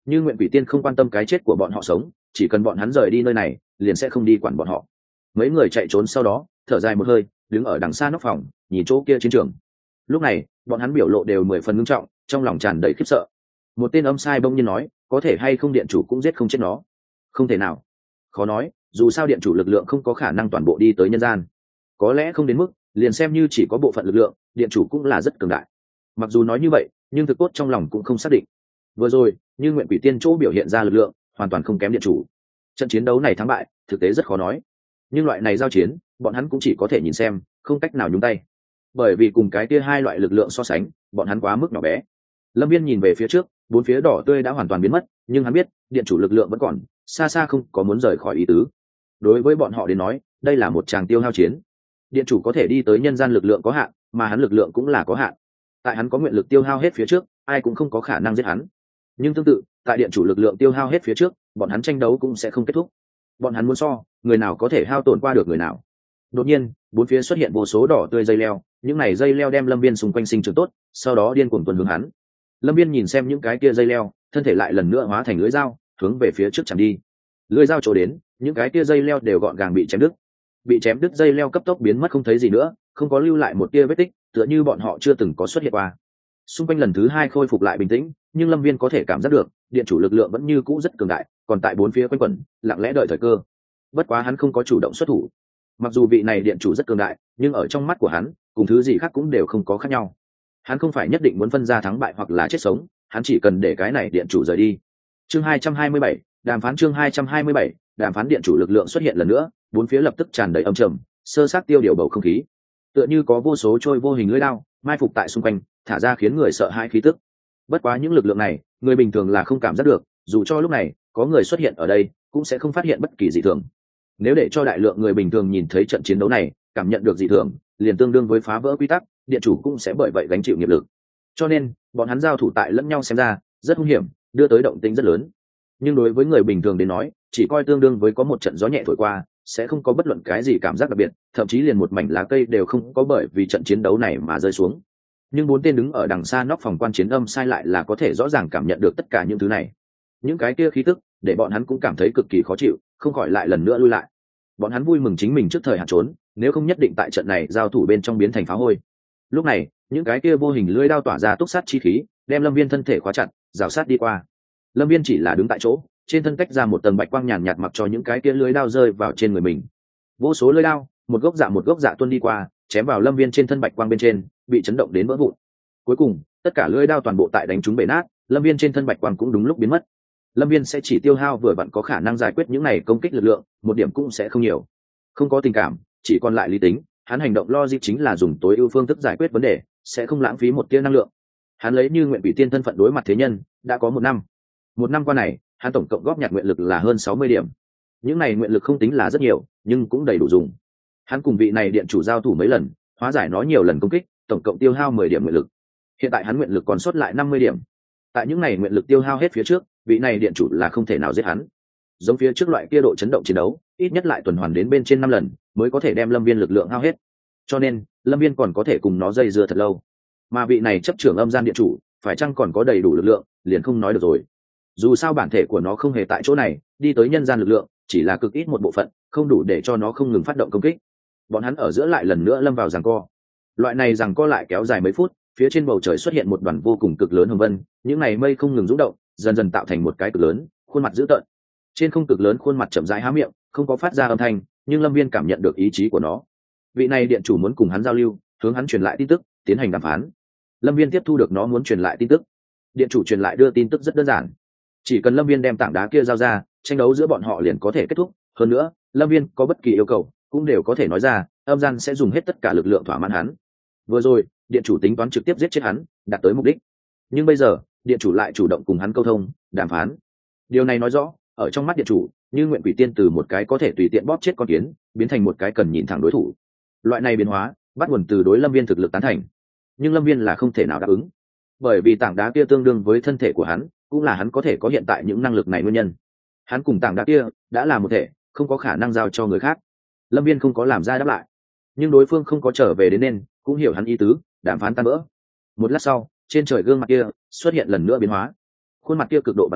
Như Nguyện Quỷ Tiên không quan tâm cái chết của bọn họ sống, chỉ cần bọn hắn rời đi nơi này liền sẽ không đi quản bọn họ. Mấy người chạy trốn sau đó thở dài một hơi, đứng ở đằng xa nóc phòng nhìn chỗ kia chiến trường. Lúc này bọn hắn biểu lộ đều mười phần ngưng trọng, trong lòng tràn đầy khiếp sợ. Một tên âm sai bỗng nhiên nói, có thể hay không điện chủ cũng giết không chết nó? Không thể nào. Khó nói, dù sao điện chủ lực lượng không có khả năng toàn bộ đi tới nhân gian. Có lẽ không đến mức liền xem như chỉ có bộ phận lực lượng, điện chủ cũng là rất cường đại. Mặc dù nói như vậy, nhưng thực cốt trong lòng cũng không xác định. Vừa rồi Như Nguyện Quỷ Tiên chỗ biểu hiện ra lực lượng hoàn toàn không kém điện chủ. Trận chiến đấu này thắng bại thực tế rất khó nói, nhưng loại này giao chiến bọn hắn cũng chỉ có thể nhìn xem, không cách nào nhúng tay, bởi vì cùng cái kia hai loại lực lượng so sánh, bọn hắn quá mức nhỏ bé. Lâm Viên nhìn về phía trước, bốn phía đỏ tươi đã hoàn toàn biến mất, nhưng hắn biết điện chủ lực lượng vẫn còn, xa xa không có muốn rời khỏi ý tứ. Đối với bọn họ đến nói, đây là một tràng tiêu hao chiến. Điện chủ có thể đi tới nhân gian lực lượng có hạn, mà hắn lực lượng cũng là có hạn. Tại hắn có nguyện lực tiêu hao hết phía trước, ai cũng không có khả năng giết hắn. Nhưng tương tự, tại điện chủ lực lượng tiêu hao hết phía trước, bọn hắn tranh đấu cũng sẽ không kết thúc. Bọn hắn muốn so, người nào có thể hao tổn qua được người nào. Đột nhiên bốn phía xuất hiện vô số đỏ tươi dây leo, những này dây leo đem Lâm Viên xung quanh sinh trưởng tốt, sau đó điên cuồng tuần hướng hắn. Lâm Viên nhìn xem những cái kia dây leo, thân thể lại lần nữa hóa thành lưỡi dao, hướng về phía trước chạm đi. Lưỡi dao chỗ đến, những cái kia dây leo đều gọn gàng bị chém đứt. Bị chém đứt dây leo cấp tốc biến mất không thấy gì nữa, không có lưu lại một tia vết tích, tựa như bọn họ chưa từng có xuất hiện qua. Xung quanh lần thứ hai khôi phục lại bình tĩnh, nhưng Lâm Viên có thể cảm giác được điện chủ lực lượng vẫn như cũ rất cường đại, còn tại bốn phía quanh quẩn lặng lẽ đợi thời cơ. Bất quá hắn không có chủ động xuất thủ. Mặc dù vị này điện chủ rất cường đại, nhưng ở trong mắt của hắn cùng thứ gì khác cũng đều không có khác nhau. Hắn không phải nhất định muốn phân ra thắng bại hoặc là chết sống, hắn chỉ cần để cái này điện chủ rời đi. Chương hai trăm hai mươi bảy, đàm phán. Chương hai trăm hai mươi bảy, đàm phán. Điện chủ lực lượng xuất hiện lần nữa, bốn phía lập tức tràn đầy âm trầm, sơ sát tiêu điều bầu không khí, tựa như có vô số trôi vô hình lưỡi đao mai phục tại xung quanh, thả ra khiến người sợ hãi khí tức. Bất quá những lực lượng này người bình thường là không cảm giác được, dù cho lúc này có người xuất hiện ở đây cũng sẽ không phát hiện bất kỳ dị thường. Nếu để cho đại lượng người bình thường nhìn thấy trận chiến đấu này cảm nhận được dị thường, liền tương đương với phá vỡ quy tắc, điện chủ cũng sẽ bởi vậy gánh chịu nghiệp lực. Cho nên bọn hắn giao thủ tại lẫn nhau xem ra rất hung hiểm, đưa tới động tĩnh rất lớn. Nhưng đối với người bình thường đến nói, chỉ coi tương đương với có một trận gió nhẹ thổi qua, sẽ không có bất luận cái gì cảm giác đặc biệt, thậm chí liền một mảnh lá cây đều không có bởi vì trận chiến đấu này mà rơi xuống. Nhưng bốn tên đứng ở đằng xa nóc phòng quan chiến âm sai lại là có thể rõ ràng cảm nhận được tất cả những thứ này. Những cái kia khí tức để bọn hắn cũng cảm thấy cực kỳ khó chịu, không khỏi lại lần nữa lui lại. Bọn hắn vui mừng chính mình trước thời hạn trốn, nếu không nhất định tại trận này giao thủ bên trong biến thành phá hôi. Lúc này những cái kia vô hình lưỡi đao tỏa ra túc sát chi khí, đem Lâm Viên thân thể khóa chặt, rào sát đi qua. Lâm Viên chỉ là đứng tại chỗ, trên thân cách ra một tầng bạch quang nhàn nhạt, mặc cho những cái kia lưỡi đao rơi vào trên người mình. Vô số lưỡi đao một gốc dạ một gốc dạ tuôn đi qua, chém vào Lâm Viên trên thân bạch quang bên trên, bị chấn động đến vỡ vụn. Cuối cùng tất cả lưỡi đao toàn bộ tại đánh trúng bể nát, Lâm Viên trên thân bạch quang cũng đúng lúc biến mất. Lâm Viên sẽ chỉ tiêu hao vừa vặn có khả năng giải quyết những này công kích lực lượng, một điểm cũng sẽ không nhiều. Không có tình cảm, chỉ còn lại lý tính, hắn hành động logic chính là dùng tối ưu phương thức giải quyết vấn đề, sẽ không lãng phí một tia năng lượng. Hắn lấy Như Nguyện Quỷ Tiên thân phận đối mặt thế nhân đã có một năm. Một năm qua này, hắn tổng cộng góp nhặt nguyện lực là hơn sáu mươi điểm. Những này nguyện lực không tính là rất nhiều, nhưng cũng đầy đủ dùng. Hắn cùng vị này điện chủ giao thủ mấy lần, hóa giải nó nhiều lần công kích, tổng cộng tiêu hao mười điểm nguyện lực. Hiện tại hắn nguyện lực còn sót lại năm mươi điểm. Tại những này nguyện lực tiêu hao hết phía trước, vị này điện chủ là không thể nào giết hắn. Giống phía trước loại kia độ chấn động chiến đấu, ít nhất lại tuần hoàn đến bên trên năm lần mới có thể đem Lâm Viên lực lượng hao hết. Cho nên Lâm Viên còn có thể cùng nó dây dưa thật lâu. Mà vị này chấp trưởng âm gian điện chủ phải chăng còn có đầy đủ lực lượng, liền không nói được rồi. Dù sao bản thể của nó không hề tại chỗ này, đi tới nhân gian lực lượng chỉ là cực ít một bộ phận, không đủ để cho nó không ngừng phát động công kích. Bọn hắn ở giữa lại lần nữa lâm vào giằng co. Loại này giằng co lại kéo dài mấy phút, phía trên bầu trời xuất hiện một đoàn vô cùng cực lớn hồng vân, những này mây không ngừng rung động, dần dần tạo thành một cái cực lớn khuôn mặt dữ tợn. Trên không cực lớn khuôn mặt chậm rãi há miệng, không có phát ra âm thanh, nhưng Lâm Viên cảm nhận được ý chí của nó. Vị này điện chủ muốn cùng hắn giao lưu, hướng hắn truyền lại tin tức, tiến hành đàm phán. Lâm Viên tiếp thu được nó muốn truyền lại tin tức. Điện chủ truyền lại đưa tin tức rất đơn giản, chỉ cần Lâm Viên đem tảng đá kia giao ra, tranh đấu giữa bọn họ liền có thể kết thúc. Hơn nữa Lâm Viên có bất kỳ yêu cầu cũng đều có thể nói ra, âm gian sẽ dùng hết tất cả lực lượng thỏa mãn hắn. Vừa rồi điện chủ tính toán trực tiếp giết chết hắn, đạt tới mục đích, nhưng bây giờ điện chủ lại chủ động cùng hắn câu thông đàm phán. Điều này nói rõ ở trong mắt điện chủ, Như Nguyện Quỷ Tiên từ một cái có thể tùy tiện bóp chết con kiến biến thành một cái cần nhìn thẳng đối thủ. Loại này biến hóa bắt nguồn từ đối Lâm Viên thực lực tán thành, nhưng Lâm Viên là không thể nào đáp ứng, bởi vì tảng đá kia tương đương với thân thể của hắn, cũng là hắn có thể có hiện tại những năng lực này nguyên nhân. Hắn cùng tảng đá kia đã là một thể, không có khả năng giao cho người khác. Lâm Viên không có làm ra đáp lại, nhưng đối phương không có trở về đến nên cũng hiểu hắn ý tứ, đàm phán tan vỡ. Một lát sau, trên trời gương mặt kia xuất hiện lần nữa biến hóa, khuôn mặt kia cực độ bặm mèo,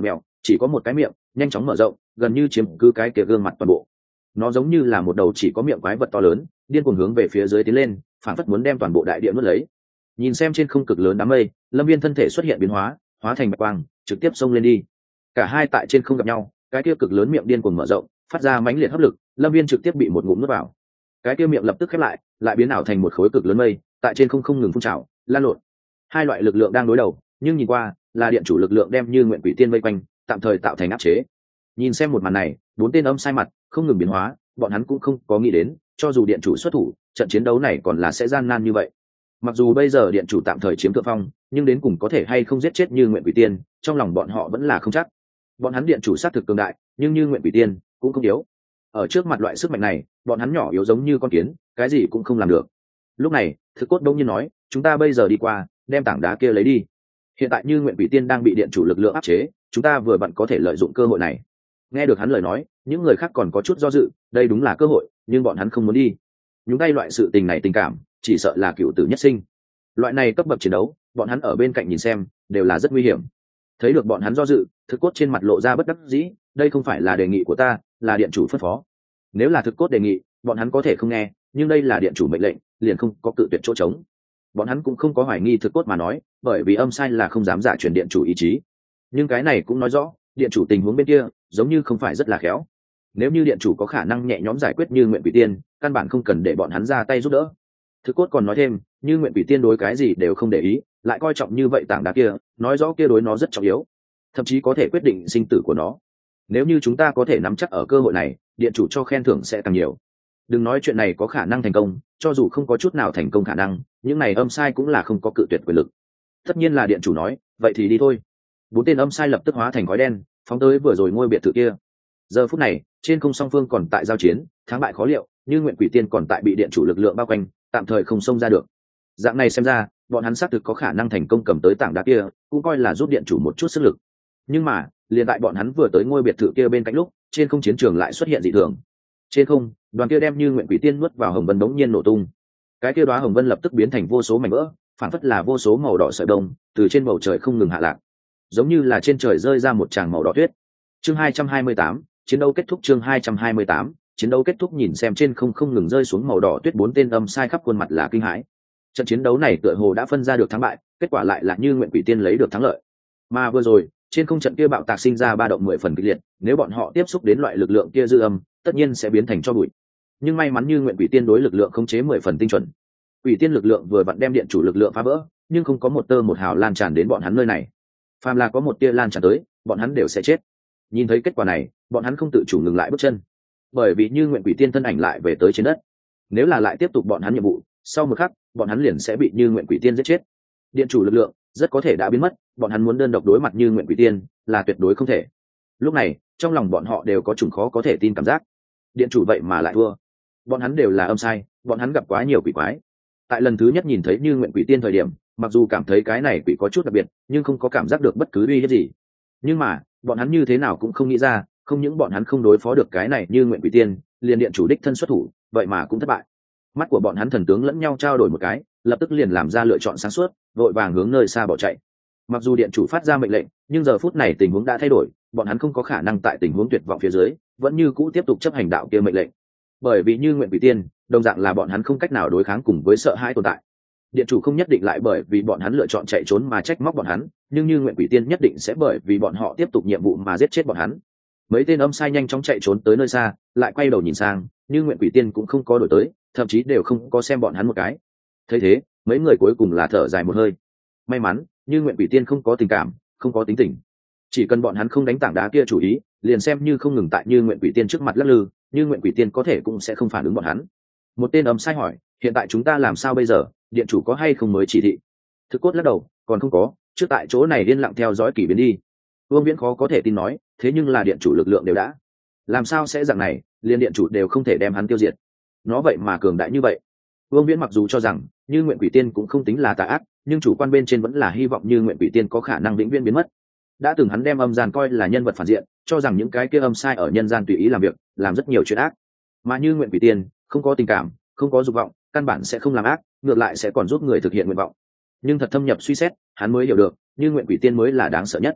chỉ có một cái miệng nhanh chóng mở rộng, gần như chiếm cứ cái kia gương mặt toàn bộ. Nó giống như là một đầu chỉ có miệng quái vật to lớn, điên cuồng hướng về phía dưới tiến lên, phản phất muốn đem toàn bộ đại địa nuốt lấy. Nhìn xem trên không cực lớn đám mây, Lâm Viên thân thể xuất hiện biến hóa, hóa thành bạch quang, trực tiếp xông lên đi. Cả hai tại trên không gặp nhau, cái kia cực lớn miệng điên cuồng mở rộng, phát ra mãnh liệt hấp lực, Lâm Viên trực tiếp bị một ngụm nuốt vào. Cái kia miệng lập tức khép lại, lại biến ảo thành một khối cực lớn mây, tại trên không không ngừng phun trào, lan lộn. Hai loại lực lượng đang đối đầu, nhưng nhìn qua, là điện chủ lực lượng đem Như Nguyện Quỷ Tiên vây quanh, tạm thời tạo thành áp chế. Nhìn xem một màn này, bốn tên âm sai mặt không ngừng biến hóa, bọn hắn cũng không có nghĩ đến, cho dù điện chủ xuất thủ, trận chiến đấu này còn là sẽ gian nan như vậy. Mặc dù bây giờ điện chủ tạm thời chiếm thượng phong, nhưng đến cùng có thể hay không giết chết Như Nguyện Quỷ Tiên, trong lòng bọn họ vẫn là không chắc. Bọn hắn điện chủ sát thực cường đại, nhưng Như Nguyện Quỷ Tiên cũng không yếu. Ở trước mặt loại sức mạnh này, bọn hắn nhỏ yếu giống như con kiến, cái gì cũng không làm được. Lúc này, Thực Cốt đông nhiên nói, chúng ta bây giờ đi qua, đem tảng đá kia lấy đi. Hiện tại Như Nguyện Quỷ Tiên đang bị điện chủ lực lượng áp chế, chúng ta vừa vặn có thể lợi dụng cơ hội này. Nghe được hắn lời nói, những người khác còn có chút do dự, đây đúng là cơ hội, nhưng bọn hắn không muốn đi. Nhúng tay loại sự tình này tình cảm, chỉ sợ là cựu tử nhất sinh. Loại này cấp bậc chiến đấu, bọn hắn ở bên cạnh nhìn xem, đều là rất nguy hiểm. Thấy được bọn hắn do dự, Thực Cốt trên mặt lộ ra bất đắc dĩ, đây không phải là đề nghị của ta, là điện chủ phân phó. Nếu là Thực Cốt đề nghị, bọn hắn có thể không nghe, nhưng đây là điện chủ mệnh lệnh, liền không có cự tuyệt chỗ trống. Bọn hắn cũng không có hoài nghi Thực Cốt mà nói, bởi vì âm sai là không dám giả truyền điện chủ ý chí. Nhưng cái này cũng nói rõ, điện chủ tình huống bên kia giống như không phải rất là khéo. Nếu như điện chủ có khả năng nhẹ nhõm giải quyết Như Nguyện Quỷ Tiên, căn bản không cần để bọn hắn ra tay giúp đỡ. Thực Cốt còn nói thêm, Như Nguyện Quỷ Tiên đối cái gì đều không để ý, lại coi trọng như vậy tảng đá kia, nói rõ kia đối nó rất trọng yếu, thậm chí có thể quyết định sinh tử của nó. Nếu như chúng ta có thể nắm chắc ở cơ hội này, điện chủ cho khen thưởng sẽ càng nhiều. Đừng nói chuyện này có khả năng thành công, cho dù không có chút nào thành công khả năng, những này âm sai cũng là không có cự tuyệt quyền lực. Tất nhiên là điện chủ nói, vậy thì đi thôi. Bốn tên âm sai lập tức hóa thành khói đen, phóng tới vừa rồi ngôi biệt thự kia. Giờ phút này, trên không song phương còn tại giao chiến, thắng bại khó liệu, Như Nguyện Quỷ Tiên còn tại bị điện chủ lực lượng bao quanh, tạm thời không xông ra được. Dạng này xem ra, bọn hắn xác thực có khả năng thành công cầm tới tảng đá kia, cũng coi là giúp điện chủ một chút sức lực. Nhưng mà, liền tại bọn hắn vừa tới ngôi biệt thự kia bên cạnh lúc, trên không chiến trường lại xuất hiện dị thường. Trên không, đoàn kia đem Như Nguyện Quỷ Tiên nuốt vào hồng vân đống nhiên nổ tung. Cái kia đóa hồng vân lập tức biến thành vô số mảnh vỡ, phản phất là vô số màu đỏ sợi đông, từ trên bầu trời không ngừng hạ lạc, giống như là trên trời rơi ra một tràng màu đỏ tuyết. Chương hai trăm hai mươi tám, chiến đấu kết thúc. Chương hai trăm hai mươi tám, chiến đấu kết thúc. Nhìn xem trên không không ngừng rơi xuống màu đỏ tuyết, bốn tên âm sai khắp khuôn mặt là kinh hãi. Trận chiến đấu này tựa hồ đã phân ra được thắng bại, kết quả lại là Như Nguyện Quỷ Tiên lấy được thắng lợi. Mà vừa rồi, trên không trận kia bạo tạc sinh ra ba động mười phần kịch liệt, nếu bọn họ tiếp xúc đến loại lực lượng kia dư âm, tất nhiên sẽ biến thành tro bụi. Nhưng may mắn Như Nguyện Quỷ Tiên đối lực lượng khống chế mười phần tinh chuẩn. Quỷ Tiên lực lượng vừa vặn đem điện chủ lực lượng phá vỡ, nhưng không có một tơ một hào lan tràn đến bọn hắn nơi này. Phàm là có một tia lan tràn tới, bọn hắn đều sẽ chết. Nhìn thấy kết quả này, bọn hắn không tự chủ ngừng lại bước chân, bởi vì Như Nguyện Quỷ Tiên thân ảnh lại về tới trên đất. Nếu là lại tiếp tục bọn hắn nhiệm vụ, sau một khắc, bọn hắn liền sẽ bị Như Nguyện Quỷ Tiên giết chết. Điện chủ lực lượng rất có thể đã biến mất, bọn hắn muốn đơn độc đối mặt Như Nguyện Quỷ Tiên là tuyệt đối không thể. Lúc này, trong lòng bọn họ đều có trùng khó có thể tin cảm giác. Điện chủ vậy mà lại thua. Bọn hắn đều là âm sai, bọn hắn gặp quá nhiều quỷ quái. Tại lần thứ nhất nhìn thấy Như Nguyện Quỷ Tiên thời điểm, mặc dù cảm thấy cái này quỷ có chút đặc biệt, nhưng không có cảm giác được bất cứ uy hiếp gì. Nhưng mà, bọn hắn như thế nào cũng không nghĩ ra, không những bọn hắn không đối phó được cái này Như Nguyện Quỷ Tiên, liền điện chủ đích thân xuất thủ, vậy mà cũng thất bại. Mắt của bọn hắn thần tướng lẫn nhau trao đổi một cái, lập tức liền làm ra lựa chọn sáng suốt, vội vàng hướng nơi xa bỏ chạy. Mặc dù điện chủ phát ra mệnh lệnh, nhưng giờ phút này tình huống đã thay đổi, bọn hắn không có khả năng tại tình huống tuyệt vọng phía dưới, vẫn như cũ tiếp tục chấp hành đạo kia mệnh lệnh. Bởi vì Như Nguyện Quỷ Tiên, đồng dạng là bọn hắn không cách nào đối kháng cùng với sợ hãi tồn tại. Điện chủ không nhất định lại bởi vì bọn hắn lựa chọn chạy trốn mà trách móc bọn hắn, nhưng Như Nguyện Quỷ Tiên nhất định sẽ bởi vì bọn họ tiếp tục nhiệm vụ mà giết chết bọn hắn. Mấy tên âm sai nhanh chóng chạy trốn tới nơi xa, lại quay đầu nhìn sang, Như Nguyện Quỷ Tiên cũng không có đổi tới, thậm chí đều không có xem bọn hắn một cái. Thấy thế, mấy người cuối cùng là thở dài một hơi. May mắn, Như Nguyện Quỷ Tiên không có tình cảm, không có tính tình. Chỉ cần bọn hắn không đánh tảng đá kia chủ ý, liền xem như không ngừng tại Như Nguyện Quỷ Tiên trước mặt lắc lư, Như Nguyện Quỷ Tiên có thể cũng sẽ không phản ứng bọn hắn. Một tên âm sai hỏi, hiện tại chúng ta làm sao bây giờ, điện chủ có hay không mới chỉ thị? Thực Cốt lắc đầu, còn không có, trước tại chỗ này yên lặng theo dõi kỳ biến đi. Vương Viễn khó có thể tin nói, thế nhưng là điện chủ lực lượng đều đã, làm sao sẽ dạng này, liền điện chủ đều không thể đem hắn tiêu diệt? Nó vậy mà cường đại như vậy. Vương Viễn mặc dù cho rằng Như Nguyện Quỷ Tiên cũng không tính là tà ác, nhưng chủ quan bên trên vẫn là hy vọng Như Nguyện Quỷ Tiên có khả năng vĩnh viễn biến mất. Đã từng hắn đem âm gian coi là nhân vật phản diện, cho rằng những cái kia âm sai ở nhân gian tùy ý làm việc, làm rất nhiều chuyện ác. Mà Như Nguyện Quỷ Tiên không có tình cảm, không có dục vọng, căn bản sẽ không làm ác, ngược lại sẽ còn giúp người thực hiện nguyện vọng. Nhưng thật thâm nhập suy xét, hắn mới hiểu được, Như Nguyện Quỷ Tiên mới là đáng sợ nhất.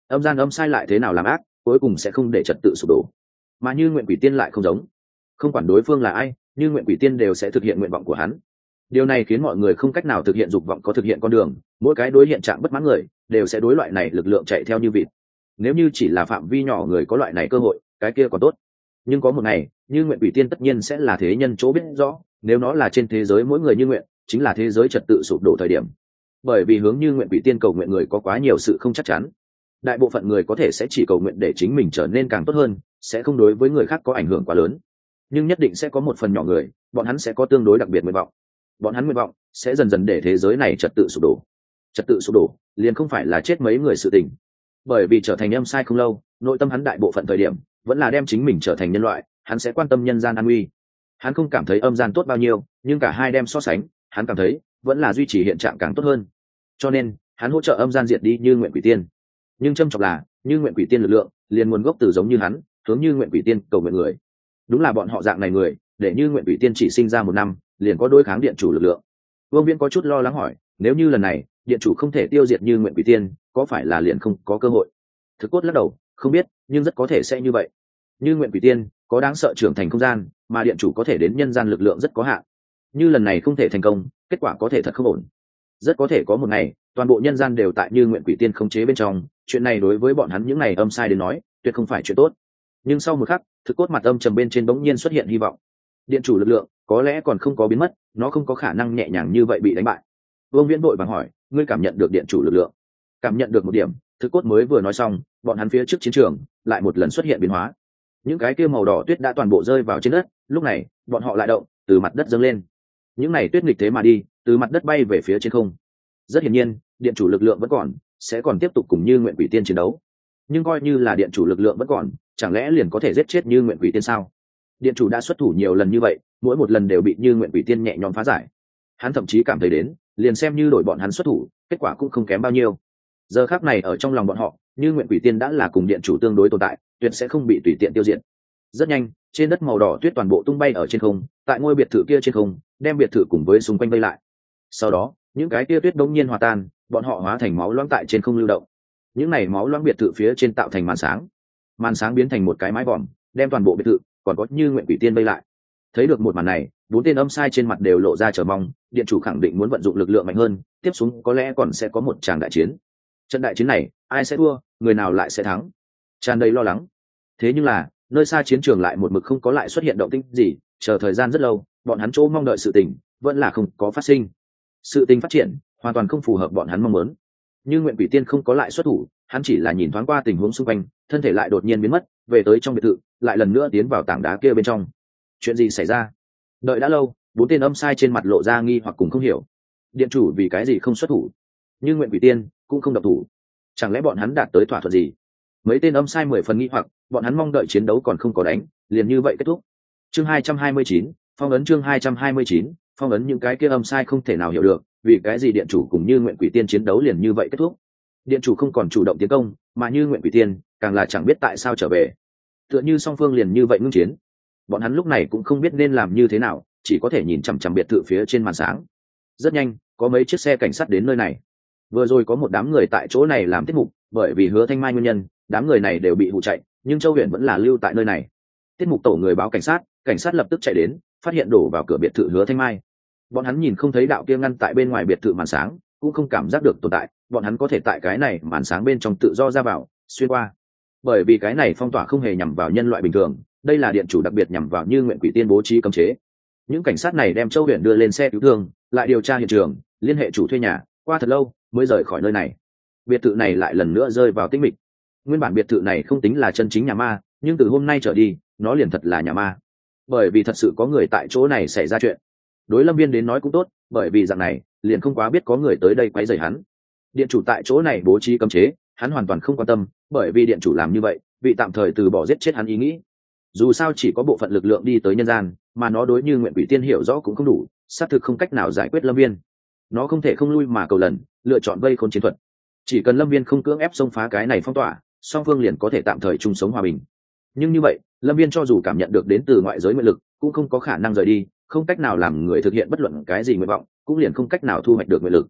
âm gian âm sai lại thế nào làm ác, cuối cùng sẽ không để trật tự sụp đổ. Mà Như Nguyện Quỷ Tiên lại không giống, không quản đối phương là ai, Như Nguyện Quỷ Tiên đều sẽ thực hiện nguyện vọng của hắn. Điều này khiến mọi người không cách nào thực hiện dục vọng có thực hiện con đường, mỗi cái đối hiện trạng bất mãn người đều sẽ đối loại này lực lượng chạy theo như vịt. Nếu như chỉ là phạm vi nhỏ người có loại này cơ hội, cái kia còn tốt. Nhưng có một ngày, Như Nguyện Quỷ Tiên tất nhiên sẽ là thế nhân chỗ biết rõ, nếu nó là trên thế giới mỗi người như nguyện, chính là thế giới trật tự sụp đổ thời điểm. Bởi vì hướng Như Nguyện Quỷ Tiên cầu nguyện người có quá nhiều sự không chắc chắn. Đại bộ phận người có thể sẽ chỉ cầu nguyện để chính mình trở nên càng tốt hơn, sẽ không đối với người khác có ảnh hưởng quá lớn. Nhưng nhất định sẽ có một phần nhỏ người, bọn hắn sẽ có tương đối đặc biệt nguyện vọng. Bọn hắn nguyện vọng sẽ dần dần để thế giới này trật tự sụp đổ. Trật tự sụp đổ liền không phải là chết mấy người sự tình, bởi vì trở thành âm sai không lâu, nội tâm hắn đại bộ phận thời điểm vẫn là đem chính mình trở thành nhân loại, hắn sẽ quan tâm nhân gian an nguy. Hắn không cảm thấy âm gian tốt bao nhiêu, nhưng cả hai đem so sánh, hắn cảm thấy vẫn là duy trì hiện trạng càng tốt hơn. Cho nên hắn hỗ trợ âm gian diệt đi Như Nguyện Quỷ Tiên. Nhưng trâm trọng là, Như Nguyện Quỷ Tiên lực lượng liền nguồn gốc từ giống như hắn, hướng Như Nguyện Quỷ Tiên cầu nguyện người. Đúng là bọn họ dạng này người, để Như Nguyện Quỷ Tiên chỉ sinh ra một năm, liền có đối kháng điện chủ lực lượng. Vương Viễn có chút lo lắng hỏi, nếu như lần này điện chủ không thể tiêu diệt Như Nguyện Quỷ Tiên, có phải là liền không có cơ hội? Thực Cốt lắc đầu, không biết, nhưng rất có thể sẽ như vậy. Như Nguyện Quỷ Tiên có đáng sợ trưởng thành không gian, mà điện chủ có thể đến nhân gian lực lượng rất có hạn. Như lần này không thể thành công, kết quả có thể thật không ổn. Rất có thể có một ngày, toàn bộ nhân gian đều tại Như Nguyện Quỷ Tiên khống chế bên trong, chuyện này đối với bọn hắn những ngày âm sai đến nói, tuyệt không phải chuyện tốt. Nhưng sau một khắc, Thực Cốt mặt âm trầm bên trên bỗng nhiên xuất hiện hy vọng. Điện chủ lực lượng có lẽ còn không có biến mất, nó không có khả năng nhẹ nhàng như vậy bị đánh bại. Vương Viễn vội vàng hỏi, ngươi cảm nhận được điện chủ lực lượng? Cảm nhận được một điểm. Thực Cốt mới vừa nói xong, bọn hắn phía trước chiến trường lại một lần xuất hiện biến hóa. Những cái kia màu đỏ tuyết đã toàn bộ rơi vào trên đất, lúc này bọn họ lại động, từ mặt đất dâng lên. Những này tuyết nghịch thế mà đi, từ mặt đất bay về phía trên không. Rất hiển nhiên, điện chủ lực lượng vẫn còn, sẽ còn tiếp tục cùng Như Nguyện Quỷ Tiên chiến đấu. Nhưng coi như là điện chủ lực lượng vẫn còn, chẳng lẽ liền có thể giết chết Như Nguyện Quỷ Tiên sao? Điện chủ đã xuất thủ nhiều lần như vậy, mỗi một lần đều bị Như Nguyện Quỷ Tiên nhẹ nhõm phá giải. Hắn thậm chí cảm thấy đến, liền xem như đổi bọn hắn xuất thủ, kết quả cũng không kém bao nhiêu. Giờ khắc này ở trong lòng bọn họ, Như Nguyện Quỷ Tiên đã là cùng điện chủ tương đối tồn tại, tuyệt sẽ không bị tùy tiện tiêu diệt. Rất nhanh, trên đất màu đỏ tuyết toàn bộ tung bay ở trên không, tại ngôi biệt thự kia trên không, đem biệt thự cùng với xung quanh vây lại. Sau đó, những cái kia tuyết đống nhiên hòa tan, bọn họ hóa thành máu loãng tại trên không lưu động. Những này máu loãng biệt thự phía trên tạo thành màn sáng, màn sáng biến thành một cái mái vòm, đem toàn bộ biệt thự còn có Như Nguyện Quỷ Tiên vây lại. Thấy được một màn này, bốn tên âm sai trên mặt đều lộ ra chờ mong, điện chủ khẳng định muốn vận dụng lực lượng mạnh hơn, tiếp xuống có lẽ còn sẽ có một tràng đại chiến. Trận đại chiến này, ai sẽ thua, người nào lại sẽ thắng? Tràn đầy lo lắng. Thế nhưng là, nơi xa chiến trường lại một mực không có lại xuất hiện động tĩnh gì, chờ thời gian rất lâu, bọn hắn chỗ mong đợi sự tình vẫn là không có phát sinh. Sự tình phát triển hoàn toàn không phù hợp bọn hắn mong muốn. Như Nguyện Quỷ Tiên không có lại xuất thủ, hắn chỉ là nhìn thoáng qua tình huống xung quanh, thân thể lại đột nhiên biến mất, về tới trong biệt thự, lại lần nữa tiến vào tảng đá kia bên trong. Chuyện gì xảy ra? Đợi đã lâu, bốn tên âm sai trên mặt lộ ra nghi hoặc cùng không hiểu. Điện chủ vì cái gì không xuất thủ? Như Nguyện Quỷ Tiên cũng không độc thủ. Chẳng lẽ bọn hắn đạt tới thỏa thuận gì? Mấy tên âm sai mười phần nghi hoặc, bọn hắn mong đợi chiến đấu còn không có đánh, liền như vậy kết thúc. Chương hai trăm hai mươi chín, phong ấn chương hai trăm hai mươi chín, phong ấn những cái kia âm sai không thể nào hiểu được, vì cái gì điện chủ cùng Như Nguyện Quỷ Tiên chiến đấu liền như vậy kết thúc. Điện chủ không còn chủ động tiến công, mà Như Nguyện Quỷ Tiên càng là chẳng biết tại sao trở về. Tựa như song phương liền như vậy ngưng chiến. Bọn hắn lúc này cũng không biết nên làm như thế nào, chỉ có thể nhìn chằm chằm biệt thự phía trên màn sáng. Rất nhanh, có mấy chiếc xe cảnh sát đến nơi này. Vừa rồi có một đám người tại chỗ này làm tiết mục, bởi vì Hứa Thanh Mai nguyên nhân, đám người này đều bị hù chạy, nhưng Châu Huyền vẫn là lưu tại nơi này. Tiết mục tổ người báo cảnh sát, cảnh sát lập tức chạy đến, phát hiện đổ vào cửa biệt thự Hứa Thanh Mai. Bọn hắn nhìn không thấy đạo kia ngăn tại bên ngoài biệt thự màn sáng, cũng không cảm giác được tồn tại, bọn hắn có thể tại cái này màn sáng bên trong tự do ra vào, xuyên qua. Bởi vì cái này phong tỏa không hề nhằm vào nhân loại bình thường, đây là điện chủ đặc biệt nhằm vào Như Nguyện Quỷ Tiên bố trí cấm chế. Những cảnh sát này đem Châu Huyền đưa lên xe cứu thương, lại điều tra hiện trường, liên hệ chủ thuê nhà, qua thật lâu mới rời khỏi nơi này. Biệt thự này lại lần nữa rơi vào tĩnh mịch. Nguyên bản biệt thự này không tính là chân chính nhà ma, nhưng từ hôm nay trở đi, nó liền thật là nhà ma. Bởi vì thật sự có người tại chỗ này xảy ra chuyện. Đối Lâm Viên đến nói cũng tốt, bởi vì dạng này, liền không quá biết có người tới đây quấy rầy hắn. Điện chủ tại chỗ này bố trí cấm chế, hắn hoàn toàn không quan tâm, bởi vì điện chủ làm như vậy, vị tạm thời từ bỏ giết chết hắn ý nghĩ. Dù sao chỉ có bộ phận lực lượng đi tới nhân gian, mà nó đối Như Nguyện Quỷ Tiên hiểu rõ cũng không đủ, xác thực không cách nào giải quyết Lâm Viên. Nó không thể không lui mà cầu lần, lựa chọn vây khốn chiến thuật. Chỉ cần Lâm Viên không cưỡng ép xông phá cái này phong tỏa, song phương liền có thể tạm thời chung sống hòa bình. Nhưng như vậy, Lâm Viên cho dù cảm nhận được đến từ ngoại giới nguyện lực, cũng không có khả năng rời đi, không cách nào làm người thực hiện bất luận cái gì nguyện vọng, cũng liền không cách nào thu hoạch được nguyện lực.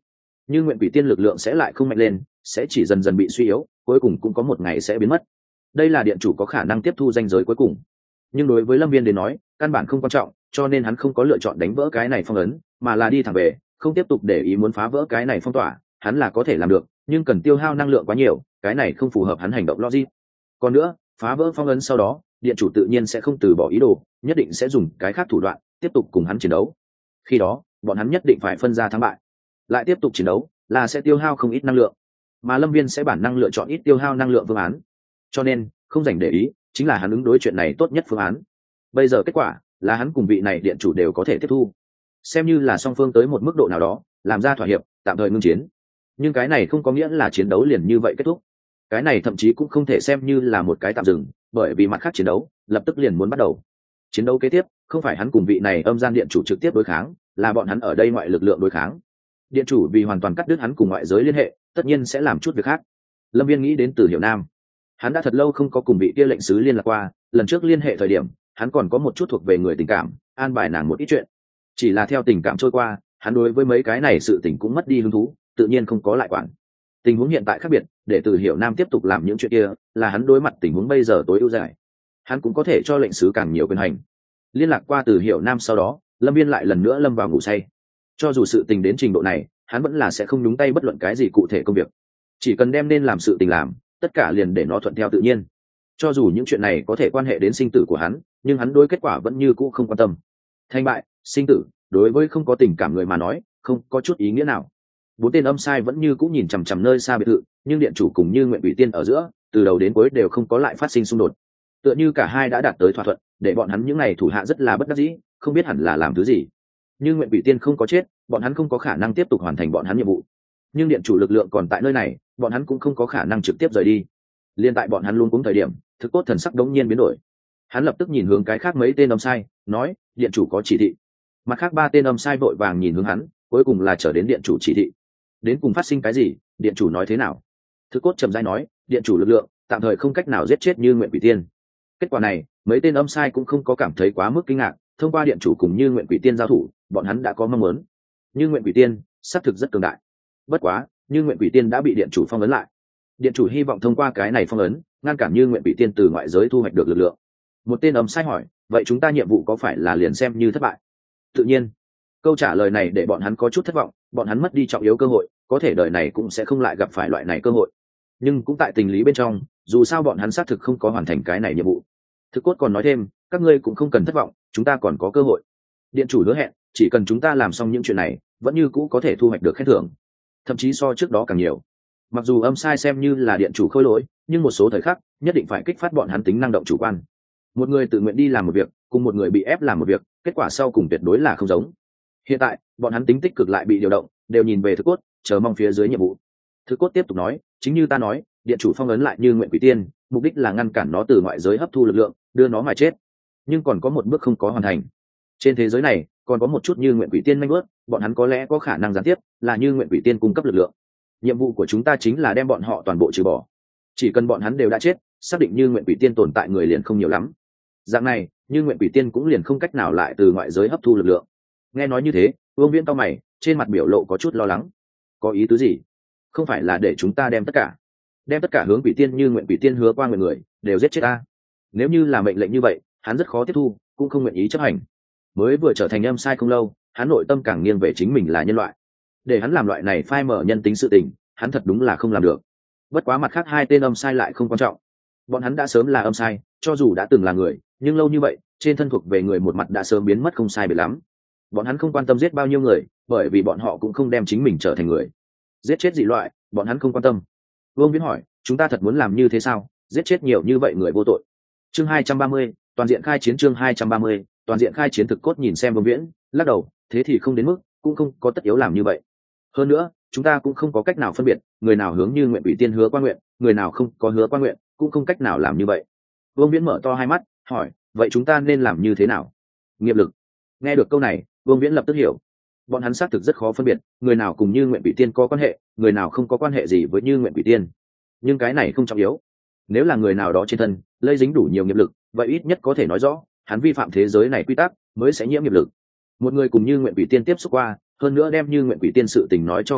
như nguyện quỷ tiên lực lượng sẽ lại không mạnh lên, sẽ chỉ dần dần bị suy yếu, cuối cùng cũng có một ngày sẽ biến mất. Đây là điện chủ có khả năng tiếp thu ranh giới cuối cùng. Nhưng đối với Lâm Viên đến nói, căn bản không quan trọng, cho nên hắn không có lựa chọn đánh vỡ cái này phong ấn, mà là đi thẳng về, không tiếp tục để ý muốn phá vỡ cái này phong tỏa. Hắn là có thể làm được, nhưng cần tiêu hao năng lượng quá nhiều, cái này không phù hợp hắn hành động logic. Còn nữa, phá vỡ phong ấn sau đó, điện chủ tự nhiên sẽ không từ bỏ ý đồ, nhất định sẽ dùng cái khác thủ đoạn tiếp tục cùng hắn chiến đấu. Khi đó, bọn hắn nhất định phải phân ra thắng bại. Lại tiếp tục chiến đấu là sẽ tiêu hao không ít năng lượng, mà Lâm Viên sẽ bản năng lựa chọn ít tiêu hao năng lượng phương án. Cho nên, không dành để ý, chính là hắn ứng đối chuyện này tốt nhất phương án. Bây giờ kết quả là hắn cùng vị này điện chủ đều có thể tiếp thu, xem như là song phương tới một mức độ nào đó làm ra thỏa hiệp, tạm thời ngưng chiến. Nhưng cái này không có nghĩa là chiến đấu liền như vậy kết thúc. Cái này thậm chí cũng không thể xem như là một cái tạm dừng, bởi vì mặt khác chiến đấu lập tức liền muốn bắt đầu. Chiến đấu kế tiếp không phải hắn cùng vị này âm gian điện chủ trực tiếp đối kháng, là bọn hắn ở đây ngoại lực lượng đối kháng. Điện chủ vì hoàn toàn cắt đứt hắn cùng ngoại giới liên hệ, tất nhiên sẽ làm chút việc khác. Lâm Viên nghĩ đến Từ Hiểu Nam, hắn đã thật lâu không có cùng vị kia lệnh sứ liên lạc qua, lần trước liên hệ thời điểm hắn còn có một chút thuộc về người tình cảm, an bài nàng một ít chuyện. Chỉ là theo tình cảm trôi qua, hắn đối với mấy cái này sự tình cũng mất đi hứng thú, tự nhiên không có lại quản. Tình huống hiện tại khác biệt, để Từ Hiểu Nam tiếp tục làm những chuyện kia là hắn đối mặt tình huống bây giờ tối ưu giải. Hắn cũng có thể cho lệnh sứ càng nhiều quyền hành. Liên lạc qua Từ Hiểu Nam sau đó, Lâm Viên lại lần nữa lâm vào ngủ say. Cho dù sự tình đến trình độ này, hắn vẫn là sẽ không nhúng tay bất luận cái gì cụ thể công việc, chỉ cần đem nên làm sự tình làm, tất cả liền để nó thuận theo tự nhiên. Cho dù những chuyện này có thể quan hệ đến sinh tử của hắn, nhưng hắn đối kết quả vẫn như cũ không quan tâm. Thành bại, sinh tử, đối với không có tình cảm người mà nói, không có chút ý nghĩa nào. Bốn tên âm sai vẫn như cũ nhìn chằm chằm nơi xa biệt thự, nhưng điện chủ cùng Như Nguyện Quỷ Tiên ở giữa, từ đầu đến cuối đều không có lại phát sinh xung đột. Tựa như cả hai đã đạt tới thỏa thuận, để bọn hắn những ngày thủ hạ rất là bất đắc dĩ, không biết hẳn là làm thứ gì. Như Nguyện Quỷ Tiên không có chết, bọn hắn không có khả năng tiếp tục hoàn thành bọn hắn nhiệm vụ. Nhưng điện chủ lực lượng còn tại nơi này, bọn hắn cũng không có khả năng trực tiếp rời đi. Liên tại bọn hắn luôn cúng thời điểm, Thực Cốt thần sắc đống nhiên biến đổi. Hắn lập tức nhìn hướng cái khác mấy tên âm sai, nói: điện chủ có chỉ thị. Mặt khác ba tên âm sai vội vàng nhìn hướng hắn, cuối cùng là trở đến điện chủ chỉ thị. Đến cùng phát sinh cái gì, điện chủ nói thế nào? Thực Cốt trầm rãi nói: điện chủ lực lượng tạm thời không cách nào giết chết Như Nguyện Quỷ Tiên. Kết quả này, mấy tên âm sai cũng không có cảm thấy quá mức kinh ngạc. Thông qua điện chủ cùng Như Nguyện Quỷ Tiên giao thủ, bọn hắn đã có mong muốn. Như Nguyện Quỷ Tiên xác thực rất cường đại. Bất quá, Như Nguyện Quỷ Tiên đã bị điện chủ phong ấn lại. Điện chủ hy vọng thông qua cái này phong ấn, ngăn cản Như Nguyện Quỷ Tiên từ ngoại giới thu hoạch được lực lượng. Một tên âm sai hỏi: vậy chúng ta nhiệm vụ có phải là liền xem như thất bại? Tự nhiên, câu trả lời này để bọn hắn có chút thất vọng. Bọn hắn mất đi trọng yếu cơ hội, có thể đời này cũng sẽ không lại gặp phải loại này cơ hội. Nhưng cũng tại tình lý bên trong, dù sao bọn hắn xác thực không có hoàn thành cái này nhiệm vụ. Thực Cốt còn nói thêm: các ngươi cũng không cần thất vọng, chúng ta còn có cơ hội. Điện chủ hứa hẹn, chỉ cần chúng ta làm xong những chuyện này, vẫn như cũ có thể thu hoạch được khen thưởng, thậm chí so trước đó càng nhiều. Mặc dù âm sai xem như là điện chủ khôi lỗi, nhưng một số thời khắc nhất định phải kích phát bọn hắn tính năng động chủ quan. Một người tự nguyện đi làm một việc, cùng một người bị ép làm một việc, kết quả sau cùng tuyệt đối là không giống. Hiện tại bọn hắn tính tích cực lại bị điều động, đều nhìn về Thực Cốt, chờ mong phía dưới nhiệm vụ. Thực Cốt tiếp tục nói: chính như ta nói, điện chủ phong ấn lại Như Nguyện Quỷ Tiên, mục đích là ngăn cản nó từ ngoại giới hấp thu lực lượng, đưa nó mà chết. Nhưng còn có một bước không có hoàn thành. Trên thế giới này còn có một chút Như Nguyện Quỷ Tiên manh bước, bọn hắn có lẽ có khả năng gián tiếp là Như Nguyện Quỷ Tiên cung cấp lực lượng. Nhiệm vụ của chúng ta chính là đem bọn họ toàn bộ trừ bỏ. Chỉ cần bọn hắn đều đã chết, xác định Như Nguyện Quỷ Tiên tồn tại người liền không nhiều lắm. Dạng này, Như Nguyện Quỷ Tiên cũng liền không cách nào lại từ ngoại giới hấp thu lực lượng. Nghe nói như thế, Vương Viễn cau mày, trên mặt biểu lộ có chút lo lắng. Có ý tứ gì? Không phải là để chúng ta đem tất cả đem tất cả hướng Quỷ Tiên Như Nguyện Quỷ Tiên hứa qua người người đều giết chết ta? Nếu như là mệnh lệnh như vậy, hắn rất khó tiếp thu, cũng không nguyện ý chấp hành. Mới vừa trở thành âm sai không lâu, hắn nội tâm càng nghiêng về chính mình là nhân loại. Để hắn làm loại này phai mở nhân tính sự tình, hắn thật đúng là không làm được. Bất quá mặt khác hai tên âm sai lại không quan trọng. Bọn hắn đã sớm là âm sai, cho dù đã từng là người, nhưng lâu như vậy, trên thân thuộc về người một mặt đã sớm biến mất không sai biệt lắm. Bọn hắn không quan tâm giết bao nhiêu người, bởi vì bọn họ cũng không đem chính mình trở thành người. Giết chết dị loại, bọn hắn không quan tâm. Vương Viễn hỏi: chúng ta thật muốn làm như thế sao? Giết chết nhiều như vậy người vô tội. Chương hai trăm ba mươi, toàn diện khai chiến. Chương hai trăm ba mươi, toàn diện khai chiến. Thực Cốt nhìn xem Vương Viễn, lắc đầu: thế thì không đến mức, cũng không có tất yếu làm như vậy. Hơn nữa, chúng ta cũng không có cách nào phân biệt, người nào hướng Như Nguyện Quỷ Tiên hứa qua nguyện, người nào không có hứa qua nguyện, cũng không cách nào làm như vậy. Vương Viễn mở to hai mắt, hỏi: vậy chúng ta nên làm như thế nào? Nghiệp lực. Nghe được câu này, Vương Viễn lập tức hiểu. Bọn hắn xác thực rất khó phân biệt, người nào cùng Như Nguyện Quỷ Tiên có quan hệ, người nào không có quan hệ gì với Như Nguyện Quỷ Tiên. Nhưng cái này không trọng yếu. Nếu là người nào đó trên thân lây dính đủ nhiều nghiệp lực, vậy ít nhất có thể nói rõ hắn vi phạm thế giới này quy tắc, mới sẽ nhiễm nghiệp lực. Một người cùng Như Nguyện Quỷ Tiên tiếp xúc qua, hơn nữa đem Như Nguyện Quỷ Tiên sự tình nói cho người khác,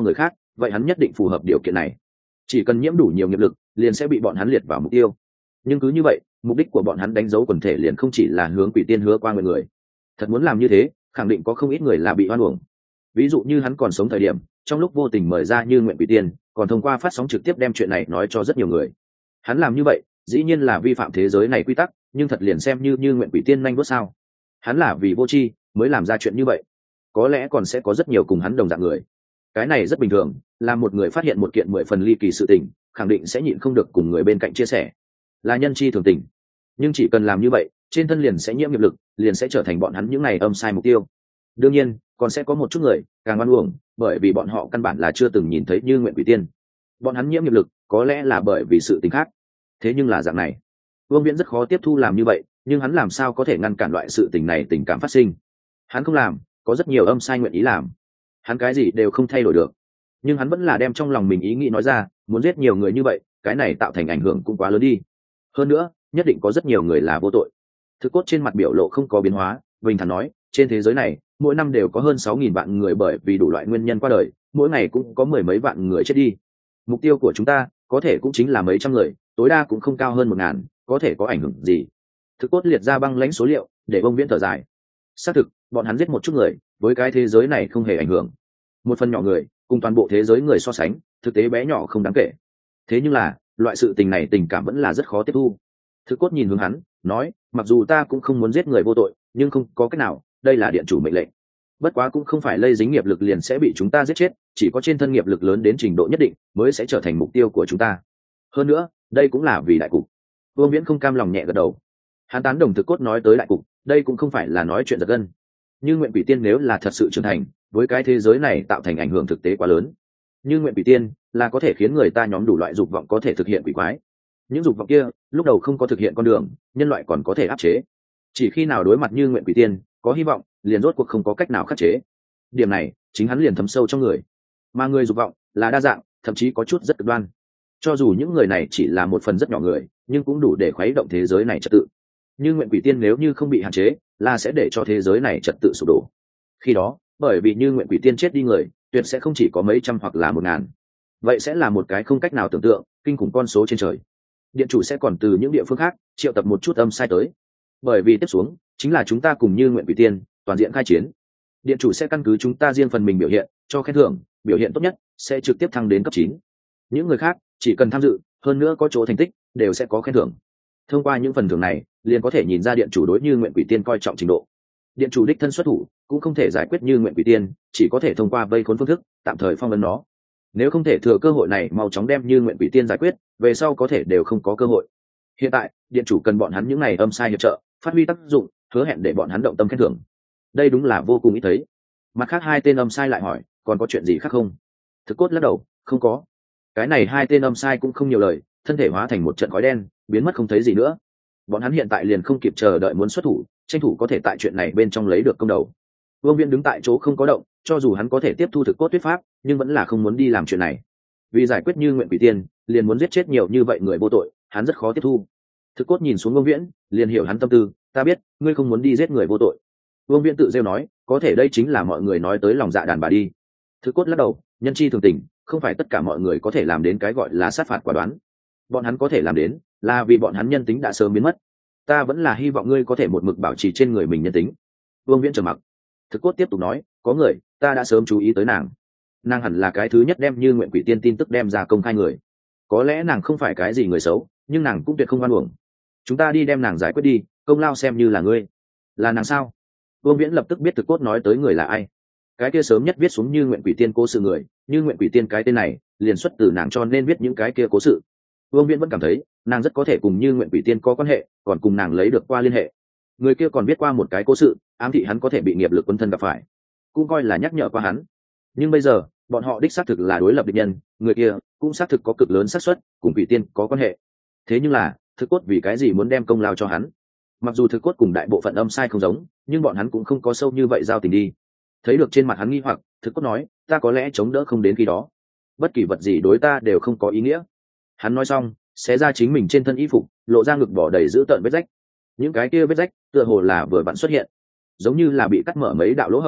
vậy hắn nhất định phù hợp điều kiện này. Chỉ cần nhiễm đủ nhiều nghiệp lực liền sẽ bị bọn hắn liệt vào mục tiêu. Nhưng cứ như vậy mục đích của bọn hắn đánh dấu quần thể liền không chỉ là hướng quỷ tiên hứa qua người người. Thật muốn làm như thế khẳng định có không ít người là bị oan uổng. Ví dụ như hắn còn sống thời điểm trong lúc vô tình mời ra Như Nguyện Quỷ Tiên, còn thông qua phát sóng trực tiếp đem chuyện này nói cho rất nhiều người. Hắn làm như vậy dĩ nhiên là vi phạm thế giới này quy tắc, nhưng thật liền xem như Như Nguyện Quỷ Tiên nhanh đốt sao? Hắn là vì vô tri mới làm ra chuyện như vậy. Có lẽ còn sẽ có rất nhiều cùng hắn đồng dạng người. Cái này rất bình thường, là một người phát hiện một kiện mười phần ly kỳ sự tình khẳng định sẽ nhịn không được cùng người bên cạnh chia sẻ, là nhân chi thường tình. Nhưng chỉ cần làm như vậy trên thân liền sẽ nhiễm nghiệp lực, liền sẽ trở thành bọn hắn những này âm sai mục tiêu. Đương nhiên còn sẽ có một chút người càng oan uổng, bởi vì bọn họ căn bản là chưa từng nhìn thấy Như Nguyện Quỷ Tiên. Bọn hắn nhiễm nghiệp lực có lẽ là bởi vì sự tình khác. Thế nhưng là dạng này Vương Viễn rất khó tiếp thu làm như vậy, nhưng hắn làm sao có thể ngăn cản loại sự tình này tình cảm phát sinh. Hắn không làm, có rất nhiều âm sai nguyện ý làm, hắn cái gì đều không thay đổi được, nhưng hắn vẫn là đem trong lòng mình ý nghĩ nói ra, muốn giết nhiều người như vậy cái này tạo thành ảnh hưởng cũng quá lớn đi. Hơn nữa nhất định có rất nhiều người là vô tội. Thực cốt trên mặt biểu lộ không có biến hóa, bình thản nói, trên thế giới này mỗi năm đều có hơn sáu nghìn vạn người bởi vì đủ loại nguyên nhân qua đời, mỗi ngày cũng có mười mấy vạn người chết đi. Mục tiêu của chúng ta có thể cũng chính là mấy trăm người, tối đa cũng không cao hơn một ngàn, có thể có ảnh hưởng gì? Thực cốt liệt ra băng lãnh số liệu để bông viễn thở dài. Xác thực bọn hắn giết một chút người với cái thế giới này không hề ảnh hưởng, một phần nhỏ người cùng toàn bộ thế giới người so sánh thực tế bé nhỏ không đáng kể. Thế nhưng là loại sự tình này tình cảm vẫn là rất khó tiếp thu. Thực cốt nhìn hướng hắn nói, mặc dù ta cũng không muốn giết người vô tội, nhưng không có cách nào, đây là điện chủ mệnh lệnh. Bất quá cũng không phải lây dính nghiệp lực liền sẽ bị chúng ta giết chết, chỉ có trên thân nghiệp lực lớn đến trình độ nhất định mới sẽ trở thành mục tiêu của chúng ta. Hơn nữa đây cũng là vì đại cục. Vương Viễn không cam lòng nhẹ gật đầu. Hắn tán đồng Thực cốt nói tới đại cục, đây cũng không phải là nói chuyện giật gân. Như Nguyện Quỷ Tiên nếu là thật sự trưởng thành, với cái thế giới này tạo thành ảnh hưởng thực tế quá lớn. Như Nguyện Quỷ Tiên là có thể khiến người ta nhóm đủ loại dục vọng có thể thực hiện quỷ quái. Những dục vọng kia lúc đầu không có thực hiện con đường, nhân loại còn có thể áp chế. Chỉ khi nào đối mặt Như Nguyện Quỷ Tiên có hy vọng, liền rốt cuộc không có cách nào khắc chế. Điểm này chính hắn liền thấm sâu trong người. Mà người dục vọng là đa dạng, thậm chí có chút rất cực đoan. Cho dù những người này chỉ là một phần rất nhỏ người, nhưng cũng đủ để khuấy động thế giới này trật tự. Như Nguyện Quỷ Tiên nếu như không bị hạn chế, là sẽ để cho thế giới này trật tự sụp đổ. Khi đó, bởi vì Như Nguyện Quỷ Tiên chết đi người, tuyệt sẽ không chỉ có mấy trăm hoặc là một ngàn. Vậy sẽ là một cái không cách nào tưởng tượng, kinh khủng con số trên trời. Điện chủ sẽ còn từ những địa phương khác triệu tập một chút âm sai tới. Bởi vì tiếp xuống chính là chúng ta cùng Như Nguyện Quỷ Tiên toàn diện khai chiến. Điện chủ sẽ căn cứ chúng ta riêng phần mình biểu hiện cho khen thưởng, biểu hiện tốt nhất sẽ trực tiếp thăng đến cấp chín. Những người khác chỉ cần tham dự, hơn nữa có chỗ thành tích, đều sẽ có khen thưởng. Thông qua những phần thưởng này liền có thể nhìn ra điện chủ đối Như Nguyện Quỷ Tiên coi trọng trình độ. Điện chủ đích thân xuất thủ cũng không thể giải quyết Như Nguyện Quỷ Tiên, chỉ có thể thông qua vây khốn phương thức tạm thời phong ấn nó. Nếu không thể thừa cơ hội này mau chóng đem Như Nguyện Quỷ Tiên giải quyết, về sau có thể đều không có cơ hội. Hiện tại điện chủ cần bọn hắn những này âm sai hiệp trợ phát huy tác dụng, hứa hẹn để bọn hắn động tâm khen thưởng. Đây đúng là vô cùng ít thấy. Mặt khác hai tên âm sai lại hỏi, còn có chuyện gì khác không? Thực cốt lắc đầu, không có. Cái này hai tên âm sai cũng không nhiều lời, thân thể hóa thành một trận khói đen biến mất không thấy gì nữa. Bọn hắn hiện tại liền không kịp chờ đợi muốn xuất thủ, tranh thủ có thể tại chuyện này bên trong lấy được công đầu. Vương Viễn đứng tại chỗ không có động, cho dù hắn có thể tiếp thu thực cốt thuyết pháp, nhưng vẫn là không muốn đi làm chuyện này. Vì giải quyết Như Nguyện Quỷ Tiên, liền muốn giết chết nhiều như vậy người vô tội, hắn rất khó tiếp thu. Thực cốt nhìn xuống Vương Viễn, liền hiểu hắn tâm tư, ta biết ngươi không muốn đi giết người vô tội. Vương Viễn tự rêu nói, có thể đây chính là mọi người nói tới lòng dạ đàn bà đi. Thực cốt lắc đầu, nhân chi thường tình, không phải tất cả mọi người có thể làm đến cái gọi là sát phạt quả đoán. Bọn hắn có thể làm đến, là vì bọn hắn nhân tính đã sớm biến mất. Ta vẫn là hy vọng ngươi có thể một mực bảo trì trên người mình nhân tính. Vương Viễn trầm mặc. Thực cốt tiếp tục nói, có người, ta đã sớm chú ý tới nàng. Nàng hẳn là cái thứ nhất đem Như Nguyện Quỷ Tiên tin tức đem ra công khai người. Có lẽ nàng không phải cái gì người xấu, nhưng nàng cũng tuyệt không oan uổng. Chúng ta đi đem nàng giải quyết đi, công lao xem như là ngươi. Là nàng sao? Vương Viễn lập tức biết Thực cốt nói tới người là ai. Cái kia sớm nhất viết xuống Như Nguyện Quỷ Tiên cố sự người, Như Nguyện Quỷ Tiên cái tên này liền xuất từ nàng, cho nên viết những cái kia cố sự. Vương Viễn vẫn cảm thấy nàng rất có thể cùng Như Nguyện Quỷ Tiên có quan hệ, còn cùng nàng lấy được qua liên hệ. Người kia còn viết qua một cái cố sự, ám thị hắn có thể bị nghiệp lực quân thân gặp phải, cũng coi là nhắc nhở qua hắn. Nhưng bây giờ bọn họ đích xác thực là đối lập địch nhân, người kia cũng xác thực có cực lớn xác suất cùng Quỷ Tiên có quan hệ. Thế nhưng là Thực cốt vì cái gì muốn đem công lao cho hắn? Mặc dù Thực cốt cùng đại bộ phận âm sai không giống, nhưng bọn hắn cũng không có sâu như vậy giao tình đi. Thấy được trên mặt hắn nghi hoặc, Thực cốt nói, ta có lẽ chống đỡ không đến khi đó, bất kỳ vật gì đối ta đều không có ý nghĩa. Hắn nói xong xé ra chính mình trên thân y phục, lộ ra ngực bỏ đầy dữ tợn vết rách. Những cái kia vết rách tựa hồ là vừa vặn xuất hiện, giống như là bị cắt mở mấy đạo lỗ hổng,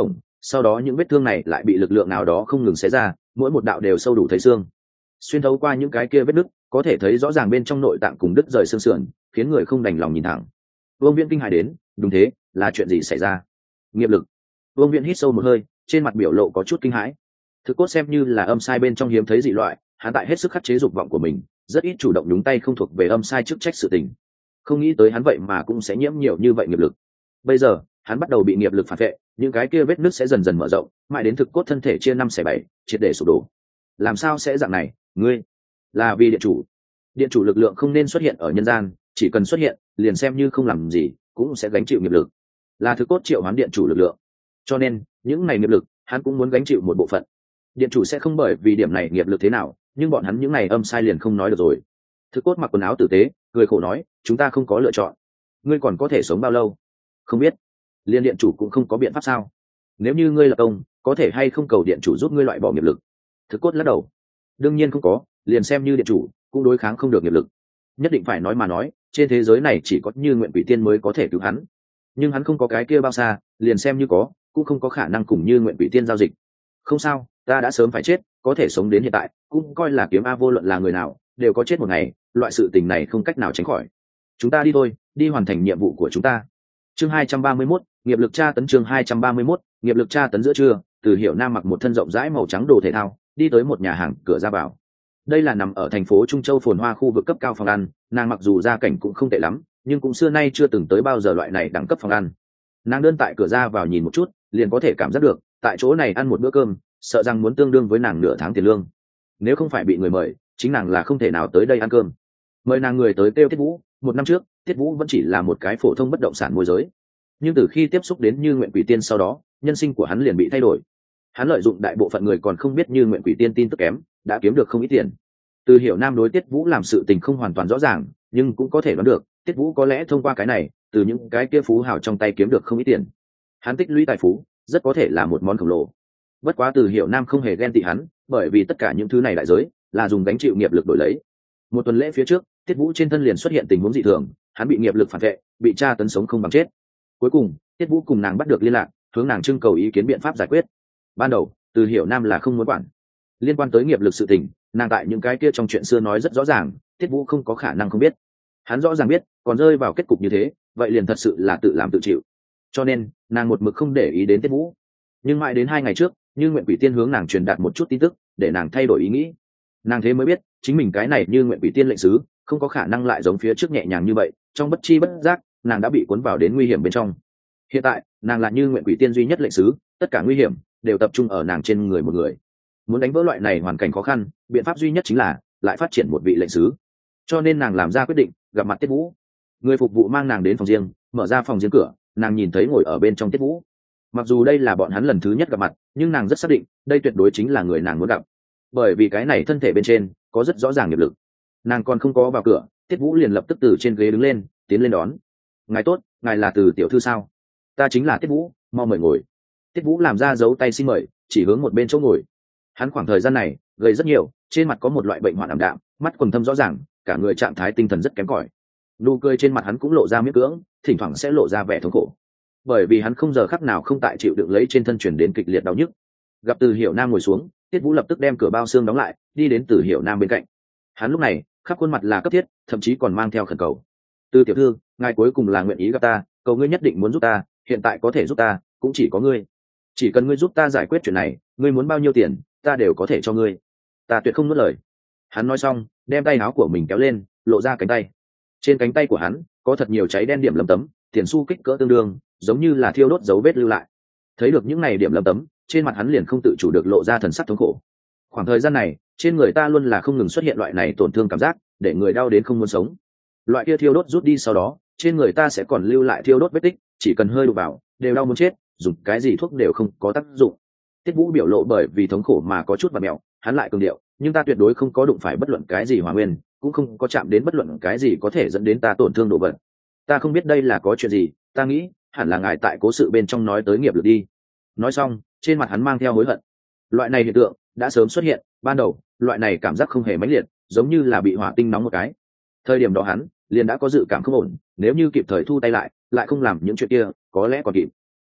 sau đó những vết thương này lại bị lực lượng nào đó không ngừng xé ra, mỗi một đạo đều sâu đủ thấy xương. Xuyên thấu qua những cái kia vết nứt, có thể thấy rõ ràng bên trong nội tạng cùng đứt rời xương sườn, khiến người không đành lòng nhìn thẳng. Vương Viễn kinh hãi đến, đúng thế, là chuyện gì xảy ra? Nghiệp lực. Vương Viễn hít sâu một hơi, trên mặt biểu lộ có chút kinh hãi. Thực cốt xem như là âm sai bên trong hiếm thấy dị loại, hắn tại hết sức khắc chế dục vọng của mình, rất ít chủ động nhúng tay không thuộc về âm sai chức trách sự tình. Không nghĩ tới hắn vậy mà cũng sẽ nhiễm nhiều như vậy nghiệp lực. Bây giờ, hắn bắt đầu bị nghiệp lực phản vệ, những cái kia vết nứt sẽ dần dần mở rộng, mãi đến thực cốt thân thể chia năm xẻ bảy, triệt để sụp đổ. Làm sao sẽ dạng này? Ngươi là vì điện chủ. Điện chủ lực lượng không nên xuất hiện ở nhân gian, chỉ cần xuất hiện, liền xem như không làm gì, cũng sẽ gánh chịu nghiệp lực. Là thực cốt triệu hoán điện chủ lực lượng. Cho nên, những này nghiệp lực, hắn cũng muốn gánh chịu một bộ phận. Điện chủ sẽ không bởi vì điểm này nghiệp lực thế nào, nhưng bọn hắn những này âm sai liền không nói được rồi. Thực cốt mặc quần áo tử tế, cười khổ nói, chúng ta không có lựa chọn. Ngươi còn có thể sống bao lâu? Không biết. Liên điện chủ cũng không có biện pháp sao? Nếu như ngươi là công, có thể hay không cầu điện chủ giúp ngươi loại bỏ nghiệp lực? Thực cốt lắc đầu. Đương nhiên không có, liền xem như điện chủ, cũng đối kháng không được nghiệp lực. Nhất định phải nói mà nói, trên thế giới này chỉ có Như Nguyện Quỷ Tiên mới có thể cứu hắn. Nhưng hắn không có cái kia bao xa, liền xem như có, cũng không có khả năng cùng Như Nguyện Quỷ Tiên giao dịch. Không sao, ta đã sớm phải chết, có thể sống đến hiện tại, cũng coi là kiếm a, vô luận là người nào, đều có chết một ngày, loại sự tình này không cách nào tránh khỏi. Chúng ta đi thôi, đi hoàn thành nhiệm vụ của chúng ta. Chương hai trăm ba mươi mốt, nghiệp lực tra tấn. Chương hai trăm ba mươi mốt, nghiệp lực tra tấn. Giữa trưa, Từ Hiểu Nam mặc một thân rộng rãi màu trắng đồ thể thao, đi tới một nhà hàng cửa ra vào. Đây là nằm ở thành phố Trung Châu phồn hoa khu vực cấp cao phòng ăn, nàng mặc dù gia cảnh cũng không tệ lắm, nhưng cũng xưa nay chưa từng tới bao giờ loại này đẳng cấp phòng ăn. Nàng đơn tại cửa ra vào nhìn một chút, liền có thể cảm giác được, tại chỗ này ăn một bữa cơm, sợ rằng muốn tương đương với nàng nửa tháng tiền lương. Nếu không phải bị người mời, chính nàng là không thể nào tới đây ăn cơm. Mời nàng người tới kêu Tiết Vũ, một năm trước, Tiết Vũ vẫn chỉ là một cái phổ thông bất động sản môi giới. Nhưng từ khi tiếp xúc đến Như Nguyện Quỷ Tiên sau đó, nhân sinh của hắn liền bị thay đổi. Hắn lợi dụng đại bộ phận người còn không biết Như Nguyện Quỷ Tiên tin tức kém, đã kiếm được không ít tiền. Từ Hiểu Nam đối Tiết Vũ làm sự tình không hoàn toàn rõ ràng, nhưng cũng có thể đoán được, Tiết Vũ có lẽ thông qua cái này, từ những cái kia phú hào trong tay kiếm được không ít tiền. Hắn tích lũy tài phú, rất có thể là một món khổng lồ. Bất quá Từ Hiểu Nam không hề ghen tị hắn, bởi vì tất cả những thứ này đại giới là dùng gánh chịu nghiệp lực đổi lấy. Một tuần lễ phía trước, Tiết Vũ trên thân liền xuất hiện tình huống dị thường, hắn bị nghiệp lực phản vệ, bị tra tấn sống không bằng chết. Cuối cùng, Tiết Vũ cùng nàng bắt được liên lạc, hướng nàng trưng cầu ý kiến biện pháp giải quyết. Ban đầu, Từ Hiểu Nam là không muốn quản. Liên quan tới nghiệp lực sự tình, nàng tại những cái kia trong chuyện xưa nói rất rõ ràng, Tiết Vũ không có khả năng không biết. Hắn rõ ràng biết, còn rơi vào kết cục như thế, vậy liền thật sự là tự làm tự chịu. Cho nên, nàng một mực không để ý đến Tiết Vũ. Nhưng mãi đến hai ngày trước, Như Nguyện Quỷ Tiên hướng nàng truyền đạt một chút tin tức, để nàng thay đổi ý nghĩ. Nàng thế mới biết, chính mình cái này Như Nguyện Quỷ Tiên lệnh sứ, không có khả năng lại giống phía trước nhẹ nhàng như vậy, trong bất chi bất giác, nàng đã bị cuốn vào đến nguy hiểm bên trong. Hiện tại, nàng là Như Nguyện Quỷ Tiên duy nhất lệnh sứ, tất cả nguy hiểm đều tập trung ở nàng trên người một người. Muốn đánh vỡ loại này hoàn cảnh khó khăn, biện pháp duy nhất chính là lại phát triển một vị lệnh sứ. Cho nên nàng làm ra quyết định, gặp mặt Tiết Vũ. Người phục vụ mang nàng đến phòng riêng, mở ra phòng riêng cửa, nàng nhìn thấy ngồi ở bên trong Tiết Vũ. Mặc dù đây là bọn hắn lần thứ nhất gặp mặt, nhưng nàng rất xác định, đây tuyệt đối chính là người nàng muốn gặp. Bởi vì cái này thân thể bên trên có rất rõ ràng nghiệp lực. Nàng còn không có vào cửa, Tiết Vũ liền lập tức từ trên ghế đứng lên, tiến lên đón. "Ngài tốt, ngài là Từ tiểu thư sao?" "Ta chính là Tiết Vũ, mau mời ngồi." Tiết Vũ làm ra dấu tay xin mời, chỉ hướng một bên chỗ ngồi. Hắn khoảng thời gian này gầy rất nhiều, trên mặt có một loại bệnh hoạn ảm đạm, mắt quầng thâm rõ ràng, cả người trạng thái tinh thần rất kém cỏi. Nụ cười trên mặt hắn cũng lộ ra miễn cưỡng, thỉnh thoảng sẽ lộ ra vẻ thống khổ. Bởi vì hắn không giờ khắc nào không tại chịu đựng lấy trên thân truyền đến kịch liệt đau nhức. Gặp Từ Hiểu Nam ngồi xuống, Tiết Vũ lập tức đem cửa bao xương đóng lại, đi đến Từ Hiểu Nam bên cạnh. Hắn lúc này, khắp khuôn mặt là cấp thiết, thậm chí còn mang theo khẩn cầu. "Từ tiểu thư, ngài cuối cùng là nguyện ý gặp ta, cầu ngươi nhất định muốn giúp ta, hiện tại có thể giúp ta, cũng chỉ có ngươi. Chỉ cần ngươi giúp ta giải quyết chuyện này, ngươi muốn bao nhiêu tiền, ta đều có thể cho ngươi. Ta tuyệt không nuốt lời." Hắn nói xong, đem tay áo của mình kéo lên, lộ ra cánh tay. Trên cánh tay của hắn có thật nhiều cháy đen điểm lấm tấm, tiền xu kích cỡ tương đương, giống như là thiêu đốt dấu vết lưu lại. Thấy được những này điểm lấm tấm, trên mặt hắn liền không tự chủ được lộ ra thần sắc thống khổ. Khoảng thời gian này, trên người ta luôn là không ngừng xuất hiện loại này tổn thương cảm giác, để người đau đến không muốn sống. Loại kia thiêu đốt rút đi sau đó, trên người ta sẽ còn lưu lại thiêu đốt vết tích, chỉ cần hơi đụng vào, đều đau muốn chết, dùng cái gì thuốc đều không có tác dụng. Tiết Vũ biểu lộ bởi vì thống khổ mà có chút bặm mẹo, hắn lại cường điệu, nhưng ta tuyệt đối không có đụng phải bất luận cái gì hỏa nguyên, cũng không có chạm đến bất luận cái gì có thể dẫn đến ta tổn thương đồ vật. Ta không biết đây là có chuyện gì, ta nghĩ hẳn là ngài tại cố sự bên trong nói tới nghiệp lực đi. Nói xong, trên mặt hắn mang theo hối hận. Loại này hiện tượng đã sớm xuất hiện, ban đầu, loại này cảm giác không hề mãnh liệt, giống như là bị hỏa tinh nóng một cái. Thời điểm đó hắn liền đã có dự cảm không ổn, nếu như kịp thời thu tay lại, lại không làm những chuyện kia, có lẽ còn kịp.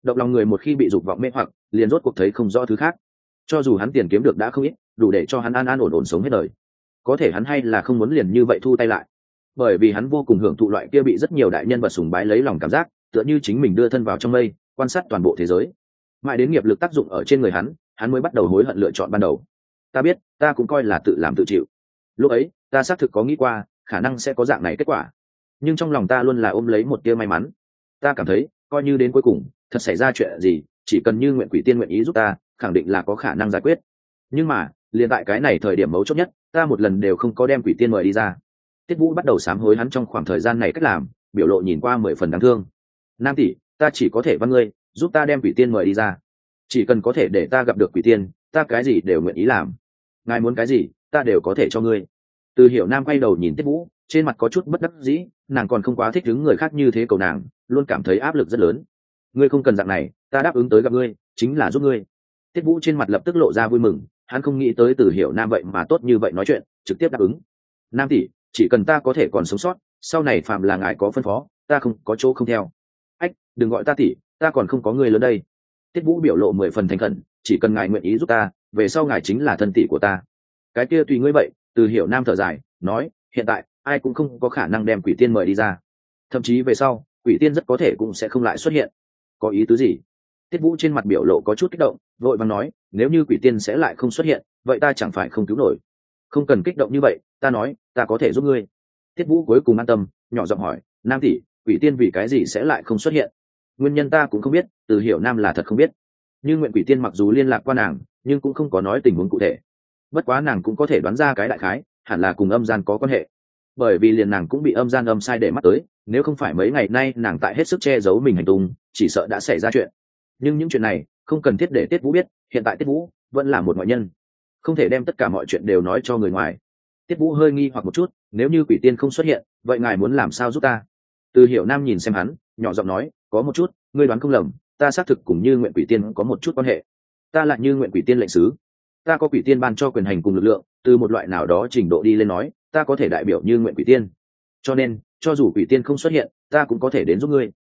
động lòng người một khi bị dục vọng mê hoặc liền rốt cuộc thấy không rõ thứ khác. Cho dù hắn tiền kiếm được đã không ít, đủ để cho hắn an an ổn ổn sống hết đời, có thể hắn hay là không muốn liền như vậy thu tay lại, bởi vì hắn vô cùng hưởng thụ loại kia bị rất nhiều đại nhân vật sùng bái lấy lòng cảm giác, tựa như chính mình đưa thân vào trong mây quan sát toàn bộ thế giới. Mãi đến nghiệp lực tác dụng ở trên người hắn, hắn mới bắt đầu hối hận lựa chọn ban đầu. Ta biết ta cũng coi là tự làm tự chịu, lúc ấy ta xác thực có nghĩ qua khả năng sẽ có dạng này kết quả, nhưng trong lòng ta luôn là ôm lấy một tia may mắn. Ta cảm thấy coi như đến cuối cùng thật xảy ra chuyện gì, chỉ cần như nguyện quỷ tiên nguyện ý giúp ta, khẳng định là có khả năng giải quyết. Nhưng mà liền tại cái này thời điểm mấu chốt nhất, ta một lần đều không có đem quỷ tiên mời đi ra. Tiết Vũ bắt đầu sám hối hắn trong khoảng thời gian này cách làm, biểu lộ nhìn qua mười phần đáng thương. Nam tỷ, ta chỉ có thể văn ngươi giúp ta đem quỷ tiên mời đi ra, chỉ cần có thể để ta gặp được quỷ tiên, ta cái gì đều nguyện ý làm. Ngài muốn cái gì ta đều có thể cho ngươi. Từ Hiểu Nam quay đầu nhìn Tiết Vũ, trên mặt có chút bất đắc dĩ, nàng còn không quá thích đứng người khác như thế cầu nàng, luôn cảm thấy áp lực rất lớn. Ngươi không cần dạng này, ta đáp ứng tới gặp ngươi chính là giúp ngươi. Tiết Vũ trên mặt lập tức lộ ra vui mừng, hắn không nghĩ tới Từ Hiểu Nam vậy mà tốt như vậy nói chuyện, trực tiếp đáp ứng. Nam tỷ, chỉ cần ta có thể còn sống sót, sau này phạm là ngài có phân phó, ta không có chỗ không theo. Ách, đừng gọi ta tỷ, ta còn không có người lớn đây. Tiết Vũ biểu lộ mười phần thành khẩn, chỉ cần ngài nguyện ý giúp ta, về sau ngài chính là thân tỷ của ta. Cái kia tùy ngươi vậy. Từ Hiểu Nam thở dài nói, hiện tại ai cũng không có khả năng đem quỷ tiên mời đi ra, thậm chí về sau quỷ tiên rất có thể cũng sẽ không lại xuất hiện. Có ý tứ gì? Tiết Vũ trên mặt biểu lộ có chút kích động, vội vàng nói, nếu như quỷ tiên sẽ lại không xuất hiện, vậy ta chẳng phải không cứu nổi. Không cần kích động như vậy, ta nói ta có thể giúp ngươi. Tiết Vũ cuối cùng an tâm, nhỏ giọng hỏi, Nam tỷ, quỷ tiên vì cái gì sẽ lại không xuất hiện? Nguyên nhân ta cũng không biết, Từ Hiểu Nam là thật không biết. Nhưng nguyện quỷ tiên mặc dù liên lạc qua nàng, nhưng cũng không có nói tình huống cụ thể. Bất quá nàng cũng có thể đoán ra cái đại khái, hẳn là cùng âm gian có quan hệ, bởi vì liền nàng cũng bị âm gian âm sai để mắt tới, nếu không phải mấy ngày nay nàng tại hết sức che giấu mình hành tung, chỉ sợ đã xảy ra chuyện. Nhưng những chuyện này không cần thiết để Tiết Vũ biết, hiện tại Tiết Vũ vẫn là một ngoại nhân, không thể đem tất cả mọi chuyện đều nói cho người ngoài. Tiết Vũ hơi nghi hoặc một chút, nếu như quỷ tiên không xuất hiện, vậy ngài muốn làm sao giúp ta? Từ Hiểu Nam nhìn xem hắn, nhỏ giọng nói, có một chút, ngươi đoán không lầm, ta xác thực cùng Như Nguyện quỷ tiên có một chút quan hệ. Ta là Như Nguyện quỷ tiên lệnh sứ, ta có quỷ tiên ban cho quyền hành cùng lực lượng, từ một loại nào đó trình độ đi lên nói, ta có thể đại biểu Như Nguyện quỷ tiên, cho nên cho dù quỷ tiên không xuất hiện, ta cũng có thể đến giúp ngươi.